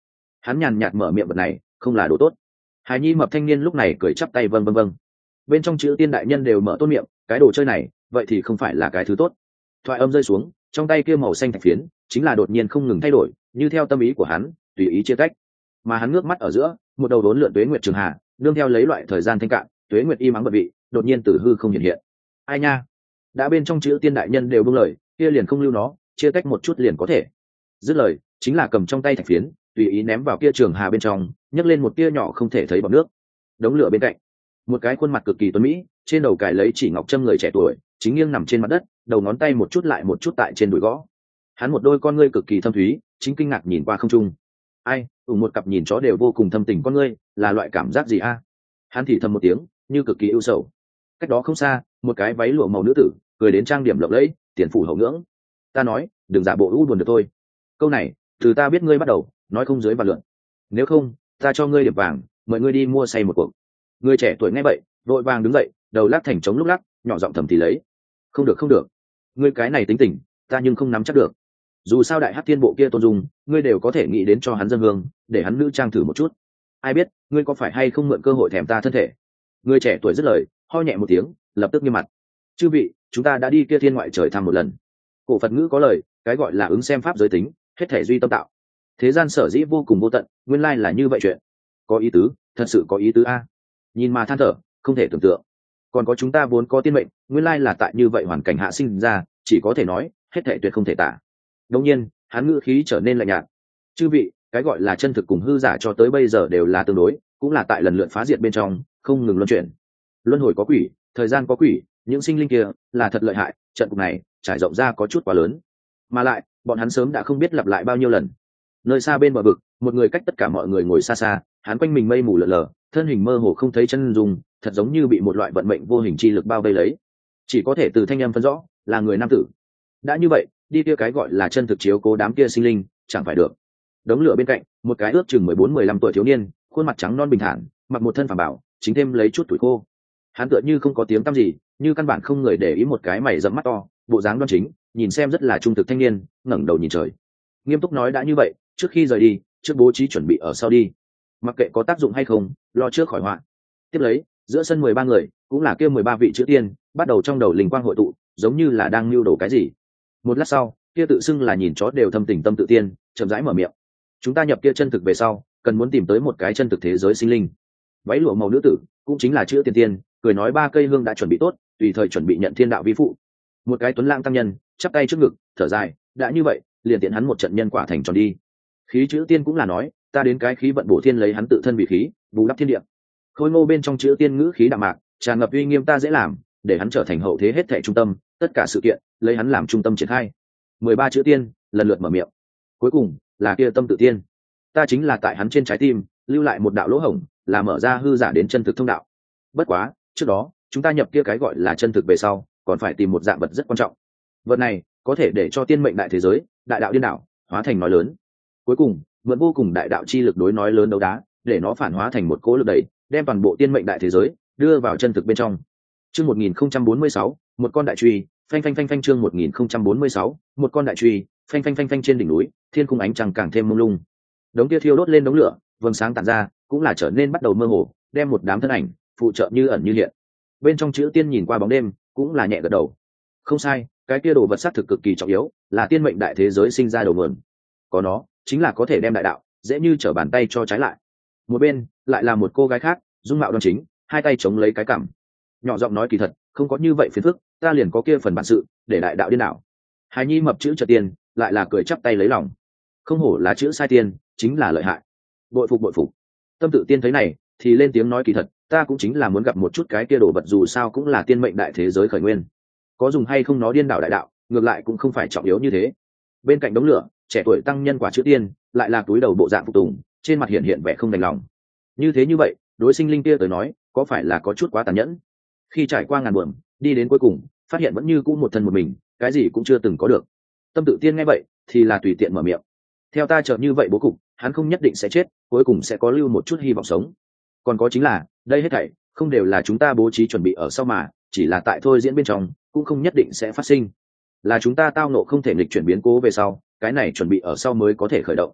Hắn nhàn nhạt mở miệng vật này không là đồ tốt. Hài nhi mập thanh niên lúc này cười chắp tay vâng vâng vâng. Bên trong chữ tiên đại nhân đều mở tốt miệng, cái đồ chơi này vậy thì không phải là cái thứ tốt. Thoại âm rơi xuống, trong tay kia màu xanh thạch phiến chính là đột nhiên không ngừng thay đổi, như theo tâm ý của hắn tùy ý chia cách. Mà hắn ngước mắt ở giữa, một đầu đốn lượn tuế nguyệt trường hà đương theo lấy loại thời gian thanh cạn, tuế nguyệt y mắng bật vị đột nhiên từ hư không hiện hiện. Ai nha, đã bên trong chữ tiên đại nhân đều buông lời, kia liền không lưu nó, chia cách một chút liền có thể. Dứt lời chính là cầm trong tay thạch phiến tùy ý ném vào kia trường hà bên trong, nhấc lên một tia nhỏ không thể thấy bọt nước. Đống lửa bên cạnh, một cái khuôn mặt cực kỳ tuấn mỹ, trên đầu cài lấy chỉ ngọc trâm người trẻ tuổi chính nghiêng nằm trên mặt đất, đầu ngón tay một chút lại một chút tại trên đùi gõ. Hắn một đôi con ngươi cực kỳ thâm thúy, chính kinh ngạc nhìn qua không trung. Ai, một cặp nhìn chó đều vô cùng thâm tình con ngươi, là loại cảm giác gì a? Hắn thì thầm một tiếng, như cực kỳ ưu sầu. Cách đó không xa, một cái váy lụa màu nữ tử cười đến trang điểm lộng lẫy, tiền phủ hậu ngưỡng. Ta nói, đừng giả bộ u buồn được thôi. Câu này từ ta biết ngươi bắt đầu, nói không dưới vạn lượng. Nếu không, ta cho ngươi điểm vàng, mời ngươi đi mua say một cuộc. Người trẻ tuổi nghe vậy vội vàng đứng dậy, đầu lắc thành trống lúc lắc, nhỏ giọng thầm thì lấy. Không được không được, ngươi cái này tính tình ta nhưng không nắm chắc được. Dù sao đại hắc thiên bộ kia tôn dung, ngươi đều có thể nghĩ đến cho hắn dân hương, để hắn nữ trang thử một chút. Ai biết ngươi có phải hay không mượn cơ hội thèm ta thân thể. Người trẻ tuổi dứt lời ho nhẹ một tiếng, lập tức nghiêm mặt. Chư vị, chúng ta đã đi kia thiên ngoại trời thăm một lần. Cổ Phật ngữ có lời, cái gọi là ứng xem pháp giới tính, hết thể duy tâm tạo. Thế gian sở dĩ vô cùng vô tận, nguyên lai là như vậy chuyện. Có ý tứ, thật sự có ý tứ a. Nhìn mà than thở, không thể tưởng tượng. Còn có chúng ta vốn có tiên mệnh, nguyên lai là tại như vậy hoàn cảnh hạ sinh ra, chỉ có thể nói hết thể tuyệt không thể tả. Đương nhiên hắn ngữ khí trở nên lạnh nhạt. Chư vị, cái gọi là chân thực cùng hư giả cho tới bây giờ đều là tương đối, cũng là tại lần lượt phá diệt bên trong không ngừng luân chuyển. Luân hồi có quỷ, thời gian có quỷ, những sinh linh kia là thật lợi hại. Trận cục này trải rộng ra có chút quá lớn, mà lại bọn hắn sớm đã không biết lặp lại bao nhiêu lần. Nơi xa bên bờ vực, một người cách tất cả mọi người ngồi xa xa, hắn quanh mình mây mù lờ lờ, thân hình mơ hồ không thấy chân dung, thật giống như bị một loại vận mệnh vô hình chi lực bao vây lấy, chỉ có thể từ thanh âm phân rõ là người nam tử. Đã như vậy, đi kia cái gọi là chân thực chiếu cố đám kia sinh linh chẳng phải được. Đống lửa bên cạnh, một cái ước chừng 14-15 tuổi thiếu niên, khuôn mặt trắng non bình thản, mặc một thân phàm bảo, chính thêm lấy chút tuổi khô. Hắn tựa như không có tiếng tăm gì, như căn bản không người để ý, một cái mày rậm mắt to, bộ dáng đoan chính, nhìn xem rất là trung thực thanh niên, ngẩng đầu nhìn trời, nghiêm túc nói: đã như vậy, trước khi rời đi, trước bố trí chuẩn bị ở sau đi, mặc kệ có tác dụng hay không, lo trước khỏi họa. Tiếp lấy, giữa sân 13 người, cũng là kia 13 vị chữ tiên, bắt đầu trong đầu linh quang hội tụ, giống như là đang lưu đồ cái gì. Một lát sau, kia tự xưng là nhìn chó đều thâm tình tâm tự tiên, chậm rãi mở miệng: chúng ta nhập kia chân thực về sau, cần muốn tìm tới một cái chân thực thế giới sinh linh. Váy lụa màu nữ tử, cũng chính là chữ tiên tiên, cười nói: 3 cây hương đã chuẩn bị tốt, tùy thời chuẩn bị nhận thiên đạo vi phụ. Một cái tuấn lãng tăng nhân chắp tay trước ngực, thở dài: đã như vậy, liền tiện hắn một trận nhân quả thành tròn đi. Khí chữ tiên cũng là nói: ta đến cái khí vận bổ thiên, lấy hắn tự thân vị khí bù đắp thiên địa. Khôi ngô bên trong chữ tiên ngữ khí đạm mạc, tràn ngập uy nghiêm: ta dễ làm, để hắn trở thành hậu thế hết thảy trung tâm, tất cả sự kiện lấy hắn làm trung tâm triển khai. 13 chữ tiên lần lượt mở miệng. Cuối cùng là kia tâm tự tiên: ta chính là tại hắn trên trái tim lưu lại một đạo lỗ hổng, là mở ra hư giả đến chân thực thông đạo. Bất quá trước đó, chúng ta nhập kia cái gọi là chân thực về sau, còn phải tìm một dạng vật rất quan trọng. Vật này có thể để cho tiên mệnh đại thế giới, đại đạo điên đảo, hóa thành nói lớn. Cuối cùng mượn vô cùng đại đạo chi lực đối nói lớn đấu đá, để nó phản hóa thành một cỗ lực đẩy, đem toàn bộ tiên mệnh đại thế giới đưa vào chân thực bên trong. Chương 1046, một con đại truy, phanh phanh phanh phanh. Chương 1046, một con đại truy, phanh phanh phanh phanh. Trên đỉnh núi, thiên khung ánh trăng càng thêm mông lung. Đống kia thiêu đốt lên đống lửa, vầng sáng tản ra, cũng là trở nên bắt đầu mơ hồ, đem một đám thân ảnh phụ trợ như ẩn như hiện. Bên trong chữ tiên nhìn qua bóng đêm, cũng là nhẹ gật đầu. Không sai, cái kia đồ vật xác thực cực kỳ trọng yếu, là tiên mệnh đại thế giới sinh ra đầu nguồn. Có nó, chính là có thể đem đại đạo dễ như trở bàn tay cho trái lại. Một bên lại là một cô gái khác, dung mạo đoan chính, hai tay chống lấy cái cằm, nhỏ giọng nói: kỳ thật không có như vậy phiền phức, ta liền có kia phần bản sự để đại đạo điên đảo. Hài nhi mập chữ trợ tiên lại là cười chắp tay lấy lòng: không hổ là chữ sai tiên, chính là lợi hại, bội phục bội phục. Tâm tự tiên thấy này thì lên tiếng nói: kỳ thật ta cũng chính là muốn gặp một chút cái kia đồ vật, dù sao cũng là tiên mệnh đại thế giới khởi nguyên, có dùng hay không nó điên đảo đại đạo, ngược lại cũng không phải trọng yếu như thế. Bên cạnh đống lửa, trẻ tuổi tăng nhân quả chữ tiên lại là túi đầu bộ dạng phục tùng, trên mặt hiện vẻ không đành lòng. Như vậy đối sinh linh kia tới nói, có phải là có chút quá tàn nhẫn? Khi trải qua ngàn buồm, đi đến cuối cùng, phát hiện vẫn như cũ một thân một mình, cái gì cũng chưa từng có được. Tâm tự tiên nghe vậy thì là tùy tiện mở miệng: theo ta chợt như vậy bố cục, hắn không nhất định sẽ chết, cuối cùng sẽ có lưu một chút hy vọng sống. Còn có chính là, đây hết thảy không đều là chúng ta bố trí chuẩn bị ở sau mà, chỉ là tại thôi diễn bên trong, cũng không nhất định sẽ phát sinh. Là chúng ta tao nộ không thể nghịch chuyển biến cố về sau, cái này chuẩn bị ở sau mới có thể khởi động.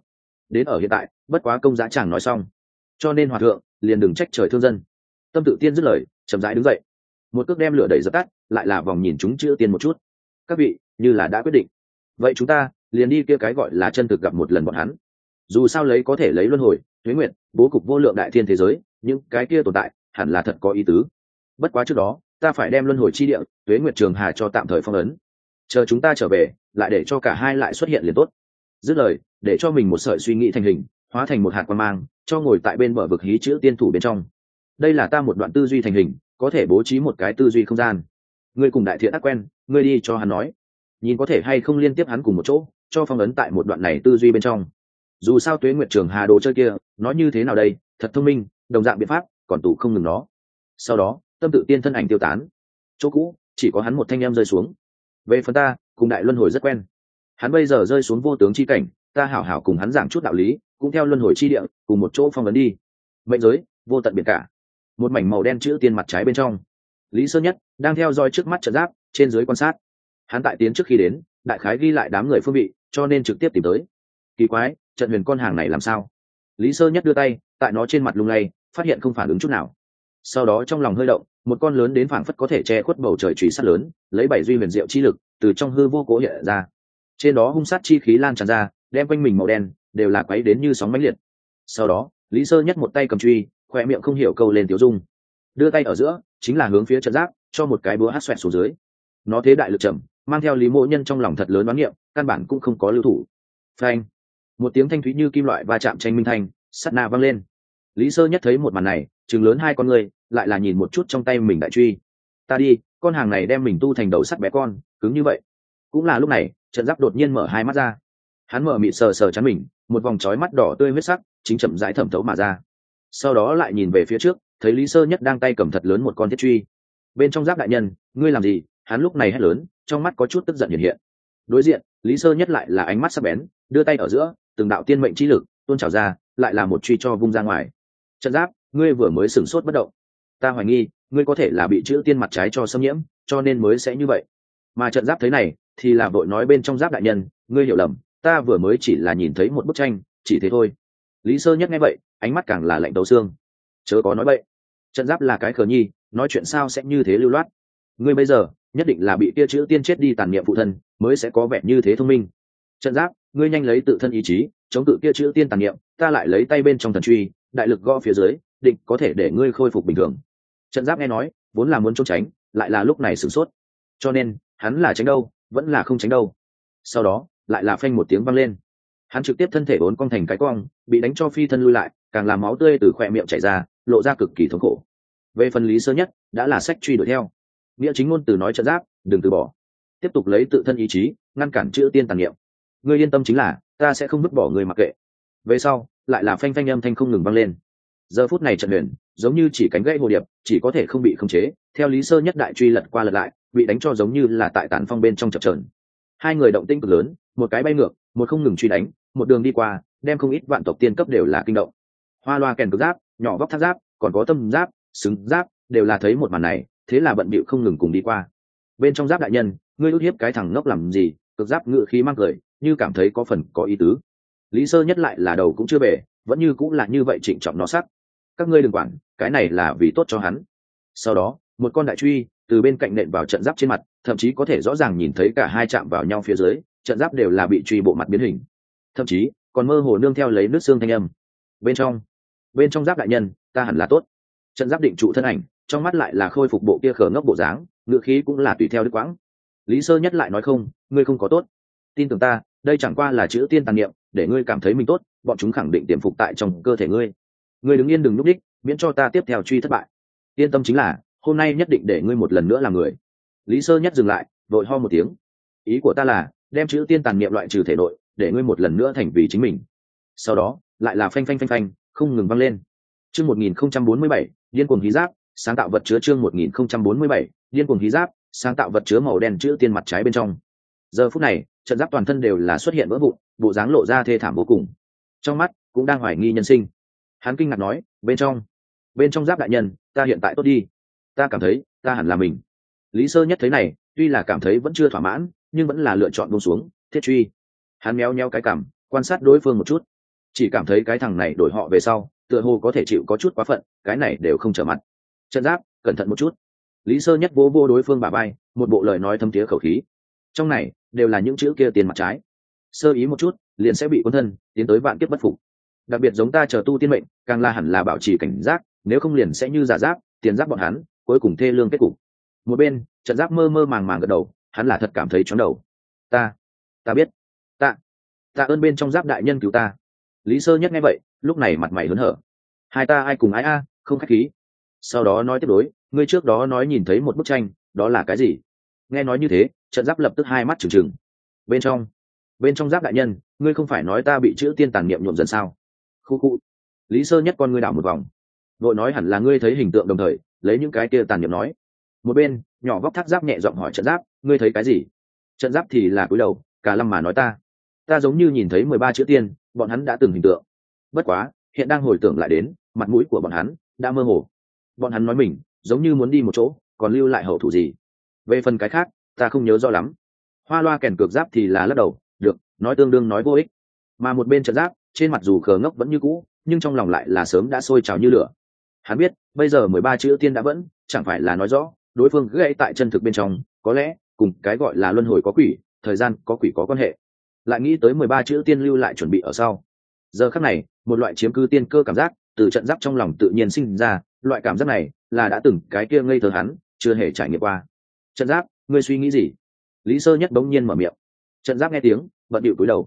đến ở hiện tại bất quá công giá chẳng nói xong, cho nên hòa thượng liền đừng trách trời thương dân. Tâm Tự Tiên dứt lời, chậm rãi đứng dậy, một cước đem lửa đẩy dập tắt, lại là vòng nhìn chúng chữ tiên một chút. Các vị như là đã quyết định, vậy chúng ta liền đi kia cái gọi là chân thực gặp một lần bọn hắn. Dù sao lấy có thể lấy luân hồi, tuế nguyện, bố cục vô lượng đại thiên thế giới, những cái kia tồn tại hẳn là thật có ý tứ. Bất quá trước đó ta phải đem luân hồi chi địa, tuế nguyệt trường hà cho tạm thời phong ấn, chờ chúng ta trở về lại để cho cả hai lại xuất hiện liền tốt. Dứt lời, để cho mình một sợi suy nghĩ thành hình, hóa thành một hạt quan mang, cho ngồi tại bên bờ vực hí chữ tiên thủ bên trong. Đây là ta một đoạn tư duy thành hình, có thể bố trí một cái tư duy không gian. Ngươi cùng đại thiện ác quen, ngươi đi cho hắn nói, nhìn có thể hay không liên tiếp hắn cùng một chỗ, cho phong ấn tại một đoạn này tư duy bên trong. Dù sao tuế nguyệt trường hà đồ chơi kia nói như thế nào đây, thật thông minh, đồng dạng biện pháp còn tụ không ngừng nó. Sau đó Tâm Tự Tiên thân ảnh tiêu tán, chỗ cũ chỉ có hắn một thanh em rơi xuống. Về phần ta cùng đại luân hồi rất quen, hắn bây giờ rơi xuống vô tướng chi cảnh, ta hảo hảo cùng hắn giảng chút đạo lý, cũng theo luân hồi chi địa cùng một chỗ phong ấn đi. Mệnh giới vô tận biển cả, một mảnh màu đen chữ tiên mặt trái bên trong, Lý Sơ Nhất đang theo dõi trước mắt trận giáp trên dưới quan sát. Hắn tại tiến trước khi đến đại khái ghi lại đám người phương vị, cho nên trực tiếp tìm tới. Kỳ quái, trận huyền con hàng này làm sao? Lý Sơ Nhất đưa tay tại nó trên mặt lung lay, phát hiện không phản ứng chút nào. Sau đó trong lòng hơi động, một con lớn đến phảng phất có thể che khuất bầu trời chùy sắt lớn, lấy bảy duy huyền diệu chi lực từ trong hư vô cố hiện ra. Trên đó hung sát chi khí lan tràn ra, đem quanh mình màu đen đều là quấy đến như sóng mãnh liệt. Sau đó Lý Sơ Nhất một tay cầm truy, khoe miệng không hiểu câu lên tiểu dung, đưa tay ở giữa chính là hướng phía trận giáp cho một cái búa hất xoẹt xuống dưới. Nó thế đại lực trầm, mang theo Lý Mộ Nhân trong lòng thật lớn đoán niệm, căn bản cũng không có lưu thủ. Phanh! Một tiếng thanh thúy như kim loại va chạm tranh minh thanh sắt na vang lên. Lý Sơ Nhất thấy một màn này, trừng lớn hai con người, lại là nhìn một chút trong tay mình đại truy. Ta đi, con hàng này đem mình tu thành đầu sắt bé con, cứng như vậy. Cũng là lúc này, trận giáp đột nhiên mở hai mắt ra. Hắn mở mịt sờ sờ chắn mình, một vòng chói mắt đỏ tươi huyết sắc chính chậm rãi thẩm thấu mà ra. Sau đó lại nhìn về phía trước, thấy Lý Sơ Nhất đang tay cầm thật lớn một con thiết truy. Bên trong giáp đại nhân, ngươi làm gì? Hắn lúc này hét lớn, trong mắt có chút tức giận hiện hiện. Đối diện, Lý Sơ Nhất lại là ánh mắt sắc bén, đưa tay ở giữa, từng đạo tiên mệnh chi lực tuôn trào ra, lại là một truy cho vung ra ngoài. Trận giáp, ngươi vừa mới sửng sốt bất động, ta hoài nghi ngươi có thể là bị chữ tiên mặt trái cho xâm nhiễm, cho nên mới sẽ như vậy. Mà trận giáp thấy này thì là vội nói, bên trong giáp đại nhân, ngươi hiểu lầm, ta vừa mới chỉ là nhìn thấy một bức tranh, chỉ thế thôi. Lý Sơ Nhất nghe vậy, ánh mắt càng là lạnh tấu xương. Chớ có nói bậy, trận giáp là cái khờ nhi, nói chuyện sao sẽ như thế lưu loát. Ngươi bây giờ nhất định là bị kia chữ tiên chết đi tàn niệm phụ thân, mới sẽ có vẻ như thế thông minh. Trận giáp, ngươi nhanh lấy tự thân ý chí chống cự kia chữ tiên tàn niệm, ta lại lấy tay bên trong thần truy đại lực gõ phía dưới, định có thể để ngươi khôi phục bình thường. Trận giáp nghe nói vốn là muốn trốn tránh, lại là lúc này sửng sốt, cho nên hắn là tránh đâu vẫn là không tránh đâu. Sau đó lại là phanh một tiếng vang lên, hắn trực tiếp thân thể uốn cong thành cái cong, bị đánh cho phi thân lui lại, càng làm máu tươi từ khỏe miệng chảy ra, lộ ra cực kỳ thống khổ. Về phần Lý Sơ Nhất đã là sách truy đuổi theo, nghĩa chính ngôn từ nói trận giáp đừng từ bỏ, tiếp tục lấy tự thân ý chí ngăn cản chữ tiên tàn niệm. Ngươi yên tâm chính là, ta sẽ không vứt bỏ ngươi mặc kệ. Về sau lại là phanh phanh âm thanh không ngừng vang lên. Giờ phút này trận huyền giống như chỉ cánh gãy hồ điệp, chỉ có thể không bị khống chế, theo Lý Sơ Nhất đại truy lật qua lật lại, bị đánh cho giống như là tại tản phong bên trong chập chờn. Hai người động tĩnh cực lớn, một cái bay ngược, một không ngừng truy đánh, một đường đi qua, đem không ít vạn tộc tiên cấp đều là kinh động. Hoa loa kèn cực giáp, nhỏ vóc thác giáp, còn có tâm giáp, xứng giáp, đều là thấy một màn này, thế là bận bịu không ngừng cùng đi qua. Bên trong giáp đại nhân, ngươi út hiếp cái thằng ngốc làm gì? Cực giáp ngự khí mang cười, như cảm thấy có phần có ý tứ. Lý Sơ Nhất lại là đầu cũng chưa bể, vẫn như cũng là như vậy trịnh trọng nó sắc. Các ngươi đừng quản, cái này là vì tốt cho hắn. Sau đó một con đại truy từ bên cạnh nện vào trận giáp trên mặt, thậm chí có thể rõ ràng nhìn thấy cả hai chạm vào nhau phía dưới, trận giáp đều là bị truy bộ mặt biến hình, thậm chí còn mơ hồ nương theo lấy nước xương thanh âm. Bên trong giáp đại nhân, ta hẳn là tốt. Trận giáp định trụ thân ảnh, trong mắt lại là khôi phục bộ kia khờ ngốc bộ dáng, ngữ khí cũng là tùy theo đứt quãng. Lý Sơ Nhất lại nói, không, ngươi không có tốt, tin tưởng ta, đây chẳng qua là chữ tiên tàn niệm, để ngươi cảm thấy mình tốt, bọn chúng khẳng định tiềm phục tại trong cơ thể ngươi. Ngươi đứng yên đừng núp đích, miễn cho ta tiếp theo truy thất bại. Yên tâm chính là, hôm nay nhất định để ngươi một lần nữa làm người. Lý Sơ Nhất dừng lại, vội ho một tiếng. Ý của ta là đem chữ tiên tàn niệm loại trừ thể nội, để ngươi một lần nữa thành vì chính mình. Sau đó lại là phanh phanh phanh phanh không ngừng vang lên. Chương 1047, điên cuồng hí giáp, sáng tạo vật chứa. Chương 1047, điên cuồng hí giáp, sáng tạo vật chứa màu đen chữ tiên mặt trái bên trong. Giờ phút này, trận giáp toàn thân đều là xuất hiện vỡ vụn, bộ dáng lộ ra thê thảm vô cùng. Trong mắt cũng đang hoài nghi nhân sinh. Hắn kinh ngạc nói, bên trong giáp đại nhân, ta hiện tại tốt đi, ta cảm thấy ta hẳn là mình. Lý Sơ Nhất thấy này, tuy là cảm thấy vẫn chưa thỏa mãn, nhưng vẫn là lựa chọn buông xuống thiết truy. Hắn méo nheo cái cằm, quan sát đối phương một chút. chỉ cảm thấy cái thằng này đổi họ về sau tựa hồ có thể chịu có chút quá phận, cái này đều không trở mặt. Trận giáp, cẩn thận một chút. Lý Sơ Nhất vỗ vô đối phương bả vai, một bộ lời nói thâm tía khẩu khí. Trong này đều là những chữ kia tiền mặt trái, sơ ý một chút liền sẽ bị cuốn thân tiến tới vạn kiếp bất phục. Đặc biệt giống ta chờ tu tiên mệnh, càng là hẳn là bảo trì cảnh giác, nếu không liền sẽ như giả giáp, tiền giáp bọn hắn, cuối cùng thê lương kết cục. Một bên, Trận Giáp mơ mơ màng màng gật đầu, hắn là thật cảm thấy chóng đầu. Ta biết, tạ ơn bên trong Giáp đại nhân cứu ta. Lý Sơ Nhất nghe vậy, lúc này mặt mày hớn hở. Hai ta ai cùng ái a, không khách khí. Sau đó nói tiếp đối, ngươi trước đó nói nhìn thấy một bức tranh, đó là cái gì? Nghe nói như thế, Trận Giáp lập tức hai mắt trừng trừng. Bên trong Giáp đại nhân, ngươi không phải nói ta bị chữ tiên tàn niệm nhuộm dần sao? Khu khu. Lý Sơ Nhất con ngươi đảo một vòng, vội nói hẳn là ngươi thấy hình tượng đồng thời lấy những cái kia tàn niệm nói. Một bên nhỏ vóc Thác Giáp nhẹ giọng hỏi Trận Giáp, ngươi thấy cái gì? Trận Giáp thì là cúi đầu, cả lâm mà nói ta giống như nhìn thấy 13 chữ tiên, bọn hắn đã từng hình tượng. Bất quá hiện đang hồi tưởng lại đến, mặt mũi của bọn hắn đã mơ hồ. Bọn hắn nói mình giống như muốn đi một chỗ, còn lưu lại hậu thủ gì. Về phần cái khác ta không nhớ rõ lắm. Hoa Loa kèn cược Giáp thì là lắc đầu, được, nói tương đương nói vô ích. Mà một bên Trận Giáp trên mặt dù khờ ngốc vẫn như cũ, nhưng trong lòng lại là sớm đã sôi trào như lửa. Hắn biết bây giờ 13 chữ tiên đã vẫn chẳng phải là nói rõ đối phương gãy tại chân thực bên trong, có lẽ cùng cái gọi là luân hồi có quỷ, thời gian có quỷ có quan hệ. Lại nghĩ tới 13 chữ tiên lưu lại chuẩn bị ở sau. Giờ khắc này, một loại chiếm cứ tiên cơ cảm giác từ Trận Giáp trong lòng tự nhiên sinh ra, loại cảm giác này là đã từng cái kia ngây thơ hắn chưa hề trải nghiệm qua. Trận Giáp, ngươi suy nghĩ gì? Lý Sơ Nhất bỗng nhiên mở miệng. Trận Giáp nghe tiếng bận điệu cúi đầu,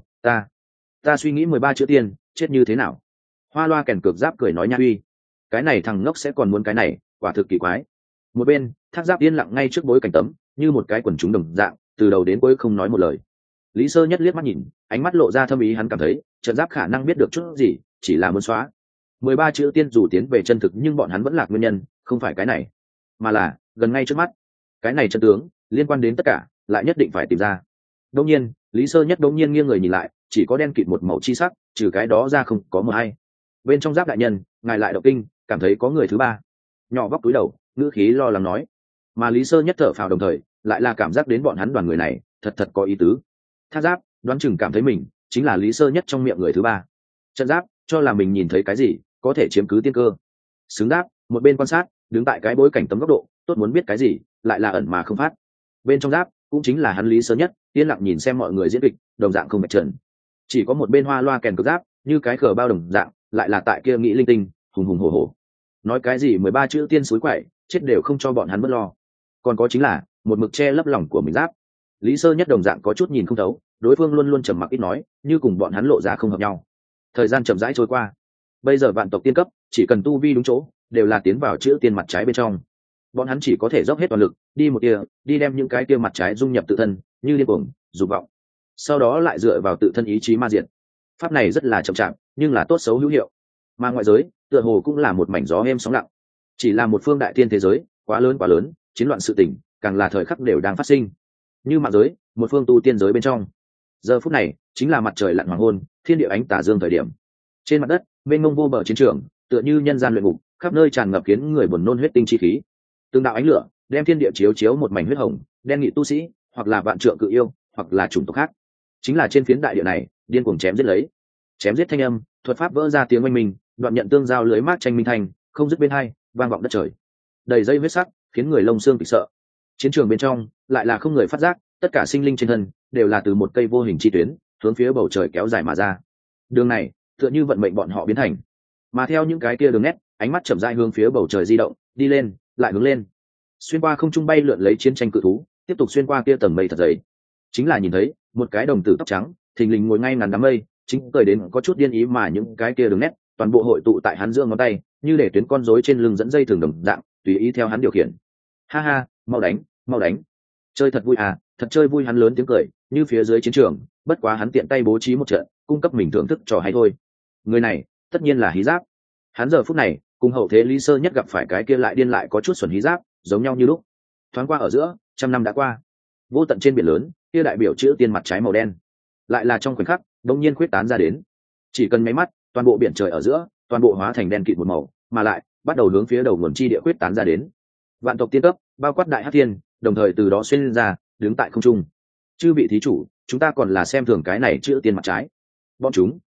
ta suy nghĩ 13 chữ tiên chết như thế nào. Hoa Loa kèn cược Giáp cười nói nha uy, cái này thằng ngốc sẽ còn muốn cái này, quả thực kỳ quái. Một bên Thác Giáp yên lặng ngay trước bối cảnh tấm, như một cái quần chúng đồng dạng, từ đầu đến cuối không nói một lời. Lý Sơ Nhất liếc mắt nhìn, ánh mắt lộ ra thâm ý, hắn cảm thấy Trận Giáp khả năng biết được chút gì, chỉ là muốn xóa 13 chữ tiên dù tiến về chân thực, nhưng bọn hắn vẫn lạc nguyên nhân không phải cái này, mà là gần ngay trước mắt cái này chân tướng liên quan đến tất cả, lại nhất định phải tìm ra. Đương nhiên Lý Sơ Nhất đống nhiên nghiêng người nhìn lại, chỉ có đen kịt một màu chi sắc, trừ cái đó ra không có một ai. Bên trong Giáp đại nhân, ngài lại động kinh, cảm thấy có người thứ ba. Nhỏ vóc túi đầu, ngữ khí lo lắng nói. Mà Lý Sơ Nhất thở phào đồng thời lại là cảm giác đến bọn hắn đoàn người này thật có ý tứ. Thác Giáp đoán chừng cảm thấy mình chính là Lý Sơ Nhất trong miệng người thứ ba. Trận Giáp cho là mình nhìn thấy cái gì có thể chiếm cứ tiên cơ. Xứng đáp một bên quan sát, đứng tại cái bối cảnh tấm góc độ, tốt muốn biết cái gì lại là ẩn mà không phát. Bên trong Giáp cũng chính là hắn Lý Sơ Nhất, yên lặng nhìn xem mọi người diễn kịch, đồng dạng không bạch trần. Chỉ có một bên Hoa Loa kèn cược Giáp như cái khờ bao đồng dạng, lại là tại kia nghĩ linh tinh, hùng hùng hổ hổ. Nói cái gì 13 chữ tiên suối quậy, chết đều không cho bọn hắn bớt lo. Còn có chính là một mực che lấp lòng của mình Giáp. Lý Sơ Nhất đồng dạng có chút nhìn không thấu, đối phương luôn luôn trầm mặc ít nói, như cùng bọn hắn lộ ra không hợp nhau. Thời gian chậm rãi trôi qua, bây giờ vạn tộc tiên cấp chỉ cần tu vi đúng chỗ, đều là tiến vào chữ tiên mặt trái bên trong. Bọn hắn chỉ có thể dốc hết toàn lực đi một tia, đi đem những cái tia mặt trái dung nhập tự thân, như điên cuồng dục vọng, sau đó lại dựa vào tự thân ý chí ma diệt. Pháp này rất là chậm chạp, nhưng là tốt xấu hữu hiệu. Mà ngoại giới tựa hồ cũng là một mảnh gió êm sóng lặng, chỉ là một phương đại tiên thế giới quá lớn, chiến loạn sự tình càng là thời khắc đều đang phát sinh. Như mạng giới, một phương tu tiên giới bên trong, giờ phút này chính là mặt trời lặn hoàng hôn, thiên địa ánh tà dương thời điểm. Trên mặt đất mênh mông vô bờ chiến trường, tựa như nhân gian luyện ngục, khắp nơi tràn ngập khiến người buồn nôn huyết tinh chi khí. Từng đạo ánh lửa đem thiên địa chiếu chiếu một mảnh huyết hồng, đen nghị tu sĩ, hoặc là vạn trượng cự yêu, hoặc là chủng tộc khác, chính là trên phiến đại địa này điên cuồng chém giết lấy. Chém giết thanh âm, thuật pháp vỡ ra tiếng oanh minh, đoạn nhận tương giao lưới mát tranh minh thành, không dứt bên hai, vang vọng đất trời. Đầy dây huyết sắc, khiến người lông xương kịch sợ. Chiến trường bên trong lại là không người phát giác, tất cả sinh linh trên thân đều là từ một cây vô hình chi tuyến hướng phía bầu trời kéo dài mà ra. Đường này tựa như vận mệnh bọn họ biến thành, mà theo những cái kia đường nét, ánh mắt chậm rãi hướng phía bầu trời di động, đi lên, lại hướng lên, xuyên qua không trung bay lượn lấy chiến tranh cự thú, tiếp tục xuyên qua kia tầng mây thật dày. Chính là nhìn thấy một cái đồng tử tóc trắng thình lình ngồi ngay ngắn đám mây, chính cười đến có chút điên ý, mà những cái kia đường nét toàn bộ hội tụ tại hắn giữa ngón tay, như để tuyến con rối trên lưng dẫn dây thường đồng dạng, tùy ý theo hắn điều khiển. Ha ha, mau đánh, chơi thật vui à, thật chơi vui. Hắn lớn tiếng cười, như phía dưới chiến trường, bất quá hắn tiện tay bố trí một trận, cung cấp mình thưởng thức trò hay thôi. Người này tất nhiên là Hí Giáp. Hắn giờ phút này cùng hậu thế Lý Sơ Nhất gặp phải cái kia lại điên lại có chút xuẩn Hí Giáp giống nhau như lúc. Thoáng qua ở giữa, trăm năm đã qua, vô tận trên biển lớn, kia đại biểu chữ tiên mặt trái màu đen lại là trong khoảnh khắc đột nhiên khuyết tán ra đến. Chỉ cần máy mắt, toàn bộ biển trời ở giữa toàn bộ hóa thành đen kịt một màu, mà lại bắt đầu hướng phía đầu nguồn chi địa khuyết tán ra đến. Vạn tộc tiên cấp bao quát đại hắc thiên, đồng thời từ đó xuyên lên ra, đứng tại không trung. Chư vị thí chủ, chúng ta còn là xem thường cái này chữ tiên mặt trái. Bọn chúng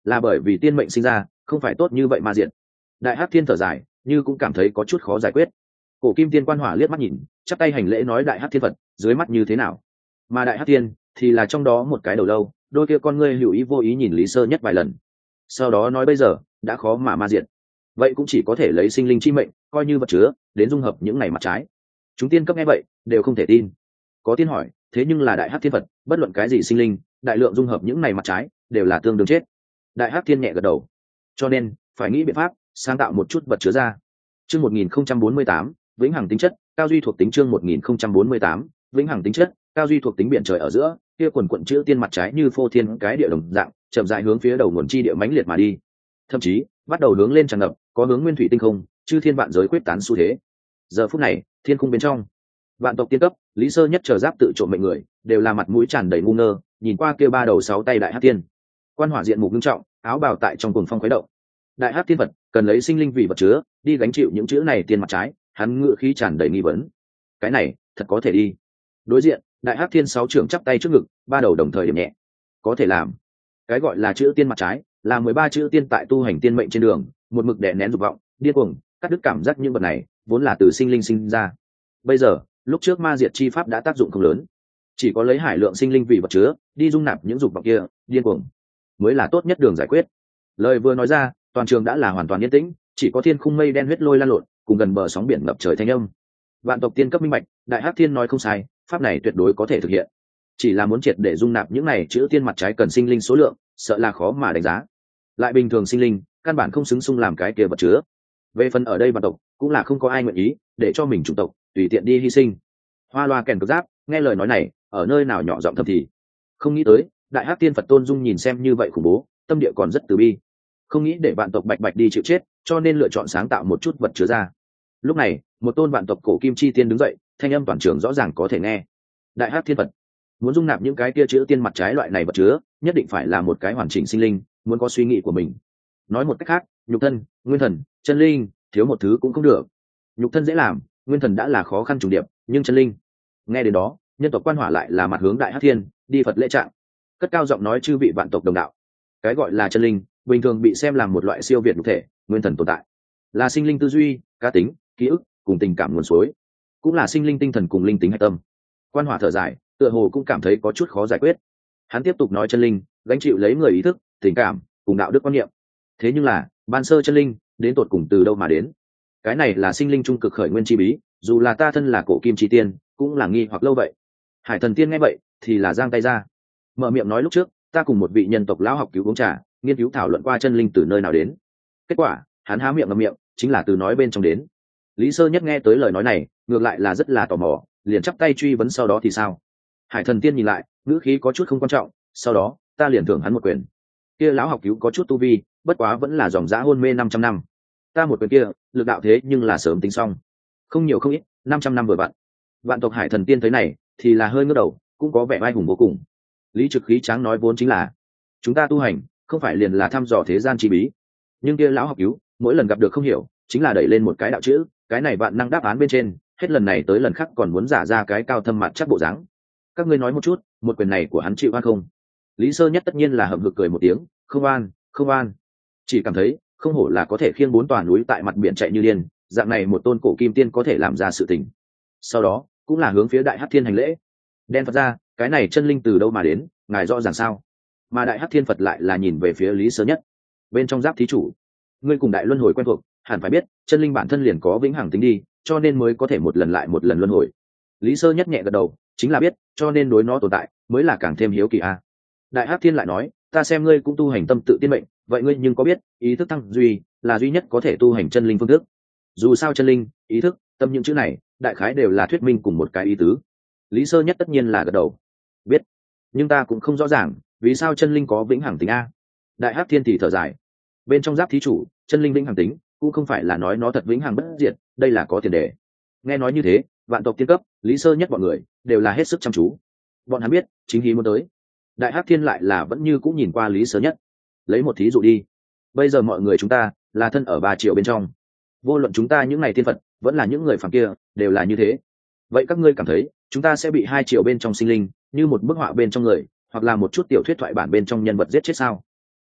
là bởi vì tiên mệnh sinh ra không phải tốt như vậy mà diện. Đại hắc thiên thở dài, như cũng cảm thấy có chút khó giải quyết. Cổ kim tiên quan hỏa liếc mắt nhìn, chắp tay hành lễ nói đại hắc thiên phật dưới mắt như thế nào. Mà đại hắc thiên thì là trong đó một cái đầu lâu, đôi kia con ngươi hữu ý vô ý nhìn Lý Sơ Nhất vài lần, sau đó nói bây giờ đã khó mà ma diện, vậy cũng chỉ có thể lấy sinh linh chi mệnh coi như vật chứa đến dung hợp những ngày mặt trái. Chúng tiên cấp nghe vậy đều không thể tin. Có tiên hỏi, thế nhưng là đại hắc thiên phật bất luận cái gì sinh linh đại lượng dung hợp những ngày mặt trái đều là tương đương chết. Đại hắc thiên nhẹ gật đầu, cho nên phải nghĩ biện pháp sáng tạo một chút vật chứa ra. Chương 1048, vĩnh hằng tính chất cao duy thuộc tính. Chương 1048, vĩnh hằng tính chất cao duy thuộc tính. Biển trời ở giữa kia quần quận chữ tiên mặt trái như phô thiên cái địa đồng dạng chậm rãi hướng phía đầu nguồn chi địa mãnh liệt mà đi, thậm chí bắt đầu hướng lên tràn ngập, có hướng nguyên thủy tinh không chư thiên vạn giới quyết tán xu thế. Giờ phút này thiên cung bên trong, vạn tộc tiên cấp Lý Sơ Nhất chờ giáp tự trộm mệnh người đều là mặt mũi tràn đầy ngu ngơ nhìn qua kia ba đầu sáu tay đại hắc tiên. Quan hỏa diện mục nghiêm trọng, áo bào tại trong cuồng phong khuấy động. Đại hắc tiên vật cần lấy sinh linh vì vật chứa đi gánh chịu những chữ này tiên mặt trái, hắn ngựa khí tràn đầy nghi vấn. Cái này thật có thể đi? Đối diện đại hắc thiên sáu trưởng chắp tay trước ngực, ba đầu đồng thời điểm nhẹ. Có thể làm. Cái gọi là chữ tiên mặt trái là 13 chữ tiên tại tu hành tiên mệnh trên đường một mực đè nén dục vọng điên cuồng cắt đứt cảm giác. Những vật này vốn là từ sinh linh sinh ra, bây giờ lúc trước ma diệt chi pháp đã tác dụng không lớn, chỉ có lấy hải lượng sinh linh vì vật chứa đi dung nạp những dục vọng kia điên cuồng mới là tốt nhất đường giải quyết. Lời vừa nói ra, toàn trường đã là hoàn toàn yên tĩnh, chỉ có thiên khung mây đen huyết lôi lan lộn cùng gần bờ sóng biển ngập trời thanh âm. Vạn tộc tiên cấp minh bạch, đại hắc thiên nói không sai, pháp này tuyệt đối có thể thực hiện, chỉ là muốn triệt để dung nạp những này chữ tiên mặt trái cần sinh linh số lượng sợ là khó mà đánh giá, lại bình thường sinh linh căn bản không xứng xung làm cái kia vật chứa. Về phần ở đây vạn tộc cũng là không có ai nguyện ý để cho mình chủng tộc tùy tiện đi hy sinh. Hoa loa kèn cực giáp nghe lời nói này ở nơi nào nhỏ giọng thầm thì, không nghĩ tới đại hắc tiên Phật tôn dung nhìn xem như vậy khủng bố, tâm địa còn rất từ bi, không nghĩ để vạn tộc bạch bạch đi chịu chết, cho nên lựa chọn sáng tạo một chút vật chứa ra. Lúc này một tôn vạn tộc cổ kim chi tiên đứng dậy, thanh âm toàn trường rõ ràng có thể nghe. Đại hắc thiên Phật muốn dung nạp những cái kia chữ tiên mặt trái loại này vật chứa nhất định phải là một cái hoàn chỉnh sinh linh, muốn có suy nghĩ của mình. Nói một cách khác, nhục thân, nguyên thần, chân linh thiếu một thứ cũng không được. Nhục thân dễ làm, nguyên thần đã là khó khăn trùng điệp, nhưng chân linh. Nghe đến đó nhân tộc quan hỏa lại là mặt hướng đại hắc thiên đi Phật lễ trạng, cất cao giọng nói chư vị vạn tộc đồng đạo, cái gọi là chân linh bình thường bị xem làm một loại siêu việt nhục thể, nguyên thần tồn tại là sinh linh tư duy, cá tính, ký ức cùng tình cảm nguồn suối, cũng là sinh linh tinh thần cùng linh tính hạch tâm. Quan hỏa thở dài, tựa hồ cũng cảm thấy có chút khó giải quyết. Hắn tiếp tục nói chân linh gánh chịu lấy người ý thức, tình cảm cùng đạo đức quan niệm, thế nhưng là ban sơ chân linh đến tột cùng từ đâu mà đến? Cái này là sinh linh trung cực khởi nguyên chi bí, dù là ta thân là cổ kim chi tiên cũng là nghi hoặc lâu vậy. Hải thần tiên nghe vậy thì là giang tay ra, mở miệng nói lúc trước ta cùng một vị nhân tộc lão học cứu uống trà, nghiên cứu thảo luận qua chân linh từ nơi nào đến. Kết quả hắn há miệng ngậm miệng chính là từ nói bên trong đến. Lý Sơ Nhất nghe tới lời nói này ngược lại là rất là tò mò, liền chắp tay truy vấn sau đó thì sao. Hải thần tiên nhìn lại, ngữ khí có chút không quan trọng, sau đó ta liền thưởng hắn một quyền. Kia lão học cứu có chút tu vi, bất quá vẫn là dòng dã hôn mê 500 năm. Ta một quyền kia lực đạo thế nhưng là sớm tính xong, không nhiều không ít, 500 năm vừa vặn. Vạn tộc hải thần tiên thấy này thì là hơi ngước đầu, cũng có vẻ vai hùng vô cùng. Lý Trực Khí Tráng nói vốn chính là chúng ta tu hành không phải liền là thăm dò thế gian chi bí, nhưng kia lão học cứu mỗi lần gặp được không hiểu chính là đẩy lên một cái đạo chữ, cái này vạn năng đáp án bên trên, hết lần này tới lần khác còn muốn giả ra cái cao thâm mặt chắc bộ dáng. Các ngươi nói một chút, một quyền này của hắn chịu oan không? Lý Sơ Nhất tất nhiên là hậm hực cười một tiếng, không oan, không oan, chỉ cảm thấy không hổ là có thể khiêng 4 tòa núi tại mặt biển chạy như điên, dạng này một tôn cổ kim tiên có thể làm ra sự tình. Sau đó cũng là hướng phía đại hắc thiên hành lễ. Đen Phật ra, cái này chân linh từ đâu mà đến, ngài rõ ràng sao? Mà đại hắc thiên Phật lại là nhìn về phía Lý Sơ Nhất. Bên trong giáp thí chủ, ngươi cùng đại luân hồi quen thuộc, hẳn phải biết chân linh bản thân liền có vĩnh hằng tính đi, cho nên mới có thể một lần lại một lần luân hồi. Lý Sơ Nhất nhẹ gật đầu, chính là biết, cho nên đối nó tồn tại mới là càng thêm hiếu kỳ a. Đại hắc thiên lại nói, ta xem ngươi cũng tu hành tâm tự tiên mệnh, vậy ngươi nhưng có biết ý thức thăng duy là duy nhất có thể tu hành chân linh phương thức? Dù sao chân linh, ý thức, tâm những chữ này đại khái đều là thuyết minh cùng một cái ý tứ. Lý Sơ Nhất tất nhiên là gật đầu, biết, nhưng ta cũng không rõ ràng vì sao chân linh có vĩnh hằng tính a. Đại hắc thiên thì thở dài, bên trong giáp thí chủ, chân linh vĩnh hằng tính cũng không phải là nói nó thật vĩnh hằng bất diệt, đây là có tiền đề. Nghe nói như thế, vạn tộc tiên cấp Lý Sơ Nhất bọn người đều là hết sức chăm chú, bọn hắn biết chính hí muốn tới. Đại hắc thiên lại là vẫn như cũng nhìn qua Lý Sơ Nhất, lấy một thí dụ đi, bây giờ mọi người chúng ta là thân ở 3 triệu bên trong, vô luận chúng ta những ngày tiên Phật vẫn là những người phàm kia đều là như thế, vậy các ngươi cảm thấy chúng ta sẽ bị 2 triệu bên trong sinh linh như một bức họa bên trong người, hoặc là một chút tiểu thuyết thoại bản bên trong nhân vật giết chết sao?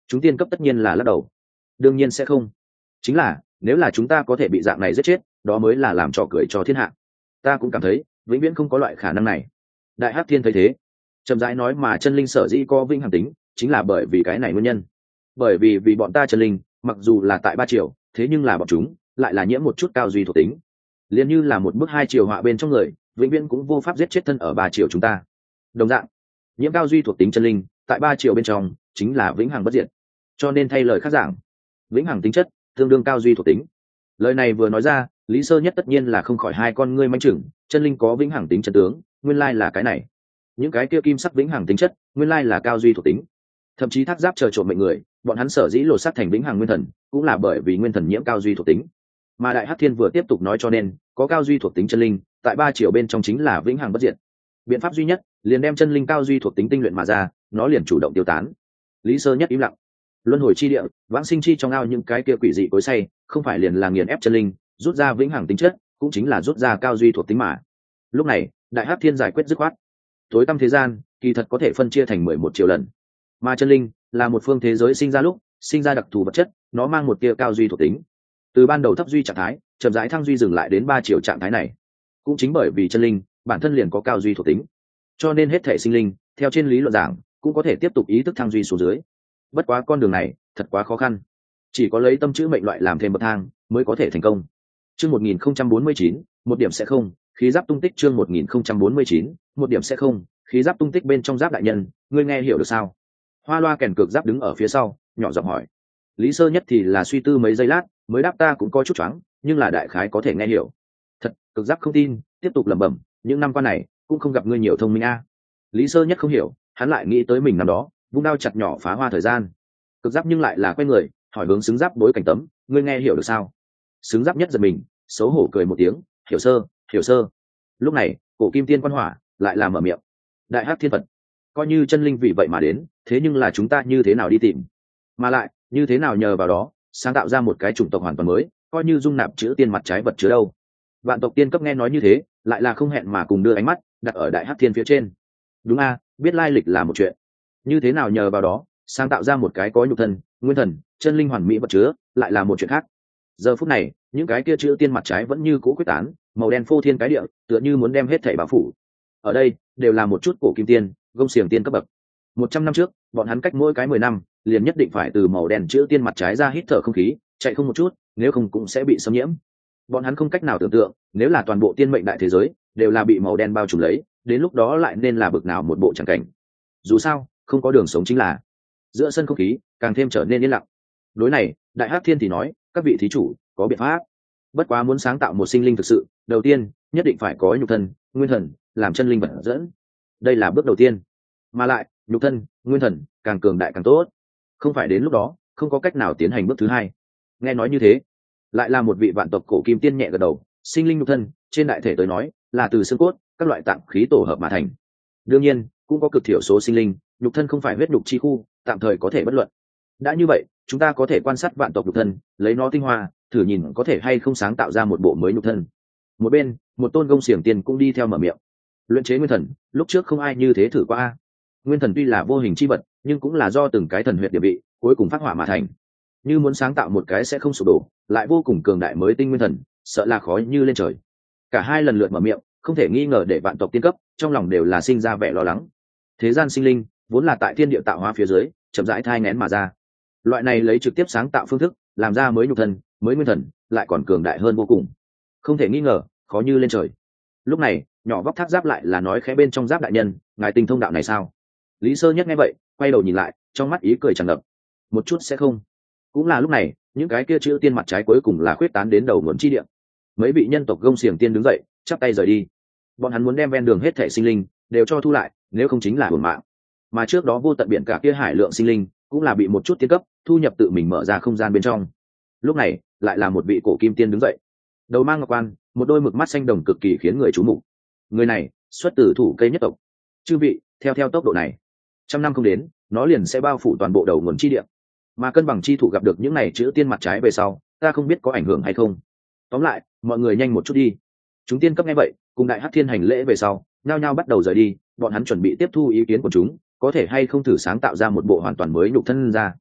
Chúng tiên cấp tất nhiên là lắc đầu. Đương nhiên sẽ không. Chính là nếu là chúng ta có thể bị dạng này giết chết, đó mới là làm trò cười cho thiên hạ. Ta cũng cảm thấy vĩnh viễn không có loại khả năng này. Đại Hắc Thiên thấy thế, chậm rãi nói, mà chân linh sở dĩ có vĩnh hằng tính chính là bởi vì cái này nguyên nhân. Bởi vì bọn ta chân linh mặc dù là tại 3 triệu, thế nhưng là bọn chúng lại là nhiễm một chút cao duy thuộc tính, liền như là một bức 2 triệu họa bên trong người, vĩnh viễn cũng vô pháp giết chết thân ở 3 triệu chúng ta. Đồng dạng, nhiễm cao duy thuộc tính chân linh tại 3 triệu bên trong chính là vĩnh hằng bất diệt. Cho nên thay lời khác giảng, vĩnh hằng tính chất tương đương cao duy thuộc tính. Lời này vừa nói ra, Lý Sơ Nhất tất nhiên là không khỏi hai con ngươi manh chừng, chân linh có vĩnh hằng tính chân tướng, nguyên lai là cái này. Những cái kia kim sắc vĩnh hằng tính chất, nguyên lai là cao duy thuộc tính. Thậm chí thác giáp chờ trộm mệnh người, bọn hắn sở dĩ lột xác thành vĩnh hằng nguyên thần, cũng là bởi vì nguyên thần nhiễm cao duy thuộc tính. Mà Đại Hắc Thiên vừa tiếp tục nói, cho nên có cao duy thuộc tính chân linh, tại 3 triệu bên trong chính là vĩnh hằng bất diệt. Biện pháp duy nhất, liền đem chân linh cao duy thuộc tính tinh luyện mà ra, nó liền chủ động tiêu tán. Lý Sơ Nhất im lặng. Luân hồi chi địa, vãng sinh chi trong ao những cái kia quỷ dị cối say, không phải liền là nghiền ép chân linh, rút ra vĩnh hằng tính chất, cũng chính là rút ra cao duy thuộc tính mà. Lúc này, Đại Hắc Thiên giải quyết dứt khoát. Tối tăm thế gian, kỳ thật có thể phân chia thành 11 triệu lần. Mà chân linh là một phương thế giới sinh ra lúc, sinh ra đặc thù vật chất, nó mang một tia cao duy thuộc tính. Từ ban đầu thấp duy trạng thái, chậm rãi thăng duy dừng lại đến 3 triệu trạng thái này. Cũng chính bởi vì chân linh bản thân liền có cao duy thuộc tính, cho nên hết thể sinh linh, theo trên lý luận giảng, cũng có thể tiếp tục ý thức thăng duy xuống dưới. Bất quá con đường này thật quá khó khăn, chỉ có lấy tâm chữ mệnh loại làm thêm bậc thang mới có thể thành công. Chương 1049, một điểm sẽ không, khí giáp tung tích. Chương 1049, một điểm sẽ không, khí giáp tung tích. Bên trong giáp đại nhân, ngươi nghe hiểu được sao? Hoa loa kèn cược giáp đứng ở phía sau, nhỏ giọng hỏi. Lý Sơ Nhất thì là suy tư mấy giây lát, mới đáp, ta cũng có chút choáng, nhưng là đại khái có thể nghe hiểu. Thật, cực giáp không tin, tiếp tục lẩm bẩm, những năm qua này cũng không gặp ngươi nhiều thông minh a. Lý Sơ Nhất không hiểu, hắn lại nghĩ tới mình năm đó vung đao chặt nhỏ phá hoa thời gian. Cực giáp nhưng lại là quay người hỏi hướng xứng giáp bối cảnh tấm, ngươi nghe hiểu được sao? Xứng giáp nhất giật mình, xấu hổ cười một tiếng, hiểu sơ, hiểu sơ. Lúc này cổ kim tiên quan hỏa lại là mở miệng. Đại Hắc Thiên Phật, coi như chân linh vì vậy mà đến, thế nhưng là chúng ta như thế nào đi tìm, mà lại như thế nào nhờ vào đó sáng tạo ra một cái chủng tộc hoàn toàn mới, coi như dung nạp chữ tiên mặt trái vật chứa đâu. Vạn tộc tiên cấp nghe nói như thế, lại là không hẹn mà cùng đưa ánh mắt đặt ở Đại Hắc Thiên phía trên. Đúng a, biết lai lịch là một chuyện, như thế nào nhờ vào đó sáng tạo ra một cái có nhục thân, nguyên thần, chân linh hoàn mỹ vật chứa lại là một chuyện khác. Giờ phút này, những cái kia chữ tiên mặt trái vẫn như cũ quyết tán, màu đen phô thiên cái địa, tựa như muốn đem hết thảy bao phủ. Ở đây đều là một chút cổ kim tiên, gông xiềng tiên cấp bậc. 100 năm trước, bọn hắn cách mỗi cái 10 năm liền nhất định phải từ màu đen chữ tiên mặt trái ra hít thở không khí, chạy không một chút, nếu không cũng sẽ bị xâm nhiễm. Bọn hắn không cách nào tưởng tượng, nếu là toàn bộ tiên mệnh đại thế giới đều là bị màu đen bao trùm lấy, đến lúc đó lại nên là bực nào một bộ chẳng cảnh. Dù sao, không có đường sống chính là. Giữa sân không khí càng thêm trở nên yên lặng. Đối này, Đại Hắc Thiên thì nói, các vị thí chủ có biện pháp. Bất quá muốn sáng tạo một sinh linh thực sự, đầu tiên nhất định phải có nhục thân, nguyên thần làm chân linh vật dẫn. Đây là bước đầu tiên. Mà lại, nhục thân, nguyên thần càng cường đại càng tốt. Không phải đến lúc đó không có cách nào tiến hành bước thứ hai. Nghe nói như thế, lại là một vị vạn tộc cổ kim tiên nhẹ gật đầu. Sinh linh nhục thân, trên đại thể tới nói, là từ xương cốt, các loại tạng khí tổ hợp mà thành. Đương nhiên, cũng có cực thiểu số sinh linh, nhục thân không phải huyết nhục chi khu, tạm thời có thể bất luận. Đã như vậy, chúng ta có thể quan sát vạn tộc nhục thân, lấy nó tinh hoa, thử nhìn có thể hay không sáng tạo ra một bộ mới nhục thân. Một bên, một tôn gông xiềng tiên cũng đi theo mở miệng. Luyện chế nguyên thần, lúc trước không ai như thế thử qua. Nguyên thần tuy là vô hình chi vật, nhưng cũng là do từng cái thần huyệt địa vị cuối cùng phát hỏa mà thành. Như muốn sáng tạo một cái sẽ không sụp đổ, lại vô cùng cường đại mới tinh nguyên thần, sợ là khó như lên trời. Cả hai lần lượt mở miệng, không thể nghi ngờ để vạn tộc tiên cấp trong lòng đều là sinh ra vẻ lo lắng. Thế gian sinh linh vốn là tại thiên địa tạo hóa phía dưới chậm rãi thai nghén mà ra, loại này lấy trực tiếp sáng tạo phương thức làm ra mới nhục thân, mới nguyên thần, lại còn cường đại hơn vô cùng, không thể nghi ngờ khó như lên trời. Lúc này nhỏ vóc thác giáp lại là nói khẽ, bên trong giáp đại nhân, ngài tinh thông đạo này sao? Lý Sơ Nhất nghe vậy quay đầu nhìn lại, trong mắt ý cười tràn ngập. Một chút sẽ không. Cũng là lúc này, những cái kia chữ tiên mặt trái cuối cùng là khuyết tán đến đầu nguồn chi địa. Mấy vị nhân tộc gông xiềng tiên đứng dậy, chắp tay rời đi. Bọn hắn muốn đem ven đường hết thể sinh linh đều cho thu lại, nếu không chính là hưởng mạng. Mà trước đó vô tận biển cả kia hải lượng sinh linh cũng là bị một chút tiên cấp thu nhập tự mình mở ra không gian bên trong. Lúc này lại là một vị cổ kim tiên đứng dậy, đầu mang ngọc quan, một đôi mực mắt xanh đồng cực kỳ khiến người chú mục. Người này xuất từ thủ cây nhất tộc. Chư vị, theo tốc độ này, 100 năm không đến, nó liền sẽ bao phủ toàn bộ đầu nguồn chi địa. Mà cân bằng chi thủ gặp được những này chữ tiên mặt trái về sau, ta không biết có ảnh hưởng hay không. Tóm lại, mọi người nhanh một chút đi. Chúng tiên cấp nghe vậy, cùng Đại Hắc Thiên hành lễ về sau, nhao nhao bắt đầu rời đi. Bọn hắn chuẩn bị tiếp thu ý kiến của chúng, có thể hay không thử sáng tạo ra một bộ hoàn toàn mới nhục thân ra.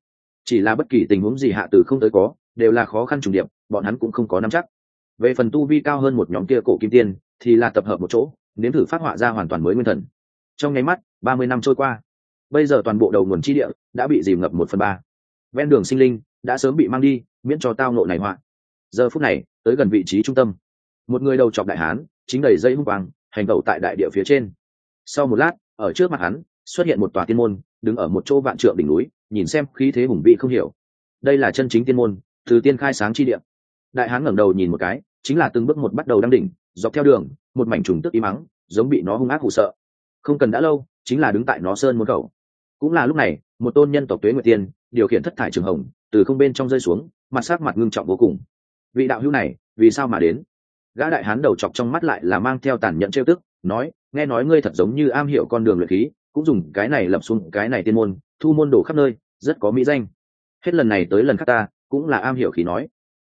chỉ là bất kỳ tình huống gì hạ tử không tới có đều là khó khăn trùng điệp, bọn hắn cũng không có nắm chắc. Về phần tu vi cao hơn một nhóm kia cổ kim tiên thì là tập hợp một chỗ nếm thử phát họa ra hoàn toàn mới nguyên thần. Trong nháy mắt 30 năm trôi qua, bây giờ toàn bộ đầu nguồn chi địa đã bị dìm ngập 1/3. Ven đường sinh linh đã sớm bị mang đi, miễn cho tao nộ này họa. Giờ phút này tới gần vị trí trung tâm, một người đầu trọc đại hán chính đầy dây hung quang hành tẩu tại đại địa phía trên. Sau một lát, ở trước mặt hắn xuất hiện một tòa tiên môn, đứng ở một chỗ vạn trượng đỉnh núi, nhìn xem khí thế hùng vĩ không hiểu. Đây là chân chính tiên môn, từ tiên khai sáng chi địa. Đại hán ngẩng đầu nhìn một cái, chính là từng bước một bắt đầu đăng đỉnh, dọc theo đường, một mảnh trùng tức im mắng, giống bị nó hung ác hù sợ. Không cần đã lâu, chính là đứng tại nó sơn môn khẩu. Cũng là lúc này, một tôn nhân tộc Tuế Nguyệt Tiên điều khiển thất thải trường hồng từ không bên trong rơi xuống, mặt sắc mặt ngưng trọng vô cùng. Vị đạo hữu này, vì sao mà đến? Gã đại hán đầu chọc trong mắt lại là mang theo tàn nhẫn trêu tức, nói: nghe nói ngươi thật giống như am hiểu con đường luyện khí, cũng dùng cái này lập xuống cái này tiên môn, thu môn đồ khắp nơi, rất có mỹ danh. Hết lần này tới lần khác ta cũng là am hiểu khí nói,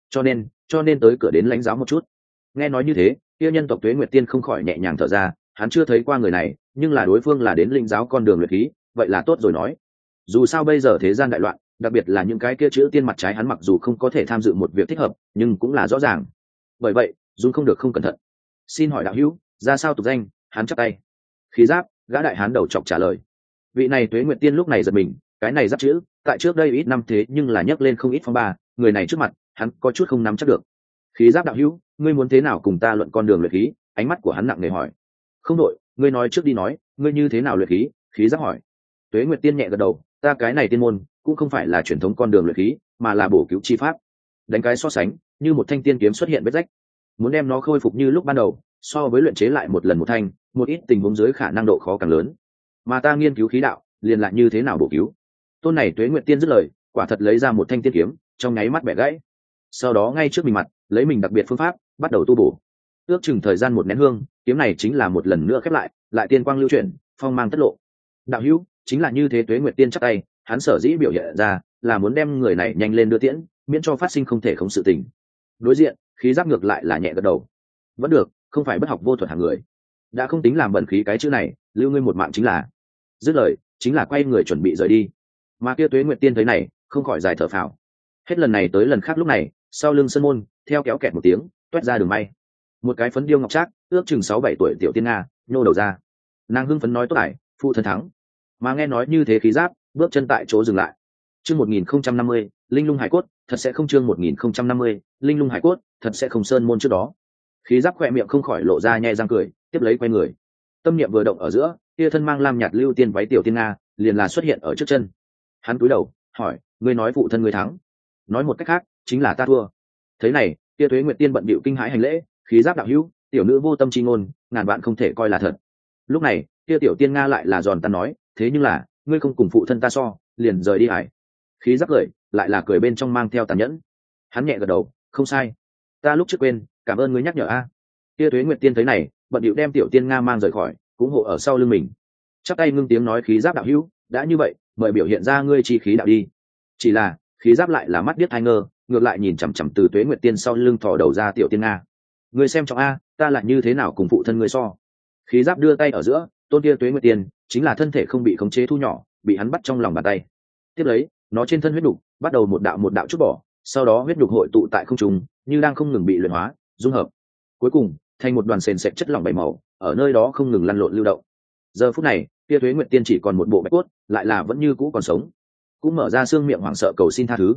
cho nên tới cửa đến lãnh giáo một chút. Nghe nói như thế, kia nhân tộc Tuế Nguyệt Tiên không khỏi nhẹ nhàng thở ra, hắn chưa thấy qua người này, nhưng là đối phương là đến linh giáo con đường luyện khí, vậy là tốt rồi nói. Dù sao bây giờ thế gian đại loạn, đặc biệt là những cái kia chữ tiên mặt trái, hắn mặc dù không có thể tham dự một việc thích hợp, nhưng cũng là rõ ràng. Bởi vậy, dung không được không cẩn thận. Xin hỏi đạo hữu, ra sao tục danh? Hắn chắp tay. Khí Giáp, gã đại hán đầu chọc trả lời. Vị này Tuế Nguyệt Tiên lúc này giật mình, cái này giáp chữ, tại trước đây ít năm thế nhưng là nhắc lên không ít phong ba, người này trước mặt, hắn có chút không nắm chắc được. Khí Giáp đạo hữu, ngươi muốn thế nào cùng ta luận con đường luyện khí? Ánh mắt của hắn nặng nề hỏi. Không đội, ngươi nói trước đi nói, ngươi như thế nào luyện khí? Khí Giáp hỏi. Tuế Nguyệt Tiên nhẹ gật đầu, ta cái này tiên môn cũng không phải là truyền thống con đường luyện khí, mà là bổ cứu chi pháp. Đánh cái so sánh, như một thanh tiên kiếm xuất hiện vết rách, muốn đem nó khôi phục như lúc ban đầu, so với luyện chế lại một lần một thanh, một ít tình huống dưới khả năng độ khó càng lớn. Mà ta nghiên cứu khí đạo, liền lại như thế nào bổ cứu? Tôn này Tuế Nguyệt Tiên dứt lời, quả thật lấy ra một thanh tiên kiếm, trong nháy mắt bẻ gãy. Sau đó ngay trước mình mặt, lấy mình đặc biệt phương pháp, bắt đầu tu bổ. Ước chừng thời gian một nén hương, kiếm này chính là một lần nữa khép lại, lại tiên quang lưu chuyển, phong mang tất lộ. Đạo hữu, chính là như thế. Tuế Nguyệt Tiên chắp tay, hắn sở dĩ biểu hiện ra là muốn đem người này nhanh lên đưa tiễn, miễn cho phát sinh không thể không sự tình. Đối diện, Khí Giáp ngược lại là nhẹ gật đầu. Vẫn được, không phải bất học vô thuật hàng người. Đã không tính làm bẩn khí cái chữ này, lưu ngươi một mạng chính là. Dứt lời, chính là quay người chuẩn bị rời đi. Mà kia Tuế Nguyệt Tiên thấy này, không khỏi dài thở phào. Hết lần này tới lần khác lúc này, sau lưng sân môn, theo kéo kẹt một tiếng, toét ra đường may. Một cái phấn điêu ngọc trác, ước chừng 6-7 tuổi tiểu tiên nga, nhô đầu ra. Nàng hưng phấn nói tốt ải, phụ thân thắng. Mà nghe nói như thế, Khí Giáp bước chân tại chỗ dừng lại. Chương 1050, Linh Lung Hải Cốt, thật sẽ không. Chương 1050, Linh Lung Hải Cốt, thật sẽ không. Sơn môn trước đó, Khí Giáp khỏe miệng không khỏi lộ ra nhe răng cười, tiếp lấy quay người. Tâm niệm vừa động ở giữa, kia thân mang lam nhạt lưu tiên váy tiểu tiên nga liền là xuất hiện ở trước chân. Hắn cúi đầu hỏi: ngươi nói phụ thân ngươi thắng? Nói một cách khác, chính là ta thua. Thế này, kia Tuế Nguyệt Tiên bận bịu kinh hãi hành lễ: Khí Giáp đạo hữu, tiểu nữ vô tâm chi ngôn, ngàn bạn không thể coi là thật. Lúc này, kia tiểu tiên nga lại là giòn tan nói: thế nhưng là, ngươi không cùng phụ thân ta so, liền rời đi hải. Khí Giáp cười, lại là cười bên trong mang theo tàn nhẫn. Hắn nhẹ gật đầu, không sai, ta lúc trước quên, cảm ơn ngươi nhắc nhở a. Kia Tuế Nguyệt Tiên thấy này, bận điệu đem tiểu tiên nga mang rời khỏi, cũng hộ ở sau lưng mình. Chắp tay ngưng tiếng nói: Khí Giáp đạo hữu, đã như vậy, mời biểu hiện ra ngươi chi khí đạo đi. Chỉ là, Khí Giáp lại là mắt điếc tai ngơ, ngược lại nhìn chằm chằm từ Tuế Nguyệt Tiên sau lưng thò đầu ra tiểu tiên nga. Ngươi xem trọng a, ta lại như thế nào cùng phụ thân ngươi so? Khí Giáp đưa tay ở giữa, tôn kia Tuế Nguyệt Tiên chính là thân thể không bị khống chế thu nhỏ, bị hắn bắt trong lòng bàn tay. Tiếp lấy, nó trên thân huyết nhục bắt đầu một đạo chút bỏ, sau đó huyết nhục hội tụ tại không trung, như đang không ngừng bị luyện hóa, dung hợp, cuối cùng thành một đoàn sền sệt chất lỏng bảy màu, ở nơi đó không ngừng lăn lộn lưu động. Giờ phút này, kia Tuế Nguyệt Tiên chỉ còn một bộ bạch cốt, lại là vẫn như cũ còn sống, cũng mở ra xương miệng hoảng sợ cầu xin tha thứ.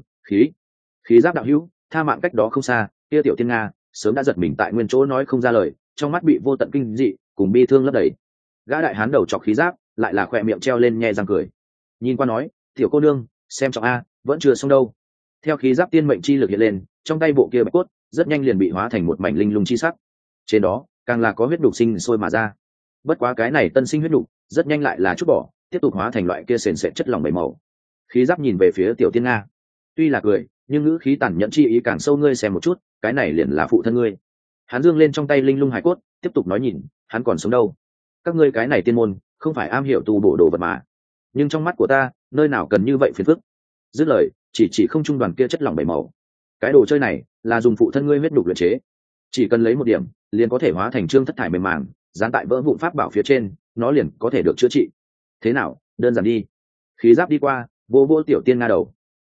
Khí Giáp đạo hữu, tha mạng. Cách đó không xa, kia tiểu tiên nga sớm đã giật mình tại nguyên chỗ nói không ra lời, trong mắt bị vô tận kinh dị cùng bi thương lấp đầy. Gã đại hán đầu chọc Khí Giáp lại là khỏe miệng treo lên nhe răng cười, nhìn qua nói: tiểu cô nương, xem trọng a, vẫn chưa xong đâu. Theo Khí Giáp tiên mệnh chi lực hiện lên, trong tay bộ kia bạch cốt rất nhanh liền bị hóa thành một mảnh linh lung chi sắc, trên đó càng là có huyết đục sinh sôi mà ra. Bất quá cái này tân sinh huyết đục rất nhanh lại là chút bỏ, tiếp tục hóa thành loại kia sền sệt chất lỏng bảy màu. Khí Giáp nhìn về phía tiểu tiên nga, tuy là cười, nhưng ngữ khí tàn nhẫn chi ý càng sâu. ngươi xem một chút, cái này liền là phụ thân ngươi. Hắn dương lên trong tay linh lung hải cốt, tiếp tục nói: nhìn, hắn còn sống đâu. Các ngươi cái này tiên môn không phải am hiểu tu bổ đồ vật mà, nhưng trong mắt của ta, nơi nào cần như vậy phiền phức. Dứt lời, chỉ không trung đoàn kia chất lỏng bảy màu. Cái đồ chơi này là dùng phụ thân ngươi huyết đục luyện chế, chỉ cần lấy một điểm, liền có thể hóa thành trương thất thải mềm màng, dán tại vỡ vụn pháp bảo phía trên, nó liền có thể được chữa trị. Thế nào, đơn giản đi. Khí Giáp đi qua, vô vô tiểu tiên nga đầu.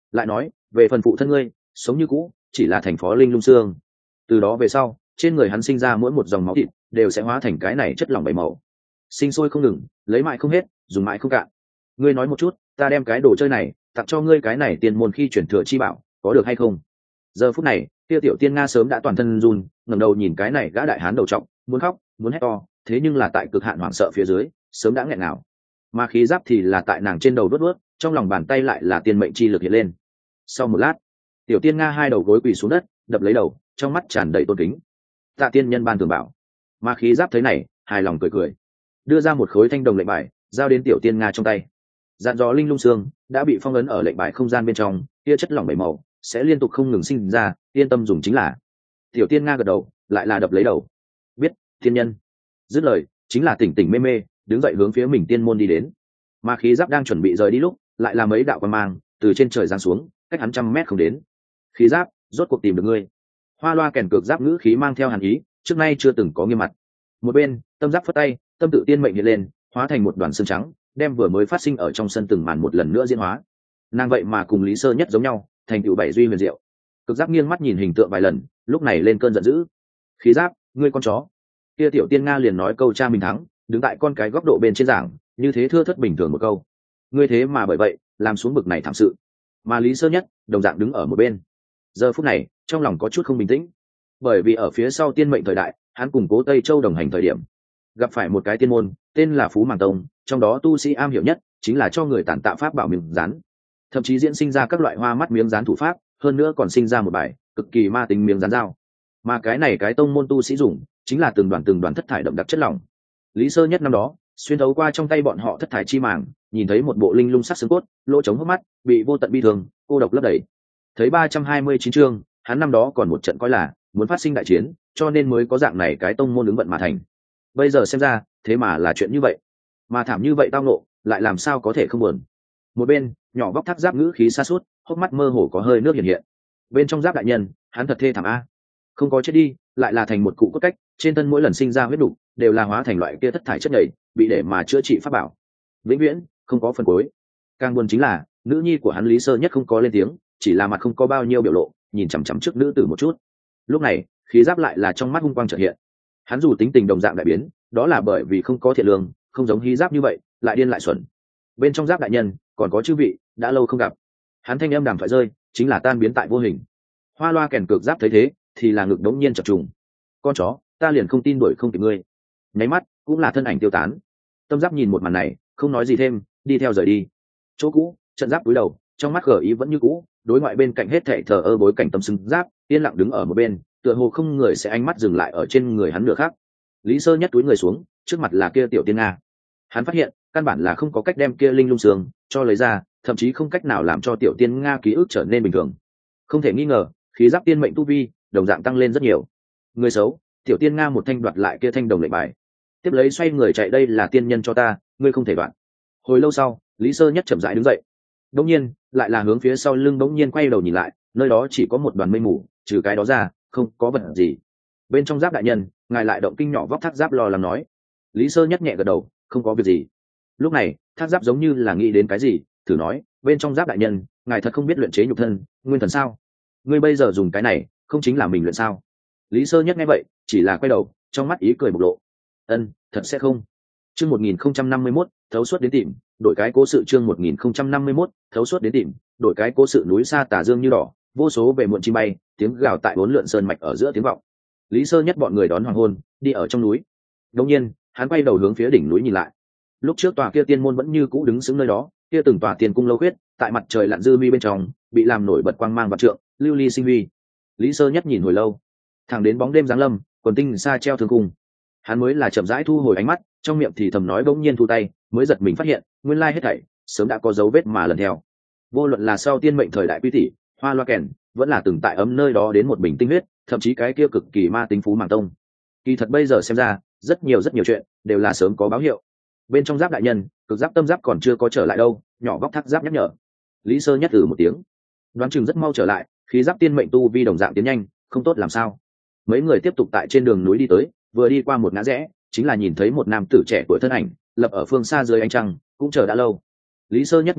lại nói về phần phụ thân ngươi sống như cũ chỉ là thành phó linh lung xương. Từ đó về sau trên người hắn sinh ra mỗi một dòng máu thịt đều sẽ hóa thành cái này chất lỏng bảy màu, sinh sôi không ngừng, lấy mãi không hết, dùng mãi không cạn. Ngươi nói một chút, ta đem cái đồ chơi này tặng cho ngươi cái này tiền môn khi chuyển thừa chi bảo, có được hay không? Giờ phút này kia tiểu tiên nga sớm đã toàn thân run, ngẩng đầu nhìn cái này gã đại hán đầu trọc, muốn khóc muốn hét to, thế nhưng là tại cực hạn hoảng sợ phía dưới sớm đã nghẹn ngào. Mà khí giáp thì là tại nàng trên đầu đốt đốt, trong lòng bàn tay lại là tiên mệnh chi lực hiện lên. Sau một lát tiểu tiên nga hai đầu gối quỳ xuống đất, đập lấy đầu, trong mắt tràn đầy tôn kính. Tạ tiên nhân ban tường bảo. Mà khí giáp thấy này hài lòng cười cười, đưa ra một khối thanh đồng lệnh bài giao đến tiểu tiên nga trong tay, dặn dò linh lung xương đã bị phong ấn ở lệnh bài không gian bên trong, kia chất lỏng bảy màu sẽ liên tục không ngừng sinh ra, yên tâm dùng chính là. Tiểu tiên nga gật đầu, lại là đập lấy đầu, biết tiên nhân. Dứt lời chính là tỉnh tỉnh mê mê đứng dậy hướng phía mình tiên môn đi đến. Mà khí giáp đang chuẩn bị rời đi lúc lại là mấy đạo quan mang từ trên trời giáng xuống, cách hắn 100 mét không đến. Khí giáp, rốt cuộc tìm được ngươi. Hoa loa kèn cược giáp ngữ khí mang theo hàn ý, trước nay chưa từng có nghiêm mặt. Một bên tâm giáp phất tay, tâm tự tiên mệnh hiện lên, hóa thành một đoàn xương trắng, đem vừa mới phát sinh ở trong sân từng màn một lần nữa diễn hóa. Nàng vậy mà cùng Lý Sơ Nhất giống nhau, thành tựu bảy duy huyền diệu. Cực giáp nghiêng mắt nhìn hình tượng vài lần, lúc này lên cơn giận dữ. Khí giáp, ngươi con chó. Kia tiểu tiên nga liền nói câu cha mình thắng, đứng tại con cái góc độ bên trên giảng, như thế thưa thất bình thường một câu. Ngươi thế mà bởi vậy làm xuống bực này thảm sự. Mà Lý Sơ Nhất đồng dạng đứng ở một bên. Giờ phút này trong lòng có chút không bình tĩnh, bởi vì ở phía sau tiên mệnh thời đại hắn cùng Cố Tây Châu đồng hành thời điểm gặp phải một cái tiên môn tên là Phú Màng Tông, trong đó tu sĩ am hiểu nhất chính là cho người tản tạo pháp bảo miếng rán, thậm chí diễn sinh ra các loại hoa mắt miếng rán thủ pháp, hơn nữa còn sinh ra một bài cực kỳ ma tính miếng rán dao. Mà cái này cái tông môn tu sĩ dùng chính là từng đoàn thất thải đậm đặc chất lỏng. Lý Sơ Nhất năm đó xuyên thấu qua trong tay bọn họ thất thải chi màng, nhìn thấy một bộ linh lung sắc xương cốt, lỗ trống hốc mắt, bị vô tận bi thương cô độc lấp đầy. Thấy 329 chương, hắn năm đó còn một trận coi là muốn phát sinh đại chiến, cho nên mới có dạng này cái tông môn ứng vận mà thành. Bây giờ xem ra thế mà là chuyện như vậy, mà thảm như vậy tao nộ lại làm sao có thể không buồn. Một bên nhỏ vóc thác giáp ngữ khí xa suốt, hốc mắt mơ hồ có hơi nước hiện hiện. Bên trong giáp đại nhân hắn thật thê thảm a, không có chết đi lại là thành một cụ cốt cách, trên thân mỗi lần sinh ra huyết đục đều là hóa thành loại kia thất thải chất nhầy, bị để mà chữa trị pháp bảo, vĩnh viễn không có phần cuối. Càng buồn chính là nữ nhi của hắn Lý Sơ Nhất không có lên tiếng, chỉ là mặt không có bao nhiêu biểu lộ, nhìn chằm chằm trước nữ tử một chút. Lúc này khí giáp lại là trong mắt hung quang chợt hiện. Hắn dù tính tình đồng dạng đại biến, đó là bởi vì không có thiện lương, không giống hí giáp như vậy lại điên lại xuẩn. Bên trong giáp đại nhân còn có chư vị đã lâu không gặp. Hắn thanh âm đàm thoại rơi chính là tan biến tại vô hình. Hoa loa kèn cược giáp thấy thế thì là ngực đống nhiên chập trùng. Con chó, ta liền không tin đuổi không kịp ngươi. Nháy mắt cũng là thân ảnh tiêu tán. Tâm giáp nhìn một màn này không nói gì thêm, đi theo rời đi. Chỗ cũ trận giáp cúi đầu, trong mắt gở ý vẫn như cũ, đối ngoại bên cạnh hết thảy thờ ơ bối cảnh tâm xứng giáp yên lặng đứng ở một bên, tựa hồ không người sẽ ánh mắt dừng lại ở trên người hắn nửa khác. Lý Sơ Nhất túi người xuống, trước mặt là kia tiểu tiên nga. Hắn phát hiện căn bản là không có cách đem kia linh lung xương cho lấy ra, thậm chí không cách nào làm cho tiểu tiên nga ký ức trở nên bình thường. Không thể nghi ngờ khí giáp tiên mệnh tu vi đồng dạng tăng lên rất nhiều. Người xấu, tiểu tiên nga một thanh đoạt lại kia thanh đồng lệnh bài, tiếp lấy xoay người chạy, đây là tiên nhân cho ta, ngươi không thể đoạn. Hồi lâu sau Lý Sơ Nhất chậm rãi đứng dậy, đống nhiên lại là hướng phía sau lưng đống nhiên quay đầu nhìn lại, nơi đó chỉ có một đoàn mây mù, trừ cái đó ra không có vật gì. Bên trong giáp đại nhân ngài lại động kinh nhỏ vóc thác giáp lo lắng nói. Lý Sơ Nhất nhẹ gật đầu, không có việc gì. Lúc này thác giáp giống như là nghĩ đến cái gì, thử nói, bên trong giáp đại nhân ngài thật không biết luyện chế nhục thân nguyên thần sao? Ngươi bây giờ dùng cái này không chính là mình luyện sao? Lý Sơ Nhất nghe vậy chỉ là quay đầu, trong mắt ý cười bộc lộ. Ân, thật sẽ không. Chương 1051, thấu suốt đến tìm, đổi cái cố sự. Chương 1051, thấu suốt đến tìm, đổi cái cố sự. Núi xa tà dương như đỏ, vô số về muộn chim bay, tiếng gào tại bốn lượn sơn mạch ở giữa tiếng vọng. Lý Sơ Nhất bọn người đón hoàng hôn, đi ở trong núi. Đột nhiên, hắn quay đầu hướng phía đỉnh núi nhìn lại. Lúc trước tòa kia tiên môn vẫn như cũ đứng sững nơi đó, kia từng tòa tiên cung lâu khuyết, tại mặt trời lặn dư mi bên trong, bị làm nổi bật quang mang vạn trượng, lưu ly sinh huy. Lý Sơ Nhất nhìn hồi lâu, thẳng đến bóng đêm giáng lâm, quần tinh xa treo thương cung. Hắn mới là chậm rãi thu hồi ánh mắt, trong miệng thì thầm nói, bỗng nhiên thu tay, mới giật mình phát hiện, nguyên lai hết thảy sớm đã có dấu vết mà lần theo. Vô luận là sau tiên mệnh thời đại quy tỷ, hoa loa kèn, vẫn là từng tại ấm nơi đó đến một bình tinh huyết, thậm chí cái kia cực kỳ ma tính Phú Màng Tông. Kỳ thật bây giờ xem ra, rất nhiều chuyện đều là sớm có báo hiệu. Bên trong giáp đại nhân, cực giáp tâm giáp còn chưa có trở lại đâu, nhỏ vóc thác giáp nhắc nhở. Lý Sơ Nhất một tiếng, đoán chừng rất mau trở lại, khí giáp tiên mệnh tu vi đồng dạng tiến nhanh, không tốt làm sao. Mấy người tiếp tục tại trên đường núi đi tới, vừa đi qua một ngã rẽ, chính là nhìn thấy một nam tử trẻ tuổi thân ảnh lập ở phương xa dưới ánh trăng, cũng chờ đã lâu. Lý Sơ Nhất nhìn thấy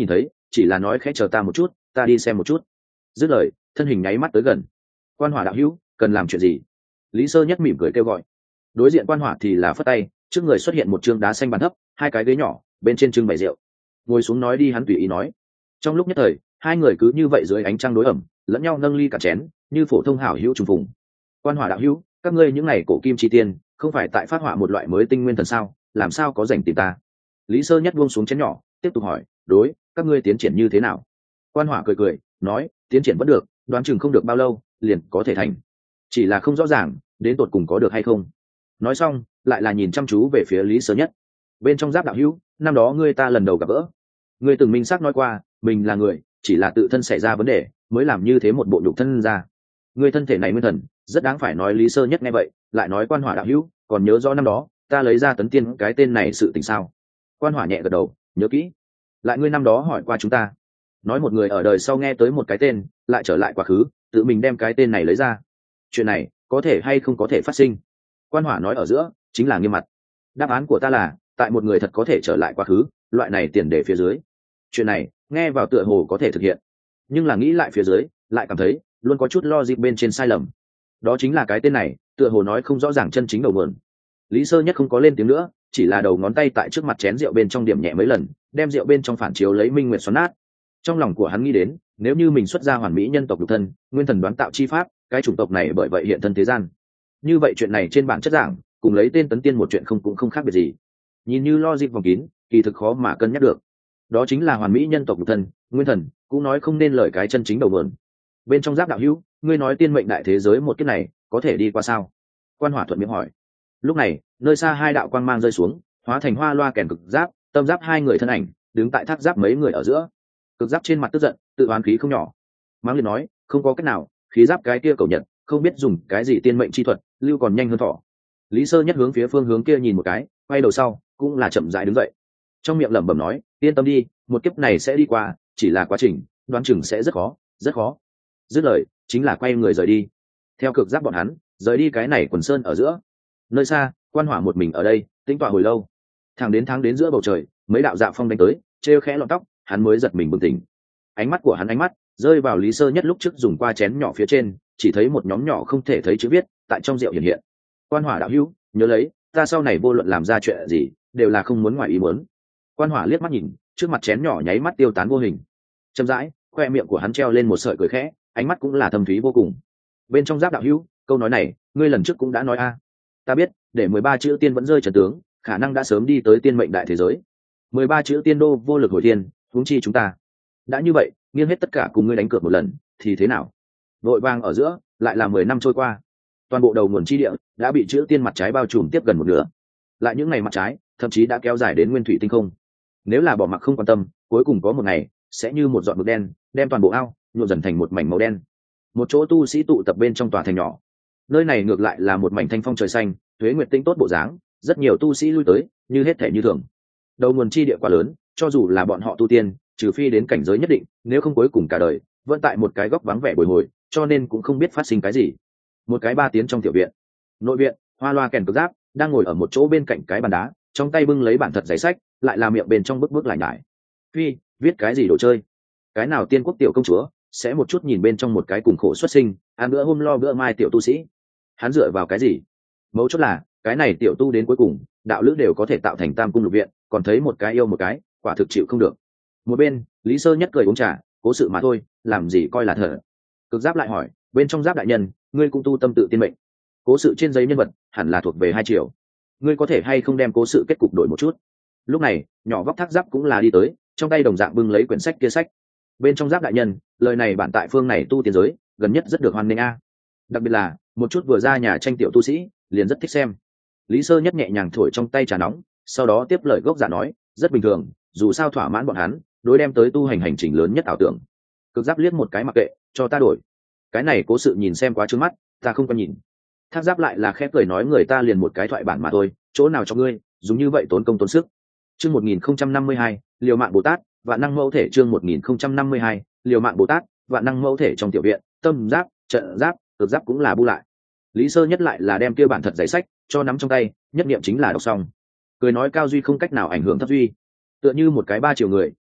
chỉ là nói khẽ chờ ta một chút, ta đi xem một chút. Dứt lời, thân hình nháy mắt tới gần. Quan Hỏa đạo hữu, cần làm chuyện gì? Lý Sơ Nhất mỉm cười kêu gọi. Đối diện Quan Hỏa thì là phất tay, trước người xuất hiện một trương đá xanh bàn thấp, hai cái ghế nhỏ, bên trên trưng bày rượu. Ngồi xuống nói đi, hắn tùy ý nói. Trong lúc nhất thời, hai người cứ như vậy dưới ánh trăng đối ẩm, lẫn nhau nâng ly cả chén, như phổ thông hảo hữu trùng phùng. Quan Hỏa đạo hữu, các ngươi những ngày cổ kim chi tiên, không phải tại phát họa một loại mới tinh nguyên thần sao? Làm sao có rảnh tìm ta? Lý Sơ Nhất buông xuống chén nhỏ, tiếp tục hỏi, đối, các ngươi tiến triển như thế nào? Quan Hỏa cười cười, nói, tiến triển vẫn được, đoán chừng không được bao lâu, liền có thể thành. Chỉ là không rõ ràng, đến tột cùng có được hay không. Nói xong, lại là nhìn chăm chú về phía Lý Sơ Nhất. Bên trong Giáp đạo hữu, năm đó ngươi ta lần đầu gặp gỡ, ngươi từng minh xác nói qua, mình là người, chỉ là tự thân xảy ra vấn đề, mới làm như thế một bộ nhục thân ra. Ngươi thân thể này nguyên thần, rất đáng phải nói. Lý Sơ Nhất nghe vậy, lại nói, Quan Hỏa đạo hữu, còn nhớ rõ năm đó, ta lấy ra Tấn Tiên cái tên này sự tình sao? Quan Hỏa nhẹ gật đầu, nhớ kỹ. Lại ngươi năm đó hỏi qua chúng ta, nói một người ở đời sau nghe tới một cái tên, lại trở lại quá khứ, tự mình đem cái tên này lấy ra. Chuyện này có thể hay không có thể phát sinh? Quan Hỏa nói ở giữa chính là nghiêm mặt. Đáp án của ta là, tại một người thật có thể trở lại quá khứ, loại này tiền đề phía dưới, chuyện này nghe vào tựa hồ có thể thực hiện, nhưng là nghĩ lại phía dưới, lại cảm thấy luôn có chút logic bên trên sai lầm. Đó chính là cái tên này tựa hồ nói không rõ ràng chân chính đầu nguồn. Lý Sơ Nhất không có lên tiếng nữa, chỉ là đầu ngón tay tại trước mặt chén rượu bên trong điểm nhẹ mấy lần, đem rượu bên trong phản chiếu lấy minh nguyệt xoắn nát. Trong lòng của hắn nghĩ đến, nếu như mình xuất ra hoàn mỹ nhân tộc lục thân, nguyên thần đoán tạo chi pháp, cái chủng tộc này bởi vậy hiện thân thế gian. Như vậy chuyện này trên bản chất giảng, cùng lấy tên Tấn Tiên một chuyện cũng không khác biệt gì. Nhìn như logic vòng kín, kỳ thực khó mà cân nhắc được. Đó chính là hoàn mỹ nhân tộc lục thân, nguyên thần, cũng nói không nên lời cái chân chính đầu nguồn. Bên trong Giáp đạo hữu, ngươi nói tiên mệnh đại thế giới một kiếp này, có thể đi qua sao? Quan Hỏa thuận miệng hỏi. Lúc này, nơi xa hai đạo quang mang rơi xuống, hóa thành hoa loa kèn cực giáp, tâm giáp hai người thân ảnh, đứng tại thác giáp mấy người ở giữa. Cực giáp trên mặt tức giận, tự oán khí không nhỏ. Mắng liền nói, không có cách nào, khí giáp cái kia cầu nhật, không biết dùng cái gì tiên mệnh chi thuật, lưu còn nhanh hơn thỏ. Lý Sơ Nhất hướng phía phương hướng kia nhìn một cái, quay đầu sau, cũng là chậm rãi đứng dậy. Trong miệng lẩm bẩm nói, yên tâm đi, một kiếp này sẽ đi qua, chỉ là quá trình, đoán chừng sẽ rất khó, rất khó. Dứt lời, chính là quay người rời đi. Theo cực giáp bọn hắn, rời đi cái này quần sơn ở giữa. Nơi xa, Quan Hỏa một mình ở đây, tĩnh tọa hồi lâu. Thẳng đến tháng đến giữa bầu trời, mấy đạo dạ phong đánh tới, trêu khẽ lọn tóc, hắn mới giật mình bừng tỉnh. Ánh mắt của hắn rơi vào Lý Sơ Nhất lúc trước dùng qua chén nhỏ phía trên, chỉ thấy một nhóm nhỏ không thể thấy chữ viết tại trong rượu hiện hiện. Quan Hỏa đạo hữu, nhớ lấy, ta sau này vô luận làm ra chuyện gì, đều là không muốn ngoài ý muốn. Quan Hỏa liếc mắt nhìn, trước mặt chén nhỏ nháy mắt tiêu tán vô hình. Chậm rãi, khoe miệng của hắn treo lên một sợi cười khẽ, ánh mắt cũng là thâm thúy vô cùng. Bên trong Giáp đạo hữu, câu nói này, ngươi lần trước cũng đã nói a. Ta biết, để 13 chữ tiên vẫn rơi trần tướng, khả năng đã sớm đi tới tiên mệnh đại thế giới. 13 chữ tiên đô vô lực hồi thiên, huống chi chúng ta. Đã như vậy, nghiêng hết tất cả cùng ngươi đánh cược một lần, thì thế nào? Vội vàng ở giữa, lại là 10 năm trôi qua. Toàn bộ đầu nguồn chi địa đã bị chữ tiên mặt trái bao trùm tiếp gần một nửa. Lại những ngày mặt trái, thậm chí đã kéo dài đến nguyên thủy tinh không. Nếu là bỏ mặc không quan tâm, cuối cùng có một ngày sẽ như một giọt mực đen, đem toàn bộ ao nhuộm dần thành một mảnh màu đen. Một chỗ tu sĩ tụ tập bên trong tòa thành nhỏ. Nơi này ngược lại là một mảnh thanh phong trời xanh, thuế nguyệt tinh tốt bộ dáng, rất nhiều tu sĩ lui tới, như hết thể như thường. Đầu nguồn chi địa quá lớn, cho dù là bọn họ tu tiên, trừ phi đến cảnh giới nhất định, nếu không cuối cùng cả đời vẫn tại một cái góc vắng vẻ bồi hồi, cho nên cũng không biết phát sinh cái gì. Một cái 3 tiếng trong tiểu viện, nội viện, hoa loa kèn cực giáp đang ngồi ở một chỗ bên cạnh cái bàn đá, trong tay bưng lấy bản thật giấy sách, lại là miệng bên trong bức lại nhải. Phi, viết cái gì đồ chơi? Cái nào tiên quốc tiểu công chúa sẽ một chút nhìn bên trong một cái cùng khổ xuất sinh, ăn bữa hôm lo bữa mai tiểu tu sĩ? Hắn dựa vào cái gì? Mấu chốt là cái này tiểu tu đến cuối cùng, đạo lữ đều có thể tạo thành tam cung lục viện, còn thấy một cái yêu một cái, quả thực chịu không được. Một bên, Lý Sơ Nhất cười uống trà, cố sự mà thôi, làm gì coi là thật. Cực giáp lại hỏi, bên trong Giáp đại nhân, ngươi cũng tu tâm tự tiên mệnh, cố sự trên giấy nhân vật hẳn là thuộc về hai chiều, ngươi có thể hay không đem cố sự kết cục đổi một chút? Lúc này, nhỏ vóc thác giáp cũng là đi tới, trong tay đồng dạng bưng lấy quyển sách kia sách. Bên trong Giáp đại nhân, lời này bản tại phương này tu tiên giới gần nhất rất được hoan nghênh a. Đặc biệt là một chút vừa ra nhà tranh tiểu tu sĩ liền rất thích xem. Lý Sơ Nhất nhẹ nhàng thổi trong tay trà nóng, sau đó tiếp lời gốc giả nói, rất bình thường, dù sao thỏa mãn bọn hắn đối đem tới tu hành hành trình lớn nhất ảo tưởng. Cực giáp liếc một cái mặc kệ, cho ta đổi. Cái này cố sự nhìn xem quá trướng mắt, ta không có nhìn. Thác giáp lại là khép cười nói, người ta liền một cái thoại bản mà thôi, chỗ nào cho ngươi dùng như vậy tốn công tốn sức. Chương 1052, liều mạng Bồ Tát, vạn năng mẫu thể. Chương 1052, liều mạng Bồ Tát, vạn năng mẫu thể. Trong tiểu viện, tâm giáp, trận giáp, cực giáp cũng là bu lại. Lý Sơ Nhất lại là đem kia bản thật giấy sách cho nắm trong tay, nhất niệm chính là đọc xong. Cười nói, cao duy không cách nào ảnh hưởng thấp duy, tựa như một cái 3 triệu người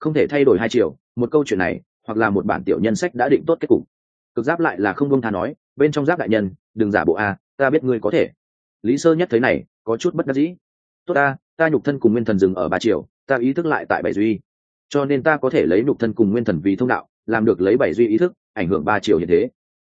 không thể thay đổi hai chiều, một câu chuyện này hoặc là một bản tiểu nhân sách đã định tốt kết cục. Cực giáp lại là không buông tha nói, bên trong giáp đại nhân, đừng giả bộ a, ta biết ngươi có thể. Lý Sơ Nhất thấy này có chút bất đắc dĩ. Tốt ta nhục thân cùng nguyên thần dừng ở 3 chiều, ta ý thức lại tại 7 duy, cho nên ta có thể lấy nhục thân cùng nguyên thần vì thông đạo, làm được lấy 7 duy ý thức ảnh hưởng 3 chiều như thế.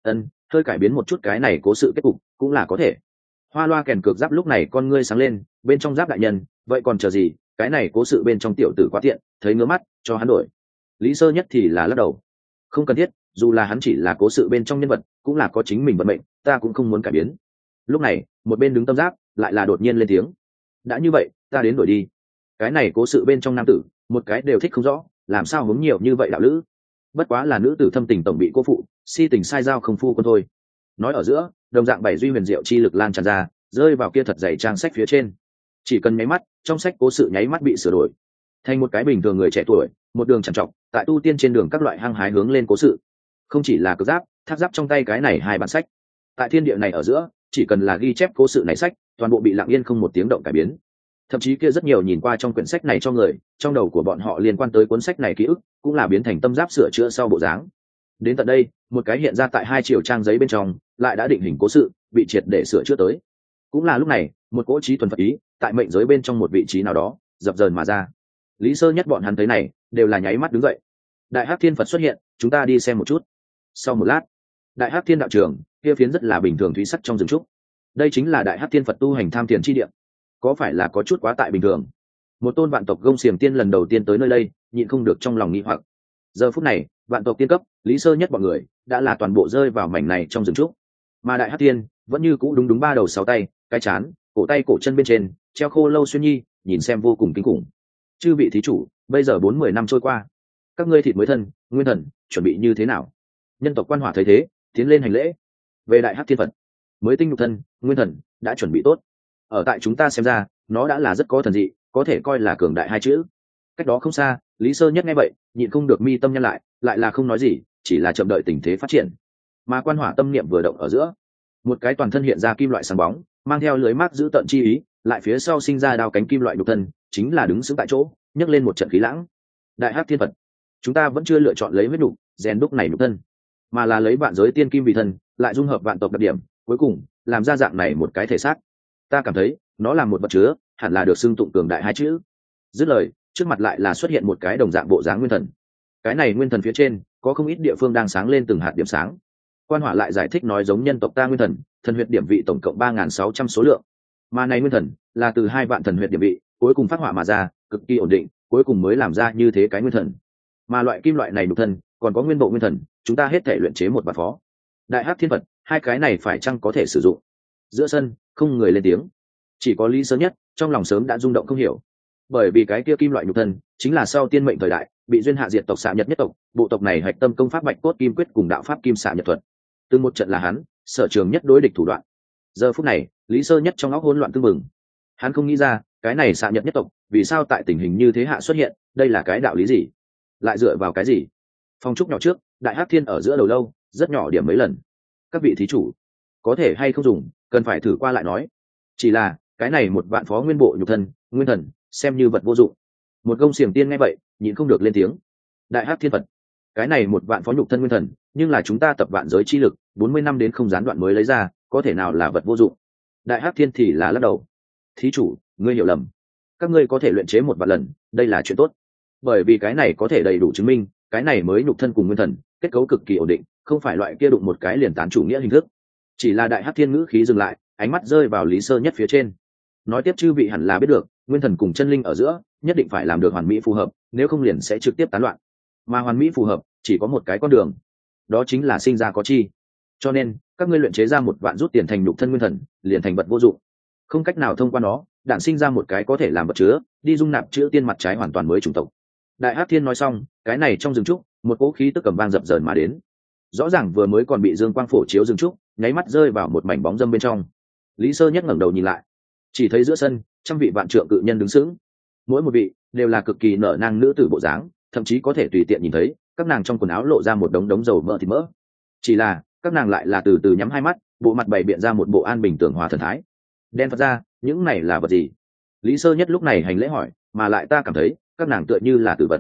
Hơi cải biến một chút cái này cố sự kết cục cũng là có thể. Hoa loa kèn cược giáp lúc này con ngươi sáng lên, bên trong giáp đại nhân, vậy còn chờ gì, cái này cố sự bên trong tiểu tử quá tiện, thấy ngứa mắt cho hắn đổi. Lý Sơ Nhất thì là lắc đầu, không cần thiết, dù là hắn chỉ là cố sự bên trong nhân vật cũng là có chính mình vận mệnh, ta cũng không muốn cải biến. Lúc này một bên đứng tâm giáp lại là đột nhiên lên tiếng, đã như vậy ta đến đổi đi. Cái này cố sự bên trong nam tử một cái đều thích không rõ, làm sao hướng nhiều như vậy đạo lữ, bất quá là nữ tử thâm tình tổng bị cô phụ, si tình sai giao không phu quân thôi. Nói ở giữa đồng dạng 7 duy huyền diệu chi lực lan tràn ra, rơi vào kia thật dày trang sách phía trên. Chỉ cần nháy mắt, trong sách cố sự nháy mắt bị sửa đổi thành một cái bình thường người trẻ tuổi, một đường trằn trọc tại tu tiên trên đường các loại hăng hái hướng lên cố sự. Không chỉ là cực giáp, thác giáp trong tay cái này 2 bản sách, tại thiên địa này ở giữa chỉ cần là ghi chép cố sự này sách, toàn bộ bị lặng yên không một tiếng động cải biến. Thậm chí kia rất nhiều nhìn qua trong quyển sách này cho người, trong đầu của bọn họ liên quan tới cuốn sách này ký ức cũng là biến thành tâm giáp sửa chữa sau bộ dáng. Đến tận đây, một cái hiện ra tại 2 chiều trang giấy bên trong lại đã định hình cố sự, bị triệt để sửa chữa tới. Cũng là lúc này, một cỗ trí thuần Phật ý tại mệnh giới bên trong một vị trí nào đó dập dờn mà ra. Lý Sơ Nhất bọn hắn thấy này đều là nháy mắt đứng dậy. Đại Hắc Thiên Phật xuất hiện, chúng ta đi xem một chút. Sau một lát, Đại Hắc Thiên đạo trường kia phiến rất là bình thường thúy sắc trong rừng trúc, đây chính là Đại Hắc Thiên Phật tu hành tham thiền chi địa. Có phải là có chút quá tại bình thường? Một tôn vạn tộc Gông Xiềng tiên lần đầu tiên tới nơi đây, nhịn không được trong lòng nghi hoặc. Giờ phút này, vạn tộc tiên cấp, Lý Sơ Nhất bọn người đã là toàn bộ rơi vào mảnh này trong rừng trúc, mà Đại Hắc Thiên vẫn như cũ đúng 3 đầu 6 tay, cái chán, cổ tay cổ chân bên trên treo khô lâu xuyên nhi, nhìn xem vô cùng kinh khủng. Chư vị thí chủ, bây giờ 40 năm trôi qua, các ngươi thịt mới thân, nguyên thần chuẩn bị như thế nào? Nhân tộc Quan Hỏa thấy thế, tiến lên hành lễ. Về Đại Hắc Thiên Phật, mới tinh nhục thân, nguyên thần đã chuẩn bị tốt. Ở tại chúng ta xem ra, nó đã là rất có thần dị, có thể coi là cường đại 2 chữ. Cách đó không xa, Lý Sơ Nhất nghe vậy, nhịn không được mi tâm nhăn lại là không nói gì, chỉ là chậm đợi tình thế phát triển. Mà Quan Hỏa tâm niệm vừa động ở giữa, một cái toàn thân hiện ra kim loại sáng bóng, mang theo lưới mác giữ tận chi ý, lại phía sau sinh ra đao cánh kim loại nhục thân, chính là đứng sững tại chỗ, nhấc lên một trận khí lãng. Đại Hắc Thiên Phật, chúng ta vẫn chưa lựa chọn lấy huyết nhục rèn đúc này nhục thân, mà là lấy vạn giới tiên kim vì thân, lại dung hợp vạn tộc đặc điểm, cuối cùng làm ra dạng này một cái thể xác. Ta cảm thấy nó là một vật chứa, hẳn là được xưng tụng cường đại 2 chữ. Dứt lời, trước mặt lại là xuất hiện một cái đồng dạng bộ dáng nguyên thần. Cái này nguyên thần phía trên có không ít địa phương đang sáng lên từng hạt điểm sáng. Quan Hỏa lại giải thích nói, giống nhân tộc ta nguyên thần, thần huyệt điểm vị tổng cộng 3.600 số lượng, mà này nguyên thần là từ 2 vạn thần huyệt điểm vị cuối cùng phát hỏa mà ra, cực kỳ ổn định, cuối cùng mới làm ra như thế cái nguyên thần. Mà loại kim loại này nhục thân còn có nguyên bộ nguyên thần, chúng ta hết thể luyện chế một vạn phó. Đại Hắc Thiên Phật, 2 cái này phải chăng có thể sử dụng? Giữa sân không người lên tiếng, chỉ có Lý Sơ Nhất trong lòng sớm đã rung động không hiểu, bởi vì cái kia kim loại nhục thân chính là sau tiên mệnh thời đại bị duyên hạ diệt tộc Xạ Nhật nhất tộc, bộ tộc này hạch tâm công pháp Bạch Cốt Kim Quyết cùng đạo pháp Kim Xạ Nhật thuật, từng một trận là hắn sở trường nhất đối địch thủ đoạn. Giờ phút này, Lý Sơ Nhất trong óc hỗn loạn tương mừng, hắn không nghĩ ra cái này Xạ Nhật nhất tộc vì sao tại tình hình như thế hạ xuất hiện, đây là cái đạo lý gì, lại dựa vào cái gì? Phong trúc nhỏ trước, Đại Hắc Thiên ở giữa đầu lâu rất nhỏ điểm mấy lần. Các vị thí chủ, có thể hay không dùng, cần phải thử qua lại nói. Chỉ là cái này một vạn phó nguyên bộ nhục thân, nguyên thần, xem như vật vô dụng. Một Gông Xiềng tiên nghe vậy, nhịn không được lên tiếng. Đại Hắc Thiên Phật, cái này một vạn phó nhục thân nguyên thần, nhưng là chúng ta tập vạn giới chi lực 40 năm đến không gián đoạn mới lấy ra, có thể nào là vật vô dụng? Đại Hắc Thiên thì là lắc đầu. Thí chủ, ngươi hiểu lầm. Các ngươi có thể luyện chế một vạn lần, đây là chuyện tốt. Bởi vì cái này có thể đầy đủ chứng minh, cái này mới nhục thân cùng nguyên thần, kết cấu cực kỳ ổn định, không phải loại kia đụng một cái liền tán chủ nghĩa hình thức. Chỉ là Đại Hắc Thiên ngữ khí dừng lại, ánh mắt rơi vào Lý Sơ Nhất phía trên. Nói tiếp, chư vị hẳn là biết được, nguyên thần cùng chân linh ở giữa nhất định phải làm được hoàn mỹ phù hợp, nếu không liền sẽ trực tiếp tán loạn. Mà hoàn mỹ phù hợp chỉ có một cái con đường, đó chính là sinh ra có chi. Cho nên các ngươi luyện chế ra một vạn rút tiền thành nhục thân nguyên thần, liền thành vật vô dụng, không cách nào thông qua nó đản sinh ra một cái có thể làm vật chứa, đi dung nạp chữ tiên mặt trái hoàn toàn mới chủng tộc. Đại Hắc Thiên nói xong, cái này trong rừng trúc một cỗ khí tức cầm vang dập dờn mà đến. Rõ ràng vừa mới còn bị dương quang phổ chiếu rừng trúc, nháy mắt rơi vào một mảnh bóng dâm bên trong. Lý Sơ Nhất ngẩng đầu nhìn lại, chỉ thấy giữa sân trăm vị vạn trượng cự nhân đứng sững, mỗi một vị đều là cực kỳ nở nang nữ tử bộ dáng, thậm chí có thể tùy tiện nhìn thấy các nàng trong quần áo lộ ra một đống đống dầu mỡ thịt mỡ. Chỉ là các nàng lại là từ từ nhắm 2 mắt, bộ mặt bày biện ra một bộ an bình tường hòa thần thái. Đen Phật ra, những này là vật gì? Lý Sơ Nhất lúc này hành lễ hỏi, mà lại ta cảm thấy các nàng tựa như là tử vật.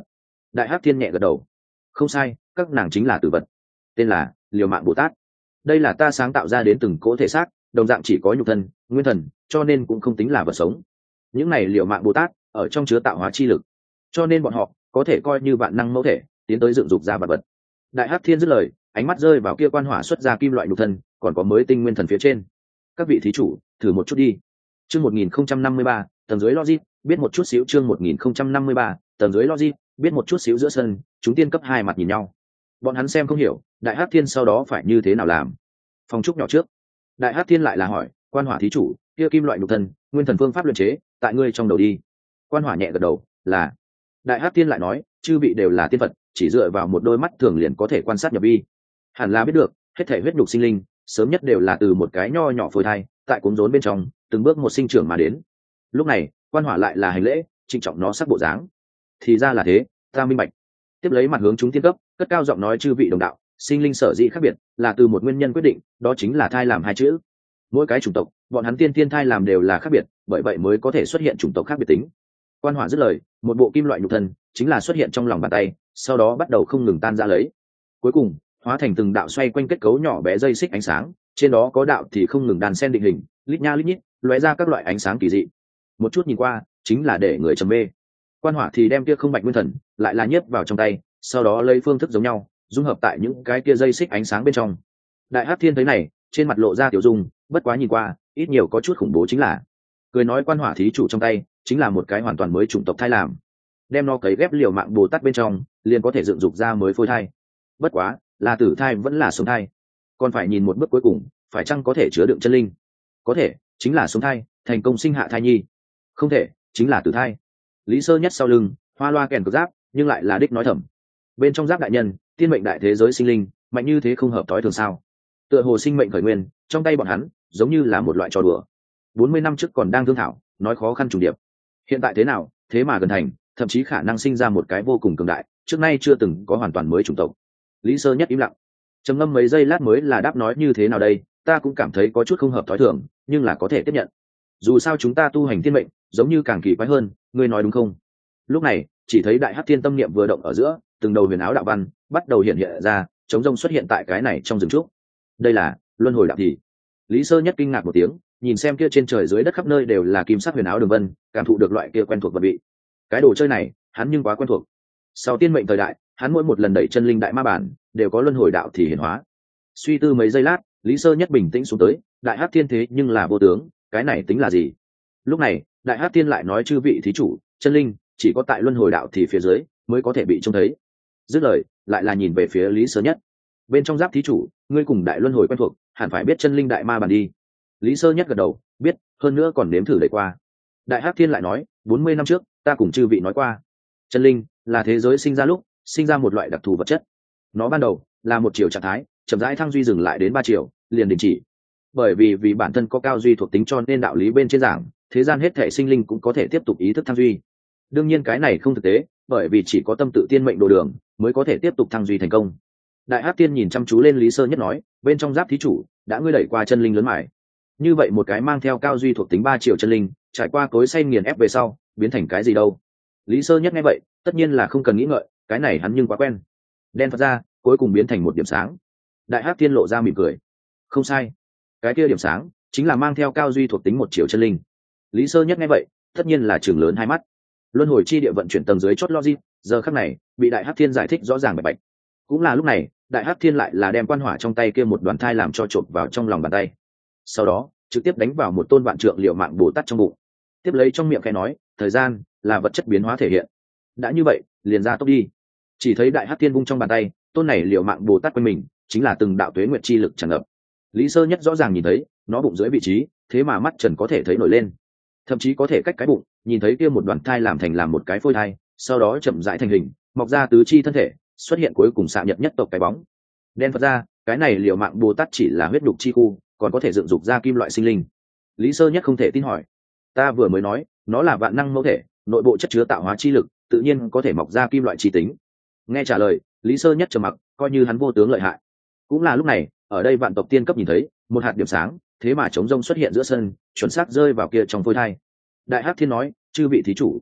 Đại hắc thiên nhẹ gật đầu. Không sai, các nàng chính là tử vật, tên là liều mạng bồ tát. Đây là ta sáng tạo ra đến từng cỗ thể xác, đồng dạng chỉ có nhục thân nguyên thần, cho nên cũng không tính là vật sống. Những này liều mạng bồ tát ở trong chứa tạo hóa chi lực, cho nên bọn họ có thể coi như vạn năng mẫu thể tiến tới dựng dục ra vật vật. Đại hắc thiên dứt lời, ánh mắt rơi vào kia quan hỏa xuất ra kim loại nhục thân, còn có mới tinh nguyên thần phía trên. Các vị thí chủ thử một chút đi. Chương 1053, tầng dưới logic, biết một chút xíu. Chương 1053, tầng dưới logic, biết một chút xíu. Giữa sân chúng tiên cấp hai mặt nhìn nhau, bọn hắn xem không hiểu đại hắc thiên sau đó phải như thế nào làm. Phòng trúc nhỏ trước, đại hắc thiên lại là hỏi quan hỏa thí chủ, kia kim loại nhục thân nguyên thần phương pháp luyện chế tại ngươi trong đầu đi. Quan hỏa nhẹ gật đầu là. Đại hắc thiên lại nói chư vị đều là tiên vật, chỉ dựa vào một đôi mắt thường liền có thể quan sát nhập vi, hẳn là biết được hết thể huyết nhục sinh linh sớm nhất đều là từ một cái nho nhỏ phôi thai tại cuống rốn bên trong từng bước một sinh trưởng mà đến. Lúc này quan hỏa lại là hành lễ trịnh trọng nó sắc bộ dáng. Thì ra là thế, ta minh bạch. Tiếp lấy mặt hướng chúng tiên cấp cất cao giọng nói chư vị đồng đạo, sinh linh sở dĩ khác biệt là từ một nguyên nhân quyết định, đó chính là thai làm hai chữ. Mỗi cái chủng tộc bọn hắn tiên thai làm đều là khác biệt, bởi vậy mới có thể xuất hiện chủng tộc khác biệt tính. Quan hỏa dứt lời, một bộ kim loại nhục thân chính là xuất hiện trong lòng bàn tay, sau đó bắt đầu không ngừng tan ra lấy, cuối cùng hóa thành từng đạo xoay quanh kết cấu nhỏ bé dây xích ánh sáng, trên đó có đạo thì không ngừng đàn sen định hình, lít nha lít nhít lóe ra các loại ánh sáng kỳ dị. Một chút nhìn qua chính là để người trầm mê. Quan hỏa thì đem kia không bạch nguyên thần lại là nhếp vào trong tay, sau đó lấy phương thức giống nhau dung hợp tại những cái kia dây xích ánh sáng bên trong. Đại hắc thiên thấy này, trên mặt lộ ra tiểu dung, bất quá nhìn qua ít nhiều có chút khủng bố, chính là cười nói quan hỏa thí chủ trong tay chính là một cái hoàn toàn mới chủng tộc thai làm, đem nó cấy ghép liều mạng bồ tát bên trong liền có thể dựng dục ra mới phôi thai. Bất quá là tử thai vẫn là sống thai, còn phải nhìn một bước cuối cùng phải chăng có thể chứa đựng chân linh. Có thể chính là sống thai thành công sinh hạ thai nhi, không thể chính là tử thai. Lý Sơ Nhất sau lưng hoa loa kèn cực giáp nhưng lại là đích nói thầm, bên trong giáp đại nhân tiên mệnh đại thế giới sinh linh mạnh như thế không hợp thói thường sao. Tựa hồ sinh mệnh khởi nguyên trong tay bọn hắn giống như là một loại trò đùa. 40 năm trước còn đang thương thảo nói khó khăn trùng điệp, hiện tại thế nào thế mà gần thành, thậm chí khả năng sinh ra một cái vô cùng cường đại trước nay chưa từng có hoàn toàn mới chủng tộc. Lý Sơ Nhất im lặng trầm ngâm mấy giây lát mới là đáp nói như thế nào đây, ta cũng cảm thấy có chút không hợp thói thường, nhưng là có thể tiếp nhận. Dù sao chúng ta tu hành thiên mệnh giống như càng kỳ quái hơn, ngươi nói đúng không? Lúc này chỉ thấy đại hắc thiên tâm niệm vừa động ở giữa, từng đầu huyền áo đạo văn bắt đầu hiện hiện ra, chống rông xuất hiện tại cái này trong rừng trúc. Đây là luân hồi đạo thì. Lý Sơ Nhất kinh ngạc một tiếng, nhìn xem kia trên trời dưới đất khắp nơi đều là kim sắc huyền áo đường vân, cảm thụ được loại kia quen thuộc vật vị. Cái đồ chơi này hắn nhưng quá quen thuộc. Sau tiên mệnh thời đại, hắn mỗi một lần đẩy chân linh đại ma bản đều có luân hồi đạo thì hiển hóa. Suy tư mấy giây lát, Lý Sơ Nhất bình tĩnh xuống tới, đại hắc thiên thế nhưng là vô tướng, cái này tính là gì? Lúc này đại hắc thiên lại nói chư vị thí chủ, chân linh chỉ có tại luân hồi đạo thì phía dưới mới có thể bị trông thấy. Dứt lời lại là nhìn về phía Lý Sơ Nhất, bên trong giáp thí chủ ngươi cùng đại luân hồi quen thuộc, hẳn phải biết chân linh đại ma bản đi. Lý Sơ Nhất gật đầu, biết, hơn nữa còn nếm thử đẩy qua. Đại hắc thiên lại nói 40 năm trước ta cùng chư vị nói qua, chân linh là thế giới sinh ra lúc sinh ra một loại đặc thù vật chất, nó ban đầu là một chiều trạng thái, chậm rãi thăng duy dừng lại đến 3 chiều liền đình chỉ. Bởi vì bản thân có cao duy thuộc tính, cho nên đạo lý bên trên giảng thế gian hết thể sinh linh cũng có thể tiếp tục ý thức thăng duy. Đương nhiên cái này không thực tế, bởi vì chỉ có tâm tự tiên mệnh đồ đường mới có thể tiếp tục thăng duy thành công. Đại hắc tiên nhìn chăm chú lên Lý Sơ Nhất nói, bên trong giáp thí chủ đã ngươi đẩy qua chân linh lớn mải, như vậy một cái mang theo cao duy thuộc tính 3 triệu chân linh trải qua cối xay nghiền ép về sau biến thành cái gì đâu? Lý Sơ Nhất nghe vậy tất nhiên là không cần nghĩ ngợi, cái này hắn nhưng quá quen. Đen Phật ra cuối cùng biến thành một điểm sáng. Đại hắc tiên lộ ra mỉm cười, không sai, cái kia điểm sáng chính là mang theo cao duy thuộc tính 1 triệu chân linh. Lý Sơ Nhất nghe vậy tất nhiên là trừng lớn hai mắt. Luân hồi chi địa vận chuyển tầng dưới chót logic giờ khắc này bị đại hắc thiên giải thích rõ ràng bạch bạch. Cũng là lúc này đại hắc thiên lại là đem quan hỏa trong tay kia một đoàn thai làm cho trộn vào trong lòng bàn tay, sau đó trực tiếp đánh vào một tôn vạn trượng liệu mạng bồ tát trong bụng. Tiếp lấy trong miệng khẽ nói, thời gian là vật chất biến hóa thể hiện, đã như vậy liền ra tốc đi. Chỉ thấy đại hắc thiên vung trong bàn tay, tôn này liệu mạng bồ tát quanh mình chính là từng đạo tuế nguyệt chi lực tràn ngập. Lý Sơ Nhất rõ ràng nhìn thấy nó bụng dưới vị trí thế mà mắt trần có thể thấy nổi lên, thậm chí có thể cách cái bụng nhìn thấy kia một đoàn thai làm thành làm một cái phôi thai, sau đó chậm rãi thành hình mọc ra tứ chi thân thể, xuất hiện cuối cùng xạ nhật nhất tộc cái bóng. Đen Phật ra cái này liệu mạng bồ tát chỉ là huyết đục chi khu, còn có thể dựng dục ra kim loại sinh linh. Lý Sơ Nhất không thể tin hỏi, ta vừa mới nói nó là vạn năng mẫu thể, nội bộ chất chứa tạo hóa chi lực, tự nhiên có thể mọc ra kim loại chi tính. Nghe trả lời, Lý Sơ Nhất trầm mặc, coi như hắn vô tướng lợi hại. Cũng là lúc này ở đây vạn tộc tiên cấp nhìn thấy một hạt điểm sáng thế mà chống rông xuất hiện giữa sân, chuẩn xác rơi vào kia trong phôi thai. Đại hắc thiên nói, chư vị thí chủ,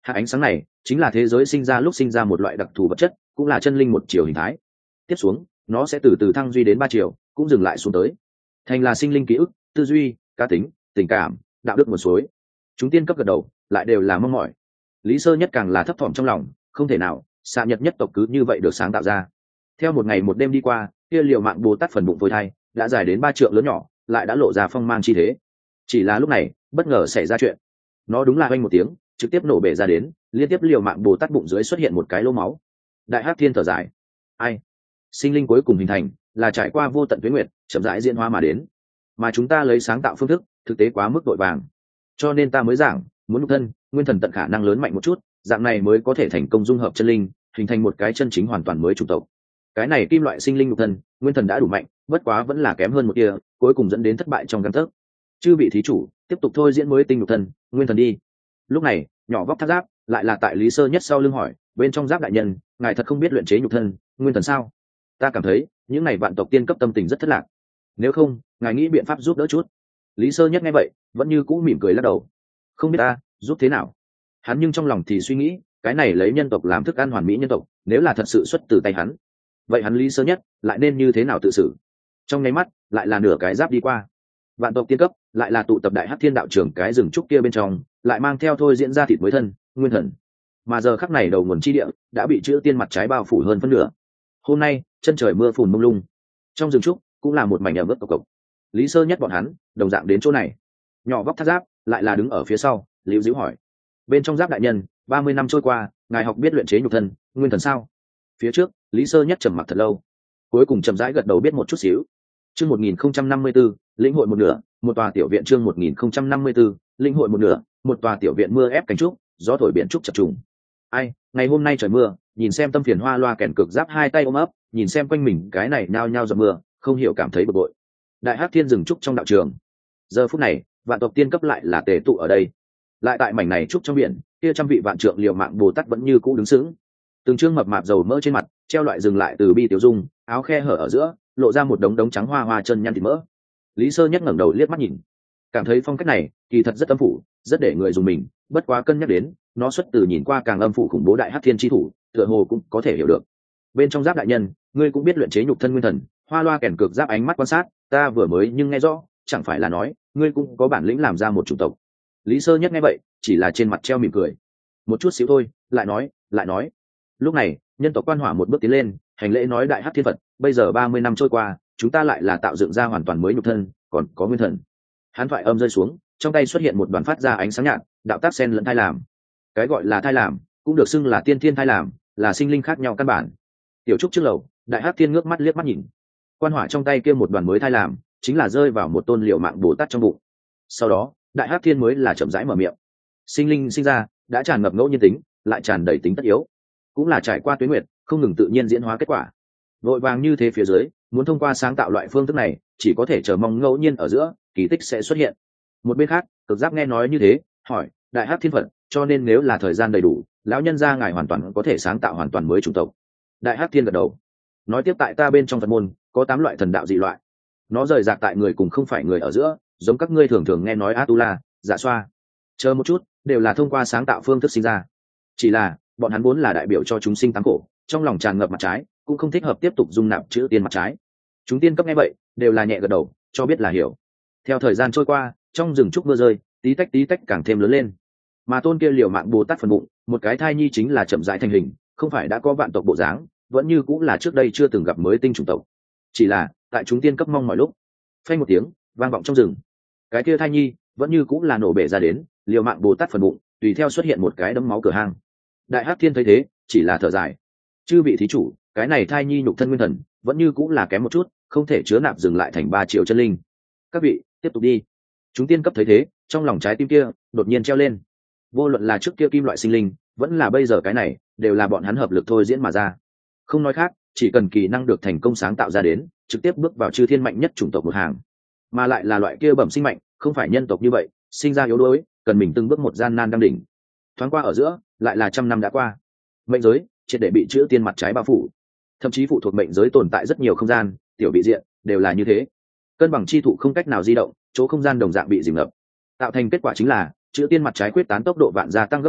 hạt ánh sáng này chính là thế giới sinh ra lúc sinh ra một loại đặc thù vật chất, cũng là chân linh một chiều hình thái. Tiếp xuống nó sẽ từ từ thăng duy đến 3 chiều, cũng dừng lại xuống tới thành là sinh linh ký ức, tư duy, cá tính, tình cảm, đạo đức nguồn suối. Chúng tiên cấp gật đầu, lại đều là mong mỏi. Lý Sơ Nhất càng là thấp thỏm trong lòng, không thể nào xạ nhật nhất tộc cứ như vậy được sáng tạo ra. Theo một ngày một đêm đi qua, kia liều mạng Bồ Tát phần bụng phôi thai đã dài đến 3 trượng lớn nhỏ, lại đã lộ ra phong mang chi thế. Chỉ là lúc này bất ngờ xảy ra chuyện, nó đúng là oanh một tiếng trực tiếp nổ bể ra đến, liên tiếp liều mạng Bồ Tát bụng dưới xuất hiện một cái lỗ máu. Đại Hắc Thiên thở dài, ai, sinh linh cuối cùng hình thành là trải qua vô tận tuế nguyệt chậm rãi diễn hóa mà đến, mà chúng ta lấy sáng tạo phương thức thực tế quá mức vội vàng, cho nên ta mới giảng muốn nhục thân nguyên thần tận khả năng lớn mạnh một chút, dạng này mới có thể thành công dung hợp chân linh, hình thành một cái chân chính hoàn toàn mới chủng tộc. Cái này kim loại sinh linh nhục thân nguyên thần đã đủ mạnh, bất quá vẫn là kém hơn một tia, cuối cùng dẫn đến thất bại trong gang tấc. Chư vị thí chủ tiếp tục thôi diễn mới tinh nhục thân nguyên thần đi. Lúc này nhỏ vóc thác giáp lại là tại Lý Sơ Nhất sau lưng hỏi, bên trong giáp đại nhân, ngài thật không biết luyện chế nhục thân nguyên thần sao? Ta cảm thấy những này vạn tộc tiên cấp tâm tình rất thất lạc, nếu không ngài nghĩ biện pháp giúp đỡ chút. Lý Sơ Nhất nghe vậy vẫn như cũ mỉm cười lắc đầu, không biết ta giúp thế nào. Hắn nhưng trong lòng thì suy nghĩ, cái này lấy nhân tộc làm thức ăn hoàn mỹ nhân tộc, nếu là thật sự xuất từ tay hắn, vậy hắn Lý Sơ Nhất lại nên như thế nào tự xử. Trong nháy mắt lại là nửa cái giáp đi qua, vạn tộc tiên cấp lại là tụ tập Đại Hắc Thiên đạo trưởng cái rừng trúc kia bên trong, lại mang theo thôi diễn ra thịt mới thân nguyên thần, mà giờ khắc này đầu nguồn chi địa đã bị chữ tiên mặt trái bao phủ hơn phân nửa. Hôm nay chân trời mưa phùn mông lung, trong rừng trúc cũng là một mảnh ẩm ướt cộc cộc. Lý Sơ Nhất bọn hắn đồng dạng đến chỗ này, nhỏ vóc thác giáp lại là đứng ở phía sau liễu diễu hỏi, bên trong giáp đại nhân, 30 năm trôi qua, ngài học biết luyện chế nhục thân nguyên thần sao? Phía trước Lý Sơ Nhất trầm mặc thật lâu, cuối cùng chậm rãi gật đầu biết một chút xíu. Chương 1054, lĩnh hội một nửa, một tòa tiểu viện. Chương 1054, lĩnh hội một nửa, một tòa tiểu viện. Mưa ép cánh trúc, gió thổi biển trúc chập trùng. Ai, ngày hôm nay trời mưa, nhìn xem tâm phiền hoa loa kèn cực giáp hai tay ôm ấp, nhìn xem quanh mình cái này nhao nhao giọt mưa, không hiểu cảm thấy bực bội. Đại Hắc Thiên dừng trúc trong đạo trường, giờ phút này vạn tộc tiên cấp lại là tề tụ ở đây, lại tại mảnh này trúc trong biển, kia trăm vị vạn trượng liều mạng Bồ Tát vẫn như cũ đứng sững, từng trương mập mạp dầu mỡ trên mặt treo loại dừng lại từ bi tiểu dung, áo khe hở ở giữa lộ ra một đống đống trắng hoa hoa chân nhăn thịt mỡ. Lý Sơ Nhất ngẩng đầu liếc mắt nhìn, cảm thấy phong cách này kỳ thật rất âm phủ, rất để người dùng mình, bất quá cân nhắc đến nó xuất từ nhìn qua càng âm phủ khủng bố Đại Hắc Thiên chi thủ, tựa hồ cũng có thể hiểu được. Bên trong giáp đại nhân, ngươi cũng biết luyện chế nhục thân nguyên thần, hoa loa kèn cực giáp ánh mắt quan sát, ta vừa mới nhưng nghe rõ, chẳng phải là nói ngươi cũng có bản lĩnh làm ra một chủng tộc. Lý Sơ Nhất nghe vậy chỉ là trên mặt treo mỉm cười, một chút xíu thôi, lại nói. Lúc này nhân tộc Quan Hỏa một bước tiến lên, hành lễ nói, Đại Hắc Thiên Phật, bây giờ 30 năm trôi qua, chúng ta lại là tạo dựng ra hoàn toàn mới nhục thân, còn có nguyên thần. Hắn thoại âm rơi xuống, trong tay xuất hiện một đoàn phát ra ánh sáng nhạt, đạo tác sen lẫn thai làm. Cái gọi là thai làm cũng được xưng là tiên thiên thai làm, là sinh linh khác nhau căn bản. Tiểu trúc trước lầu, Đại Hắc Thiên ngước mắt liếc mắt nhìn, Quan Hỏa trong tay kia một đoàn mới thai làm, chính là rơi vào một tôn liệu mạng Bồ Tát trong bụng. Sau đó Đại Hắc Thiên mới là chậm rãi mở miệng, sinh linh sinh ra đã tràn ngập ngẫu nhiên tính, lại tràn đầy tính tất yếu, cũng là trải qua tuế nguyệt không ngừng tự nhiên diễn hóa kết quả. Vội vàng như thế phía dưới, muốn thông qua sáng tạo loại phương thức này, chỉ có thể chờ mong ngẫu nhiên ở giữa kỳ tích sẽ xuất hiện. Một bên khác cực giáp nghe nói như thế, hỏi, Đại Hắc Thiên Phật, cho nên nếu là thời gian đầy đủ, lão nhân gia ngài hoàn toàn có thể sáng tạo hoàn toàn mới chủng tộc. Đại Hắc Thiên gật đầu, nói tiếp, tại ta bên trong Phật môn có 8 loại thần đạo dị loại, nó rời rạc tại người cùng không phải người ở giữa, giống các ngươi thường thường nghe nói Atula, Dạ Xoa, chờ một chút, đều là thông qua sáng tạo phương thức sinh ra. Chỉ là bọn hắn vốn là đại biểu cho chúng sinh tám khổ, trong lòng tràn ngập mặt trái, cũng không thích hợp tiếp tục dung nạp chữ tiên mặt trái. Chúng tiên cấp nghe vậy đều là nhẹ gật đầu, cho biết là hiểu. Theo thời gian trôi qua, trong rừng trúc mưa rơi, tí tách càng thêm lớn lên, mà tôn kia liều mạng Bồ Tát phần bụng, một cái thai nhi chính là chậm rãi thành hình, không phải đã có vạn tộc bộ dáng, vẫn như cũng là trước đây chưa từng gặp mới tinh chủng tộc. Chỉ là tại chúng tiên cấp mong mọi lúc, phanh một tiếng vang vọng trong rừng, cái kia thai nhi vẫn như cũng là nổ bể ra đến, liều mạng Bồ Tát phần bụng tùy theo xuất hiện một cái đấm máu cửa hang. Đại Hắc Thiên thấy thế chỉ là thở dài, chư vị thí chủ, cái này thai nhi nhục thân nguyên thần vẫn như cũng là kém một chút, không thể chứa nạp dừng lại thành 3 triệu chân linh, các vị tiếp tục đi. Chúng tiên cấp thấy thế, trong lòng trái tim kia đột nhiên treo lên, vô luận là trước kia kim loại sinh linh vẫn là bây giờ cái này, đều là bọn hắn hợp lực thôi diễn mà ra. Không nói khác, chỉ cần kỳ năng được thành công sáng tạo ra đến, trực tiếp bước vào chư thiên mạnh nhất chủng tộc một hàng, mà lại là loại kia bẩm sinh mạnh, không phải nhân tộc như vậy sinh ra yếu đuối, cần mình từng bước một gian nan đang đỉnh. Thoáng qua ở giữa lại là 100 năm đã qua, mệnh giới triệt để bị chữ tiên mặt trái bao phủ, thậm chí phụ thuộc mệnh giới tồn tại rất nhiều không gian tiểu vị diện đều là như thế, cân bằng chi thụ không cách nào di động, chỗ không gian đồng dạng bị dìm ngập, tạo thành kết quả chính là chữ tiên mặt trái quyết tán tốc độ vạn gia tăng gấp bội,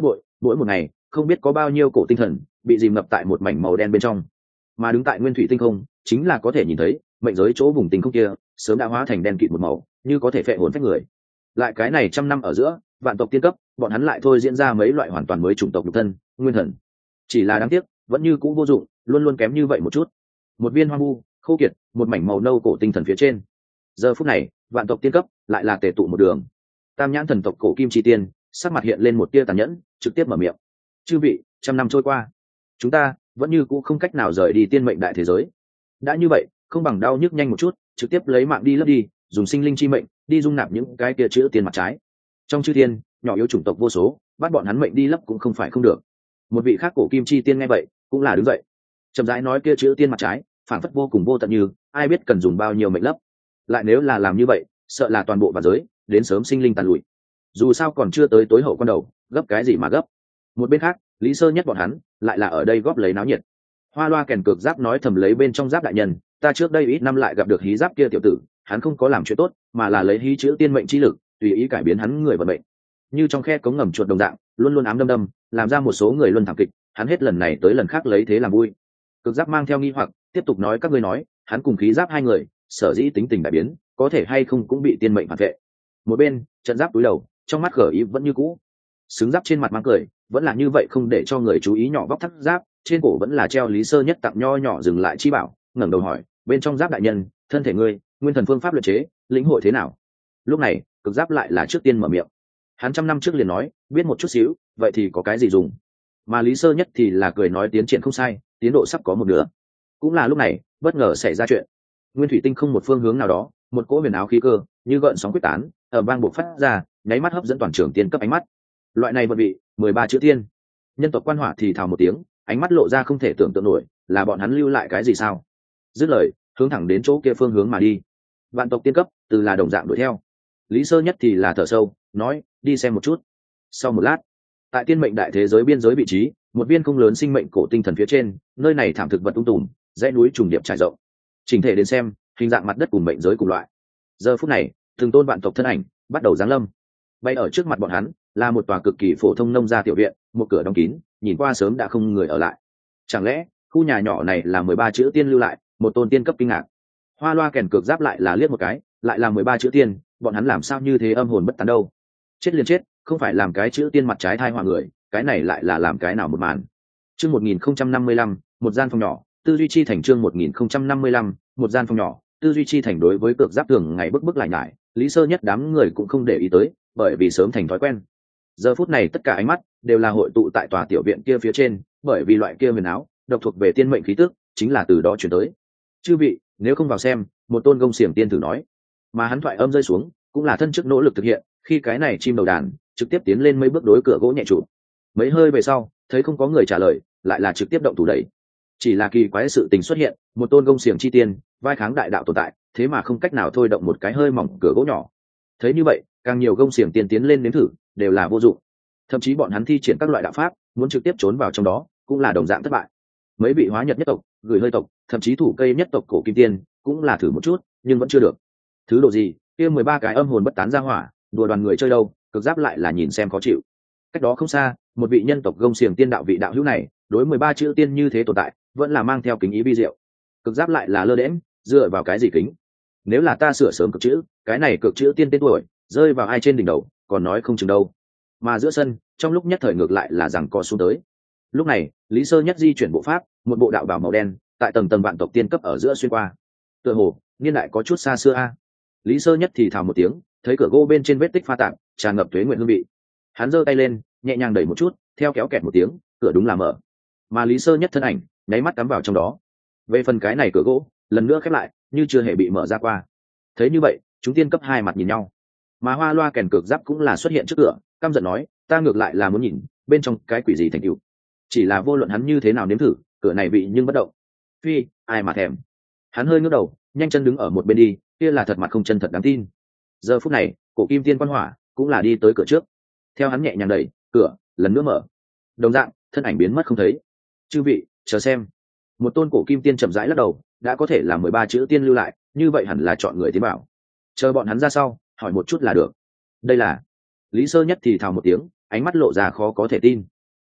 mỗi một ngày không biết có bao nhiêu cổ tinh thần bị dìm ngập tại một mảnh màu đen bên trong, mà đứng tại nguyên thủy tinh không chính là có thể nhìn thấy mệnh giới chỗ vùng tinh không kia sớm đã hóa thành đen kịt một màu, như có thể phệ hồn phách người. Lại cái này trăm năm ở giữa vạn tộc tiên cấp, bọn hắn lại thôi diễn ra mấy loại hoàn toàn mới chủng tộc nhục thân nguyên thần, chỉ là đáng tiếc vẫn như cũ vô dụng, luôn luôn kém như vậy một chút. Một viên hoang vu khô kiệt, một mảnh màu nâu cổ tinh thần phía trên. Giờ phút này vạn tộc tiên cấp lại là tề tụ một đường. Tam nhãn thần tộc cổ kim chi tiên sắc mặt hiện lên một tia tàn nhẫn, trực tiếp mở miệng: chư vị, trăm năm trôi qua, chúng ta vẫn như cũ không cách nào rời đi tiên mệnh đại thế giới. Đã như vậy, không bằng đau nhức nhanh một chút, trực tiếp lấy mạng đi lấp đi, dùng sinh linh chi mệnh đi dung nạp những cái kia chữ tiên mặt trái. Trong chư tiên nhỏ yếu chủng tộc vô số, bắt bọn hắn mệnh đi lấp cũng không phải không được. Một vị khác cổ kim chi tiên nghe vậy cũng là đứng dậy, chậm rãi nói: kia chữ tiên mặt trái phản phất vô cùng vô tận, như ai biết cần dùng bao nhiêu mệnh lấp. Lại nếu là làm như vậy, sợ là toàn bộ vạn giới đến sớm sinh linh tàn lụi. Dù sao còn chưa tới tối hậu quan đầu, gấp cái gì mà gấp. Một bên khác Lý Sơ Nhất bọn hắn lại là ở đây góp lấy náo nhiệt. Hoa loa kèn cược giáp nói thầm lấy bên trong giáp đại nhân: ta trước đây ít năm lại gặp được hí giáp kia tiểu tử, hắn không có làm chuyện tốt, mà là lấy hí chữ tiên mệnh chi lực tùy ý cải biến hắn người vận mệnh, như trong khe cống ngầm chuột đồng dạng, luôn luôn ám đâm đâm, làm ra một số người luân thảm kịch. Hắn hết lần này tới lần khác lấy thế làm vui. Cực giáp mang theo nghi hoặc tiếp tục nói: các ngươi nói hắn cùng khí giáp hai người sở dĩ tính tình đại biến, có thể hay không cũng bị tiên mệnh phản vệ? Một bên trận giáp cúi đầu, trong mắt gở ý vẫn như cũ, xứng giáp trên mặt mang cười, vẫn là như vậy không để cho người chú ý nhỏ vóc thắt giáp, trên cổ vẫn là treo Lý Sơ Nhất tặng nho nhỏ dừng lại chi bảo, ngẩng đầu hỏi: bên trong giáp đại nhân, thân thể ngươi nguyên thần phương pháp luyện chế lĩnh hội thế nào? Lúc này cực giáp lại là trước tiên mở miệng. Hắn trăm năm trước liền nói biết một chút xíu, vậy thì có cái gì dùng? Mà Lý Sơ Nhất thì là cười nói: tiến triển không sai, tiến độ sắp có một nửa. Cũng là lúc này bất ngờ xảy ra chuyện. Nguyên thủy tinh không một phương hướng nào đó, một cỗ huyền áo khí cơ như gợn sóng quyết tán, ở vang bộc phát ra, nháy mắt hấp dẫn toàn trường tiên cấp ánh mắt. Loại này vận vị 13 chữ tiên. Nhân tộc Quan Hỏa thì thào một tiếng, ánh mắt lộ ra không thể tưởng tượng nổi, là bọn hắn lưu lại cái gì sao? Dứt lời hướng thẳng đến chỗ kia phương hướng mà đi. Vạn tộc tiên cấp từ là đồng dạng đuổi theo. Lý Sơ Nhất thì là thở sâu nói: đi xem một chút. Sau một lát, tại tiên mệnh đại thế giới biên giới vị trí, một viên không lớn sinh mệnh cổ tinh thần phía trên, nơi này thảm thực vật tung tùm, dãy núi trùng điệp trải rộng. Chỉnh thể đến xem, hình dạng mặt đất cùng mệnh giới cùng loại. Giờ phút này từng tôn vạn tộc thân ảnh bắt đầu giáng lâm. Bay ở trước mặt bọn hắn là một tòa cực kỳ phổ thông nông gia tiểu viện, một cửa đóng kín, nhìn qua sớm đã không người ở lại. Chẳng lẽ khu nhà nhỏ này là 13 chữ tiên lưu lại? Một tôn tiên cấp kinh ngạc. Hoa loa kèn cược giáp lại là liếc một cái, lại là 13 chữ tiên, bọn hắn làm sao như thế âm hồn bất tán đâu? Chết liền chết, không phải làm cái chữ tiên mặt trái thai họa người, cái này lại là làm cái nào một màn? Chương 1055, một gian phòng nhỏ, tư duy chi thành. Chương 1055, một gian phòng nhỏ, tư duy chi thành. Đối với cược giáp thường ngày bức lại nhải, Lý Sơ Nhất đám người cũng không để ý tới, bởi vì sớm thành thói quen. Giờ phút này tất cả ánh mắt đều là hội tụ tại tòa tiểu viện kia phía trên, bởi vì loại kia huyền áo độc thuộc về tiên mệnh khí tức, chính là từ đó chuyển tới. Chư vị, nếu không vào xem, một tôn gông xiềng tiên thử nói. Mà hắn thoại âm rơi xuống, cũng là thân chức nỗ lực thực hiện, khi cái này chim đầu đàn trực tiếp tiến lên mấy bước đối cửa gỗ nhẹ trụ. Mấy hơi về sau, thấy không có người trả lời, lại là trực tiếp động thủ đẩy. Chỉ là kỳ quái sự tình xuất hiện, một tôn gông xiềng chi tiên vai kháng đại đạo tồn tại, thế mà không cách nào thôi động một cái hơi mỏng cửa gỗ nhỏ. Thấy như vậy, càng nhiều gông xiềng tiên tiến lên nếm thử đều là vô dụng. Thậm chí bọn hắn thi triển các loại đạo pháp, muốn trực tiếp trốn vào trong đó, cũng là đồng dạng thất bại. Mấy vị hóa nhật nhất tộc, gửi hơi tộc, thậm chí thủ cây nhất tộc cổ kim tiên cũng là thử một chút, nhưng vẫn chưa được. Thứ độ gì? Kia 13 cái âm hồn bất tán ra hỏa, đùa đoàn người chơi đâu? Cực giáp lại là nhìn xem khó chịu. Cách đó không xa, một vị nhân tộc gông xiềng tiên đạo vị đạo hữu này, đối 13 chữ tiên như thế tồn tại, vẫn là mang theo kính ý vi diệu. Cực giáp lại là lơ đễnh, dựa vào cái gì kính? Nếu là ta sửa sớm cực chữ, cái này cực chữ tiên tên tuổi rơi vào ai trên đỉnh đầu, còn nói không chừng đâu. Mà giữa sân, trong lúc nhất thời ngược lại là rằng co xuống tới. Lúc này, Lý Sơ Nhất di chuyển bộ pháp, một bộ đạo bào màu đen, tại tầng tầng vạn tộc tiên cấp ở giữa xuyên qua. Tựa hồ, niên đại có chút xa xưa a. Lý Sơ Nhất thì thào một tiếng, thấy cửa gỗ bên trên vết tích pha tạp, tràn ngập tuế nguyện hương vị. Hắn giơ tay lên, nhẹ nhàng đẩy một chút, theo kéo kẹt một tiếng, cửa đúng là mở. Mà Lý Sơ Nhất thân ảnh nháy mắt cắm vào trong đó. Về phần cái này cửa gỗ, lần nữa khép lại, như chưa hề bị mở ra qua. Thấy như vậy, chúng tiên cấp hai mặt nhìn nhau. Mà hoa loa kèn cược giáp cũng là xuất hiện trước cửa, căm giận nói: ta ngược lại là muốn nhìn bên trong cái quỷ gì thành tựu. Chỉ là vô luận hắn như thế nào nếm thử, cửa này bị nhưng bất động. Phi, ai mà thèm. Hắn hơi ngước đầu, nhanh chân đứng ở một bên đi, kia là thật mặt không chân thật đáng tin. Giờ phút này, cổ kim tiên Quan Hỏa cũng là đi tới cửa trước. Theo hắn nhẹ nhàng đẩy, cửa lần nữa mở. Đồng dạng, thân ảnh biến mất không thấy. Chư vị, chờ xem. Một tôn cổ kim tiên chậm rãi lắc đầu, đã có thể là 13 chữ tiên lưu lại, như vậy hẳn là chọn người tiến bảo. Chờ bọn hắn ra sau, hỏi một chút là được. Đây là Lý Sơ Nhất thì thào một tiếng, ánh mắt lộ ra khó có thể tin.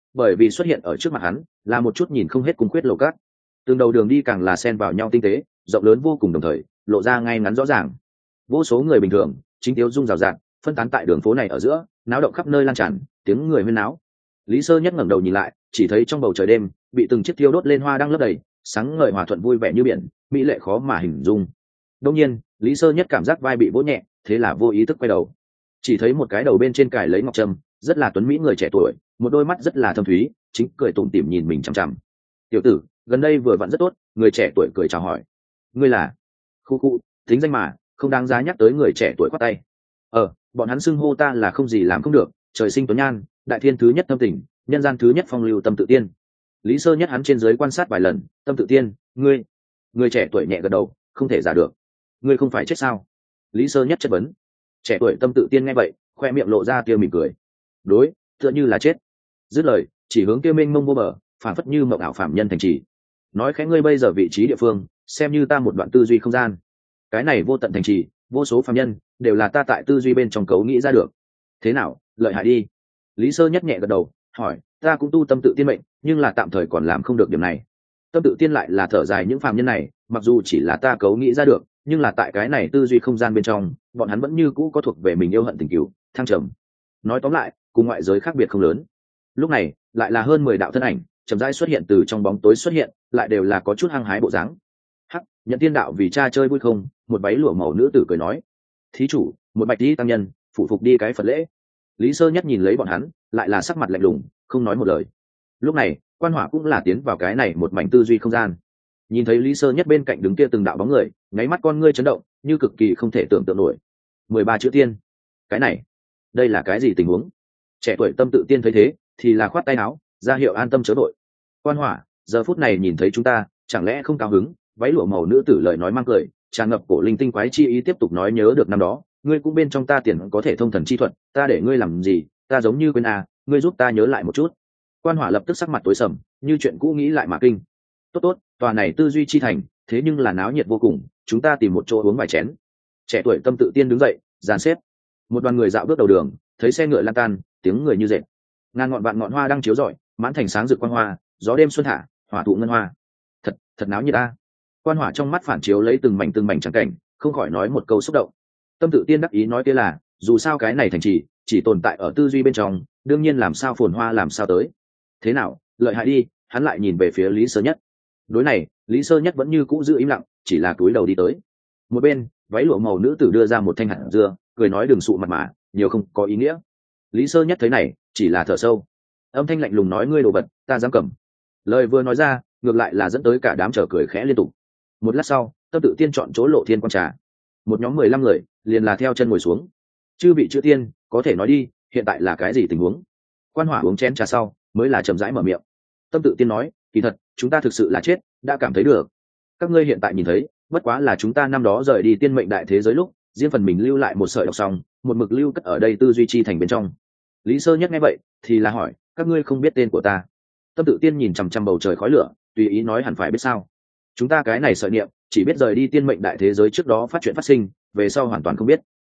bởi vì xuất hiện ở trước mặt hắn là một chút nhìn không hết cung quyết lầu cát, từng đầu đường đi càng là xen vào nhau tinh tế, rộng lớn vô cùng, đồng thời lộ ra ngay ngắn rõ ràng. Vô số người bình thường chính thiếu dung rào rạt phân tán tại đường phố này ở giữa, náo động khắp nơi lan tràn, tiếng người huyên náo. Lý Sơ Nhất ngẩng đầu nhìn lại, chỉ thấy trong bầu trời đêm bị từng chiếc thiêu đốt lên hoa đang lấp đầy, sáng ngời hòa thuận vui vẻ như biển, mỹ lệ khó mà hình dung. Đương nhiên, Lý Sơ Nhất cảm giác vai bị vỗ nhẹ, thế là vô ý thức quay đầu, chỉ thấy một cái đầu bên trên cài lấy ngọc trâm, rất là tuấn mỹ người trẻ tuổi, một đôi mắt rất là thâm thúy, chính cười tủm tỉm nhìn mình chằm chằm. Tiểu tử, gần đây vừa vặn rất tốt. Người trẻ tuổi cười chào hỏi. Ngươi là? Khu, tính danh mà, không đáng giá nhắc tới. Người trẻ tuổi khoát tay. Bọn hắn xưng hô ta là không gì làm không được, trời sinh tuấn nhan, đại thiên thứ nhất tâm tình, nhân gian thứ nhất phong lưu, Tâm Tự Tiên. Lý Sơ Nhất hắn trên dưới quan sát vài lần. Tâm Tự Tiên, ngươi? Người trẻ tuổi nhẹ gật đầu, không thể giả được. Ngươi không phải chết sao? Lý Sơ Nhất chất vấn. Trẻ tuổi Tâm Tự Tiên nghe vậy, khoe miệng lộ ra tia mỉm cười. Đối, tựa như là chết. Dứt lời, chỉ hướng kia mênh mông vô bờ, phản phất như mộng ảo phạm nhân thành trì. Nói khẽ, ngươi bây giờ vị trí địa phương, xem như ta một đoạn tư duy không gian. Cái này vô tận thành trì, vô số phạm nhân, đều là ta tại tư duy bên trong cấu nghĩ ra được. Thế nào, lợi hại đi? Lý Sơ Nhất nhẹ gật đầu, hỏi, ta cũng tu Tâm Tự Tiên mệnh, nhưng là tạm thời còn làm không được điểm này. Tâm Tự Tiên lại là thở dài, những phạm nhân này, mặc dù chỉ là ta cấu nghĩ ra được, nhưng là tại cái này tư duy không gian bên trong, bọn hắn vẫn như cũ có thuộc về mình yêu hận tình cừu, thăng trầm. Nói tóm lại, cùng ngoại giới khác biệt không lớn. Lúc này, lại là hơn 10 đạo thân ảnh chậm rãi xuất hiện, từ trong bóng tối xuất hiện, lại đều là có chút hăng hái bộ dáng. Hắc, Nhận Tiên đạo vì cha chơi vui không? Một váy lụa màu nữ tử cười nói. Thí chủ, một bạch đi tăng nhân, phụ phục đi cái Phật lễ. Lý Sơ Nhất nhìn lấy bọn hắn, lại là sắc mặt lạnh lùng, không nói một lời. Lúc này, Quan Hỏa cũng là tiến vào cái này một mảnh tư duy không gian. Nhìn thấy Lý Sơ Nhất bên cạnh đứng kia từng đạo bóng người, nháy mắt con ngươi chấn động, như cực kỳ không thể tưởng tượng nổi. 13 chữ tiên, cái này, đây là cái gì tình huống? Trẻ tuổi Tâm Tự Tiên thấy thế, thì là khoát tay áo, ra hiệu an tâm chớ đội. Quan Hỏa, giờ phút này nhìn thấy chúng ta, chẳng lẽ không cao hứng? Váy lụa màu nữ tử lời nói mang cười, tràn ngập cổ linh tinh quái chi ý, tiếp tục nói, nhớ được năm đó, ngươi cũng bên trong ta tiền có thể thông thần chi thuật, ta để ngươi làm gì, ta giống như quên à, ngươi giúp ta nhớ lại một chút. Quan Hỏa lập tức sắc mặt tối sầm, như chuyện cũ nghĩ lại mà kinh. Tốt, tòa này tư duy chi thành, thế nhưng là náo nhiệt vô cùng, chúng ta tìm một chỗ uống vài chén. Trẻ tuổi Tâm Tự Tiên đứng dậy, dàn xếp. Một đoàn người dạo bước đầu đường, thấy xe ngựa lan tan, tiếng người như dệt. Ngàn ngọn vạn ngọn hoa đang chiếu rọi, mãn thành sáng rực quang hoa, gió đêm xuân thả, hỏa thụ ngân hoa. Thật náo nhiệt ta. Quan Hỏa trong mắt phản chiếu lấy từng mảnh trắng cảnh, không khỏi nói một câu xúc động. Tâm Tự Tiên đắc ý nói kia là, dù sao cái này thành chỉ tồn tại ở tư duy bên trong, đương nhiên làm sao phồn hoa làm sao tới. Thế nào, lợi hại đi. Hắn lại nhìn về phía Lý Sơ Nhất. Đối này, Lý Sơ Nhất vẫn như cũ giữ im lặng, chỉ là cúi đầu đi tới. Một bên, váy lụa màu nữ tử đưa ra một thanh hạt dưa, cười nói, đừng sụ mặt mà, nhiều không có ý nghĩa. Lý Sơ Nhất thấy này, chỉ là thở sâu. Âm thanh lạnh lùng nói, ngươi đồ vật, ta dám cầm. Lời vừa nói ra, ngược lại là dẫn tới cả đám trở cười khẽ liên tục. Một lát sau, Tâm Tự Tiên chọn chỗ Lộ Thiên quan trà. Một nhóm 15 người, liền là theo chân ngồi xuống. Chư vị chữ tiên, có thể nói đi, hiện tại là cái gì tình huống? Quan Hỏa uống chén trà sau, mới là chậm rãi mở miệng. Tâm Tự Tiên nói, kỳ thật, chúng ta thực sự là chết, đã cảm thấy được. Các ngươi hiện tại nhìn thấy, bất quá là chúng ta năm đó rời đi tiên mệnh đại thế giới lúc, riêng phần mình lưu lại một sợi độc song, một mực lưu cất ở đây tư duy chi thành bên trong. Lý Sơ Nhất nghe vậy, thì là hỏi, các ngươi không biết tên của ta? Tâm Tự Tiên nhìn chằm chằm bầu trời khói lửa, tùy ý nói, hẳn phải biết sao? Chúng ta cái này sợi niệm, chỉ biết rời đi tiên mệnh đại thế giới trước đó phát chuyện phát sinh, về sau hoàn toàn không biết.